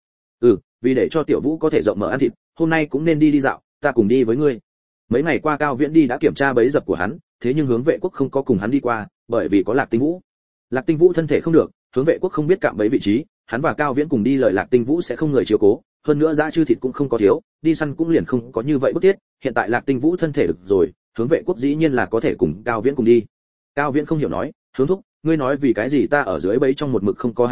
Vì để cho Tiểu Vũ có thể rộng mở ăn thịt, hôm nay cũng nên đi dạo, ta cùng đi với ngươi. Mấy ngày qua Cao Viễn đi đã kiểm tra bẫy dập của hắn, thế nhưng Hướng Vệ Quốc không có cùng hắn đi qua, bởi vì có Lạc Tinh Vũ. Lạc Tinh Vũ thân thể không được, Hướng Vệ Quốc không biết cạm bẫy vị trí, hắn và Cao Viễn cùng đi lời Lạc Tinh Vũ sẽ không người chiếu cố, hơn nữa dã chư thịt cũng không có thiếu, đi săn cũng liền không có như vậy bức thiết, hiện tại Lạc Tinh Vũ thân thể được rồi, Hướng Vệ Quốc dĩ nhiên là có thể cùng Cao Viễn cùng đi. Cao Viễn không hiểu nói, Hướng thúc, ngươi nói vì cái gì ta ở dưới bẫy trong một mực không có hàng đâu,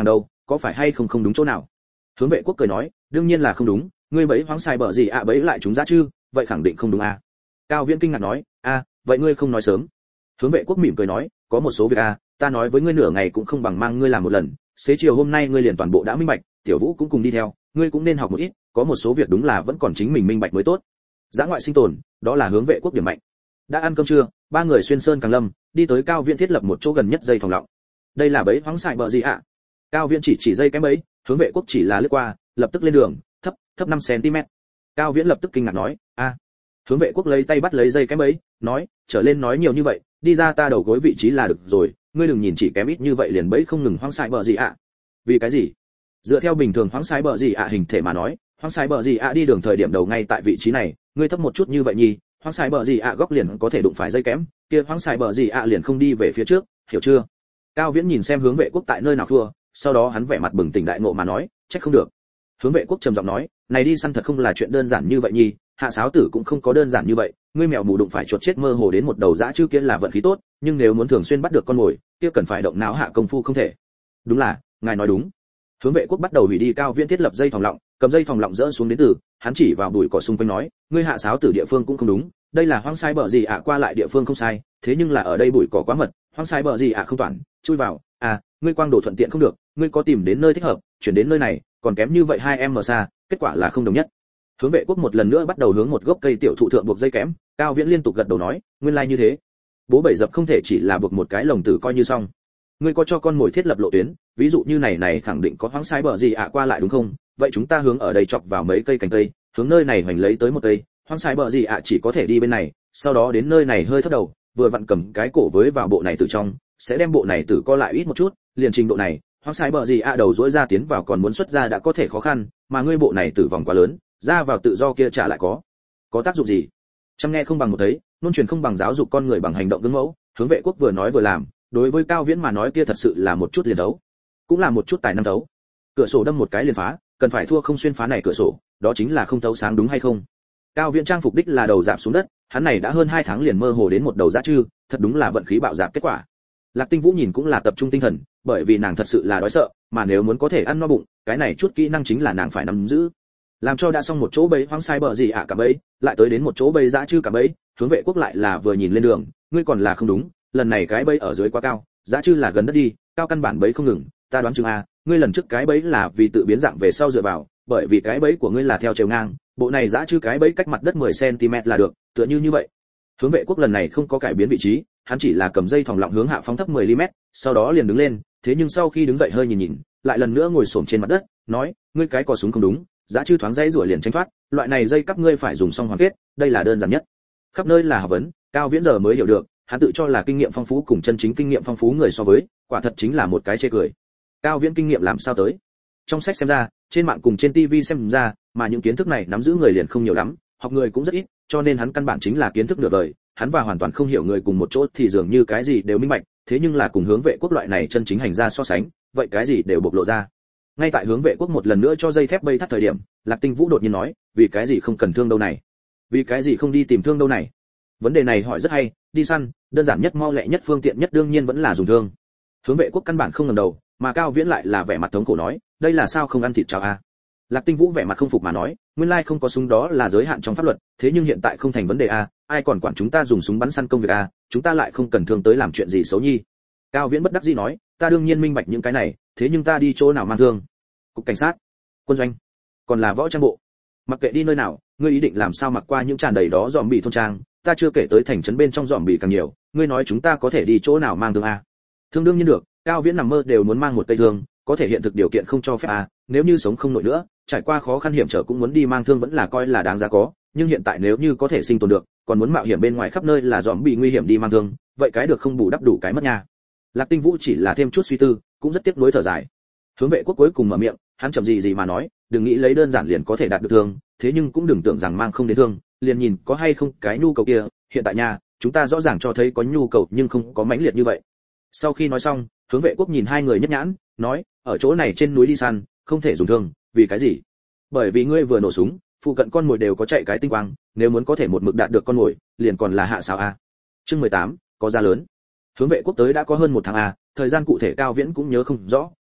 có phải hay không không đúng chỗ nào? Hướng Vệ Quốc cười nói, đương nhiên là không đúng, ngươi bẫy hoáng sai bờ gì ạ bẫy lại chúng dã chư, vậy khẳng định không đúng à? Cao Viễn kinh ngạc nói, vậy ngươi không nói sớm. Hướng Vệ Quốc mỉm cười nói, có một số việc ta nói với ngươi nửa ngày cũng không bằng mang ngươi làm một lần, xế chiều hôm nay ngươi liền toàn bộ đã minh bạch, Tiểu Vũ cũng cùng đi theo, ngươi cũng nên học một ít, có một số việc đúng là vẫn còn chính mình minh bạch mới tốt. Dã ngoại sinh tồn, đó là Hướng Vệ Quốc điểm mạnh. Đã ăn cơm trưa, ba người xuyên sơn càng lâm, đi tới Cao Viễn thiết lập một chỗ gần nhất dây phòng lọng. Đây là bẫy hoáng sai bờ gì ạ? Cao Viễn chỉ dây cái bẫy, Hướng Vệ Quốc chỉ là lướt qua, lập tức lên đường, thấp 5 cm. Cao Viễn lập tức kinh ngạc nói, Hướng Vệ Quốc lấy tay bắt lấy dây cái bẫy, nói, trở lên nói nhiều như vậy, đi ra ta đầu gối vị trí là được rồi, ngươi đừng nhìn chỉ kém ít như vậy liền bẫy không ngừng hoang sai bờ gì ạ. Vì cái gì? Dựa theo bình thường hoang sai bờ gì ạ hình thể mà nói, hoang sai bờ gì ạ đi đường thời điểm đầu ngay tại vị trí này, ngươi thấp một chút như vậy nhỉ, hoang sai bờ gì ạ góc liền có thể đụng phải dây kém, kia hoang sai bờ gì ạ liền không đi về phía trước, hiểu chưa? Cao Viễn nhìn xem Hướng Vệ Quốc tại nơi nào thua, sau đó hắn vẻ mặt bừng tỉnh đại ngộ mà nói, trách không được. Hướng Vệ Quốc trầm giọng nói, này đi săn thật không là chuyện đơn giản như vậy nhỉ, hạ sáo tử cũng không có đơn giản như vậy, ngươi mèo mù đụng phải chuột chết mơ hồ đến một đầu dã chư kia là vận khí tốt, nhưng nếu muốn thường xuyên bắt được con mồi, kia cần phải động não hạ công phu không thể. Đúng là, ngài nói đúng. Hướng Vệ Quốc bắt đầu hủy đi Cao Viễn thiết lập dây phòng lọng, cầm dây phòng lọng dỡ xuống đến từ, hắn chỉ vào bụi cỏ xung quanh nói, ngươi hạ sáo tử địa phương cũng không đúng, đây là hoang sai bờ gì ạ qua lại địa phương không sai, thế nhưng là ở đây bụi cỏ quá mật, hoang sai bờ gì ạ không toàn, chui vào, ngươi quang đổ thuận tiện không được, ngươi có tìm đến nơi thích hợp, chuyển đến nơi này, còn kém như vậy 2m xa, kết quả là không đồng nhất. Hướng Vệ Quốc một lần nữa bắt đầu hướng một gốc cây tiểu thụ thượng buộc dây kém, Cao Viễn liên tục gật đầu nói, nguyên lai như thế. Bố bảy dập không thể chỉ là buộc một cái lồng tử coi như xong. Ngươi có cho con mồi thiết lập lộ tuyến, ví dụ như này khẳng định có hoang sai bờ gì ạ qua lại đúng không? Vậy chúng ta hướng ở đây chọc vào mấy cây cành cây, hướng nơi này hoành lấy tới một cây, hoang sai bờ gì ạ chỉ có thể đi bên này, sau đó đến nơi này hơi thấp đầu, vừa vặn cầm cái cổ với vào bộ này từ trong, sẽ đem bộ này tử co lại ít một chút, liền trình độ này, hoang sai bờ gì ạ đầu rũi ra tiến vào còn muốn xuất ra đã có thể khó khăn, mà ngươi bộ này tử vòng quá lớn, ra vào tự do kia trả lại có tác dụng gì? Chăm nghe không bằng một thấy, luân truyền không bằng giáo dục con người bằng hành động gương mẫu. Hướng Vệ Quốc vừa nói vừa làm, đối với Cao Viễn mà nói kia thật sự là một chút liền đấu, cũng là một chút tài năng đấu. Cửa sổ đâm một cái liền phá, cần phải thua không xuyên phá này cửa sổ, đó chính là không thấu sáng đúng hay không? Cao Viễn trang phục đích là đầu dạp xuống đất, hắn này đã hơn 2 tháng liền mơ hồ đến một đầu dã chư, thật đúng là vận khí bạo dạp kết quả. Lạc Tinh Vũ nhìn cũng là tập trung tinh thần, bởi vì nàng thật sự là đói sợ, mà nếu muốn có thể ăn no bụng, cái này chút kỹ năng chính là nàng phải nắm giữ. Làm cho đã xong một chỗ bẫy hoang sai bờ gì cả bẫy, lại tới đến một chỗ bẫy dã chư cả bẫy, Hướng Vệ Quốc lại là vừa nhìn lên đường, ngươi còn là không đúng, lần này cái bẫy ở dưới quá cao, dã chư là gần đất đi, cao căn bản bẫy không ngừng, ta đoán chừng ngươi lần trước cái bẫy là vì tự biến dạng về sau dựa vào, bởi vì cái bẫy của ngươi là theo chiều ngang, bộ này dã chư cái bẫy cách mặt đất 10 cm là được, tựa như vậy. Hướng Vệ Quốc lần này không có cải biến vị trí, hắn chỉ là cầm dây thòng lọng hướng hạ phóng thấp 10 mm, sau đó liền đứng lên, thế nhưng sau khi đứng dậy hơi nhìn, lại lần nữa ngồi xổm trên mặt đất, nói, ngươi cái cò súng không đúng, dã chư thoáng dây rủa liền tránh thoát, loại này dây cắp ngươi phải dùng song hoàn kết, đây là đơn giản nhất. Khắp nơi là học vấn, Cao Viễn giờ mới hiểu được, hắn tự cho là kinh nghiệm phong phú cùng chân chính kinh nghiệm phong phú người so với, quả thật chính là một cái chê cười. Cao Viễn kinh nghiệm làm sao tới? Trong sách xem ra, trên mạng cùng trên TV xem ra, mà những kiến thức này nắm giữ người liền không nhiều lắm, học người cũng rất ít, cho nên hắn căn bản chính là kiến thức nửa vời, hắn và hoàn toàn không hiểu người cùng một chỗ thì dường như cái gì đều minh bạch, thế nhưng là cùng Hướng Vệ Quốc loại này chân chính hành ra so sánh, vậy cái gì đều bộc lộ ra. Ngay tại Hướng Vệ Quốc một lần nữa cho dây thép bay thắt thời điểm, Lạc Tinh Vũ đột nhiên nói, vì cái gì không cần thương đâu này? Vì cái gì không đi tìm thương đâu này? Vấn đề này hỏi rất hay, đi săn, đơn giản nhất mau lẹ nhất phương tiện nhất đương nhiên vẫn là dùng thương. Hướng Vệ Quốc căn bản không ngẩng đầu, mà Cao Viễn lại là vẻ mặt thống khổ nói, đây là sao không ăn thịt cháo a? Lạc Tinh Vũ vẻ mặt không phục mà nói, nguyên lai không có súng đó là giới hạn trong pháp luật, thế nhưng hiện tại không thành vấn đề a, ai còn quản chúng ta dùng súng bắn săn công việc a, chúng ta lại không cần thương tới làm chuyện gì xấu nhi. Cao Viễn bất đắc dĩ nói, ta đương nhiên minh bạch những cái này, thế nhưng ta đi chỗ nào mang thương? Cục cảnh sát, quân doanh, còn là võ trang bộ. Mặc kệ đi nơi nào, ngươi ý định làm sao mặc qua những tràn đầy đó dòm bị thôn trang, ta chưa kể tới thành trấn bên trong dòm bị càng nhiều, ngươi nói chúng ta có thể đi chỗ nào mang thương a? Thương đương nhiên được, Cao Viễn nằm mơ đều muốn mang một cây thương, có thể hiện thực điều kiện không cho phép a, nếu như sống không nổi nữa, trải qua khó khăn hiểm trở cũng muốn đi mang thương vẫn là coi là đáng giá có, nhưng hiện tại nếu như có thể sinh tồn được, còn muốn mạo hiểm bên ngoài khắp nơi là dòm bị nguy hiểm đi mang thương, vậy cái được không bù đắp đủ cái mất nha. Lạc Tinh Vũ chỉ là thêm chút suy tư, cũng rất tiếc nuối thở dài. Hướng Vệ Quốc cuối cùng mở miệng, hắn chậm gì mà nói, đừng nghĩ lấy đơn giản liền có thể đạt được thương, thế nhưng cũng đừng tưởng rằng mang không đến thương, liền nhìn có hay không cái nhu cầu kia, hiện tại nha, chúng ta rõ ràng cho thấy có nhu cầu nhưng không có mãnh liệt như vậy. Sau khi nói xong, Hướng Vệ Quốc nhìn hai người nhất nhãn, nói, ở chỗ này trên núi đi săn, không thể dùng thương, vì cái gì? Bởi vì ngươi vừa nổ súng, phụ cận con mồi đều có chạy cái tinh quang, nếu muốn có thể một mực đạt được con mồi, liền còn là hạ sao a. Chương 18, có giá lớn. Hướng Vệ Quốc tới đã có hơn 1 tháng a, thời gian cụ thể Cao Viễn cũng nhớ không rõ,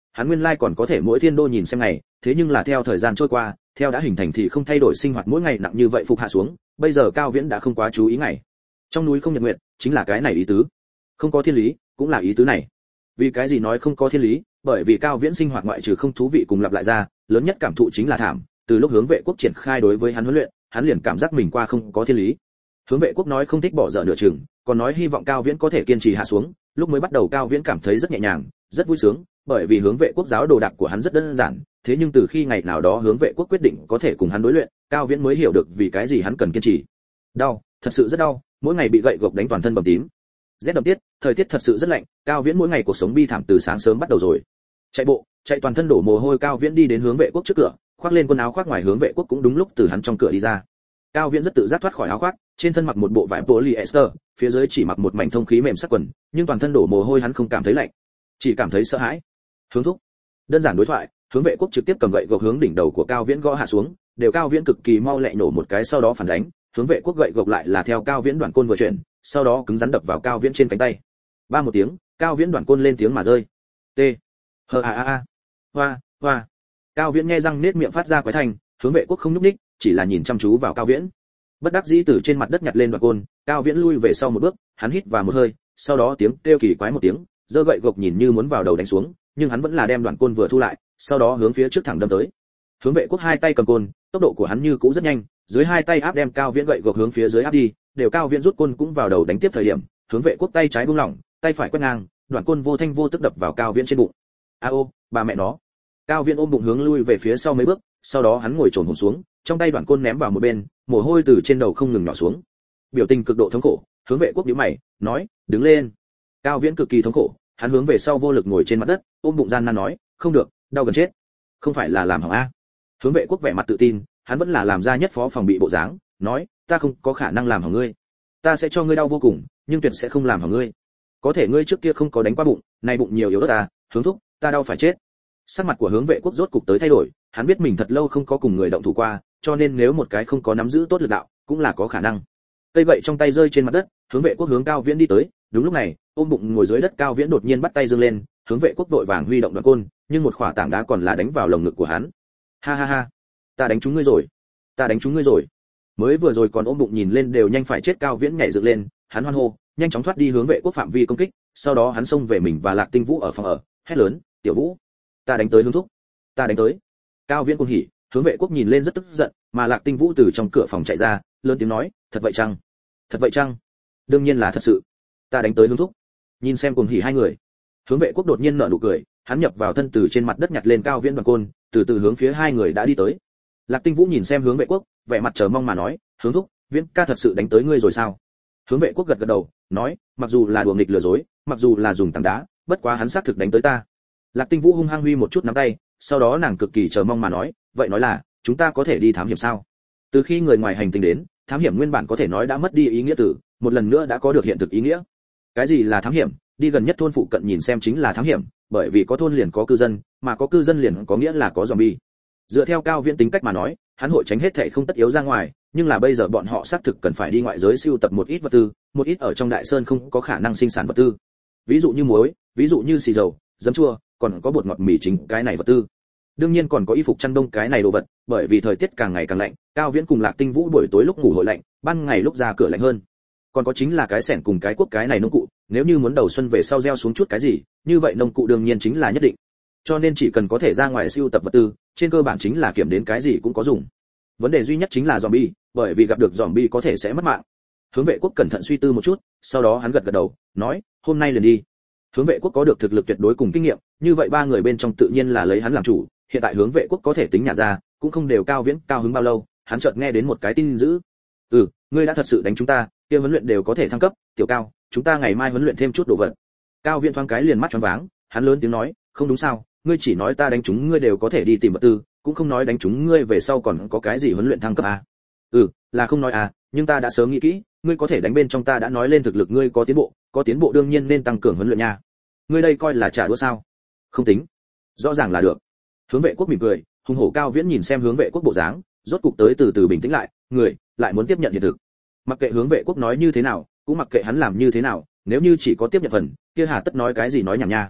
hắn nguyên lai còn có thể mỗi thiên đô nhìn xem ngày, thế nhưng là theo thời gian trôi qua, theo đã hình thành thì không thay đổi sinh hoạt mỗi ngày nặng như vậy phục hạ xuống, bây giờ Cao Viễn đã không quá chú ý ngày. Trong núi không nhật nguyệt, chính là cái này ý tứ. Không có thiên lý, cũng là ý tứ này. Vì cái gì nói không có thiên lý? Bởi vì Cao Viễn sinh hoạt ngoại trừ không thú vị cùng lặp lại ra, lớn nhất cảm thụ chính là thảm, từ lúc hướng vệ quốc triển khai đối với hắn huấn luyện, hắn liền cảm giác mình qua không có thiên lý. Hướng vệ quốc nói không thích bỏ dở nửa chừng, còn nói hy vọng Cao Viễn có thể kiên trì hạ xuống, lúc mới bắt đầu Cao Viễn cảm thấy rất nhẹ nhàng, rất vui sướng, bởi vì hướng vệ quốc giáo đồ đạc của hắn rất đơn giản, thế nhưng từ khi ngày nào đó hướng vệ quốc quyết định có thể cùng hắn đối luyện, Cao Viễn mới hiểu được vì cái gì hắn cần kiên trì. Đau, thật sự rất đau, mỗi ngày bị gậy gộc đánh toàn thân bầm tím. Rét đậm tiết, thời tiết thật sự rất lạnh, Cao Viễn mỗi ngày cuộc sống bi thảm từ sáng sớm bắt đầu rồi. Chạy bộ, chạy toàn thân đổ mồ hôi, Cao Viễn đi đến hướng vệ quốc trước cửa, khoác lên quần áo khoác ngoài, hướng vệ quốc cũng đúng lúc từ hắn trong cửa đi ra. Cao Viễn rất tự giác thoát khỏi áo khoác, trên thân mặc một bộ vải polyester, phía dưới chỉ mặc một mảnh thông khí mềm sắc quần, nhưng toàn thân đổ mồ hôi hắn không cảm thấy lạnh, chỉ cảm thấy sợ hãi. Hướng thúc. Đơn giản đối thoại, hướng vệ quốc trực tiếp cầm gậy gộc hướng đỉnh đầu của Cao Viễn gõ hạ xuống, đều Cao Viễn cực kỳ mau lẹ nổ một cái sau đó phản đánh, hướng vệ quốc gậy gộc lại là theo Cao Viễn đoạn côn vừa chuyển, sau đó cứng rắn đập vào Cao Viễn trên cánh tay. Ba một tiếng, Cao Viễn đoạn côn lên tiếng mà rơi. T. Hờ a a a. Hoa, hoa. Cao Viễn nghe răng nết miệng phát ra quái thành, hướng vệ quốc không nhúc nhích, chỉ là nhìn chăm chú vào Cao Viễn. Bất đắc dĩ từ trên mặt đất nhặt lên đoạn côn, Cao Viễn lui về sau một bước, hắn hít vào một hơi, sau đó tiếng kêu kỳ quái một tiếng, giơ gậy gộc nhìn như muốn vào đầu đánh xuống, nhưng hắn vẫn là đem đoạn côn vừa thu lại, sau đó hướng phía trước thẳng đâm tới. Hướng vệ quốc hai tay cầm côn, tốc độ của hắn như cũ rất nhanh, dưới hai tay áp đem Cao Viễn gậy gộc hướng phía dưới áp đi, đều Cao Viễn rút côn cũng vào đầu đánh tiếp thời điểm, hướng vệ quốc tay trái buông lỏng, tay phải quét ngang, đoạn côn vô thanh vô tức đập vào Cao Viễn trên bụng. A ô, bà mẹ nó. Cao Viễn ôm bụng hướng lui về phía sau mấy bước, sau đó hắn ngồi chồm hổm xuống, trong tay đoạn côn ném vào một bên, mồ hôi từ trên đầu không ngừng nhỏ xuống. Biểu tình cực độ thống khổ, hướng vệ quốc nhíu mày, nói, đứng lên. Cao Viễn cực kỳ thống khổ, hắn hướng về sau vô lực ngồi trên mặt đất, ôm bụng gian nan nói, không được, đau gần chết. Không phải là làm hỏng a? Hướng vệ quốc vẻ mặt tự tin, hắn vẫn là làm ra nhất phó phòng bị bộ dáng, nói, ta không có khả năng làm hỏng ngươi, ta sẽ cho ngươi đau vô cùng, nhưng tuyệt sẽ không làm hỏng ngươi. Có thể ngươi trước kia không có đánh qua bụng, nay bụng nhiều yếu ớt à, hướng thúc, ta đau phải chết. Sắc mặt của hướng vệ quốc rốt cục tới thay đổi, hắn biết mình thật lâu không có cùng người động thủ qua, cho nên nếu một cái không có nắm giữ tốt lực đạo, cũng là có khả năng. Cây gậy trong tay rơi trên mặt đất, hướng vệ quốc hướng Cao Viễn đi tới, đúng lúc này, ôm bụng ngồi dưới đất Cao Viễn đột nhiên bắt tay giương lên, hướng vệ quốc vội vàng huy động đoạn côn, nhưng một khỏa tảng đá còn là đánh vào lồng ngực của hắn. Ha ha ha, ta đánh trúng ngươi rồi, ta đánh trúng ngươi rồi. Mới vừa rồi còn ôm bụng nhìn lên đều nhanh phải chết Cao Viễn nhảy dựng lên, hắn hoan hô, nhanh chóng thoát đi hướng vệ quốc phạm vi công kích, sau đó hắn xông về mình và Lạc Tinh Vũ ở phòng ở, hét lớn, "Tiểu Vũ, ta đánh tới hướng thúc, ta đánh tới." Cao Viễn cuồng hỉ, hướng vệ quốc nhìn lên rất tức giận, mà Lạc Tinh Vũ từ trong cửa phòng chạy ra, lớn tiếng nói, "Thật vậy chăng? Thật vậy chăng?" "Đương nhiên là thật sự. Ta đánh tới hướng thúc." Nhìn xem cuồng hỉ hai người, hướng vệ quốc đột nhiên nở nụ cười, hắn nhập vào thân từ trên mặt đất nhặt lên Cao Viễn đoạn côn, từ từ hướng phía hai người đã đi tới. Lạc Tinh Vũ nhìn xem hướng vệ quốc, vẻ mặt chờ mong mà nói, "Hướng thúc, Viễn ca thật sự đánh tới ngươi rồi sao?" Hướng vệ quốc gật gật đầu, nói, "Mặc dù là đùa nghịch lừa dối, mặc dù là dùng tảng đá, bất quá hắn xác thực đánh tới ta." Lạc Tinh Vũ hung hăng huy một chút nắm tay, sau đó nàng cực kỳ chờ mong mà nói, "Vậy nói là, chúng ta có thể đi thám hiểm sao?" Từ khi người ngoài hành tinh đến, thám hiểm nguyên bản có thể nói đã mất đi ý nghĩa từ, một lần nữa đã có được hiện thực ý nghĩa. Cái gì là thám hiểm? Đi gần nhất thôn phụ cận nhìn xem chính là thám hiểm, bởi vì có thôn liền có cư dân, mà có cư dân liền có nghĩa là có zombie. Dựa theo Cao Viễn tính cách mà nói, hắn hội tránh hết thảy không tất yếu ra ngoài, nhưng là bây giờ bọn họ xác thực cần phải đi ngoại giới sưu tập một ít vật tư, một ít ở trong đại sơn không có khả năng sinh sản vật tư. Ví dụ như muối, ví dụ như xì dầu, giấm chua, còn có bột ngọt mì chính cái này vật tư. Đương nhiên còn có y phục chăn đông cái này đồ vật, bởi vì thời tiết càng ngày càng lạnh, Cao Viễn cùng Lạc Tinh Vũ buổi tối lúc ngủ hội lạnh, ban ngày lúc ra cửa lạnh hơn. Còn có chính là cái xẻng cùng cái cuốc cái này nông cụ, nếu như muốn đầu xuân về sau gieo xuống chút cái gì, như vậy nông cụ đương nhiên chính là nhất định. Cho nên chỉ cần có thể ra ngoài sưu tập vật tư, trên cơ bản chính là kiểm đến cái gì cũng có dùng. Vấn đề duy nhất chính là zombie, bởi vì gặp được zombie có thể sẽ mất mạng. Hướng vệ quốc cẩn thận suy tư một chút, sau đó hắn gật gật đầu, nói, "Hôm nay liền đi." Hướng vệ quốc có được thực lực tuyệt đối cùng kinh nghiệm, như vậy ba người bên trong tự nhiên là lấy hắn làm chủ, hiện tại hướng vệ quốc có thể tính nhà ra, cũng không đều Cao Viễn cao hứng bao lâu, hắn chợt nghe đến một cái tin dữ. Ngươi đã thật sự đánh chúng ta, kia huấn luyện đều có thể thăng cấp, Tiểu Cao, chúng ta ngày mai huấn luyện thêm chút đồ vật. Cao Viễn thoáng cái liền mắt choáng váng, hắn lớn tiếng nói, "Không đúng sao, ngươi chỉ nói ta đánh chúng ngươi đều có thể đi tìm vật tư, cũng không nói đánh chúng ngươi về sau còn có cái gì huấn luyện thăng cấp à?" Là không nói à, nhưng ta đã sớm nghĩ kỹ, ngươi có thể đánh bên trong ta đã nói lên thực lực ngươi có tiến bộ đương nhiên nên tăng cường huấn luyện nha. Ngươi đây coi là trả đũa sao? Không tính, rõ ràng là được. Hướng vệ quốc mỉm cười, hùng hổ Cao Viễn nhìn xem hướng vệ quốc bộ dáng, rốt cục tới từ từ bình tĩnh lại, người lại muốn tiếp nhận hiện thực. Mặc kệ hướng vệ quốc nói như thế nào, cũng mặc kệ hắn làm như thế nào, nếu như chỉ có tiếp nhận phần, kia hà tất nói cái gì nói nhảm nha.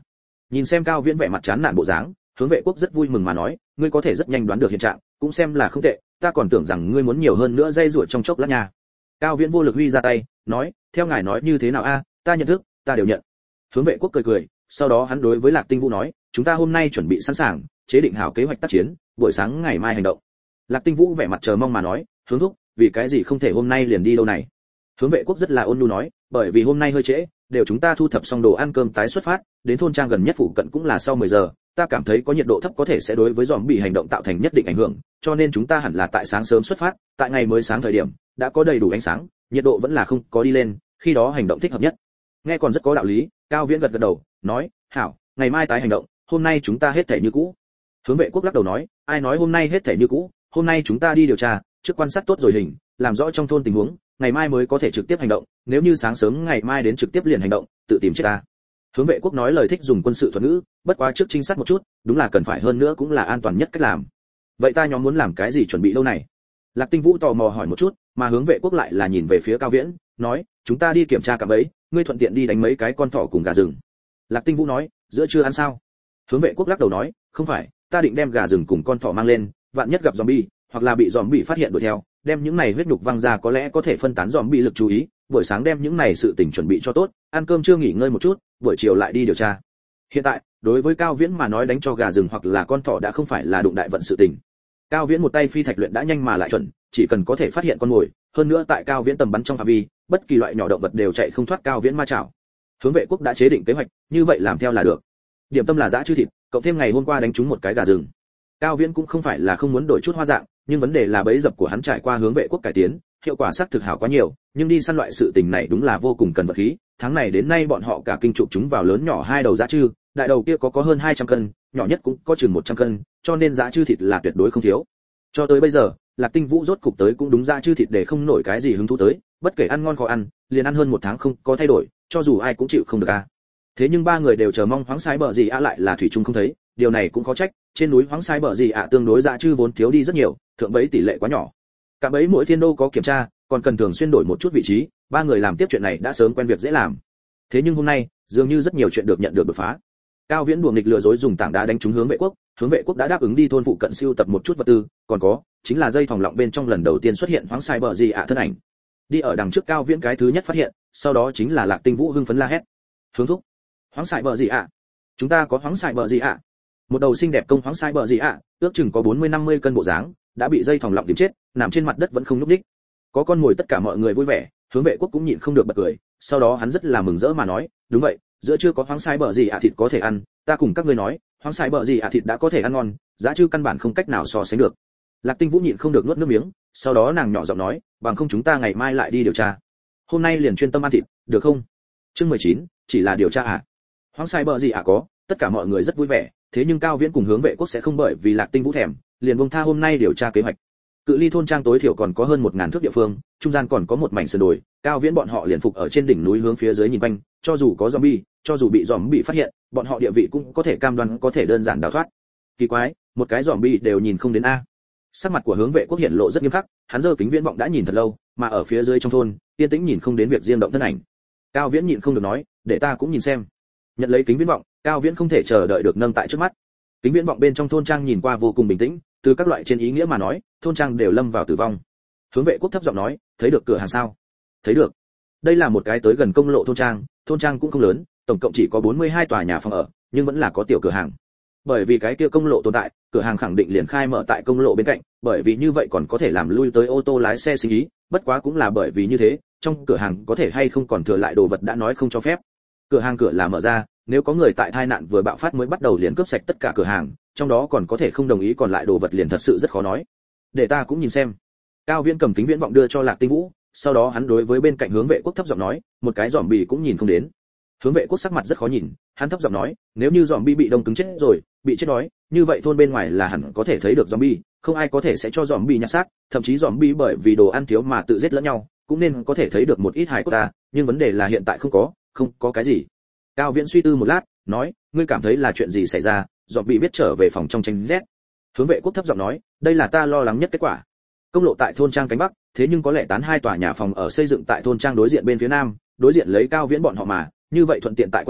Nhìn xem Cao Viễn vẻ mặt chán nản bộ dáng, Hướng Vệ Quốc rất vui mừng mà nói, ngươi có thể rất nhanh đoán được hiện trạng, cũng xem là không tệ, ta còn tưởng rằng ngươi muốn nhiều hơn nữa dây ruột trong chốc lát nha. Cao Viễn vô lực huy ra tay, nói, theo ngài nói như thế nào a, ta nhận thức, ta đều nhận. Hướng Vệ Quốc cười cười, sau đó hắn đối với Lạc Tinh Vũ nói, chúng ta hôm nay chuẩn bị sẵn sàng, chế định hảo kế hoạch tác chiến, buổi sáng ngày mai hành động. Lạc Tinh Vũ vẻ mặt chờ mong mà nói, Hướng thúc, vì cái gì không thể hôm nay liền đi đâu này? Hướng Vệ Quốc rất là ôn nhu nói, bởi vì hôm nay hơi trễ, đều chúng ta thu thập xong đồ ăn cơm tái xuất phát, đến thôn trang gần nhất phụ cận cũng là sau 10 giờ, ta cảm thấy có nhiệt độ thấp có thể sẽ đối với zombie hành động tạo thành nhất định ảnh hưởng, cho nên chúng ta hẳn là tại sáng sớm xuất phát, tại ngày mới sáng thời điểm, đã có đầy đủ ánh sáng, nhiệt độ vẫn là không có đi lên, khi đó hành động thích hợp nhất. Nghe còn rất có đạo lý, Cao Viễn gật gật đầu, nói, hảo, ngày mai tái hành động, hôm nay chúng ta hết thảy như cũ. Hướng Vệ Quốc lắc đầu nói, ai nói hôm nay hết thảy như cũ, hôm nay chúng ta đi điều tra, trước quan sát tốt rồi hình, làm rõ trong thôn tình huống, ngày mai mới có thể trực tiếp hành động, nếu như sáng sớm ngày mai đến trực tiếp liền hành động, tự tìm chết ta. Hướng Vệ Quốc nói lời thích dùng quân sự thuật ngữ, bất quá trước trinh sát một chút, đúng là cần phải hơn nữa cũng là an toàn nhất cách làm. Vậy ta nhóm muốn làm cái gì chuẩn bị lâu này? Lạc Tinh Vũ tò mò hỏi một chút, mà Hướng Vệ Quốc lại là nhìn về phía Cao Viễn, nói, chúng ta đi kiểm tra cả bẫy, ngươi thuận tiện đi đánh mấy cái con thỏ cùng gà rừng. Lạc Tinh Vũ nói, giữa trưa ăn sao? Hướng Vệ Quốc lắc đầu nói, không phải, ta định đem gà rừng cùng con thỏ mang lên, vạn nhất gặp zombie, hoặc là bị zombie phát hiện đuổi theo, đem những này huyết nhục văng ra có lẽ có thể phân tán zombie lực chú ý, buổi sáng đem những này sự tình chuẩn bị cho tốt, ăn cơm trưa nghỉ ngơi một chút, buổi chiều lại đi điều tra. Hiện tại, đối với Cao Viễn mà nói đánh cho gà rừng hoặc là con thỏ đã không phải là đụng đại vận sự tình. Cao Viễn một tay phi thạch luyện đã nhanh mà lại chuẩn, chỉ cần có thể phát hiện con mồi, hơn nữa tại Cao Viễn tầm bắn trong phạm vi, bất kỳ loại nhỏ động vật đều chạy không thoát Cao Viễn ma chảo. Hướng Vệ Quốc đã chế định kế hoạch, như vậy làm theo là được. Điểm tâm là dã chư thịt, cộng thêm ngày hôm qua đánh trúng một cái gà rừng. Cao Viễn cũng không phải là không muốn đổi chút hoa dạng, nhưng vấn đề là bẫy dập của hắn trải qua Hướng Vệ Quốc cải tiến, hiệu quả sắc thực hảo quá nhiều, nhưng đi săn loại sự tình này đúng là vô cùng cần vật khí. Tháng này đến nay bọn họ cả kinh chụp chúng vào lớn nhỏ hai đầu dã chư, đại đầu kia có hơn 200 cân, nhỏ nhất cũng có chừng 100 cân, cho nên dã chư thịt là tuyệt đối không thiếu. Cho tới bây giờ, Lạc Tinh Vũ rốt cục tới cũng đúng dã chư thịt để không nổi cái gì hứng thú tới, bất kể ăn ngon khó ăn, liền ăn hơn 1 tháng không có thay đổi, cho dù ai cũng chịu không được a. Thế nhưng ba người đều chờ mong Hoáng Sai Bờ Gì ạ lại là thủy chung không thấy, điều này cũng khó trách, trên núi Hoáng Sai Bờ Gì ạ tương đối dã chư vốn thiếu đi rất nhiều, thượng bẫy tỷ lệ quá nhỏ. Cả bẫy mỗi thiên đô có kiểm tra, còn cần thường xuyên đổi một chút vị trí, ba người làm tiếp chuyện này đã sớm quen việc dễ làm. Thế nhưng hôm nay, dường như rất nhiều chuyện được nhận được đột phá. Cao Viễn đùa nghịch lừa dối dùng tảng đá đánh trúng Hướng Vệ Quốc đã đáp ứng đi thôn phụ cận siêu tập một chút vật tư, còn có, chính là dây thòng lọng bên trong lần đầu tiên xuất hiện Hoáng Sai Bờ Gì ạ thân ảnh. Đi ở đằng trước Cao Viễn cái thứ nhất phát hiện, sau đó chính là Lạc Tinh Vũ hưng phấn la hét. Hướng thúc, Hoáng Sai Bờ Gì ạ? Chúng ta có Hoáng Sai Bờ Gì ạ? Một đầu xinh đẹp công Hoáng Sai Bờ Gì ạ, ước chừng có 40-50 cân bộ dáng, đã bị dây thòng lọng điểm chết, nằm trên mặt đất vẫn không nhúc nhích. Có con mồi tất cả mọi người vui vẻ, Hướng Vệ Quốc cũng nhịn không được bật cười, sau đó hắn rất là mừng rỡ mà nói, đúng vậy, giữa chưa có Hoáng Sai Bờ Gì ạ thịt có thể ăn, ta cùng các ngươi nói, Hoáng Sai Bờ Gì ạ thịt đã có thể ăn ngon, giá chư căn bản không cách nào so sánh được. Lạc Tinh Vũ nhịn không được nuốt nước miếng, sau đó nàng nhỏ giọng nói, bằng không chúng ta ngày mai lại đi điều tra. Hôm nay liền chuyên tâm ăn thịt, được không? Chương 19, chỉ là điều tra à? Hoáng Sai Bờ Gì ạ có, tất cả mọi người rất vui vẻ, thế nhưng Cao Viễn cùng Hướng Vệ Quốc sẽ không bởi vì Lạc Tinh Vũ thèm, liền buông tha hôm nay điều tra kế hoạch. Cự ly thôn trang tối thiểu còn có hơn 1000 thước địa phương, trung gian còn có một mảnh sườn đồi, Cao Viễn bọn họ liền phục ở trên đỉnh núi hướng phía dưới nhìn quanh, cho dù có zombie, cho dù bị zombie phát hiện, bọn họ địa vị cũng có thể cam đoan có thể đơn giản đào thoát. Kỳ quái, một cái zombie đều nhìn không đến a. Sắc mặt của Hướng Vệ Quốc hiện lộ rất nghiêm khắc, hắn giơ kính viễn vọng đã nhìn thật lâu, mà ở phía dưới trong thôn, yên tĩnh nhìn không đến việc riêng động thân ảnh. Cao Viễn nhịn không được nói, để ta cũng nhìn xem. Nhận lấy kính viễn vọng, Cao Viễn không thể chờ đợi được nâng tại trước mắt. Kính viễn vọng bên trong thôn trang nhìn qua vô cùng bình tĩnh, từ các loại trên ý nghĩa mà nói, thôn trang đều lâm vào tử vong. Hướng Vệ Quốc thấp giọng nói, thấy được cửa hàng sao? Thấy được. Đây là một cái tới gần công lộ thôn trang cũng không lớn, tổng cộng chỉ có 42 tòa nhà phòng ở, nhưng vẫn là có tiểu cửa hàng. Bởi vì cái kia công lộ tồn tại, cửa hàng khẳng định liền khai mở tại công lộ bên cạnh, bởi vì như vậy còn có thể làm lui tới ô tô lái xe sinh ý, bất quá cũng là bởi vì như thế, trong cửa hàng có thể hay không còn thừa lại đồ vật đã nói không cho phép. Cửa hàng cửa là mở ra, nếu có người tại tai nạn vừa bạo phát mới bắt đầu liền cướp sạch tất cả cửa hàng, trong đó còn có thể không đồng ý còn lại đồ vật liền thật sự rất khó nói. Để ta cũng nhìn xem. Cao Viễn cầm kính viễn vọng đưa cho Lạc Tinh Vũ, sau đó hắn đối với bên cạnh Hướng Vệ Quốc thấp giọng nói, một cái zombie cũng nhìn không đến. Hướng Vệ Quốc sắc mặt rất khó nhìn, hắn thấp giọng nói, nếu như zombie bị đông cứng chết rồi, bị chết đói, như vậy thôn bên ngoài là hẳn có thể thấy được zombie, không ai có thể sẽ cho zombie nhặt xác, thậm chí zombie bởi vì đồ ăn thiếu mà tự giết lẫn nhau, cũng nên có thể thấy được một ít hài cốt ta, nhưng vấn đề là hiện tại không có cái gì. Cao Viễn suy tư một lát, nói, ngươi cảm thấy là chuyện gì xảy ra? Zombie biết trở về phòng trong tranh rét. Hướng Vệ Quốc thấp giọng nói, đây là ta lo lắng nhất kết quả. Công lộ tại thôn trang cánh bắc, thế nhưng có lẽ tán 2 tòa nhà phòng ở xây dựng tại thôn trang đối diện bên phía nam, đối diện lấy Cao Viễn bọn họ mà, như vậy thuận tiện tại quan sát,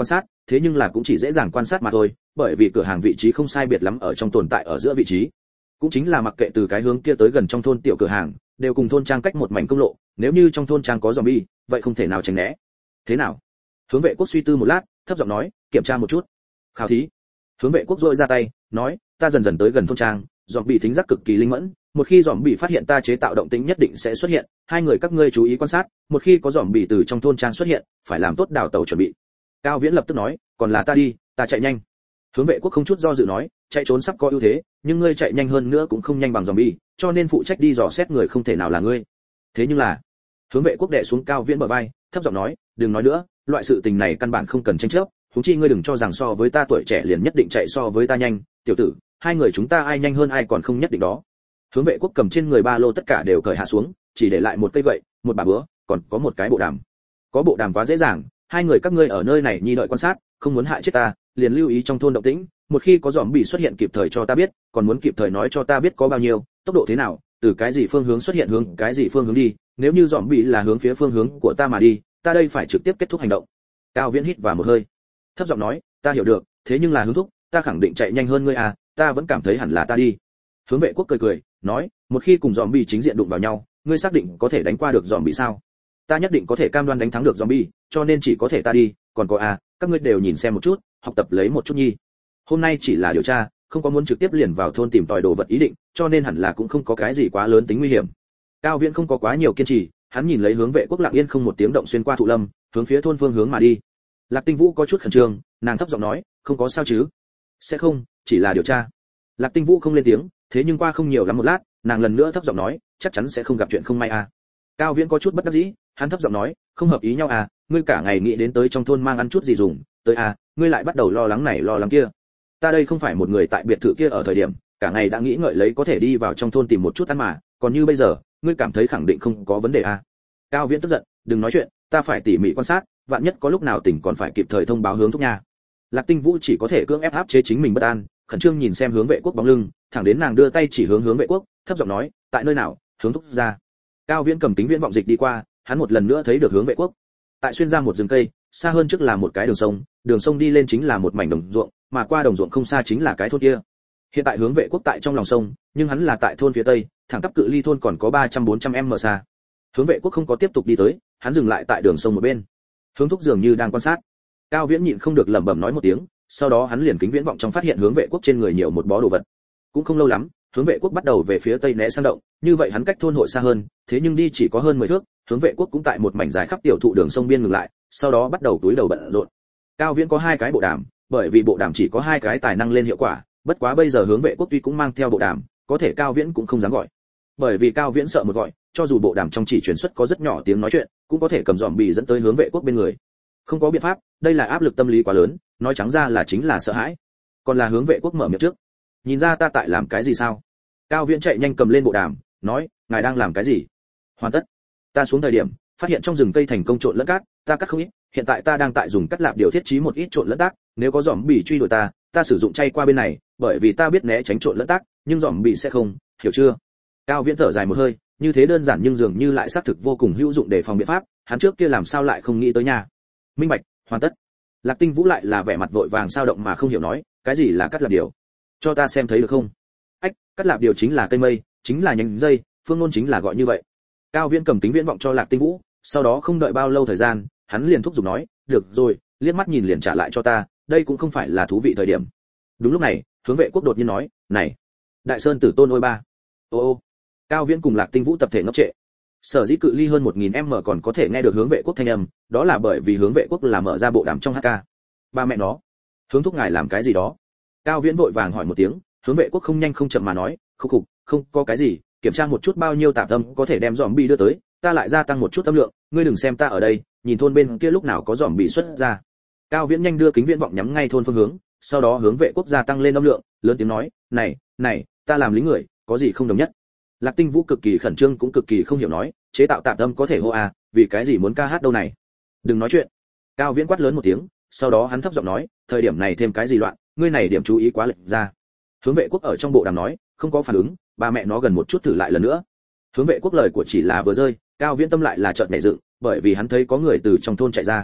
thế nhưng là cũng chỉ dễ dàng quan sát mà thôi, bởi vì cửa hàng vị trí không sai biệt lắm ở trong tồn tại ở giữa vị trí. Cũng chính là mặc kệ từ cái hướng kia tới gần trong thôn tiểu cửa hàng, đều cùng thôn trang cách một mảnh công lộ, nếu như trong thôn trang có zombie, vậy không thể nào tránh né. Thế nào? Hướng Vệ Quốc suy tư một lát, thấp giọng nói, kiểm tra một chút. Khảo thí. Hướng Vệ Quốc rũa ra tay, nói, ta dần dần tới gần thôn trang, zombie thính giác cực kỳ linh mẫn, một khi zombie phát hiện ta chế tạo động tĩnh nhất định sẽ xuất hiện, hai người các ngươi chú ý quan sát, một khi có zombie từ trong thôn trang xuất hiện, phải làm tốt đào tẩu chuẩn bị. Cao Viễn lập tức nói, còn là ta đi, ta chạy nhanh. Hướng Vệ Quốc không chút do dự nói, chạy trốn sắp có ưu thế, nhưng ngươi chạy nhanh hơn nữa cũng không nhanh bằng zombie, cho nên phụ trách đi dò xét người không thể nào là ngươi. Thế nhưng là, Hướng Vệ Quốc đè xuống Cao Viễn bờ vai, thấp giọng nói, đừng nói nữa, loại sự tình này căn bản không cần tranh chấp, huống chi ngươi đừng cho rằng so với ta tuổi trẻ liền nhất định chạy so với ta nhanh, tiểu tử, hai người chúng ta ai nhanh hơn ai còn không nhất định đó. Hướng Vệ Quốc cầm trên người ba lô tất cả đều cởi hạ xuống, chỉ để lại một cây gậy, một bà búa, còn có một cái bộ đàm. Có bộ đàm quá dễ dàng, hai người các ngươi ở nơi này nhi đợi quan sát, không muốn hại chết ta, liền lưu ý trong thôn động tĩnh, một khi có zombie xuất hiện kịp thời cho ta biết, còn muốn kịp thời nói cho ta biết có bao nhiêu, tốc độ thế nào, từ cái gì phương hướng xuất hiện hướng cái gì phương hướng đi, nếu như zombie là hướng phía phương hướng của ta mà đi, ta đây phải trực tiếp kết thúc hành động. Cao Viễn hít vào một hơi, thấp giọng nói, ta hiểu được, thế nhưng là Hướng thúc, ta khẳng định chạy nhanh hơn ngươi à, ta vẫn cảm thấy hẳn là ta đi. Hướng Vệ Quốc cười cười, nói, một khi cùng zombie chính diện đụng vào nhau, ngươi xác định có thể đánh qua được zombie sao? Ta nhất định có thể cam đoan đánh thắng được zombie, cho nên chỉ có thể ta đi, còn có à, các ngươi đều nhìn xem một chút, học tập lấy một chút nhi. Hôm nay chỉ là điều tra, không có muốn trực tiếp liền vào thôn tìm tòi đồ vật ý định, cho nên hẳn là cũng không có cái gì quá lớn tính nguy hiểm. Cao Viễn không có quá nhiều kiên trì, hắn nhìn lấy Hướng Vệ Quốc lặng yên không một tiếng động xuyên qua thụ lâm, hướng phía thôn phương hướng mà đi. Lạc Tinh Vũ có chút khẩn trương, nàng thấp giọng nói, không có sao chứ? Sẽ không, chỉ là điều tra. Lạc Tinh Vũ không lên tiếng, thế nhưng qua không nhiều lắm một lát, nàng lần nữa thấp giọng nói, chắc chắn sẽ không gặp chuyện không may à. Cao Viễn có chút bất đắc dĩ, hắn thấp giọng nói, không hợp ý nhau à, ngươi cả ngày nghĩ đến tới trong thôn mang ăn chút gì dùng, tới à, ngươi lại bắt đầu lo lắng này lo lắng kia. Ta đây không phải một người tại biệt thự kia ở thời điểm, cả ngày đã nghĩ ngợi lấy có thể đi vào trong thôn tìm một chút ăn mà, còn như bây giờ, ngươi cảm thấy khẳng định không có vấn đề à. Cao Viễn tức giận, đừng nói chuyện, ta phải tỉ mỉ quan sát, vạn nhất có lúc nào tỉnh còn phải kịp thời thông báo Hướng thúc nha. Lạc Tinh Vũ chỉ có thể cưỡng ép áp chế chính mình bất an, khẩn trương nhìn xem Hướng Vệ Quốc bóng lưng, thẳng đến nàng đưa tay chỉ hướng Hướng Vệ Quốc, thấp giọng nói, tại nơi nào? Hướng thúc ra. Cao Viễn cầm kính viễn vọng dịch đi qua, hắn một lần nữa thấy được Hướng Vệ Quốc. Tại xuyên ra một rừng cây, xa hơn trước là một cái đường sông đi lên chính là một mảnh đồng ruộng, mà qua đồng ruộng không xa chính là cái thôn kia. Hiện tại Hướng Vệ Quốc tại trong lòng sông, nhưng hắn là tại thôn phía tây, thẳng tắp cự ly thôn còn có 300-400m xa. Hướng Vệ Quốc không có tiếp tục đi tới, hắn dừng lại tại đường sông một bên. Hướng thúc dường như đang quan sát. Cao Viễn nhịn không được lẩm bẩm nói một tiếng, sau đó hắn liền kính viễn vọng trong phát hiện Hướng Vệ Quốc trên người nhiều một bó đồ vật. Cũng không lâu lắm, Hướng Vệ Quốc bắt đầu về phía tây né sang động, như vậy hắn cách thôn hội xa hơn, thế nhưng đi chỉ có hơn 10 thước, Hướng Vệ Quốc cũng tại một mảnh dài khắp tiểu thụ đường sông biên ngừng lại, sau đó bắt đầu túi đầu bận rộn. Cao Viễn có hai cái bộ đàm, bởi vì bộ đàm chỉ có hai cái tài năng lên hiệu quả, bất quá bây giờ Hướng Vệ Quốc tuy cũng mang theo bộ đàm, có thể Cao Viễn cũng không dám gọi. Bởi vì Cao Viễn sợ một gọi, cho dù bộ đàm trong chỉ truyền xuất có rất nhỏ tiếng nói chuyện, cũng có thể cầm zombie dẫn tới Hướng Vệ Quốc bên người. Không có biện pháp, đây là áp lực tâm lý quá lớn, nói trắng ra là chính là sợ hãi. Còn là Hướng Vệ Quốc mở miệng trước. Nhìn ra ta tại làm cái gì sao? Cao Viễn chạy nhanh cầm lên bộ đàm, nói, ngài đang làm cái gì? Hoàn tất. Ta xuống thời điểm, phát hiện trong rừng cây thành công trộn lẫn cát, ta cắt không ít, hiện tại ta đang tại dùng cắt lạp điều thiết trí một ít trộn lẫn tác, nếu có zombie truy đuổi ta, ta sử dụng chay qua bên này, bởi vì ta biết né tránh trộn lẫn tác, nhưng zombie sẽ không, hiểu chưa? Cao Viễn thở dài một hơi, như thế đơn giản nhưng dường như lại xác thực vô cùng hữu dụng để phòng biện pháp, hắn trước kia làm sao lại không nghĩ tới nha. Minh bạch, hoàn tất. Lạc Tinh Vũ lại là vẻ mặt vội vàng sao động mà không hiểu nói, cái gì là cắt lạp điều? Cho ta xem thấy được không? Ách, cắt lạp điều chính là cây mây, chính là nhánh dây, phương ngôn chính là gọi như vậy. Cao Viễn cầm kính viễn vọng cho Lạc Tinh Vũ, sau đó không đợi bao lâu thời gian, hắn liền thúc giục nói, được rồi, liếc mắt nhìn liền trả lại cho ta, đây cũng không phải là thú vị thời điểm. Đúng lúc này, Hướng Vệ Quốc đột nhiên nói, này, Đại Sơn Tử Tôn ôi ba. Ô. Cao Viễn cùng Lạc Tinh Vũ tập thể ngốc trệ. Sở dĩ cự ly hơn 1000m còn có thể nghe được Hướng Vệ Quốc thanh âm, đó là bởi vì Hướng Vệ Quốc là mở ra bộ đàm trong HK. Ba mẹ nó, Hướng thúc ngài làm cái gì đó? Cao Viễn vội vàng hỏi một tiếng, Hướng Vệ Quốc không nhanh không chậm mà nói, khục, không có cái gì, kiểm tra một chút bao nhiêu tạp âm có thể đem zombie đưa tới, ta lại gia tăng một chút âm lượng, ngươi đừng xem ta ở đây, nhìn thôn bên kia lúc nào có zombie xuất ra. Cao Viễn nhanh đưa kính viễn vọng nhắm ngay thôn phương hướng, sau đó Hướng Vệ Quốc gia tăng lên âm lượng, lớn tiếng nói, này, ta làm lính người, có gì không đồng nhất? Lạc Tinh Vũ cực kỳ khẩn trương cũng cực kỳ không hiểu nói, chế tạo tạp âm có thể hô à, vì cái gì muốn ca hát đâu này? Đừng nói chuyện. Cao Viễn quát lớn một tiếng, sau đó hắn thấp giọng nói, thời điểm này thêm cái gì loạn, ngươi này điểm chú ý quá lệch ra. Hướng Vệ Quốc ở trong bộ đàm nói, không có phản ứng, ba mẹ nó gần một chút thử lại lần nữa. Hướng Vệ Quốc lời của chỉ là vừa rơi, Cao Viễn tâm lại là chợt nhảy dựng, bởi vì hắn thấy có người từ trong thôn chạy ra.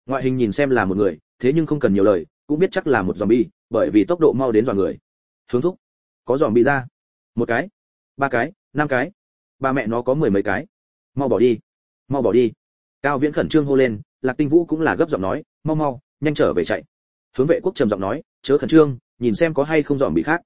Ngoại hình nhìn xem là một người, thế nhưng không cần nhiều lời, cũng biết chắc là một zombie, bởi vì tốc độ mau đến dọa người. Hướng thúc, có zombie ra. Một cái, ba cái, năm cái, ba mẹ nó có mười mấy cái. Mau bỏ đi, mau bỏ đi. Cao Viễn khẩn trương hô lên, Lạc Tinh Vũ cũng là gấp giọng nói, mau mau, nhanh trở về chạy. Hướng vệ quốc trầm giọng nói, chớ khẩn trương, nhìn xem có hay không zombie khác.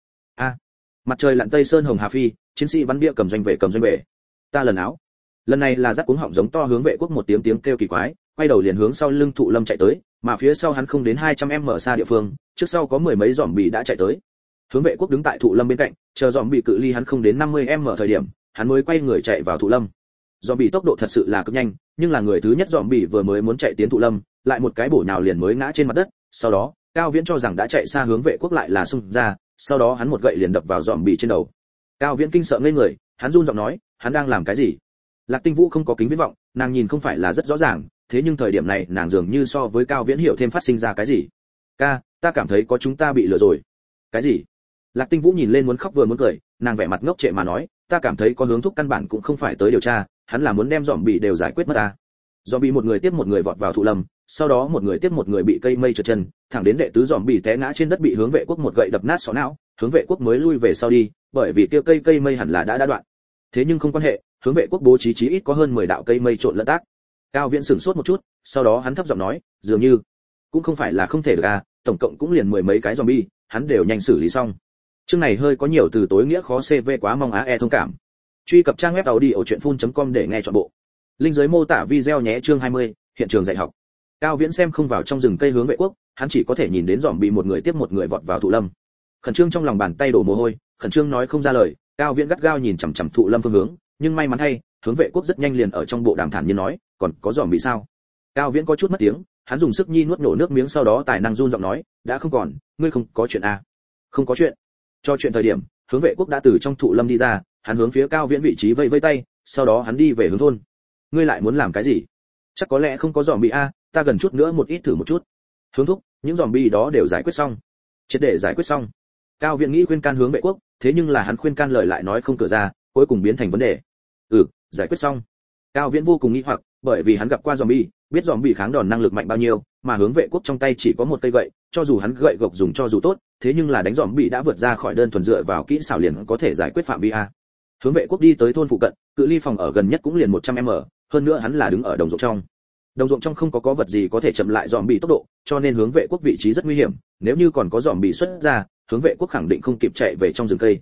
A. Mặt trời lặn tây sơn hồng hà phi, chiến sĩ bắn bia cầm doanh vệ. Ta lần áo. Lần này là rắc cuống họng giống to hướng vệ quốc một tiếng tiếng kêu kỳ quái, quay đầu liền hướng sau lưng Thụ Lâm chạy tới, mà phía sau hắn không đến 200m xa địa phương, trước sau có mười mấy zombie đã chạy tới. Hướng vệ quốc đứng tại Thụ Lâm bên cạnh, chờ zombie cự ly hắn không đến 50m thời điểm, hắn mới quay người chạy vào Thụ Lâm. Zombie tốc độ thật sự là cực nhanh, nhưng là người thứ nhất zombie vừa mới muốn chạy tiến Thụ Lâm, lại một cái bổ nhào liền mới ngã trên mặt đất, sau đó, Cao Viễn cho rằng đã chạy xa hướng vệ quốc lại là xung ra, sau đó hắn một gậy liền đập vào zombie trên đầu. Cao Viễn kinh sợ ngây người, hắn run giọng nói, hắn đang làm cái gì? Lạc Tinh Vũ không có kính viễn vọng, nàng nhìn không phải là rất rõ ràng, thế nhưng thời điểm này nàng dường như so với Cao Viễn hiểu thêm phát sinh ra cái gì. Ca, ta cảm thấy có chúng ta bị lừa rồi. Cái gì? Lạc Tinh Vũ nhìn lên muốn khóc vừa muốn cười, nàng vẻ mặt ngốc trệ mà nói, ta cảm thấy có hướng thúc căn bản cũng không phải tới điều tra, hắn là muốn đem zombie đều giải quyết mất ta. Zombie một người tiếp một người vọt vào Thụ Lâm, sau đó một người tiếp một người bị cây mây trượt chân, thẳng đến đệ tứ zombie té ngã trên đất bị hướng vệ quốc một gậy đập nát sọ não, hướng vệ quốc mới lui về sau đi, bởi vì kia cây mây hẳn là đã đoạn. Thế nhưng không quan hệ, hướng vệ quốc bố trí chí ít có hơn 10 đạo cây mây trộn lẫn tác. Cao Viễn sửng sốt một chút, sau đó hắn thấp giọng nói, dường như cũng không phải là không thể được à, tổng cộng cũng liền mười mấy cái zombie, hắn đều nhanh xử lý xong. Chương này hơi có nhiều từ tối nghĩa khó CV quá mong AE thông cảm. Truy cập trang web audiochuyenphun.com để nghe trọn bộ. Link dưới mô tả video nhé. Chương 20, hiện trường dạy học. Cao Viễn xem không vào trong rừng cây hướng vệ quốc, hắn chỉ có thể nhìn đến zombie một người tiếp một người vọt vào Thụ Lâm. Khẩn trương trong lòng bàn tay đổ mồ hôi, khẩn trương nói không ra lời, Cao Viễn gắt gao nhìn chằm chằm Thụ Lâm phương hướng, nhưng may mắn thay, hướng vệ quốc rất nhanh liền ở trong bộ đàm thản nhiên nói, còn có zombie sao? Cao Viễn có chút mất tiếng, hắn dùng sức nuốt nổ nước miếng sau đó tài năng run giọng nói, đã không còn, ngươi không có chuyện à? Không có chuyện. Cho chuyện thời điểm, hướng vệ quốc đã từ trong Thụ Lâm đi ra, hắn hướng phía Cao Viễn vị trí vẫy vẫy tay, sau đó hắn đi về hướng thôn. Ngươi lại muốn làm cái gì? Chắc có lẽ không có zombie a, ta gần chút nữa một ít thử một chút. Hướng thúc, những zombie đó đều giải quyết xong. Triệt để giải quyết xong. Cao Viễn nghĩ khuyên can hướng vệ quốc, thế nhưng là hắn khuyên can lời lại nói không cửa ra, cuối cùng biến thành vấn đề. Giải quyết xong. Cao Viễn vô cùng nghi hoặc, bởi vì hắn gặp qua zombie, biết zombie kháng đòn năng lực mạnh bao nhiêu, mà hướng vệ quốc trong tay chỉ có một cây gậy, cho dù hắn gậy gộc dùng cho dù tốt, thế nhưng là đánh zombie đã vượt ra khỏi đơn thuần dựa vào kỹ xảo liền có thể giải quyết phạm vi a. Hướng vệ quốc đi tới thôn phụ cận, cự ly phòng ở gần nhất cũng liền 100m, hơn nữa hắn là đứng ở đồng ruộng trong. Đồng ruộng trong không có vật gì có thể chậm lại zombie tốc độ, cho nên hướng vệ quốc vị trí rất nguy hiểm, nếu như còn có zombie xuất ra, hướng vệ quốc khẳng định không kịp chạy về trong rừng cây.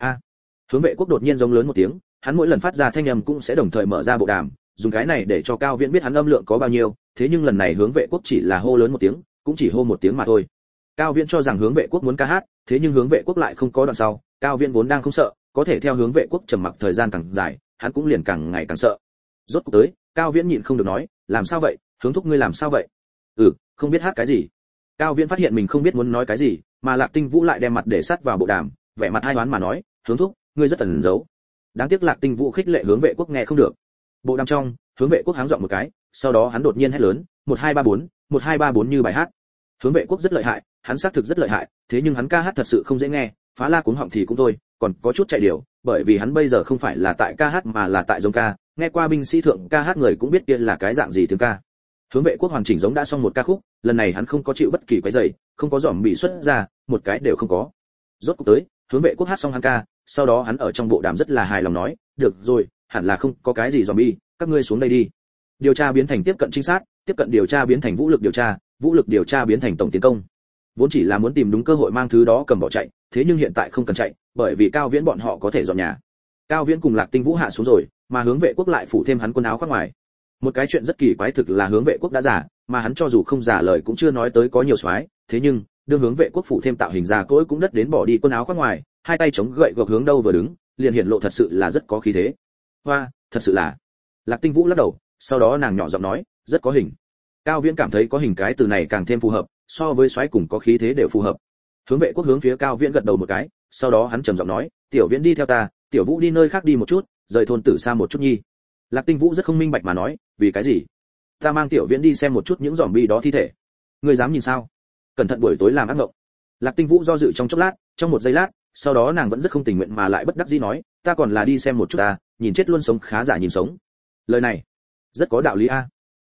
Hướng vệ quốc đột nhiên giống lớn một tiếng, hắn mỗi lần phát ra thanh âm cũng sẽ đồng thời mở ra bộ đàm, dùng cái này để cho Cao Viễn biết hắn âm lượng có bao nhiêu, thế nhưng lần này hướng vệ quốc chỉ là hô lớn một tiếng, cũng chỉ hô một tiếng mà thôi. Cao Viễn cho rằng hướng vệ quốc muốn ca hát, thế nhưng hướng vệ quốc lại không có đoạn sau, Cao Viễn vốn đang không sợ, có thể theo hướng vệ quốc trầm mặc thời gian càng dài, hắn cũng liền càng ngày càng sợ. Rốt cuộc tới, Cao Viễn nhịn không được nói, làm sao vậy, hướng thúc ngươi làm sao vậy? Không biết hát cái gì. Cao Viễn phát hiện mình không biết muốn nói cái gì, mà Lạc Tinh Vũ lại đem mặt để sát vào bộ đàm, vẻ mặt hai đoán mà nói, hướng thúc, ngươi rất ẩn giấu. Đáng tiếc Lạc Tinh Vũ khích lệ hướng vệ quốc nghe không được. Bộ đàm trong, hướng vệ quốc háng giọng một cái, sau đó hắn đột nhiên hét lớn, 1234, 1234 như bài hát. Hướng vệ quốc rất lợi hại, hắn xác thực rất lợi hại, thế nhưng hắn ca hát thật sự không dễ nghe, phá la cuống họng thì cũng thôi, còn có chút chạy điều, bởi vì hắn bây giờ không phải là tại ca hát mà là tại giống ca, nghe qua binh sĩ thượng ca hát người cũng biết kia là cái dạng gì tiếng ca. Hướng vệ quốc hoàn chỉnh giống đã xong một ca khúc, lần này hắn không có chịu bất kỳ quấy rầy, không có giỏm bị xuất ra, một cái đều không có. Rốt cuộc tới, hướng vệ quốc hát xong hắn ca, sau đó hắn ở trong bộ đàm rất là hài lòng nói, được rồi, hẳn là không có cái gì zombie, các ngươi xuống đây đi. Điều tra biến thành tiếp cận trinh sát, tiếp cận điều tra biến thành vũ lực điều tra biến thành tổng tiến công. Vốn chỉ là muốn tìm đúng cơ hội mang thứ đó cầm bỏ chạy, thế nhưng hiện tại không cần chạy, bởi vì Cao Viễn bọn họ có thể dọn nhà. Cao Viễn cùng Lạc Tinh Vũ hạ xuống rồi, mà hướng vệ quốc lại phủ thêm hắn quần áo khoác ngoài. Một cái chuyện rất kỳ quái thực là hướng vệ quốc đã giả, mà hắn cho dù không giả lời cũng chưa nói tới có nhiều soái, thế nhưng đương hướng vệ quốc phủ thêm tạo hình già cỗi cũng đất đến bỏ đi quần áo khoác ngoài, hai tay chống gậy gộc hướng đâu vừa đứng, liền hiện lộ thật sự là rất có khí thế. Hoa, thật sự là. Lạc Tinh Vũ lắc đầu, sau đó nàng nhỏ giọng nói, rất có hình. Cao Viễn cảm thấy có hình cái từ này càng thêm phù hợp, so với soái cùng có khí thế đều phù hợp. Hướng vệ quốc hướng phía Cao Viễn gật đầu một cái, sau đó hắn trầm giọng nói, tiểu Viễn đi theo ta, tiểu Vũ đi nơi khác đi một chút, rời thôn tử xa một chút nhi. Lạc Tinh Vũ rất không minh bạch mà nói, vì cái gì? Ta mang tiểu Viễn đi xem một chút những zombie đó thi thể. Ngươi dám nhìn sao? Cẩn thận buổi tối làm ác mộng. Lạc Tinh Vũ do dự trong chốc lát, trong một giây lát, sau đó nàng vẫn rất không tình nguyện mà lại bất đắc dĩ nói, ta còn là đi xem một chút ta, nhìn chết luôn sống khá giả nhìn sống. Lời này rất có đạo lý a.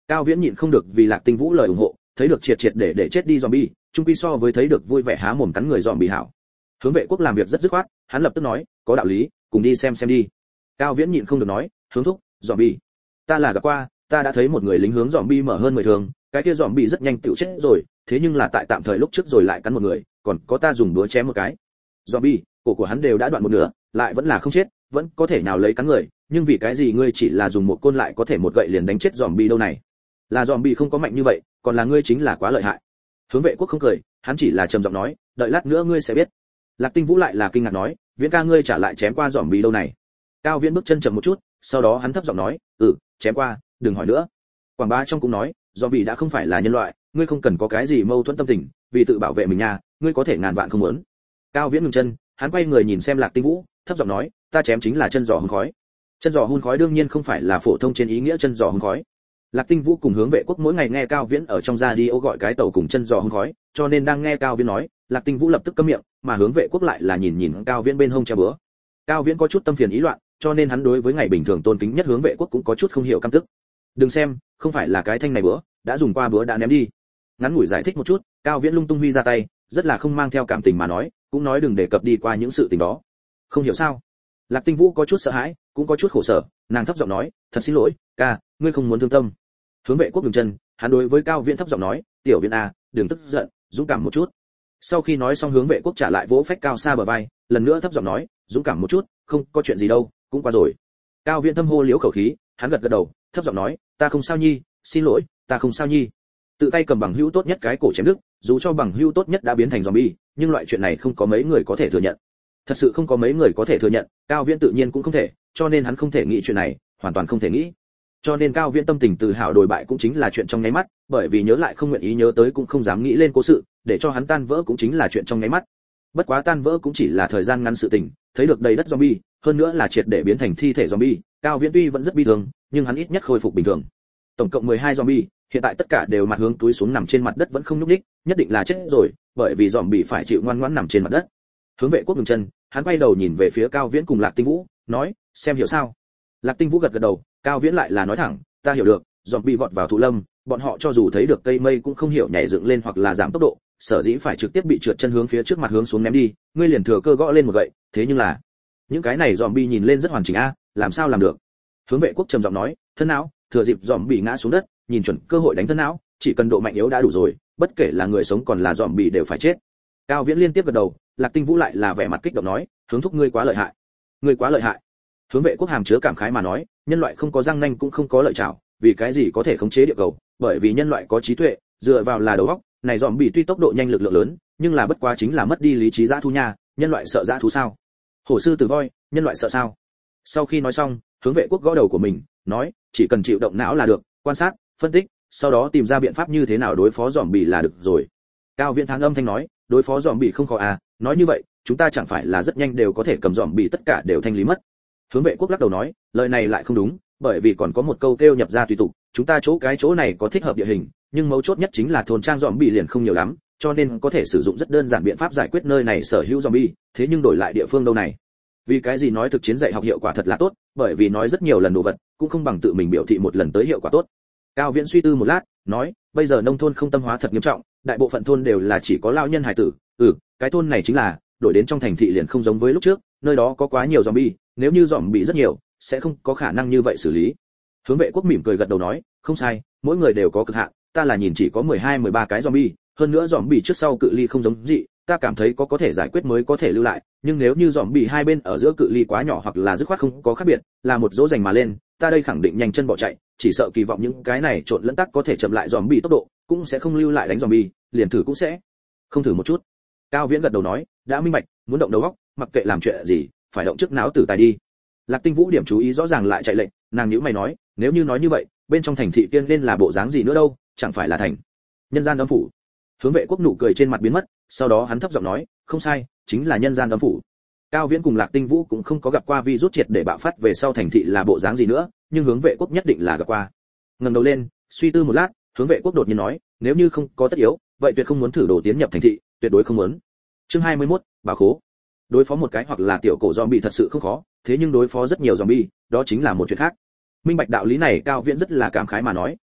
Cao Viễn nhịn không được vì Lạc Tinh Vũ lời ủng hộ, thấy được triệt triệt để chết đi zombie, chung quy so với thấy được vui vẻ há mồm cắn người zombie hảo. Hướng Vệ Quốc làm việc rất dứt khoát, hắn lập tức nói, có đạo lý, cùng đi xem đi. Cao Viễn nhịn không được nói, hướng thúc, zombie, ta là gặp qua, ta đã thấy một người lính hướng zombie mở hơn 10 thường, cái kia zombie rất nhanh tự chết rồi, thế nhưng là tại tạm thời lúc trước rồi lại cắn một người, còn có ta dùng đũa chém một cái. Zombie, cổ của hắn đều đã đoạn một nửa, lại vẫn là không chết, vẫn có thể nào lấy cắn người, nhưng vì cái gì ngươi chỉ là dùng một côn lại có thể một gậy liền đánh chết zombie đâu này? Là zombie không có mạnh như vậy, còn là ngươi chính là quá lợi hại. Hướng Vệ Quốc không cười, hắn chỉ là trầm giọng nói, đợi lát nữa ngươi sẽ biết. Lạc Tinh Vũ lại là kinh ngạc nói, Viễn ca ngươi trả lại chém qua zombie đâu này? Cao Viễn bước chân chậm một chút, sau đó hắn thấp giọng nói, chém qua, đừng hỏi nữa. Quảng Bá trong cũng nói, zombie đã không phải là nhân loại, ngươi không cần có cái gì mâu thuẫn tâm tình, vì tự bảo vệ mình nha, ngươi có thể ngàn vạn không muốn. Cao Viễn ngừng chân, hắn quay người nhìn xem Lạc Tinh Vũ, thấp giọng nói, ta chém chính là chân giò hun khói. Chân giò hun khói đương nhiên không phải là phổ thông trên ý nghĩa chân giò hun khói. Lạc Tinh Vũ cùng Hướng Vệ Quốc mỗi ngày nghe Cao Viễn ở trong radio gọi cái tàu cùng chân giò hun khói, cho nên đang nghe Cao Viễn nói, Lạc Tinh Vũ lập tức câm miệng, mà Hướng Vệ Quốc lại là nhìn Cao Viễn bên hông che bữa. Cao Viễn có chút tâm phiền ý loạn, cho nên hắn đối với ngày bình thường tôn kính nhất Hướng Vệ Quốc cũng có chút không hiểu căm tức. Đừng xem, không phải là cái thanh này bữa, đã dùng qua bữa đã ném đi. Ngắn ngủi giải thích một chút, Cao Viễn lung tung huy ra tay, rất là không mang theo cảm tình mà nói, cũng nói đừng đề cập đi qua những sự tình đó. Không hiểu sao? Lạc Tinh Vũ có chút sợ hãi, cũng có chút khổ sở, nàng thấp giọng nói, thật xin lỗi, ca, ngươi không muốn thương tâm. Hướng Vệ Quốc dừng chân, hắn đối với Cao Viễn thấp giọng nói, tiểu Viễn a, đừng tức giận, dũng cảm một chút. Sau khi nói xong Hướng Vệ Quốc trả lại vỗ phách Cao Sa bờ vai, lần nữa thấp giọng nói, dũng cảm một chút, không có chuyện gì đâu, cũng qua rồi. Cao Viễn thâm hô liễu khẩu khí, hắn gật gật đầu, thấp giọng nói, ta không sao nhi, xin lỗi, ta không sao nhi. Tự tay cầm bằng hữu tốt nhất cái cổ chém đứt, dù cho bằng hữu tốt nhất đã biến thành zombie, nhưng loại chuyện này không có mấy người có thể thừa nhận. Thật sự không có mấy người có thể thừa nhận, Cao Viễn tự nhiên cũng không thể, cho nên hắn không thể nghĩ chuyện này, hoàn toàn không thể nghĩ. Cho nên Cao Viễn tâm tình tự hào đồi bại cũng chính là chuyện trong nháy mắt, bởi vì nhớ lại không nguyện ý nhớ tới cũng không dám nghĩ lên cố sự, để cho hắn tan vỡ cũng chính là chuyện trong nháy mắt. Bất quá tan vỡ cũng chỉ là thời gian ngắn sự tình, thấy được đầy đất zombie, hơn nữa là triệt để biến thành thi thể zombie, Cao Viễn tuy vẫn rất bi thương, nhưng hắn ít nhất khôi phục bình thường. Tổng cộng 12 zombie, hiện tại tất cả đều mặt hướng túi xuống nằm trên mặt đất vẫn không nhúc nhích, nhất định là chết rồi, bởi vì zombie phải chịu ngoan ngoãn nằm trên mặt đất. Hướng Vệ Quốc ngừng chân, hắn quay đầu nhìn về phía Cao Viễn cùng Lạc Tinh Vũ, nói, xem hiểu sao? Lạc Tinh Vũ gật gật đầu, Cao Viễn lại là nói thẳng, ta hiểu được, zombie vọt vào thụ lâm, bọn họ cho dù thấy được cây mây cũng không hiểu nhảy dựng lên hoặc là giảm tốc độ, sở dĩ phải trực tiếp bị trượt chân hướng phía trước mặt hướng xuống ném đi, ngươi liền thừa cơ gõ lên một gậy, thế nhưng là những cái này zombie nhìn lên rất hoàn chỉnh a, làm sao làm được? Hướng Vệ Quốc trầm giọng nói, thân não, thừa dịp zombie ngã xuống đất, nhìn chuẩn cơ hội đánh thân não, chỉ cần độ mạnh yếu đã đủ rồi, bất kể là người sống còn là zombie đều phải chết. Cao Viễn liên tiếp gật đầu, Lạc Tinh Vũ lại là vẻ mặt kích động nói, hướng thúc ngươi quá lợi hại, ngươi quá lợi hại. Hướng Vệ Quốc hàm chứa cảm khái mà nói, nhân loại không có răng nanh cũng không có lợi chảo, vì cái gì có thể khống chế địa cầu, bởi vì nhân loại có trí tuệ, dựa vào là đầu óc, này zombie tuy tốc độ nhanh lực lượng lớn, nhưng là bất quá chính là mất đi lý trí dã thú nha, nhân loại sợ dã thú sao? Hổ sư tử voi, nhân loại sợ sao? Sau khi nói xong, Hướng Vệ Quốc gõ đầu của mình, nói, chỉ cần chịu động não là được, quan sát, phân tích, sau đó tìm ra biện pháp như thế nào đối phó zombie là được rồi. Cao Viễn thắng âm thanh nói, đối phó zombie không khó à, nói như vậy, chúng ta chẳng phải là rất nhanh đều có thể cầm zombie tất cả đều thanh lý mất. Hướng Vệ Quốc lắc đầu nói, lời này lại không đúng, bởi vì còn có một câu kêu nhập ra tùy tục, chúng ta cái chỗ này có thích hợp địa hình, nhưng mấu chốt nhất chính là thôn trang zombie liền không nhiều lắm, cho nên có thể sử dụng rất đơn giản biện pháp giải quyết nơi này sở hữu zombie, thế nhưng đổi lại địa phương đâu này. Vì cái gì nói thực chiến dạy học hiệu quả thật là tốt, bởi vì nói rất nhiều lần đồ vật, cũng không bằng tự mình biểu thị một lần tới hiệu quả tốt. Cao Viễn suy tư một lát, nói, bây giờ nông thôn không tâm hóa thật nghiêm trọng, đại bộ phận thôn đều là chỉ có lao nhân hải tử, cái thôn này chính là, đổi đến trong thành thị liền không giống với lúc trước, nơi đó có quá nhiều zombie, nếu như zombie rất nhiều, sẽ không có khả năng như vậy xử lý. Hướng Vệ Quốc mỉm cười gật đầu nói, không sai, mỗi người đều có cực hạn, ta là nhìn chỉ có 12-13 cái zombie, hơn nữa zombie trước sau cự ly không giống dị, ta cảm thấy có thể giải quyết mới có thể lưu lại, nhưng nếu như zombie hai bên ở giữa cự ly quá nhỏ hoặc là dứt khoát không có khác biệt, là một dỗ dành mà lên, ta đây khẳng định nhanh chân bỏ chạy, chỉ sợ kỳ vọng những cái này trộn lẫn tắc có thể chậm lại zombie tốc độ, cũng sẽ không lưu lại đánh zombie, liền thử cũng sẽ không thử một chút. Cao Viễn gật đầu nói, đã minh bạch, muốn động đầu óc, mặc kệ làm chuyện gì, phải động trước não tử tài đi. Lạc Tinh Vũ điểm chú ý rõ ràng lại chạy lệnh, nàng nhíu mày nói, nếu như nói như vậy, bên trong thành thị tiên nên là bộ dáng gì nữa đâu, chẳng phải là thành nhân gian âm phủ. Hướng Vệ Quốc nụ cười trên mặt biến mất, sau đó hắn thấp giọng nói, không sai, chính là nhân gian âm phủ. Cao Viễn cùng Lạc Tinh Vũ cũng không có gặp qua virus triệt để bạo phát về sau thành thị là bộ dáng gì nữa, nhưng Hướng Vệ Quốc nhất định là gặp qua. Ngẩng đầu lên, suy tư một lát, Hướng Vệ Quốc đột nhiên nói, nếu như không có tất yếu, vậy tuyệt không muốn thử đồ tiến nhập thành thị, tuyệt đối không muốn. Chương 21, bảo khố. Đối phó một cái hoặc là tiểu cổ zombie thật sự không khó, thế nhưng đối phó rất nhiều zombie, đó chính là một chuyện khác. Minh bạch đạo lý này, Cao Viễn rất là cảm khái mà nói,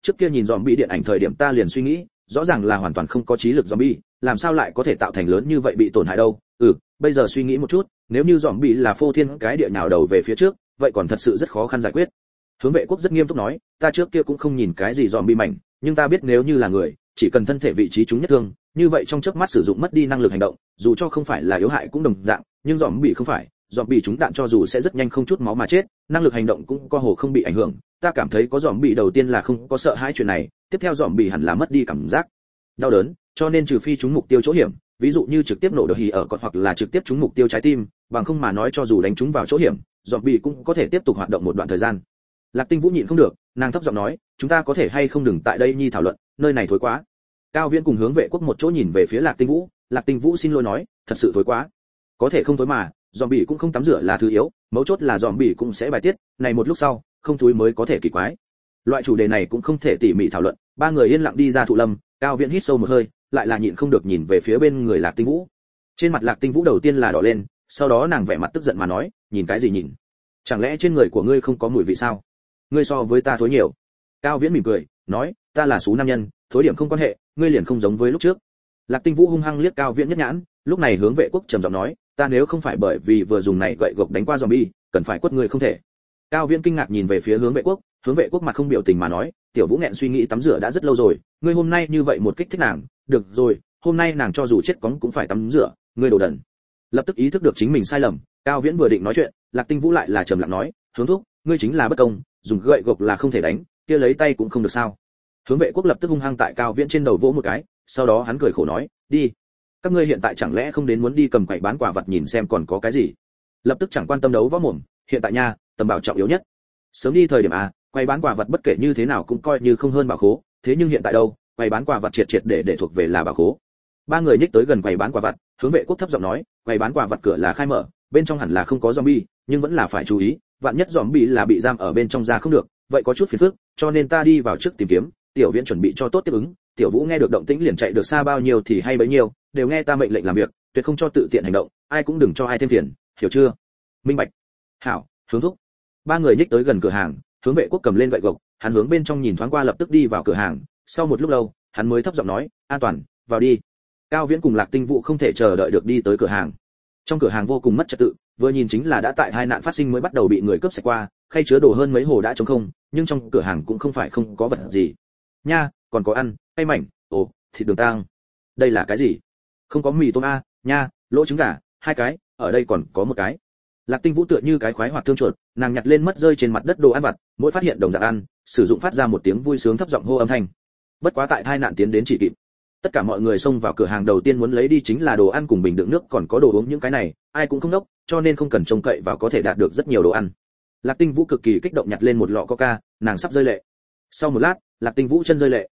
trước kia nhìn zombie điện ảnh thời điểm ta liền suy nghĩ, rõ ràng là hoàn toàn không có trí lực zombie, làm sao lại có thể tạo thành lớn như vậy bị tổn hại đâu. Bây giờ suy nghĩ một chút, nếu như zombie là phô thiên cái địa nhào đầu về phía trước, vậy còn thật sự rất khó khăn giải quyết. Hướng Vệ Quốc rất nghiêm túc nói, ta trước kia cũng không nhìn cái gì zombie mảnh, nhưng ta biết nếu như là người, chỉ cần thân thể vị trí chúng nhất thương, như vậy trong chớp mắt sử dụng mất đi năng lực hành động, dù cho không phải là yếu hại cũng đồng dạng, nhưng zombie không phải, zombie chúng đạn cho dù sẽ rất nhanh không chút máu mà chết, năng lực hành động cũng co hồ không bị ảnh hưởng. Ta cảm thấy có zombie đầu tiên là không có sợ hãi chuyện này, tiếp theo zombie hẳn là mất đi cảm giác đau đớn, cho nên trừ phi chúng mục tiêu chỗ hiểm, ví dụ như trực tiếp nổ đầu hì ở cọt hoặc là trực tiếp trúng mục tiêu trái tim, bằng không mà nói cho dù đánh trúng vào chỗ hiểm, zombie cũng có thể tiếp tục hoạt động một đoạn thời gian. Lạc Tinh Vũ nhịn không được, nàng thấp giọng nói, chúng ta có thể hay không đừng tại đây nhi thảo luận, nơi này thối quá. Cao Viễn cùng Hướng Vệ Quốc một chỗ nhìn về phía Lạc Tinh Vũ xin lỗi nói, thật sự thối quá. Có thể không thối mà, zombie cũng không tắm rửa là thứ yếu, mấu chốt là zombie cũng sẽ bài tiết, này một lúc sau, không thối mới có thể kỳ quái. Loại chủ đề này cũng không thể tỉ mỉ thảo luận, ba người yên lặng đi ra thụ lâm. Cao Viễn hít sâu một hơi, lại là nhịn không được nhìn về phía bên người Lạc Tinh Vũ. Trên mặt Lạc Tinh Vũ đầu tiên là đỏ lên, sau đó nàng vẻ mặt tức giận mà nói, nhìn cái gì nhìn? Chẳng lẽ trên người của ngươi không có mùi vị sao? Ngươi so với ta thối nhiều. Cao Viễn mỉm cười, nói, ta là số nam nhân, thối điểm không quan hệ, ngươi liền không giống với lúc trước. Lạc Tinh Vũ hung hăng liếc Cao Viễn nhất nhãn, lúc này Hướng Vệ Quốc trầm giọng nói, ta nếu không phải bởi vì vừa dùng này gậy gộc đánh qua zombie, cần phải quất ngươi không thể. Cao Viễn kinh ngạc nhìn về phía Hướng Vệ Quốc mặt không biểu tình mà nói, tiểu Vũ nghẹn suy nghĩ tắm rửa đã rất lâu rồi, ngươi hôm nay như vậy một kích thích nàng, được rồi, hôm nay nàng cho dù chết cóng cũng phải tắm rửa, ngươi đồ đần. Lập tức ý thức được chính mình sai lầm, Cao Viễn vừa định nói chuyện, Lạc Tinh Vũ lại là trầm lặng nói, Hướng thúc, ngươi chính là bất công, dùng gậy gộc là không thể đánh, kia lấy tay cũng không được sao? Hướng Vệ Quốc lập tức hung hăng tại Cao Viễn trên đầu vỗ một cái, sau đó hắn cười khổ nói, đi, các ngươi hiện tại chẳng lẽ không đến muốn đi cầm quậy bán quả vật nhìn xem còn có cái gì? Lập tức chẳng quan tâm đấu võ mồm, hiện tại nha, tầm bảo trọng yếu nhất. Sớm đi thời điểm quay bán quả vật bất kể như thế nào cũng coi như không hơn bảo khố, thế nhưng hiện tại đâu, quầy bán quả vật triệt để thuộc về là bảo khố. Ba người nhích tới gần quầy bán quả vật, Hướng Vệ Quốc thấp giọng nói, quầy bán quả vật cửa là khai mở, bên trong hẳn là không có zombie, nhưng vẫn là phải chú ý, vạn nhất zombie là bị giam ở bên trong ra không được, vậy có chút phiền phức, cho nên ta đi vào trước tìm kiếm. Tiểu Viễn chuẩn bị cho tốt tiếp ứng, Tiểu Vũ nghe được động tĩnh liền chạy được xa bao nhiêu thì hay bấy nhiêu, đều nghe ta mệnh lệnh làm việc, tuyệt không cho tự tiện hành động, ai cũng đừng cho ai thêm phiền, hiểu chưa? Minh bạch. Hảo, Hướng thúc. Ba người nhích tới gần cửa hàng, Hướng Vệ Quốc cầm lên gậy gộc, hắn hướng bên trong nhìn thoáng qua lập tức đi vào cửa hàng, sau một lúc lâu, hắn mới thấp giọng nói, an toàn, vào đi. Cao Viễn cùng Lạc Tinh Vũ không thể chờ đợi được đi tới cửa hàng. Trong cửa hàng vô cùng mất trật tự, vừa nhìn chính là đã tại hai nạn phát sinh mới bắt đầu bị người cướp sạch qua, khay chứa đồ hơn mấy hồ đã trống không, nhưng trong cửa hàng cũng không phải không có vật gì. Nha, còn có ăn, hay mảnh, thịt đường tang. Đây là cái gì? Không có mì tôm nha, lỗ trứng gà, 2 cái, ở đây còn có 1 cái. Lạc Tinh Vũ tựa như cái khoái hoạt thương chuột, nàng nhặt lên mất rơi trên mặt đất đồ ăn vặt, mỗi phát hiện đồng dạng ăn, sử dụng phát ra một tiếng vui sướng thấp giọng hô âm thanh. Bất quá tại hai nạn tiến đến chỉ kịp. Tất cả mọi người xông vào cửa hàng đầu tiên muốn lấy đi chính là đồ ăn cùng bình đựng nước còn có đồ uống những cái này, ai cũng không đốc, cho nên không cần trông cậy vào có thể đạt được rất nhiều đồ ăn. Lạc Tinh Vũ cực kỳ kích động nhặt lên một lọ Coca, nàng sắp rơi lệ. Sau một lát, Lạc Tinh Vũ chân rơi lệ.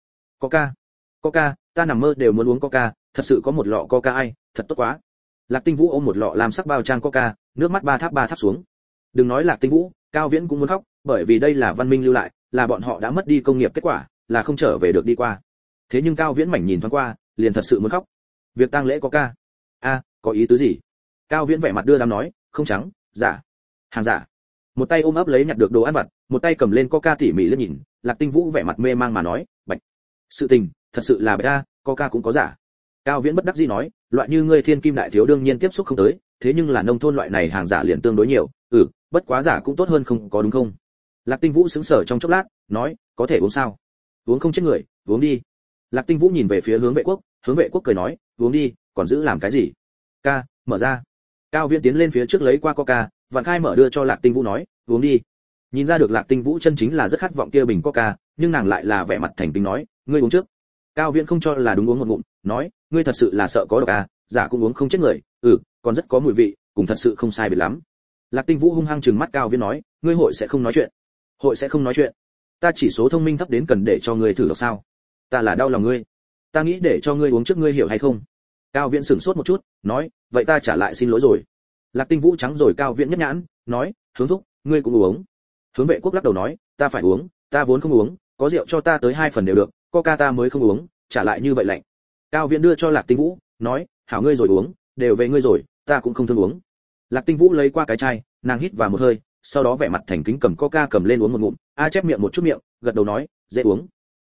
Coca, ta nằm mơ đều muốn uống Coca, thật sự có một lọ Coca ai, thật tốt quá. Lạc Tinh Vũ ôm một lọ làm sắc bao trang Coca, nước mắt ba tháp xuống. Đừng nói Lạc Tinh Vũ, Cao Viễn cũng muốn khóc, bởi vì đây là văn minh lưu lại, là bọn họ đã mất đi công nghiệp kết quả, là không trở về được đi qua. Thế nhưng Cao Viễn mảnh nhìn thoáng qua, liền thật sự muốn khóc. Việc tang lễ Coca, có ý tứ gì? Cao Viễn vẻ mặt đưa đám nói, không trắng, giả, hàng giả. Một tay ôm ấp lấy nhặt được đồ ăn vặt, một tay cầm lên Coca tỉ mỉ liếc nhìn, Lạc Tinh Vũ vẻ mặt mê mang mà nói, bạch. Sự tình, thật sự là bạch Coca cũng có giả. Cao Viễn bất đắc dĩ nói, loại như ngươi thiên kim đại thiếu đương nhiên tiếp xúc không tới, thế nhưng là nông thôn loại này hàng giả liền tương đối nhiều, bất quá giả cũng tốt hơn không có đúng không? Lạc Tinh Vũ sững sờ trong chốc lát, nói, có thể uống sao? Uống không chết người, uống đi. Lạc Tinh Vũ nhìn về phía Hướng Vệ Quốc cười nói, uống đi, còn giữ làm cái gì? Mở ra. Cao Viễn tiến lên phía trước lấy qua Coca, vặn khai mở đưa cho Lạc Tinh Vũ nói, uống đi. Nhìn ra được Lạc Tinh Vũ chân chính là rất khát vọng kia bình Coca, nhưng nàng lại là vẻ mặt thành kính nói, ngươi uống trước. Cao Viễn không cho là đúng uống một ngụm, nói, ngươi thật sự là sợ có độc giả cũng uống không chết người, còn rất có mùi vị, cùng thật sự không sai biệt lắm. Lạc Tinh Vũ hung hăng trừng mắt Cao Viễn nói, ngươi hội sẽ không nói chuyện. Hội sẽ không nói chuyện? Ta chỉ số thông minh thấp đến cần để cho ngươi thử độc sao? Ta là đau lòng ngươi. Ta nghĩ để cho ngươi uống trước ngươi hiểu hay không? Cao Viễn sửng sốt một chút, nói, vậy ta trả lại xin lỗi rồi. Lạc Tinh Vũ trắng rồi Cao Viễn nhất nhãn, nói, Hướng thúc, ngươi cũng uống. Hướng Vệ Quốc lắc đầu nói, ta phải uống, ta vốn không uống, có rượu cho ta tới 2 phần đều được, Coca ta mới không uống, trả lại như vậy lạnh. Cao Viễn đưa cho Lạc Tinh Vũ, nói, hảo ngươi rồi uống, đều về ngươi rồi, ta cũng không thương uống. Lạc Tinh Vũ lấy qua cái chai, nàng hít vào một hơi, sau đó vẻ mặt thành kính cầm Coca cầm lên uống một ngụm, chép miệng một chút miệng, gật đầu nói, dễ uống.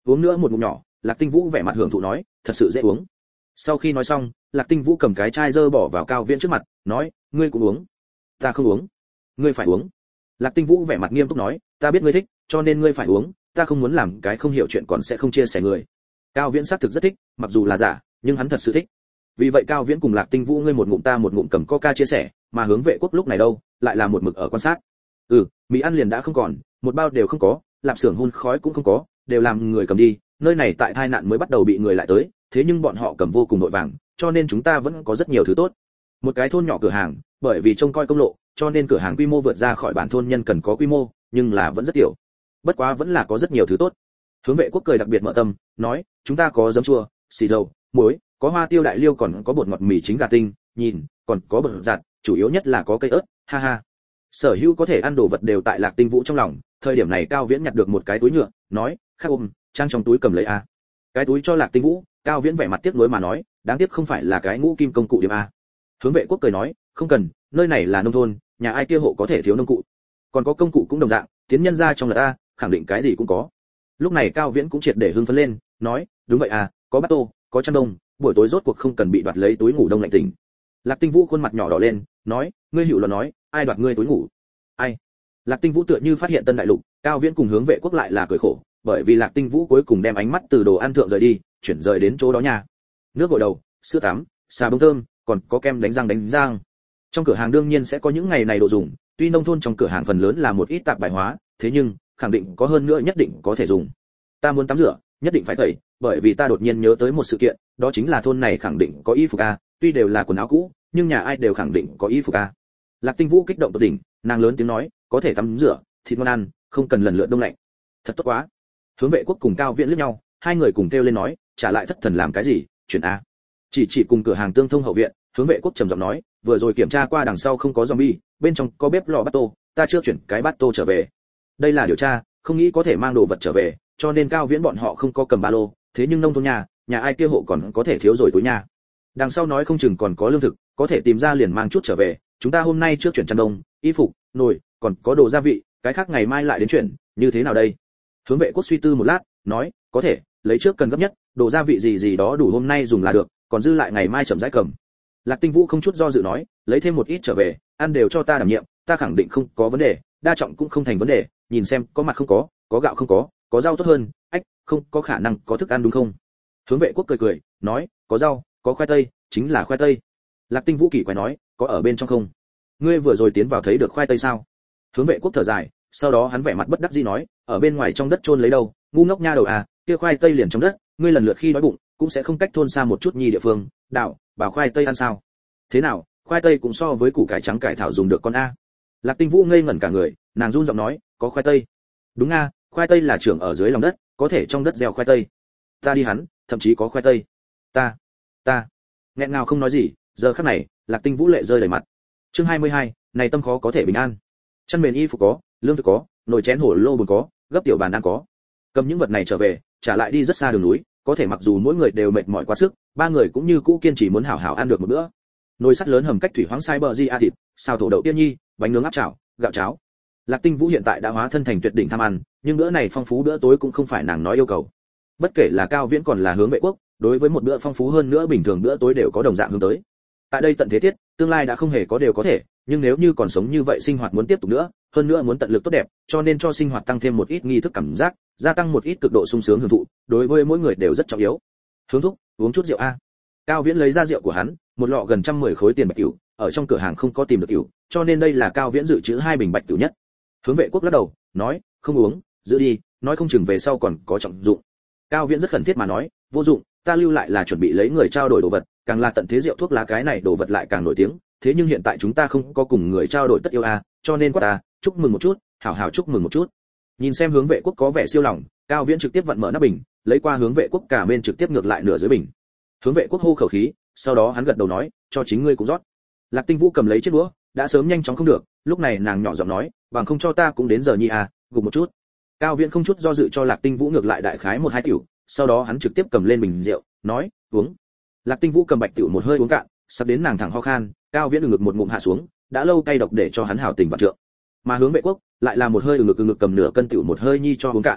uống nữa một ngụm nhỏ. Lạc Tinh Vũ vẻ mặt hưởng thụ nói, thật sự dễ uống. Sau khi nói xong, Lạc Tinh Vũ cầm cái chai dơ bỏ vào Cao Viễn trước mặt, nói, ngươi cũng uống. Ta không uống. Ngươi phải uống. Lạc Tinh Vũ vẻ mặt nghiêm túc nói, ta biết ngươi thích, cho nên ngươi phải uống, ta không muốn làm cái không hiểu chuyện còn sẽ không chia sẻ người. Cao Viễn xác thực rất thích, mặc dù là giả, nhưng hắn thật sự thích. Vì vậy Cao Viễn cùng Lạc Tinh Vũ ngươi một ngụm ta một ngụm cầm Coca chia sẻ, mà Hướng Vệ Quốc lúc này đâu, lại là một mực ở quan sát. Mì ăn liền đã không còn, một bao đều không có, lạp xưởng hun khói cũng không có, đều làm người cầm đi, nơi này tại tai nạn mới bắt đầu bị người lại tới, thế nhưng bọn họ cầm vô cùng vội vàng, cho nên chúng ta vẫn có rất nhiều thứ tốt. Một cái thôn nhỏ cửa hàng, bởi vì trông coi công lộ, cho nên cửa hàng quy mô vượt ra khỏi bản thôn nhân cần có quy mô, nhưng là vẫn rất tiểu. Bất quá vẫn là có rất nhiều thứ tốt. Hướng Vệ Quốc cười đặc biệt mở tâm, nói, chúng ta có giấm chua, xì dầu, muối, có hoa tiêu đại liêu, còn có bột ngọt mì chính gà tinh, nhìn, còn có bột giặt, chủ yếu nhất là có cây ớt, ha ha. Sở hữu có thể ăn đồ vật đều tại Lạc Tinh Vũ trong lòng. Thời điểm này Cao Viễn nhặt được một cái túi nhựa, nói, khác ôm, trang trong túi cầm lấy a. Cái túi cho Lạc Tinh Vũ, Cao Viễn vẻ mặt tiếc nuối mà nói, đáng tiếc không phải là cái ngũ kim công cụ điểm a. Hướng Vệ Quốc cười nói, không cần, nơi này là nông thôn, nhà ai kia hộ có thể thiếu nông cụ, còn có công cụ cũng đồng dạng, tiến nhân ra trong lật a, khẳng định cái gì cũng có. Lúc này Cao Viễn cũng triệt để hưng phấn lên, nói, đúng vậy à, có bát tô, có chăn đông, buổi tối rốt cuộc không cần bị đoạt lấy túi ngủ đông lạnh tỉnh. Lạc Tinh Vũ khuôn mặt nhỏ đỏ lên, nói, ngươi hữu luận nói, ai đoạt ngươi túi ngủ? Ai? Lạc Tinh Vũ tựa như phát hiện tân đại lục, Cao Viễn cùng Hướng Vệ Quốc lại là cười khổ, bởi vì Lạc Tinh Vũ cuối cùng đem ánh mắt từ đồ ăn thượng rời đi, chuyển rời đến chỗ đó nha. Nước gội đầu, sữa tắm, xà bông thơm, còn có kem đánh răng. Trong cửa hàng đương nhiên sẽ có những ngày này đồ dùng, tuy nông thôn trong cửa hàng phần lớn là một ít tạp bài hóa, thế nhưng khẳng định có hơn nữa nhất định có thể dùng. Ta muốn tắm rửa, nhất định phải tẩy, bởi vì ta đột nhiên nhớ tới một sự kiện, đó chính là thôn này khẳng định có y phục a, tuy đều là quần áo cũ, nhưng nhà ai đều khẳng định có y phục a. Lạc Tinh Vũ kích động tột đỉnh, nàng lớn tiếng nói, có thể tắm rửa, thịt ngon ăn, không cần lần lượt đông lạnh. Thật tốt quá. Hướng Vệ Quốc cùng Cao Viễn liếc nhau, hai người cùng kêu lên nói, trả lại thất thần làm cái gì, chuyển a. Chỉ cùng cửa hàng tương thông hậu viện, Hướng Vệ Quốc trầm giọng nói, vừa rồi kiểm tra qua đằng sau không có zombie, bên trong có bếp lò bát tô, ta chưa chuyển cái bát tô trở về. Đây là điều tra, không nghĩ có thể mang đồ vật trở về, cho nên Cao Viễn bọn họ không có cầm ba lô, thế nhưng nông thôn nhà ai kia hộ còn có thể thiếu rồi túi nhà. Đằng sau nói không chừng còn có lương thực, có thể tìm ra liền mang chút trở về, chúng ta hôm nay trước chuyển chăn đông, y phục, nồi, còn có đồ gia vị, cái khác ngày mai lại đến chuyển, như thế nào đây? Hướng Vệ Quốc suy tư một lát, nói, có thể, lấy trước cần gấp nhất, đồ gia vị gì đó đủ hôm nay dùng là được, còn dư lại ngày mai chậm rãi cầm. Lạc Tinh Vũ không chút do dự nói, lấy thêm một ít trở về, ăn đều cho ta đảm nhiệm, ta khẳng định không có vấn đề, đa trọng cũng không thành vấn đề, nhìn xem có mặt không có gạo không có rau tốt hơn, không có khả năng có thức ăn đúng không? Hướng Vệ Quốc cười, nói, có rau, có khoai tây, chính là khoai tây. Lạc Tinh Vũ kỳ quái nói, có ở bên trong không? Ngươi vừa rồi tiến vào thấy được khoai tây sao? Hướng Vệ Quốc thở dài, sau đó hắn vẻ mặt bất đắc dĩ nói, ở bên ngoài trong đất chôn lấy đâu, ngu ngốc nha đầu à, kia khoai tây liền trong đất, ngươi lần lượt khi đói bụng, cũng sẽ không cách thôn xa một chút nhi địa phương, đảo, bảo khoai tây ăn sao? Thế nào, khoai tây cũng so với củ cải trắng cải thảo dùng được con a. Lạc Tinh Vũ ngây ngẩn cả người, nàng run giọng nói, có khoai tây? Đúng a, khoai tây là trưởng ở dưới lòng đất, có thể trong đất gieo khoai tây. Ta đi hắn, thậm chí có khoai tây. Ta. Nghẹn ngào không nói gì, giờ khắc này, Lạc Tinh Vũ lệ rơi đầy mặt. Chương 22, này tâm khó có thể bình an. Chăn mền y phục có, lương thực có, nồi chén hổ lô bồn có, gấp tiểu bàn ăn có. Cầm những vật này trở về, trả lại đi rất xa đường núi, có thể mặc dù mỗi người đều mệt mỏi quá sức, ba người cũng như cũ kiên trì muốn hảo hảo ăn được một bữa. Nồi sắt lớn hầm cách thủy hoáng sai bờ di a thịt, xào thổ đậu tiên nhi, bánh nướng áp chảo, gạo cháo. Lạc Tinh Vũ hiện tại đã hóa thân thành tuyệt đỉnh tham ăn, nhưng bữa này phong phú bữa tối cũng không phải nàng nói yêu cầu. Bất kể là Cao Viễn còn là Hướng Vệ Quốc, đối với một bữa phong phú hơn nữa bình thường bữa tối đều có đồng dạng hướng tới. Tại đây tận thế thiết, tương lai đã không hề có đều có thể, nhưng nếu như còn sống như vậy sinh hoạt muốn tiếp tục nữa, hơn nữa muốn tận lực tốt đẹp, cho nên cho sinh hoạt tăng thêm một ít nghi thức cảm giác, gia tăng một ít cực độ sung sướng hưởng thụ, đối với mỗi người đều rất trọng yếu. Hướng thúc, uống chút rượu a. Cao Viễn lấy ra rượu của hắn, một lọ gần 110 khối tiền bạch cửu, ở trong cửa hàng không có tìm được cửu, cho nên đây là Cao Viễn dự trữ 2 bình bạch cửu nhất. Hướng Vệ Quốc lắc đầu, nói, không uống, giữ đi, nói không chừng về sau còn có trọng dụng. Cao Viễn rất khẩn thiết mà nói, vô dụng, ta lưu lại là chuẩn bị lấy người trao đổi đồ vật, càng là tận thế rượu thuốc lá cái này đồ vật lại càng nổi tiếng, thế nhưng hiện tại chúng ta không có cùng người trao đổi tất yêu a, cho nên quát ta, chúc mừng một chút, hảo hảo chúc mừng một chút. Nhìn xem Hướng Vệ Quốc có vẻ siêu lòng, Cao Viễn trực tiếp vặn mở nắp bình, lấy qua Hướng Vệ Quốc cả bên trực tiếp ngược lại nửa dưới bình. Hướng Vệ Quốc hô khẩu khí, sau đó hắn gật đầu nói, cho chính ngươi cũng rót. Lạc Tinh Vũ cầm lấy chiếc đũa, đã sớm nhanh chóng không được, lúc này nàng nhỏ giọng nói, bằng không cho ta cũng đến giờ nhi à, gục một chút. Cao Viễn không chút do dự cho Lạc Tinh Vũ ngược lại đại khái 1-2 tiểu, sau đó hắn trực tiếp cầm lên bình rượu, nói, uống. Lạc Tinh Vũ cầm bạch tiểu một hơi uống cạn, sắp đến nàng thẳng ho khan, Cao Viễn ngực một ngụm hạ xuống, đã lâu cay độc để cho hắn hảo tình vạn trượng. Mà Hướng Vệ Quốc lại là một hơi ngực cầm nửa cân tiểu một hơi nhi cho uống cạn.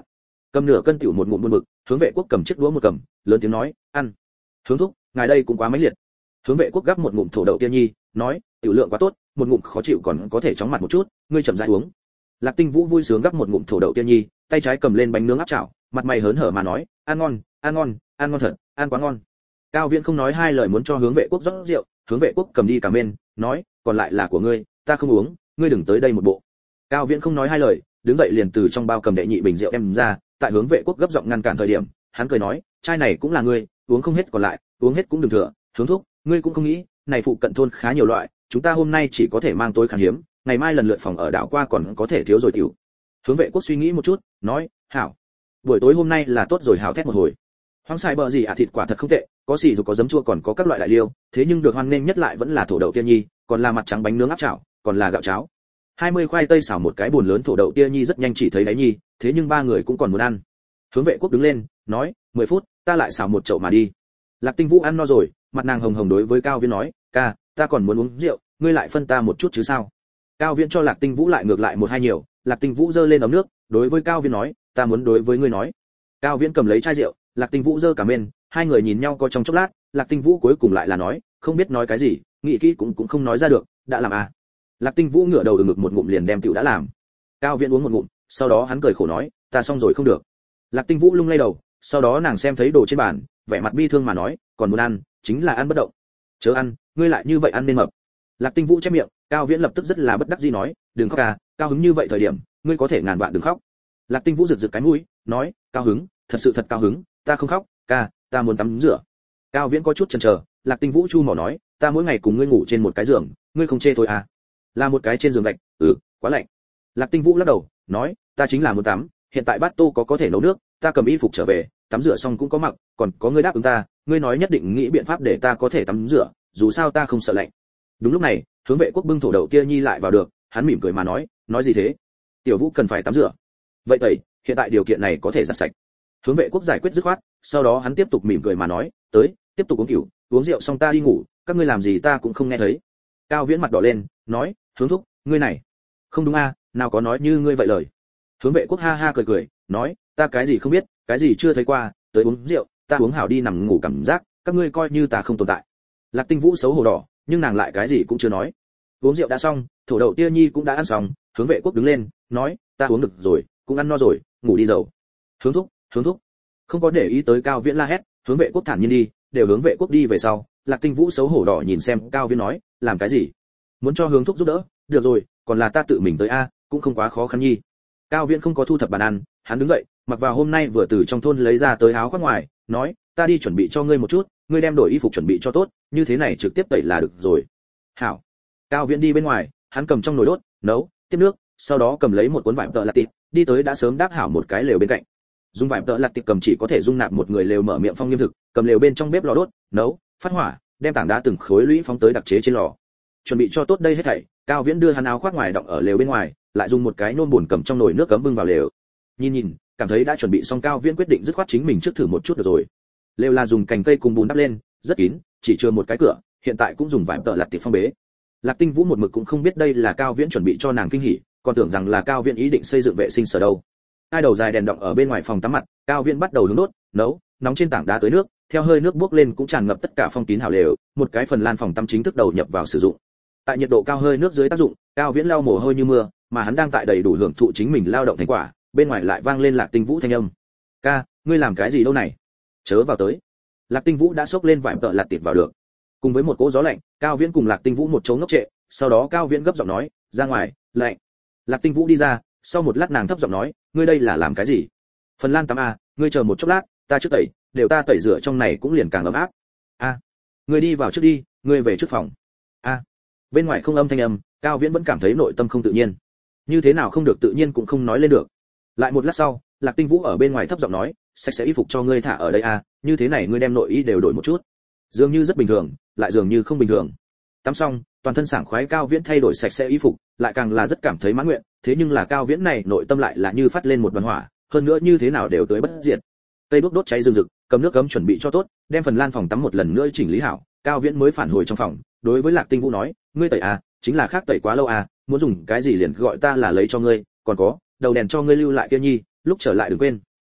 cầm nửa cân tiểu một ngụm buồn bực, Hướng Vệ Quốc cầm chiếc đũa một cầm, lớn tiếng nói, ăn. Hướng thúc, ngài đây cũng quá mãnh liệt. Hướng Vệ Quốc gắp một ngụm thổ đậu tia nhi, nói, tiểu lượng quá tốt, một ngụm khó chịu còn có thể chóng mặt một chút, ngươi chậm rãi uống. Lạc Tinh Vũ vui sướng gắp một ngụm thổ đậu tia nhi, tay trái cầm lên bánh nướng áp chảo, mặt mày hớn hở mà nói, ăn ngon, ăn ngon, ăn ngon thật, ăn quá ngon. Cao Viễn không nói hai lời muốn cho Hướng Vệ Quốc rót rượu, Hướng Vệ Quốc cầm đi cả bên, nói, còn lại là của ngươi, ta không uống, ngươi đừng tới đây một bộ. Cao Viễn không nói hai lời, đứng dậy liền từ trong bao cầm đệ nhị bình rượu đem ra, tại Hướng Vệ Quốc gấp giọng ngăn cản thời điểm, hắn cười nói, chai này cũng là ngươi, uống không hết còn lại, uống hết cũng đừng thừa. Hướng thúc, ngươi cũng không nghĩ, này phụ cận thôn khá nhiều loại, chúng ta hôm nay chỉ có thể mang tối khan hiếm, ngày mai lần lượt phòng ở đảo qua còn có thể thiếu rồi tiểu. Hướng Vệ Quốc suy nghĩ một chút, nói, hảo, buổi tối hôm nay là tốt rồi, hảo thét một hồi. Hoang xài bờ gì thịt quả thật không tệ, có xì dù có giấm chua còn có các loại đại liêu, thế nhưng được hoan nghênh nhất lại vẫn là thổ đậu tia nhi, còn là mặt trắng bánh nướng áp chảo, còn là gạo cháo. 20 khoai tây xào một cái bùn lớn thổ đậu tia nhi rất nhanh chỉ thấy đáy nhi, thế nhưng ba người cũng còn muốn ăn. Hướng Vệ Quốc đứng lên, nói, 10 phút, ta lại xào một chậu mà đi. Lạc Tinh Vũ ăn no rồi, mặt nàng hồng hồng đối với Cao Viễn nói, ca, ta còn muốn uống rượu, ngươi lại phân ta một chút chứ sao? Cao Viễn cho Lạc Tinh Vũ lại ngược lại một hai nhiều, Lạc Tinh Vũ giơ lên ấm nước, đối với Cao Viễn nói, ta muốn đối với ngươi nói. Cao Viễn cầm lấy chai rượu, Lạc Tinh Vũ giơ cả bên, hai người nhìn nhau có trong chốc lát, Lạc Tinh Vũ cuối cùng lại là nói, không biết nói cái gì, nghĩ kỹ cũng không nói ra được, đã làm à? Lạc Tinh Vũ ngửa đầu ngực một ngụm liền đem tiểu đã làm. Cao Viễn uống một ngụm, sau đó hắn cười khổ nói, ta xong rồi không được. Lạc Tinh Vũ lung lay đầu, sau đó nàng xem thấy đồ trên bàn, vẻ mặt bi thương mà nói, còn muốn ăn, chính là ăn bất động. Chớ ăn, ngươi lại như vậy ăn nên mập. Lạc Tinh Vũ chép miệng, Cao Viễn lập tức rất là bất đắc dĩ nói, đừng khóc à, cao hứng như vậy thời điểm, ngươi có thể ngàn vạn đừng khóc. Lạc Tinh Vũ rực rực cái mũi, nói, cao hứng, thật sự thật cao hứng, ta không khóc, ca, ta muốn tắm rửa. Cao Viễn có chút chần chờ, Lạc Tinh Vũ chu mỏ nói, ta mỗi ngày cùng ngươi ngủ trên một cái giường, ngươi không chê thôi à? Là một cái trên giường gạch, quá lạnh. Lạc Tinh Vũ lắc đầu, nói, ta chính là muốn tắm, hiện tại bát tô có thể nấu nước, ta cầm y phục trở về, tắm rửa xong cũng có mặc, còn có ngươi đáp ứng ta, ngươi nói nhất định nghĩ biện pháp để ta có thể tắm rửa, dù sao ta không sợ lạnh. Đúng lúc này, Hướng Vệ Quốc bưng thổ đậu tia nhi lại vào được, hắn mỉm cười mà nói gì thế? Tiểu Vũ cần phải tắm rửa. Vậy tẩy, hiện tại điều kiện này có thể giặt sạch. Hướng Vệ Quốc giải quyết dứt khoát, sau đó hắn tiếp tục mỉm cười mà nói, tới, tiếp tục uống rượu, uống rượu xong ta đi ngủ, các ngươi làm gì ta cũng không nghe thấy. Cao Viễn mặt đỏ lên, nói, Hướng thúc, ngươi này, không đúng a, nào có nói như ngươi vậy lời. Hướng Vệ Quốc ha ha cười cười, nói, ta cái gì không biết, cái gì chưa thấy qua, tới uống rượu, ta uống hảo đi nằm ngủ cảm giác, các ngươi coi như ta không tồn tại. Lạc Tinh Vũ xấu hổ đỏ, nhưng nàng lại cái gì cũng chưa nói. Uống rượu đã xong, thổ đậu tia nhi cũng đã ăn xong, Hướng Vệ Quốc đứng lên, nói, ta uống được rồi, cũng ăn no rồi, ngủ đi dầu. Hướng thúc, không có để ý tới Cao Viễn la hét, Hướng Vệ Quốc thản nhiên đi, đều Hướng Vệ Quốc đi về sau, Lạc Tinh Vũ xấu hổ đỏ nhìn xem Cao Viễn nói, làm cái gì? Muốn cho Hướng thúc giúp đỡ, được rồi, còn là ta tự mình tới a, cũng không quá khó khăn nhi. Cao Viễn không có thu thập bàn ăn, hắn đứng dậy, mặc vào hôm nay vừa từ trong thôn lấy ra tới áo khoác ngoài, nói, ta đi chuẩn bị cho ngươi một chút, ngươi đem đổi y phục chuẩn bị cho tốt, như thế này trực tiếp tẩy là được rồi. Hảo. Cao Viễn đi bên ngoài, hắn cầm trong nồi đốt, nấu, tiếp nước, sau đó cầm lấy một cuốn vải tợ lạt tịp, đi tới đã sớm đáp hảo một cái lều bên cạnh. Dùng vải tợ lạt tịp cầm chỉ có thể dung nạp một người lều mở miệng phong nghiêm thực, cầm lều bên trong bếp lò đốt, nấu, phát hỏa, đem tảng đá từng khối lũy phóng tới đặc chế trên lò. Chuẩn bị cho tốt đây hết thảy, Cao Viễn đưa hắn áo khoác ngoài đọng ở lều bên ngoài, lại dùng một cái nôn buồn cầm trong nồi nước cấm bưng vào lều. Nhìn, cảm thấy đã chuẩn bị xong, Cao Viễn quyết định dứt khoát chính mình trước thử một chút được rồi. Lều là dùng cành cây cùng bùn đắp lên, rất kín, chỉ chừa một cái cửa, hiện tại cũng dùng vải tợ lạt tịp phong bế. Lạc Tinh Vũ một mực cũng không biết đây là Cao Viễn chuẩn bị cho nàng kinh hỉ, còn tưởng rằng là Cao Viễn ý định xây dựng vệ sinh sở đâu. Hai đầu dài đèn đọng ở bên ngoài phòng tắm mặt, Cao Viễn bắt đầu hướng đốt, nấu, nóng trên tảng đá tới nước, theo hơi nước bốc lên cũng tràn ngập tất cả phong kín hào lều, một cái phần lan phòng tắm chính thức đầu nhập vào sử dụng. Tại nhiệt độ cao hơi nước dưới tác dụng, Cao Viễn lau mồ hôi như mưa, mà hắn đang tại đầy đủ hưởng thụ chính mình lao động thành quả, bên ngoài lại vang lên Lạc Tinh Vũ thanh âm. "Ca, ngươi làm cái gì đâu này? Chớ vào tới." Lạc Tinh Vũ đã xốc lên vải tợ lạt tịt vào được. Cùng với một cỗ gió lạnh, Cao Viễn cùng Lạc Tinh Vũ một chỗ ngốc trệ, sau đó Cao Viễn gấp giọng nói, "Ra ngoài, lạnh." Lạc Tinh Vũ đi ra, sau một lát nàng thấp giọng nói, "Ngươi đây là làm cái gì?" "Phần lan tắm a, ngươi chờ một chốc lát, ta trước tẩy, đều ta tẩy rửa trong này cũng liền càng ấm áp." "A, ngươi đi vào trước đi, ngươi về trước phòng." "A." Bên ngoài không âm thanh âm, Cao Viễn vẫn cảm thấy nội tâm không tự nhiên. Như thế nào không được tự nhiên cũng không nói lên được. Lại một lát sau, Lạc Tinh Vũ ở bên ngoài thấp giọng nói, "Sạch sẽ y phục cho ngươi thả ở đây a, như thế này ngươi đem nội y đều đổi một chút." Dường như rất bình thường, lại dường như không bình thường. Tắm xong, toàn thân sảng khoái Cao Viễn thay đổi sạch sẽ y phục, lại càng là rất cảm thấy mãn nguyện, thế nhưng là Cao Viễn này nội tâm lại là như phát lên một đoàn hỏa, hơn nữa như thế nào đều tới bất diệt. Cây đuốc đốt cháy rừng rực, cầm nước cấm chuẩn bị cho tốt, đem phần lan phòng tắm một lần nữa chỉnh lý hảo, Cao Viễn mới phản hồi trong phòng, đối với Lạc Tinh Vũ nói, "Ngươi tẩy à, chính là khác tẩy quá lâu à, muốn dùng cái gì liền gọi ta là lấy cho ngươi, còn có, đầu đèn cho ngươi lưu lại kia nhi, lúc trở lại đừng quên."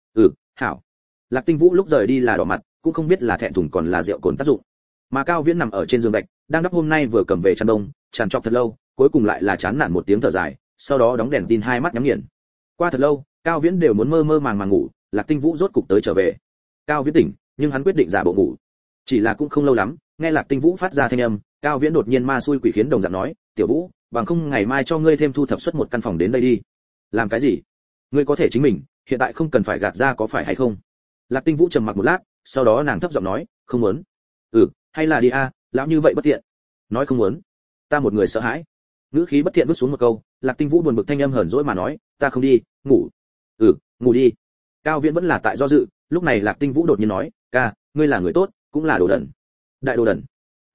Hảo. Lạc Tinh Vũ lúc rời đi là đỏ mặt, cũng không biết là thẹn thùng còn là rượu cồn tác dụng. Mà Cao Viễn nằm ở trên giường gạch, đang đắp hôm nay vừa cầm về chăn đông, tràn trọc thật lâu, cuối cùng lại là chán nản một tiếng thở dài, sau đó đóng đèn tin hai mắt nhắm nghiền. Qua thật lâu, Cao Viễn đều muốn mơ mơ màng màng ngủ, Lạc Tinh Vũ rốt cục tới trở về. Cao Viễn tỉnh, nhưng hắn quyết định giả bộ ngủ. Chỉ là cũng không lâu lắm, nghe Lạc Tinh Vũ phát ra thanh âm, Cao Viễn đột nhiên ma xui quỷ khiến đồng dạng nói, "Tiểu Vũ, bằng không ngày mai cho ngươi thêm thu thập suất một căn phòng đến đây đi." "Làm cái gì? Ngươi có thể chính mình, hiện tại không cần phải gạt ra có phải hay không?" Lạc Tinh Vũ trầm mặc một lát, sau đó nàng thấp giọng nói, "Không muốn." Hay là đi a, lão như vậy bất tiện." "Nói không muốn, ta một người sợ hãi." Ngữ khí bất thiện vứt xuống một câu, Lạc Tinh Vũ buồn bực thanh âm hờn dỗi mà nói, "Ta không đi, ngủ." Ngủ đi." Cao Viễn vẫn là tại do dự, lúc này Lạc Tinh Vũ đột nhiên nói, "Ca, ngươi là người tốt, cũng là đồ đần." "Đại đồ đần."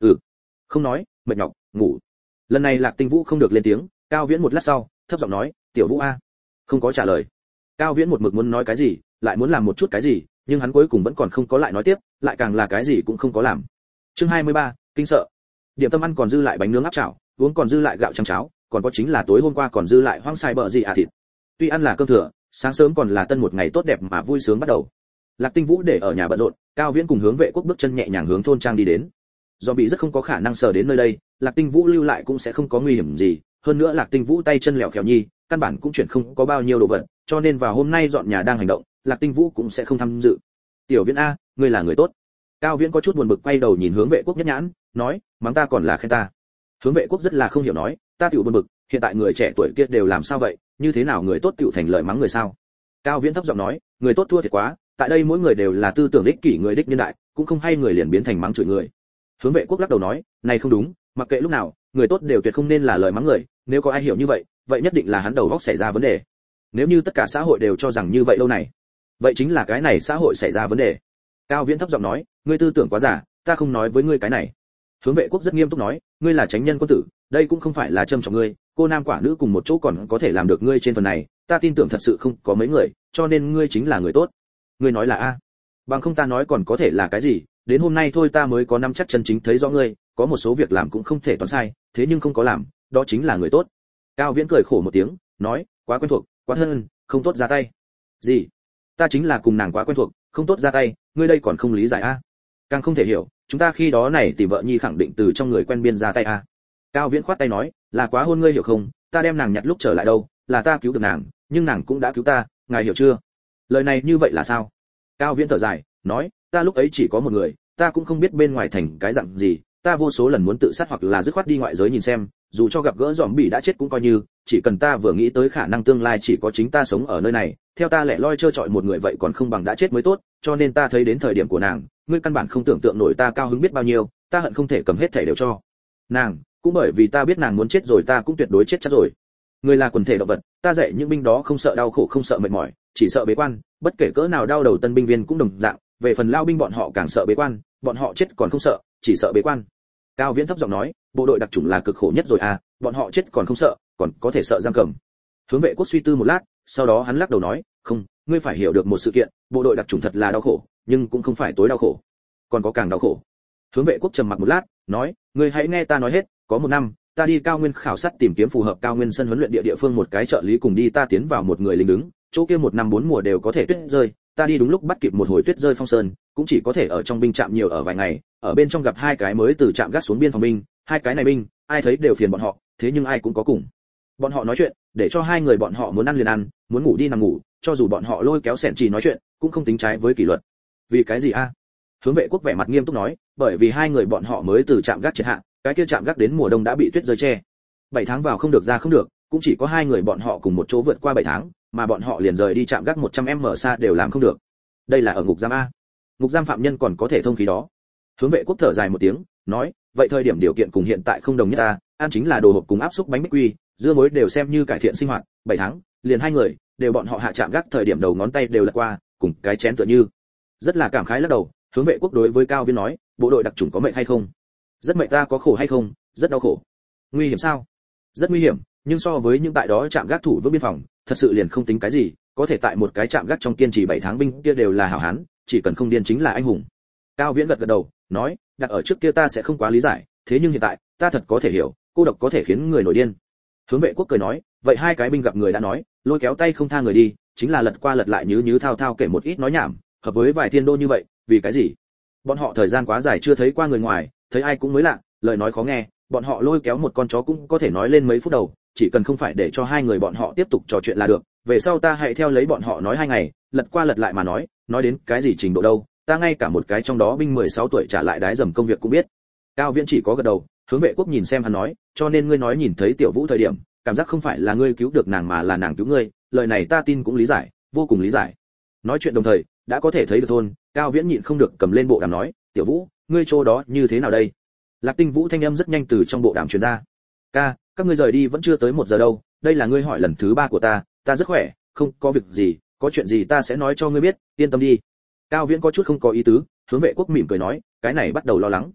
Không nói, mệt nhọc, ngủ." Lần này Lạc Tinh Vũ không được lên tiếng, Cao Viễn một lát sau, thấp giọng nói, "Tiểu Vũ a." Không có trả lời. Cao Viễn một mực muốn nói cái gì, lại muốn làm một chút cái gì, nhưng hắn cuối cùng vẫn còn không có lại nói tiếp, lại càng là cái gì cũng không có làm. Chương 23, kinh sợ. Điểm tâm ăn còn dư lại bánh nướng áp chảo, uống còn dư lại gạo trắng cháo, còn có chính là tối hôm qua còn dư lại hoang sai bợ gì thịt. Tuy ăn là cơm thừa, sáng sớm còn là tân một ngày tốt đẹp mà vui sướng bắt đầu. Lạc Tinh Vũ để ở nhà bận rộn, Cao Viễn cùng Hướng Vệ Quốc bước chân nhẹ nhàng hướng thôn trang đi đến. Do bị rất không có khả năng sờ đến nơi đây, Lạc Tinh Vũ lưu lại cũng sẽ không có nguy hiểm gì, hơn nữa Lạc Tinh Vũ tay chân lẹo khèo nhi, căn bản cũng chuyển không có bao nhiêu đồ vật, cho nên vào hôm nay dọn nhà đang hành động, Lạc Tinh Vũ cũng sẽ không tham dự. "Tiểu Viễn a, ngươi là người tốt." Cao Viễn có chút buồn bực quay đầu nhìn Hướng Vệ Quốc nhất nhãn, nói, "Mắng ta còn là khen ta?" Hướng Vệ Quốc rất là không hiểu nói, "Ta tiểu buồn bực, hiện tại người trẻ tuổi kia đều làm sao vậy, như thế nào người tốt tiểu thành lời mắng người sao?" Cao Viễn thấp giọng nói, "Người tốt thua thiệt quá, tại đây mỗi người đều là tư tưởng ích kỷ người đích nhân đại, cũng không hay người liền biến thành mắng chửi người." Hướng Vệ Quốc lắc đầu nói, "Này không đúng, mặc kệ lúc nào, người tốt đều tuyệt không nên là lời mắng người, nếu có ai hiểu như vậy, vậy nhất định là hắn đầu óc xảy ra vấn đề. Nếu như tất cả xã hội đều cho rằng như vậy lâu này, vậy chính là cái này xã hội xảy ra vấn đề." Cao Viễn thấp giọng nói, "Ngươi tư tưởng quá giả, ta không nói với ngươi cái này." Hướng Vệ Quốc rất nghiêm túc nói, "Ngươi là chánh nhân quân tử, đây cũng không phải là châm trọng ngươi, cô nam quả nữ cùng một chỗ còn có thể làm được ngươi trên phần này, ta tin tưởng thật sự không có mấy người, cho nên ngươi chính là người tốt." "Ngươi nói là a? Bằng không ta nói còn có thể là cái gì, đến hôm nay thôi ta mới có năm chắc chân chính thấy rõ ngươi, có một số việc làm cũng không thể toán sai, thế nhưng không có làm, đó chính là người tốt." Cao Viễn cười khổ một tiếng, nói, "Quá quen thuộc, quá thân, không tốt ra tay." "Gì? Ta chính là cùng nàng quá quen thuộc, không tốt ra tay, ngươi đây còn không lý giải a?" "Càng không thể hiểu, chúng ta khi đó này tìm vợ nhi khẳng định từ trong người quen biên ra tay a." Cao Viễn khoát tay nói, "Là quá hôn ngươi hiểu không, ta đem nàng nhặt lúc trở lại đâu, là ta cứu được nàng, nhưng nàng cũng đã cứu ta, ngài hiểu chưa?" "Lời này như vậy là sao?" Cao Viễn thở dài, nói, "Ta lúc ấy chỉ có một người, ta cũng không biết bên ngoài thành cái dạng gì, ta vô số lần muốn tự sát hoặc là dứt khoát đi ngoại giới nhìn xem, dù cho gặp gỡ zombie đã chết cũng coi như, chỉ cần ta vừa nghĩ tới khả năng tương lai chỉ có chính ta sống ở nơi này, theo ta lẻ loi trơ trọi một người vậy còn không bằng đã chết mới tốt, cho nên ta thấy đến thời điểm của nàng, ngươi căn bản không tưởng tượng nổi ta cao hứng biết bao nhiêu, ta hận không thể cầm hết thể đều cho nàng, cũng bởi vì ta biết nàng muốn chết rồi ta cũng tuyệt đối chết chắc rồi. Người là quần thể động vật, ta dạy những binh đó không sợ đau khổ không sợ mệt mỏi, chỉ sợ bế quan, bất kể cỡ nào đau đầu tân binh viên cũng đồng dạng, về phần lao binh bọn họ càng sợ bế quan, bọn họ chết còn không sợ, chỉ sợ bế quan." Cao Viễn thấp giọng nói, "Bộ đội đặc chủng là cực khổ nhất rồi à, bọn họ chết còn không sợ, còn có thể sợ giam cầm." Hướng Vệ Quốc suy tư một lát, sau đó hắn lắc đầu nói, "Không, ngươi phải hiểu được một sự kiện, bộ đội đặc chủng thật là đau khổ, nhưng cũng không phải tối đau khổ, còn có càng đau khổ." Hướng Vệ Quốc trầm mặc một lát, nói, "Ngươi hãy nghe ta nói hết, có một năm, ta đi cao nguyên khảo sát tìm kiếm phù hợp cao nguyên sân huấn luyện địa phương một cái trợ lý cùng đi ta tiến vào một người lính đứng, chỗ kia một năm bốn mùa đều có thể tuyết rơi, ta đi đúng lúc bắt kịp một hồi tuyết rơi phong sơn, cũng chỉ có thể ở trong binh trạm nhiều ở vài ngày, ở bên trong gặp hai cái mới từ trạm gác xuống biên phòng binh, hai cái này binh, ai thấy đều phiền bọn họ, thế nhưng ai cũng có cùng bọn họ nói chuyện, để cho hai người bọn họ muốn ăn liền ăn, muốn ngủ đi nằm ngủ, cho dù bọn họ lôi kéo xẻn chỉ nói chuyện, cũng không tính trái với kỷ luật." "Vì cái gì a?" Hướng Vệ Quốc vẻ mặt nghiêm túc nói, "Bởi vì hai người bọn họ mới từ trạm gác triệt hạ, cái kia trạm gác đến mùa đông đã bị tuyết rơi che, 7 tháng vào không được ra không được, cũng chỉ có hai người bọn họ cùng một chỗ vượt qua 7 tháng, mà bọn họ liền rời đi trạm gác 100m xa đều làm không được. Đây là ở ngục giam a. Ngục giam phạm nhân còn có thể thông khí đó." Hướng Vệ Quốc thở dài một tiếng, nói, "Vậy thời điểm điều kiện cùng hiện tại không đồng nhất ta, ăn chính là đồ hộp cùng áp xúc bánh bích quy, dưa muối đều xem như cải thiện sinh hoạt, 7 tháng, liền hai người, đều bọn họ hạ trạm gác thời điểm đầu ngón tay đều lật qua, cùng cái chén tựa như." Rất là cảm khái lắc đầu, Hướng Vệ Quốc đối với Cao Viễn nói, "Bộ đội đặc chủng có mệt hay không?" "Rất mệt." "Ta có khổ hay không?" "Rất đau khổ." "Nguy hiểm sao?" "Rất nguy hiểm, nhưng so với những tại đó trạm gác thủ vững biên phòng, thật sự liền không tính cái gì, có thể tại một cái trạm gác trong kiên trì 7 tháng binh kia đều là hảo hán, chỉ cần không điên chính là anh hùng." Cao Viễn gật gật đầu, nói, "Đặt ở trước kia ta sẽ không quá lý giải, thế nhưng hiện tại, ta thật có thể hiểu, cô độc có thể khiến người nổi điên." Hướng Vệ Quốc cười nói, "Vậy hai cái binh gặp người đã nói, lôi kéo tay không tha người đi, chính là lật qua lật lại như thao thao kể một ít nói nhảm, hợp với vài thiên đô như vậy, vì cái gì? Bọn họ thời gian quá dài chưa thấy qua người ngoài, thấy ai cũng mới lạ, lời nói khó nghe, bọn họ lôi kéo một con chó cũng có thể nói lên mấy phút đầu, chỉ cần không phải để cho hai người bọn họ tiếp tục trò chuyện là được, về sau ta hãy theo lấy bọn họ nói 2 ngày, lật qua lật lại mà nói đến cái gì trình độ đâu, ta ngay cả một cái trong đó binh 16 tuổi trả lại đái dầm công việc cũng biết. Cao Viễn chỉ có gật đầu, Hướng Vệ Quốc nhìn xem hắn nói, cho nên ngươi nói nhìn thấy Tiểu Vũ thời điểm, cảm giác không phải là ngươi cứu được nàng mà là nàng cứu ngươi, lời này ta tin cũng lý giải, vô cùng lý giải. Nói chuyện đồng thời, đã có thể thấy được thôn, Cao Viễn nhịn không được cầm lên bộ đàm nói, Tiểu Vũ, ngươi chỗ đó như thế nào đây? Lạc Tinh Vũ thanh âm rất nhanh từ trong bộ đàm truyền ra. Ca, các ngươi rời đi vẫn chưa tới 1 giờ đâu, đây là ngươi hỏi lần thứ 3 của ta rất khỏe, không có việc gì, có chuyện gì ta sẽ nói cho ngươi biết, yên tâm đi. Cao Viễn có chút không có ý tứ, Hướng Vệ Quốc mỉm cười nói, cái này bắt đầu lo lắng.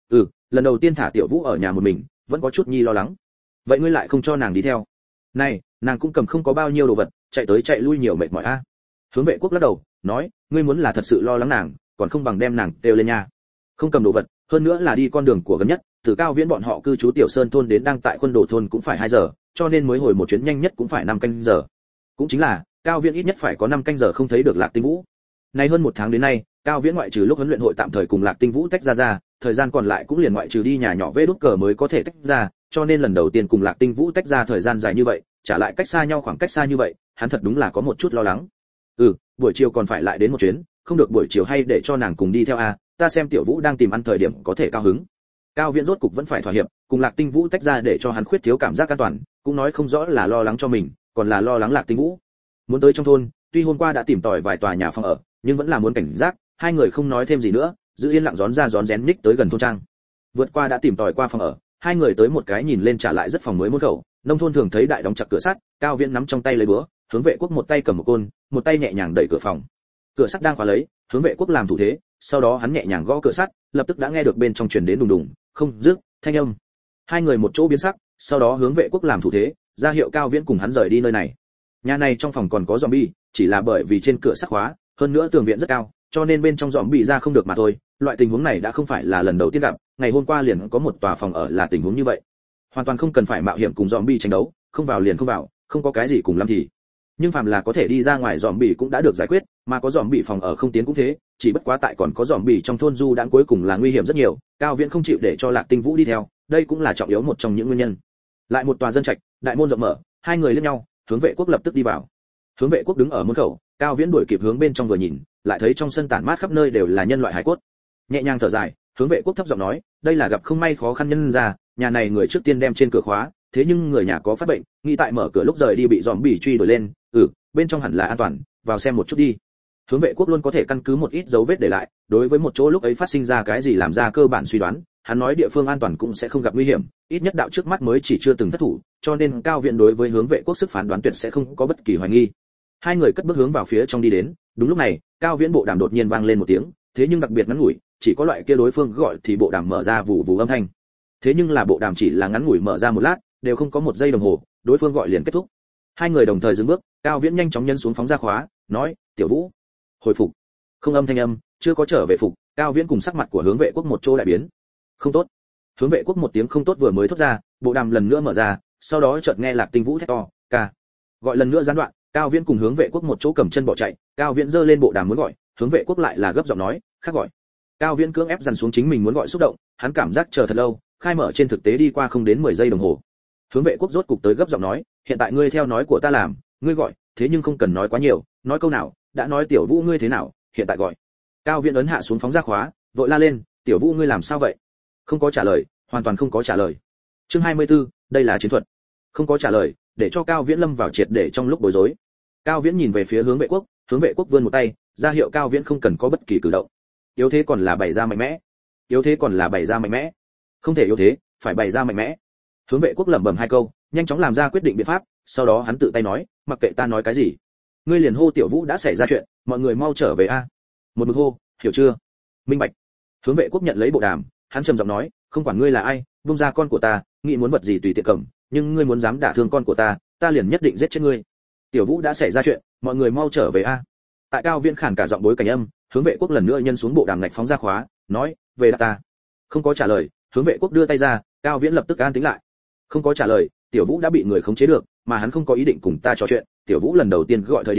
Lần đầu tiên thả Tiểu Vũ ở nhà một mình, vẫn có chút nhi lo lắng. Vậy ngươi lại không cho nàng đi theo? Này, nàng cũng cầm không có bao nhiêu đồ vật, chạy tới chạy lui nhiều mệt mỏi a. Hướng Vệ Quốc lắc đầu, nói, ngươi muốn là thật sự lo lắng nàng, còn không bằng đem nàng đều lên nhà. Không cầm đồ vật, hơn nữa là đi con đường của gần nhất, từ Cao Viễn bọn họ cư trú Tiểu Sơn thôn đến đang tại Quân Đồ thôn cũng phải 2 giờ, cho nên mới hồi một chuyến nhanh nhất cũng phải 5 canh giờ. Cũng chính là, Cao Viễn ít nhất phải có 5 canh giờ không thấy được Lạc Tinh Vũ. Nay hơn 1 tháng đến nay, Cao Viễn ngoại trừ lúc huấn luyện hội tạm thời cùng Lạc Tinh Vũ tách ra, thời gian còn lại cũng liền ngoại trừ đi nhà nhỏ vê đút cờ mới có thể tách ra, cho nên lần đầu tiên cùng Lạc Tinh Vũ tách ra thời gian dài như vậy, trả lại cách xa nhau khoảng cách xa như vậy, hắn thật đúng là có một chút lo lắng. Buổi chiều còn phải lại đến một chuyến, không được buổi chiều hay để cho nàng cùng đi theo a, ta xem Tiểu Vũ đang tìm ăn thời điểm có thể cao hứng. Cao Viễn rốt cục vẫn phải thỏa hiệp, cùng Lạc Tinh Vũ tách ra để cho hắn khuyết thiếu cảm giác an toàn, cũng nói không rõ là lo lắng cho mình, còn là lo lắng Lạc Tinh Vũ. Muốn tới trong thôn, tuy hôm qua đã tìm tòi vài tòa nhà phòng ở, nhưng vẫn là muốn cảnh giác, hai người không nói thêm gì nữa, giữ yên lặng rón ra rón rén ních tới gần thôn trang. Vượt qua đã tìm tòi qua phòng ở, hai người tới một cái nhìn lên trả lại rất phòng mới môn khẩu, nông thôn thường thấy đại đóng chặt cửa sắt, Cao Viễn nắm trong tay lấy búa, Hướng Vệ Quốc một tay cầm một côn, một tay nhẹ nhàng đẩy cửa phòng. Cửa sắt đang khóa lấy, Hướng Vệ Quốc làm thủ thế, sau đó hắn nhẹ nhàng gõ cửa sắt, lập tức đã nghe được bên trong truyền đến đùng đùng, không dứt thanh âm. Hai người một chỗ biến sắc, sau đó Hướng Vệ Quốc làm thủ thế, ra hiệu Cao Viễn cùng hắn rời đi nơi này. Nhà này trong phòng còn có zombie, chỉ là bởi vì trên cửa sắt khóa, hơn nữa tường viện rất cao, cho nên bên trong zombie ra không được mà thôi. Loại tình huống này đã không phải là lần đầu tiên gặp, ngày hôm qua liền có một tòa phòng ở là tình huống như vậy. Hoàn toàn không cần phải mạo hiểm cùng zombie tranh đấu, không vào liền không vào, không có cái gì cùng lắm thì. Nhưng phàm là có thể đi ra ngoài zombie cũng đã được giải quyết, mà có zombie phòng ở không tiến cũng thế, chỉ bất quá tại còn có zombie trong thôn du đãng cuối cùng là nguy hiểm rất nhiều, Cao Viễn không chịu để cho Lạc Tinh Vũ đi theo, đây cũng là trọng yếu một trong những nguyên nhân. Lại một tòa dân trạch, đại môn rộng mở, hai người liếc nhau, Hướng Vệ Quốc lập tức đi vào. Hướng Vệ Quốc đứng ở môn khẩu, Cao Viễn đuổi kịp hướng bên trong vừa nhìn, lại thấy trong sân tản mát khắp nơi đều là nhân loại hải cốt. Nhẹ nhàng thở dài, Hướng Vệ Quốc thấp giọng nói, đây là gặp không may khó khăn nhân ra, nhà này người trước tiên đem trên cửa khóa, thế nhưng người nhà có phát bệnh, nghĩ tại mở cửa lúc rời đi bị zombie truy đuổi lên, bên trong hẳn là an toàn, vào xem một chút đi. Hướng Vệ Quốc luôn có thể căn cứ một ít dấu vết để lại, đối với một chỗ lúc ấy phát sinh ra cái gì làm ra cơ bản suy đoán, hắn nói địa phương an toàn cũng sẽ không gặp nguy hiểm, ít nhất đạo trước mắt mới chỉ chưa từng thất thủ, cho nên Cao Viễn đối với Hướng Vệ Quốc sức phán đoán tuyệt sẽ không có bất kỳ hoài nghi. Hai người cất bước hướng vào phía trong đi đến, đúng lúc này, Cao Viễn bộ đàm đột nhiên vang lên một tiếng, thế nhưng đặc biệt ngắn ngủi, chỉ có loại kia đối phương gọi thì bộ đàm mở ra vù vù âm thanh. Thế nhưng là bộ đàm chỉ là ngắn ngủi mở ra một lát, đều không có 1 giây đồng hồ, đối phương gọi liền kết thúc. Hai người đồng thời dừng bước, Cao Viễn nhanh chóng nhân xuống phóng ra khóa, nói, Tiểu Vũ, hồi phục. Không âm thanh âm, chưa có trở về phục, Cao Viễn cùng sắc mặt của Hướng Vệ Quốc một chỗ đại biến. Không tốt. Hướng Vệ Quốc một tiếng không tốt vừa mới thốt ra, bộ đàm lần nữa mở ra, sau đó chợt nghe Lạc Tinh Vũ thét to, ca. Gọi lần nữa gián đoạn, Cao Viễn cùng Hướng Vệ Quốc một chỗ cầm chân bỏ chạy, Cao Viễn giơ lên bộ đàm muốn gọi, Hướng Vệ Quốc lại là gấp giọng nói, khác gọi. Cao Viễn cưỡng ép dằn xuống chính mình muốn gọi xúc động, hắn cảm giác chờ thật lâu, khai mở trên thực tế đi qua không đến 10 giây đồng hồ. Hướng Vệ Quốc rốt cục tới gấp giọng nói, hiện tại ngươi theo nói của ta làm, ngươi gọi, thế nhưng không cần nói quá nhiều, nói câu nào, đã nói Tiểu Vũ ngươi thế nào, hiện tại gọi. Cao Viễn ấn hạ xuống phóng ra khóa, vội la lên, Tiểu Vũ ngươi làm sao vậy? Không có trả lời, hoàn toàn không có trả lời. Chương 24, đây là chiến thuật. Không có trả lời, để cho Cao Viễn lâm vào triệt để trong lúc bối rối. Cao Viễn nhìn về phía Hướng Vệ Quốc, Hướng Vệ Quốc vươn một tay, ra hiệu Cao Viễn không cần có bất kỳ cử động. Yếu thế còn là bày ra mạnh mẽ. Yếu thế còn là bày ra mạnh mẽ. Không thể yếu thế, phải bày ra mạnh mẽ. Hướng Vệ Quốc lẩm bẩm 2 câu, nhanh chóng làm ra quyết định biện pháp, sau đó hắn tự tay nói, mặc kệ ta nói cái gì, ngươi liền hô Tiểu Vũ đã xảy ra chuyện, mọi người mau trở về a. Một mực hô, hiểu chưa? Minh bạch. Hướng Vệ Quốc nhận lấy bộ đàm, hắn trầm giọng nói, không quản ngươi là ai, buông ra con của ta, nghĩ muốn vật gì tùy tiện cầm, nhưng ngươi muốn dám đả thương con của ta liền nhất định giết chết ngươi. Tiểu Vũ đã xảy ra chuyện, mọi người mau trở về a. Tại Cao Viễn khản cả giọng bối cảnh âm, Hướng Vệ Quốc lần nữa nhân xuống bộ đàm ngạch phóng ra khóa, nói, về đáp ta. Không có trả lời, Hướng Vệ Quốc đưa tay ra, Cao Viễn lập tức an tĩnh lại. Không có trả lời, Tiểu Vũ đã bị người khống chế được, mà hắn không có ý định cùng ta trò chuyện, Tiểu Vũ lần đầu tiên gọi thời điểm,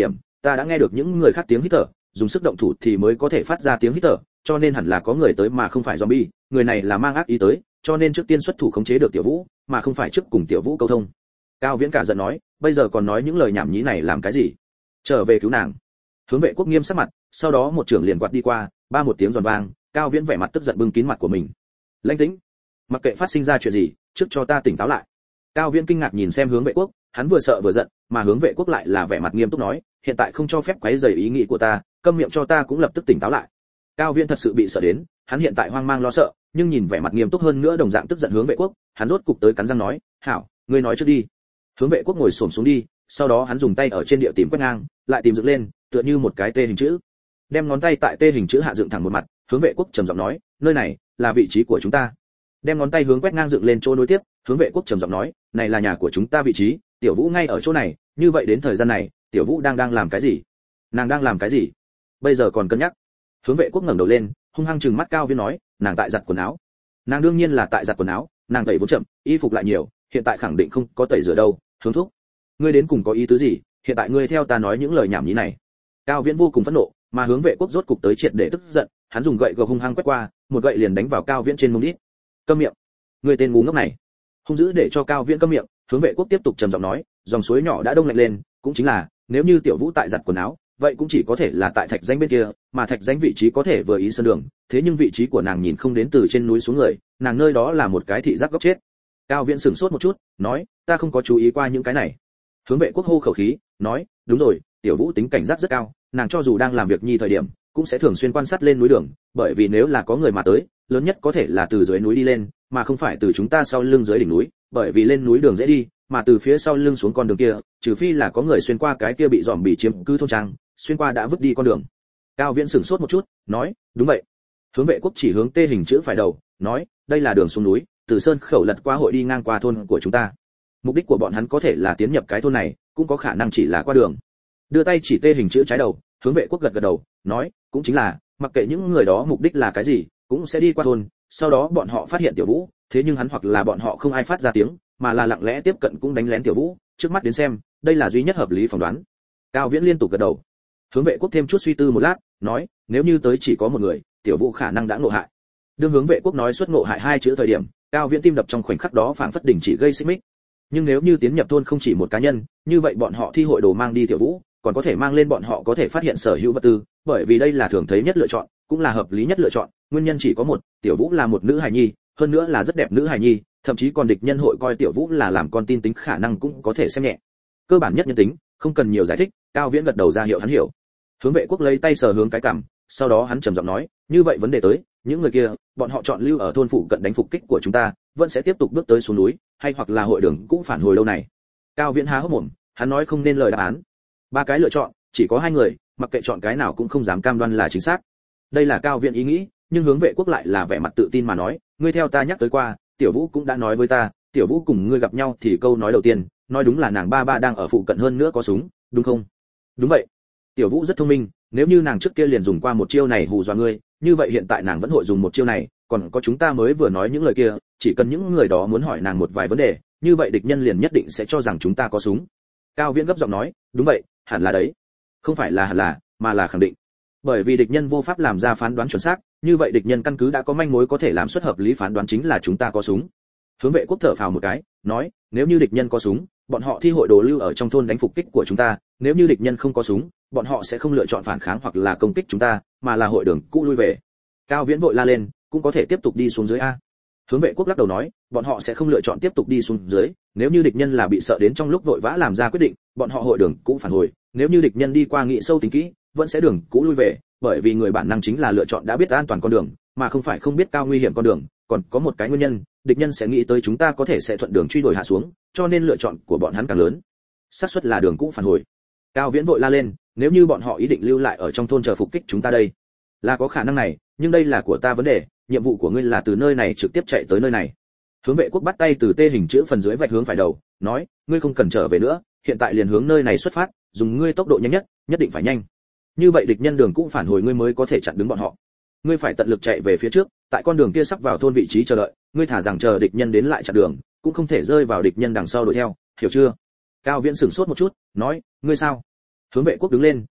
ta đã nghe được những người khác tiếng hít thở, dùng sức động thủ thì mới có thể phát ra tiếng hít thở, cho nên hẳn là có người tới mà không phải zombie, người này là mang ác ý tới, cho nên trước tiên xuất thủ khống chế được Tiểu Vũ, mà không phải trước cùng Tiểu Vũ câu thông. Cao Viễn cả giận nói, bây giờ còn nói những lời nhảm nhí này làm cái gì? Trở về cứu nàng. Hướng Vệ Quốc nghiêm sắc mặt, sau đó một trưởng liền quạt đi qua, ba một tiếng giòn vang, Cao Viễn vẻ mặt tức giận bưng kín mặt của mình. Lãnh tĩnh, mặc kệ phát sinh ra chuyện gì, trước cho ta tỉnh táo lại. Cao Viễn kinh ngạc nhìn xem Hướng Vệ Quốc, hắn vừa sợ vừa giận, mà Hướng Vệ Quốc lại là vẻ mặt nghiêm túc nói, hiện tại không cho phép quấy rầy ý nghĩ của ta, câm miệng cho ta cũng lập tức tỉnh táo lại. Cao Viễn thật sự bị sợ đến, hắn hiện tại hoang mang lo sợ, nhưng nhìn vẻ mặt nghiêm túc hơn nữa đồng dạng tức giận Hướng Vệ Quốc, hắn rốt cục tới cắn răng nói, "Hảo, ngươi nói trước đi." Hướng Vệ Quốc ngồi xổm xuống đi, sau đó hắn dùng tay ở trên địa tìm quét ngang, lại tìm dựng lên, tựa như một cái T hình chữ. Đem ngón tay tại T hình chữ hạ dựng thẳng một mặt, Hướng Vệ Quốc trầm giọng nói, "Nơi này là vị trí của chúng ta." Đem ngón tay hướng quét ngang dựng lên chỗ nối tiếp, Hướng Vệ Quốc trầm giọng nói, "Này là nhà của chúng ta vị trí, Tiểu Vũ ngay ở chỗ này, như vậy đến thời gian này, Tiểu Vũ đang làm cái gì? Nàng đang làm cái gì? Bây giờ còn cân nhắc." Hướng Vệ Quốc ngẩng đầu lên, hung hăng trừng mắt Cao Viễn nói, "Nàng tại giặt quần áo." Nàng đương nhiên là tại giặt quần áo, nàng tẩy vốn chậm, y phục lại nhiều, hiện tại khẳng định không có tẩy rửa đâu. Hướng thúc, ngươi đến cùng có ý tứ gì? Hiện tại ngươi theo ta nói những lời nhảm nhí này. Cao Viễn vô cùng phẫn nộ, mà Hướng Vệ Quốc rốt cục tới triệt để tức giận, hắn dùng gậy gộc hung hăng quét qua, một gậy liền đánh vào Cao Viễn trên mông đít. "Câm miệng, ngươi tên ngu ngốc này." Hung dữ để cho Cao Viễn câm miệng, Hướng Vệ Quốc tiếp tục trầm giọng nói, dòng suối nhỏ đã đông lạnh lên, cũng chính là, nếu như Tiểu Vũ tại giặt quần áo, vậy cũng chỉ có thể là tại thạch danh bên kia, mà thạch danh vị trí có thể vừa ý sơn đường, thế nhưng vị trí của nàng nhìn không đến từ trên núi xuống người, nàng nơi đó là một cái thị giác góc chết. Cao Viễn sửng sốt một chút, nói, "Ta không có chú ý qua những cái này." Hướng Vệ Quốc hô khẩu khí, nói, "Đúng rồi, Tiểu Vũ tính cảnh giác rất cao, nàng cho dù đang làm việc nhi thời điểm, cũng sẽ thường xuyên quan sát lên núi đường, bởi vì nếu là có người mà tới, lớn nhất có thể là từ dưới núi đi lên, mà không phải từ chúng ta sau lưng dưới đỉnh núi, bởi vì lên núi đường dễ đi, mà từ phía sau lưng xuống con đường kia, trừ phi là có người xuyên qua cái kia bị dòm bị chiếm cứ thôn trang, xuyên qua đã vứt đi con đường." Cao Viễn sửng sốt một chút, nói, "Đúng vậy." Hướng Vệ Quốc chỉ hướng T hình chữ phải đầu, nói, "Đây là đường xuống núi, từ sơn khẩu lật qua hội đi ngang qua thôn của chúng ta. Mục đích của bọn hắn có thể là tiến nhập cái thôn này, cũng có khả năng chỉ là qua đường." Đưa tay chỉ T hình chữ trái đầu, Hướng Vệ Quốc gật gật đầu, nói, "Cũng chính là, mặc kệ những người đó mục đích là cái gì, cũng sẽ đi qua thôn, sau đó bọn họ phát hiện Tiểu Vũ, thế nhưng hắn hoặc là bọn họ không ai phát ra tiếng, mà là lặng lẽ tiếp cận cũng đánh lén Tiểu Vũ, trước mắt đến xem, đây là duy nhất hợp lý phỏng đoán." Cao Viễn liên tục gật đầu. Hướng Vệ Quốc thêm chút suy tư một lát, nói, "Nếu như tới chỉ có một người, Tiểu Vũ khả năng đã ngộ hại." Đương Hướng Vệ Quốc nói xuất ngộ hại hai chữ thời điểm, Cao Viễn tim đập trong khoảnh khắc đó phảng phất đình chỉ gây xích mích. Nhưng nếu như tiến nhập thôn không chỉ một cá nhân, như vậy bọn họ thi hội đồ mang đi Tiểu Vũ, còn có thể mang lên bọn họ có thể phát hiện sở hữu vật tư, bởi vì đây là thường thấy nhất lựa chọn, cũng là hợp lý nhất lựa chọn, nguyên nhân chỉ có một, Tiểu Vũ là một nữ hài nhi, hơn nữa là rất đẹp nữ hài nhi, thậm chí còn địch nhân hội coi Tiểu Vũ là làm con tin tính khả năng cũng có thể xem nhẹ. Cơ bản nhất nhân tính, không cần nhiều giải thích, Cao Viễn gật đầu ra hiệu hắn hiểu. Hướng Vệ Quốc lấy tay sờ hướng cái cằm, sau đó hắn trầm giọng nói, "Như vậy vấn đề tới, những người kia, bọn họ chọn lưu ở thôn phụ cận đánh phục kích của chúng ta, vẫn sẽ tiếp tục bước tới xuống núi, hay hoặc là hội đường cũng phản hồi lâu này." Cao Viễn há hốc mồm, hắn nói không nên lời đáp án. Ba cái lựa chọn, chỉ có hai người, mặc kệ chọn cái nào cũng không dám cam đoan là chính xác. Đây là Cao Viễn ý nghĩ, nhưng Hướng Vệ Quốc lại là vẻ mặt tự tin mà nói, "Ngươi theo ta nhắc tới qua, Tiểu Vũ cũng đã nói với ta, Tiểu Vũ cùng ngươi gặp nhau thì câu nói đầu tiên, nói đúng là nàng ba ba đang ở phụ cận hơn nữa có súng, đúng không?" "Đúng vậy." "Tiểu Vũ rất thông minh, nếu như nàng trước kia liền dùng qua một chiêu này hù dọa ngươi, như vậy hiện tại nàng vẫn hội dùng một chiêu này, còn có chúng ta mới vừa nói những lời kia, chỉ cần những người đó muốn hỏi nàng một vài vấn đề, như vậy địch nhân liền nhất định sẽ cho rằng chúng ta có súng." Cao Viễn gấp giọng nói, "Đúng vậy, hẳn là đấy." "Không phải là hẳn là, mà là khẳng định. Bởi vì địch nhân vô pháp làm ra phán đoán chuẩn xác, như vậy địch nhân căn cứ đã có manh mối có thể làm xuất hợp lý phán đoán chính là chúng ta có súng." Hướng Vệ Quốc thở phào một cái, nói, "Nếu như địch nhân có súng, bọn họ thi hội đồ lưu ở trong thôn đánh phục kích của chúng ta, nếu như địch nhân không có súng, bọn họ sẽ không lựa chọn phản kháng hoặc là công kích chúng ta, mà là hội đường cũ lui về." Cao Viễn vội la lên, "Cũng có thể tiếp tục đi xuống dưới a." Hướng Vệ Quốc lắc đầu nói, "Bọn họ sẽ không lựa chọn tiếp tục đi xuống dưới, nếu như địch nhân là bị sợ đến trong lúc vội vã làm ra quyết định, bọn họ hội đường cũ phản hồi, nếu như địch nhân đi qua nghĩ sâu tính kỹ, vẫn sẽ đường cũ lui về, bởi vì người bản năng chính là lựa chọn đã biết an toàn con đường, mà không phải không biết cao nguy hiểm con đường, còn có một cái nguyên nhân, địch nhân sẽ nghĩ tới chúng ta có thể sẽ thuận đường truy đuổi hạ xuống, cho nên lựa chọn của bọn hắn càng lớn. Xác suất là đường cũ phản hồi." Cao Viễn vội la lên, "Nếu như bọn họ ý định lưu lại ở trong thôn chờ phục kích chúng ta đây?" "Là có khả năng này, nhưng đây là của ta vấn đề, nhiệm vụ của ngươi là từ nơi này trực tiếp chạy tới nơi này." Hướng Vệ Quốc bắt tay từ T hình chữ phần dưới vạch hướng phải đầu, nói, "Ngươi không cần trở về nữa, hiện tại liền hướng nơi này xuất phát, dùng ngươi tốc độ nhanh nhất, nhất định phải nhanh. Như vậy địch nhân đường cũng phản hồi ngươi mới có thể chặn đứng bọn họ. Ngươi phải tận lực chạy về phía trước, tại con đường kia sắp vào thôn vị trí chờ đợi, ngươi thả rằng chờ địch nhân đến lại chặn đường, cũng không thể rơi vào địch nhân đằng sau đuổi theo, hiểu chưa?" Cao Viễn sửng sốt một chút, nói, "Ngươi sao?" Hướng Vệ Quốc đứng lên,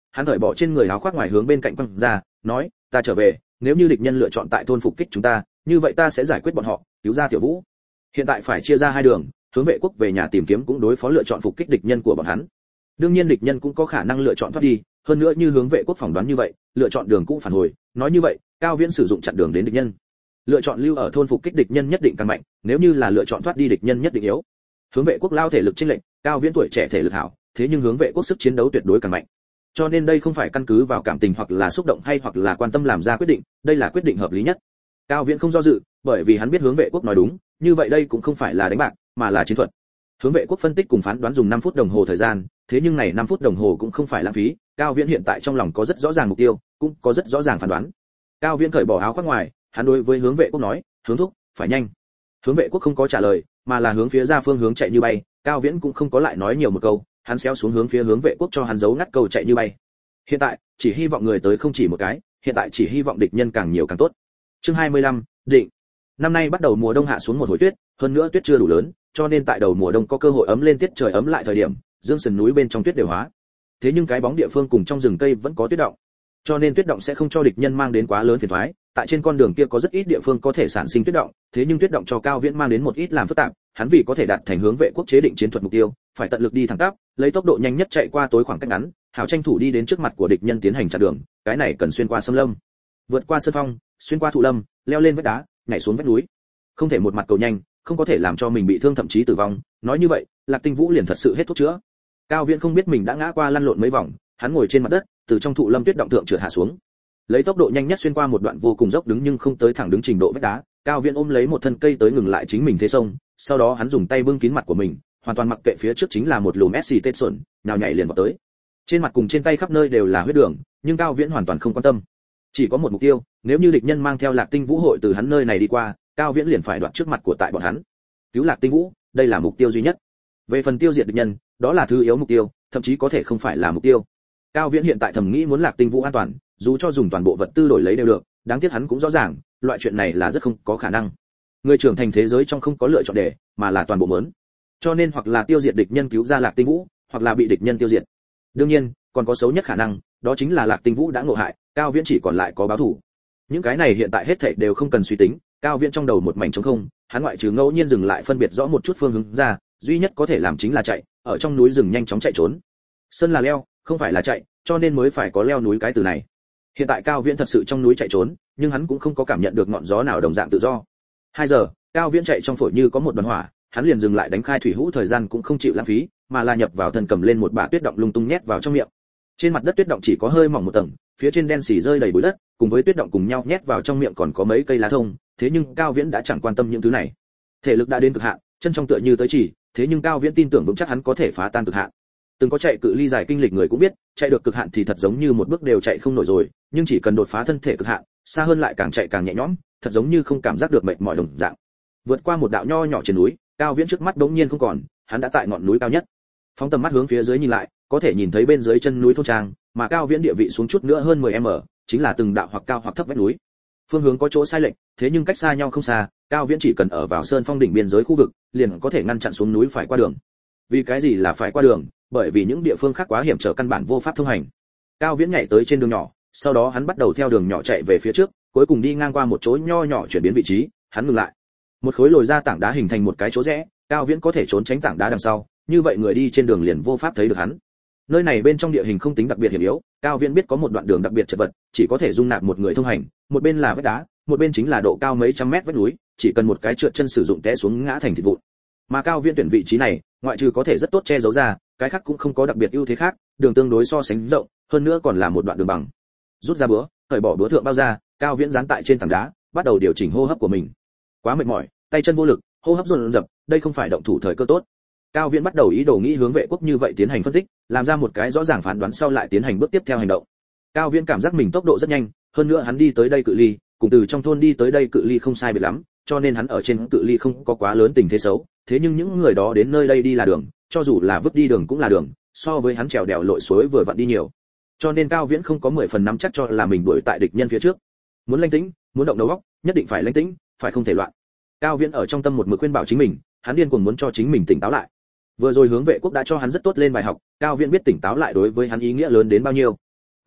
hắn cởi bỏ trên người áo khoác ngoài hướng bên cạnh quăng ra, nói, ta trở về, nếu như địch nhân lựa chọn tại thôn phục kích chúng ta, như vậy ta sẽ giải quyết bọn họ, cứu ra Tiểu Vũ. Hiện tại phải chia ra hai đường, hướng vệ quốc về nhà tìm kiếm cũng đối phó lựa chọn phục kích địch nhân của bọn hắn. Đương nhiên địch nhân cũng có khả năng lựa chọn thoát đi, hơn nữa như hướng vệ quốc phỏng đoán như vậy, lựa chọn đường cũ phản hồi, nói như vậy, Cao Viễn sử dụng chặn đường đến địch nhân. Lựa chọn lưu ở thôn phục kích địch nhân nhất định càng mạnh, nếu như là lựa chọn thoát đi địch nhân nhất định yếu. Hướng vệ quốc lao thể lực chênh lệch, Cao Viễn tuổi trẻ thể lực hảo, thế nhưng hướng vệ quốc sức chiến đấu tuyệt đối càng mạnh. Cho nên đây không phải căn cứ vào cảm tình hoặc là xúc động hay hoặc là quan tâm làm ra quyết định, đây là quyết định hợp lý nhất. Cao Viễn không do dự, bởi vì hắn biết hướng vệ quốc nói đúng, như vậy đây cũng không phải là đánh bạc, mà là chiến thuật. Hướng vệ quốc phân tích cùng phán đoán dùng 5 phút đồng hồ thời gian, thế nhưng này 5 phút đồng hồ cũng không phải lãng phí, Cao Viễn hiện tại trong lòng có rất rõ ràng mục tiêu, cũng có rất rõ ràng phán đoán. Cao Viễn cởi bỏ áo khoác ngoài, hắn đối với hướng vệ quốc nói, hướng thúc, phải nhanh. Hướng vệ quốc không có trả lời, mà là hướng phía ra phương hướng chạy như bay, Cao Viễn cũng không có lại nói nhiều một câu, hắn xéo xuống hướng phía hướng vệ quốc cho hắn giấu ngắt câu chạy như bay. Hiện tại, chỉ hy vọng người tới không chỉ một cái, hiện tại chỉ hy vọng địch nhân càng nhiều càng tốt. Chương 25, định. Năm nay bắt đầu mùa đông hạ xuống một hồi tuyết, hơn nữa tuyết chưa đủ lớn, cho nên tại đầu mùa đông có cơ hội ấm lên tiết trời ấm lại thời điểm, dương sườn núi bên trong tuyết đều hóa. Thế nhưng cái bóng địa phương cùng trong rừng cây vẫn có tuyết động, cho nên tuyết động sẽ không cho địch nhân mang đến quá lớn phiền toái. Tại trên con đường kia có rất ít địa phương có thể sản sinh tuyết động, thế nhưng tuyết động cho Cao Viễn mang đến một ít làm phức tạp, hắn vì có thể đạt thành hướng vệ quốc chế định chiến thuật mục tiêu, phải tận lực đi thẳng tắp, lấy tốc độ nhanh nhất chạy qua tối khoảng cách ngắn, hảo tranh thủ đi đến trước mặt của địch nhân tiến hành chặn đường, cái này cần xuyên qua sâm lâm, vượt qua sơn phong, xuyên qua thụ lâm, leo lên vách đá, nhảy xuống vách núi. Không thể một mặt cầu nhanh, không có thể làm cho mình bị thương thậm chí tử vong, nói như vậy, Lạc Tinh Vũ liền thật sự hết thuốc chữa. Cao Viễn không biết mình đã ngã qua lăn lộn mấy vòng, hắn ngồi trên mặt đất, từ trong thụ lâm tuyết động thượng trượt hạ xuống. Lấy tốc độ nhanh nhất xuyên qua một đoạn vô cùng dốc đứng nhưng không tới thẳng đứng trình độ vách đá, Cao Viễn ôm lấy một thân cây tới ngừng lại chính mình thế sông, sau đó hắn dùng tay bưng kín mặt của mình, hoàn toàn mặc kệ phía trước chính là một lùm SC tết xuẩn, nhào nhảy liền vào tới. Trên mặt cùng trên tay khắp nơi đều là huyết đường, nhưng Cao Viễn hoàn toàn không quan tâm. Chỉ có một mục tiêu, nếu như địch nhân mang theo Lạc Tinh Vũ hội từ hắn nơi này đi qua, Cao Viễn liền phải đoạt trước mặt của tại bọn hắn. Cứu Lạc Tinh Vũ, đây là mục tiêu duy nhất. Về phần tiêu diệt địch nhân, đó là thứ yếu mục tiêu, thậm chí có thể không phải là mục tiêu. Cao Viễn hiện tại thầm nghĩ muốn Lạc Tinh Vũ an toàn, dù cho dùng toàn bộ vật tư đổi lấy đều được, đáng tiếc hắn cũng rõ ràng, loại chuyện này là rất không có khả năng. Người trưởng thành thế giới trong không có lựa chọn để, mà là toàn bộ muốn. Cho nên hoặc là tiêu diệt địch nhân cứu ra Lạc Tinh Vũ, hoặc là bị địch nhân tiêu diệt. Đương nhiên, còn có xấu nhất khả năng, đó chính là Lạc Tinh Vũ đã ngộ hại, Cao Viễn chỉ còn lại có báo thù. Những cái này hiện tại hết thảy đều không cần suy tính, Cao Viễn trong đầu một mảnh trống không, hắn ngoại trừ ngẫu nhiên dừng lại phân biệt rõ một chút phương hướng ra, duy nhất có thể làm chính là chạy, ở trong núi rừng nhanh chóng chạy trốn. Sơn là leo, không phải là chạy, cho nên mới phải có leo núi cái từ này. Hiện tại Cao Viễn thật sự trong núi chạy trốn, nhưng hắn cũng không có cảm nhận được ngọn gió nào đồng dạng tự do. 2 giờ, Cao Viễn chạy trong phổi như có một đoàn hỏa, hắn liền dừng lại đánh khai thủy hũ, thời gian cũng không chịu lãng phí, mà là nhập vào thân cầm lên một bả tuyết động lung tung nhét vào trong miệng. Trên mặt đất tuyết động chỉ có hơi mỏng một tầng, phía trên đen xì rơi đầy bụi đất, cùng với tuyết động cùng nhau nhét vào trong miệng còn có mấy cây lá thông, thế nhưng Cao Viễn đã chẳng quan tâm những thứ này. Thể lực đã đến cực hạn, chân trong tựa như tới chỉ, thế nhưng Cao Viễn tin tưởng vững chắc hắn có thể phá tan cực hạn. Từng có chạy cự ly dài kinh lịch người cũng biết, chạy được cực hạn thì thật giống như một bước đều chạy không nổi rồi, nhưng chỉ cần đột phá thân thể cực hạn, xa hơn lại càng chạy càng nhẹ nhõm, thật giống như không cảm giác được mệt mỏi đồng dạng. Vượt qua một đạo nho nhỏ trên núi, Cao Viễn trước mắt đống nhiên không còn, hắn đã tại ngọn núi cao nhất. Phóng tầm mắt hướng phía dưới nhìn lại, có thể nhìn thấy bên dưới chân núi thôn trang, mà Cao Viễn địa vị xuống chút nữa hơn 10m, chính là từng đạo hoặc cao hoặc thấp vách núi. Phương hướng có chỗ sai lệch, thế nhưng cách xa nhau không xa, Cao Viễn chỉ cần ở vào sơn phong đỉnh biên giới khu vực, liền có thể ngăn chặn xuống núi phải qua đường. Vì cái gì là phải qua đường? Bởi vì những địa phương khác quá hiểm trở căn bản vô pháp thông hành. Cao Viễn nhảy tới trên đường nhỏ, sau đó hắn bắt đầu theo đường nhỏ chạy về phía trước, cuối cùng đi ngang qua một chỗ nho nhỏ chuyển biến vị trí, hắn ngừng lại. Một khối lồi ra tảng đá hình thành một cái chỗ rẽ, Cao Viễn có thể trốn tránh tảng đá đằng sau, như vậy người đi trên đường liền vô pháp thấy được hắn. Nơi này bên trong địa hình không tính đặc biệt hiểm yếu, Cao Viễn biết có một đoạn đường đặc biệt chật vật, chỉ có thể dung nạp một người thông hành, một bên là vách đá, một bên chính là độ cao mấy trăm mét vách núi, chỉ cần một cái trượt chân sử dụng té xuống ngã thành thịt vụn. Mà Cao Viễn tuyển vị trí này, ngoại trừ có thể rất tốt che giấu ra, cái khác cũng không có đặc biệt ưu thế khác, đường tương đối so sánh rộng, hơn nữa còn là một đoạn đường bằng. Rút ra búa, cởi bỏ búa thượng bao ra, Cao Viễn dán tại trên tảng đá, bắt đầu điều chỉnh hô hấp của mình. Quá mệt mỏi, tay chân vô lực, hô hấp dồn dập, đây không phải động thủ thời cơ tốt. Cao Viễn bắt đầu ý đồ nghĩ hướng vệ quốc như vậy tiến hành phân tích, làm ra một cái rõ ràng phán đoán sau lại tiến hành bước tiếp theo hành động. Cao Viễn cảm giác mình tốc độ rất nhanh, hơn nữa hắn đi tới đây cự ly, cùng từ trong thôn đi tới đây cự ly không sai biệt lắm, cho nên hắn ở trên cự ly không có quá lớn tình thế xấu, thế nhưng những người đó đến nơi đây đi là đường, cho dù là vứt đi đường cũng là đường, so với hắn trèo đèo lội suối vừa vặn đi nhiều. Cho nên Cao Viễn không có 10 phần nắm chắc cho là mình đuổi tại địch nhân phía trước. Muốn lãnh tĩnh, muốn động đầu óc, nhất định phải lãnh tĩnh, phải không thể loạn. Cao Viễn ở trong tâm một mực khuyên bảo chính mình, hắn điên cuồng muốn cho chính mình tỉnh táo lại. Vừa rồi hướng vệ quốc đã cho hắn rất tốt lên bài học, Cao Viễn biết tỉnh táo lại đối với hắn ý nghĩa lớn đến bao nhiêu.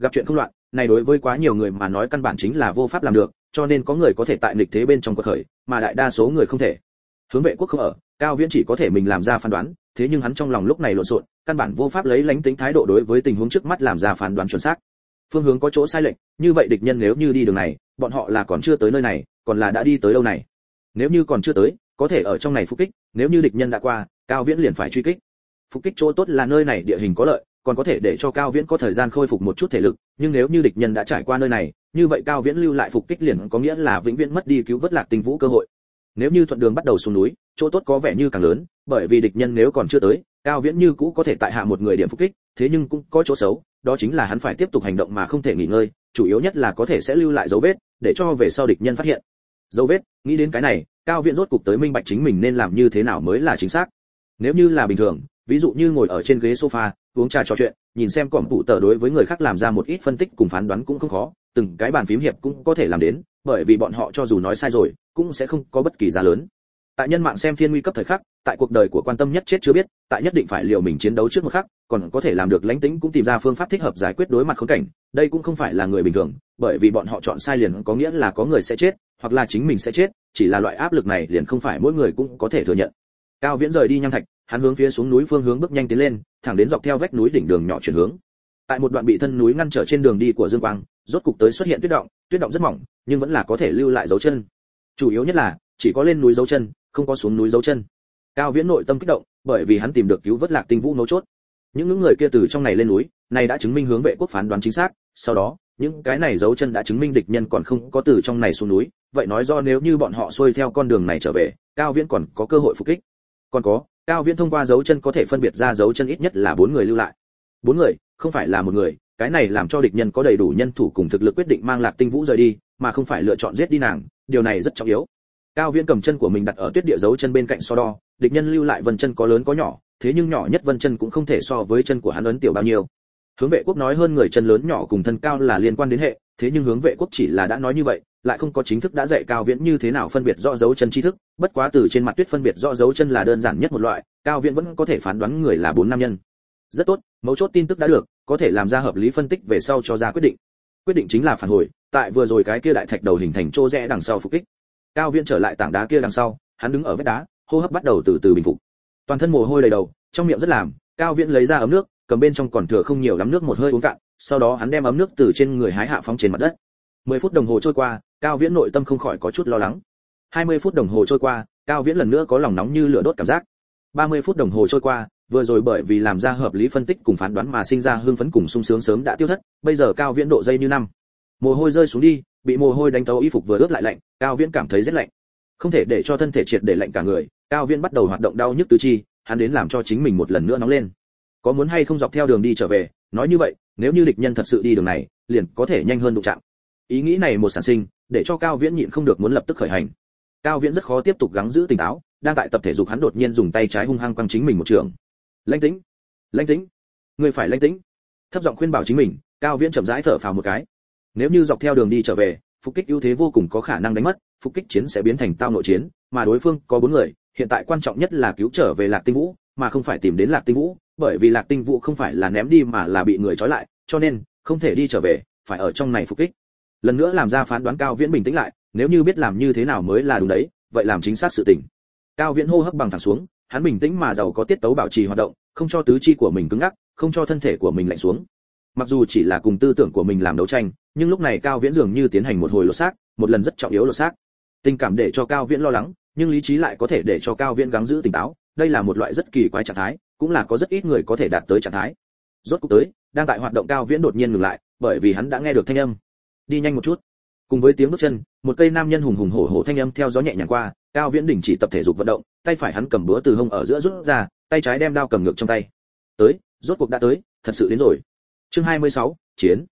gặp chuyện không loạn, này đối với quá nhiều người mà nói căn bản chính là vô pháp làm được, cho nên có người có thể tại nghịch thế bên trong quật khởi, mà đại đa số người không thể. Hướng Vệ Quốc không ở, Cao Viễn chỉ có thể mình làm ra phán đoán, thế nhưng hắn trong lòng lúc này lộn xộn, căn bản vô pháp lấy lánh tính thái độ đối với tình huống trước mắt làm ra phán đoán chuẩn xác. Phương hướng có chỗ sai lệch, như vậy địch nhân nếu như đi đường này, bọn họ là còn chưa tới nơi này, còn là đã đi tới đâu này. Nếu như còn chưa tới, có thể ở trong này phục kích, nếu như địch nhân đã qua, Cao Viễn liền phải truy kích. Phục kích chỗ tốt là nơi này địa hình có lợi, còn có thể để cho Cao Viễn có thời gian khôi phục một chút thể lực, nhưng nếu như địch nhân đã trải qua nơi này, như vậy Cao Viễn lưu lại phục kích liền có nghĩa là vĩnh viễn mất đi cứu vớt Lạc Tinh Vũ cơ hội. Nếu như thuận đường bắt đầu xuống núi, chỗ tốt có vẻ như càng lớn, bởi vì địch nhân nếu còn chưa tới, Cao Viễn như cũ có thể tại hạ một người điểm phục kích, thế nhưng cũng có chỗ xấu, đó chính là hắn phải tiếp tục hành động mà không thể nghỉ ngơi, chủ yếu nhất là có thể sẽ lưu lại dấu vết, để cho về sau địch nhân phát hiện. Dấu vết, nghĩ đến cái này, Cao Viễn rốt cục tới minh bạch chính mình nên làm như thế nào mới là chính xác. Nếu như là bình thường, ví dụ như ngồi ở trên ghế sofa, uống trà trò chuyện, nhìn xem cỏm phụ tờ đối với người khác làm ra một ít phân tích cùng phán đoán cũng không khó, từng cái bàn phím hiệp cũng có thể làm đến, bởi vì bọn họ cho dù nói sai rồi, cũng sẽ không có bất kỳ giá lớn. Tại nhân mạng xem thiên nguy cấp thời khắc, tại cuộc đời của quan tâm nhất chết chưa biết, tại nhất định phải liều mình chiến đấu trước một khắc, còn có thể làm được lãnh tĩnh cũng tìm ra phương pháp thích hợp giải quyết đối mặt khốn cảnh, đây cũng không phải là người bình thường, bởi vì bọn họ chọn sai liền có nghĩa là có người sẽ chết, hoặc là chính mình sẽ chết, chỉ là loại áp lực này liền không phải mỗi người cũng có thể thừa nhận. Cao Viễn rời đi nham thạch, hắn hướng phía xuống núi phương hướng bước nhanh tiến lên, thẳng đến dọc theo vách núi đỉnh đường nhỏ chuyển hướng. Tại một đoạn bị thân núi ngăn trở trên đường đi của Dương Quang, rốt cục tới xuất hiện tuyết động rất mỏng, nhưng vẫn là có thể lưu lại dấu chân. Chủ yếu nhất là chỉ có lên núi dấu chân, không có xuống núi dấu chân. Cao Viễn nội tâm kích động, bởi vì hắn tìm được cứu vớt Lạc Tinh Vũ mấu chốt. Những người kia từ trong này lên núi, này đã chứng minh hướng Vệ Quốc phán đoán chính xác, sau đó, những cái này dấu chân đã chứng minh địch nhân còn không có từ trong này xuống núi, vậy nói do nếu như bọn họ xuôi theo con đường này trở về, Cao Viễn còn có cơ hội phục kích. Còn có, Cao Viễn thông qua dấu chân có thể phân biệt ra dấu chân ít nhất là 4 người lưu lại. 4 người, không phải là một người, cái này làm cho địch nhân có đầy đủ nhân thủ cùng thực lực quyết định mang Lạc Tinh Vũ rời đi, mà không phải lựa chọn giết đi nàng, điều này rất trọng yếu. Cao Viễn cầm chân của mình đặt ở tuyết địa dấu chân bên cạnh so đo, địch nhân lưu lại vân chân có lớn có nhỏ, thế nhưng nhỏ nhất vân chân cũng không thể so với chân của hắn ấn tiểu bao nhiêu. Hướng Vệ Quốc nói hơn người chân lớn nhỏ cùng thân cao là liên quan đến hệ, thế nhưng Hướng Vệ Quốc chỉ là đã nói như vậy, lại không có chính thức đã dạy Cao Viễn như thế nào phân biệt rõ dấu chân tri thức, bất quá từ trên mặt tuyết phân biệt rõ dấu chân là đơn giản nhất một loại, Cao Viễn vẫn có thể phán đoán người là 4 nam nhân. Rất tốt, mấu chốt tin tức đã được, có thể làm ra hợp lý phân tích về sau cho ra quyết định. Quyết định chính là phản hồi, tại vừa rồi cái kia đại thạch đầu hình thành chỗ rẽ đằng sau phục kích. Cao Viễn trở lại tảng đá kia đằng sau, hắn đứng ở vách đá, hô hấp bắt đầu từ từ bình phục. Toàn thân mồ hôi đầy đầu, trong miệng rất làm, Cao Viễn lấy ra ấm nước, cầm bên trong còn thừa không nhiều lắm nước một hơi uống cạn, sau đó hắn đem ấm nước từ trên người hái hạ phóng trên mặt đất. 10 phút đồng hồ trôi qua, Cao Viễn nội tâm không khỏi có chút lo lắng. 20 phút đồng hồ trôi qua, Cao Viễn lần nữa có lòng nóng như lửa đốt cảm giác. 30 phút đồng hồ trôi qua, vừa rồi bởi vì làm ra hợp lý phân tích cùng phán đoán mà sinh ra hưng phấn cùng sung sướng sớm đã tiêu thất, bây giờ Cao Viễn độ dây như năm. Mồ hôi rơi xuống đi, bị mồ hôi đánh tấu y phục vừa ướt lại lạnh, Cao Viễn cảm thấy rất lạnh. Không thể để cho thân thể triệt để lạnh cả người, Cao Viễn bắt đầu hoạt động đau nhức tứ chi, hắn đến làm cho chính mình một lần nữa nóng lên. Có muốn hay không dọc theo đường đi trở về, nói như vậy, nếu như địch nhân thật sự đi đường này, liền có thể nhanh hơn đụng chạm. Ý nghĩ này một sản sinh, để cho Cao Viễn nhịn không được muốn lập tức khởi hành. Cao Viễn rất khó tiếp tục gắng giữ tỉnh táo, đang tại tập thể dục hắn đột nhiên dùng tay trái hung hăng quăng chính mình một trường. Lãnh tĩnh, lãnh tĩnh, người phải lãnh tĩnh. Thấp giọng khuyên bảo chính mình, Cao Viễn chậm rãi thở phào một cái. Nếu như dọc theo đường đi trở về, phục kích ưu thế vô cùng có khả năng đánh mất, phục kích chiến sẽ biến thành tao nội chiến, mà đối phương có 4 người, hiện tại quan trọng nhất là cứu trở về Lạc Tinh Vũ, mà không phải tìm đến Lạc Tinh Vũ, bởi vì Lạc Tinh Vũ không phải là ném đi mà là bị người trói lại, cho nên không thể đi trở về, phải ở trong này phục kích. Lần nữa làm ra phán đoán, Cao Viễn bình tĩnh lại, nếu như biết làm như thế nào mới là đúng đấy, vậy làm chính xác sự tình. Cao Viễn hô hấp bằng thẳng xuống, hắn bình tĩnh mà giàu có tiết tấu bảo trì hoạt động, không cho tứ chi của mình cứng ngắc, không cho thân thể của mình lạnh xuống. Mặc dù chỉ là cùng tư tưởng của mình làm đấu tranh, nhưng lúc này Cao Viễn dường như tiến hành một hồi lột xác, một lần rất trọng yếu lột xác. Tình cảm để cho Cao Viễn lo lắng, nhưng lý trí lại có thể để cho Cao Viễn gắng giữ tỉnh táo, đây là một loại rất kỳ quái trạng thái, cũng là có rất ít người có thể đạt tới trạng thái. Rốt cuộc tới, đang tại hoạt động Cao Viễn đột nhiên ngừng lại, bởi vì hắn đã nghe được thanh âm. Đi nhanh một chút. Cùng với tiếng bước chân, một cây nam nhân hùng hùng hổ hổ thanh âm theo gió nhẹ nhàng qua, Cao Viễn đình chỉ tập thể dục vận động, tay phải hắn cầm búa từ hông ở giữa rút ra, tay trái đem đao cầm ngược trong tay. Tới, rốt cuộc đã tới, thật sự đến rồi. Chương 26, chiến.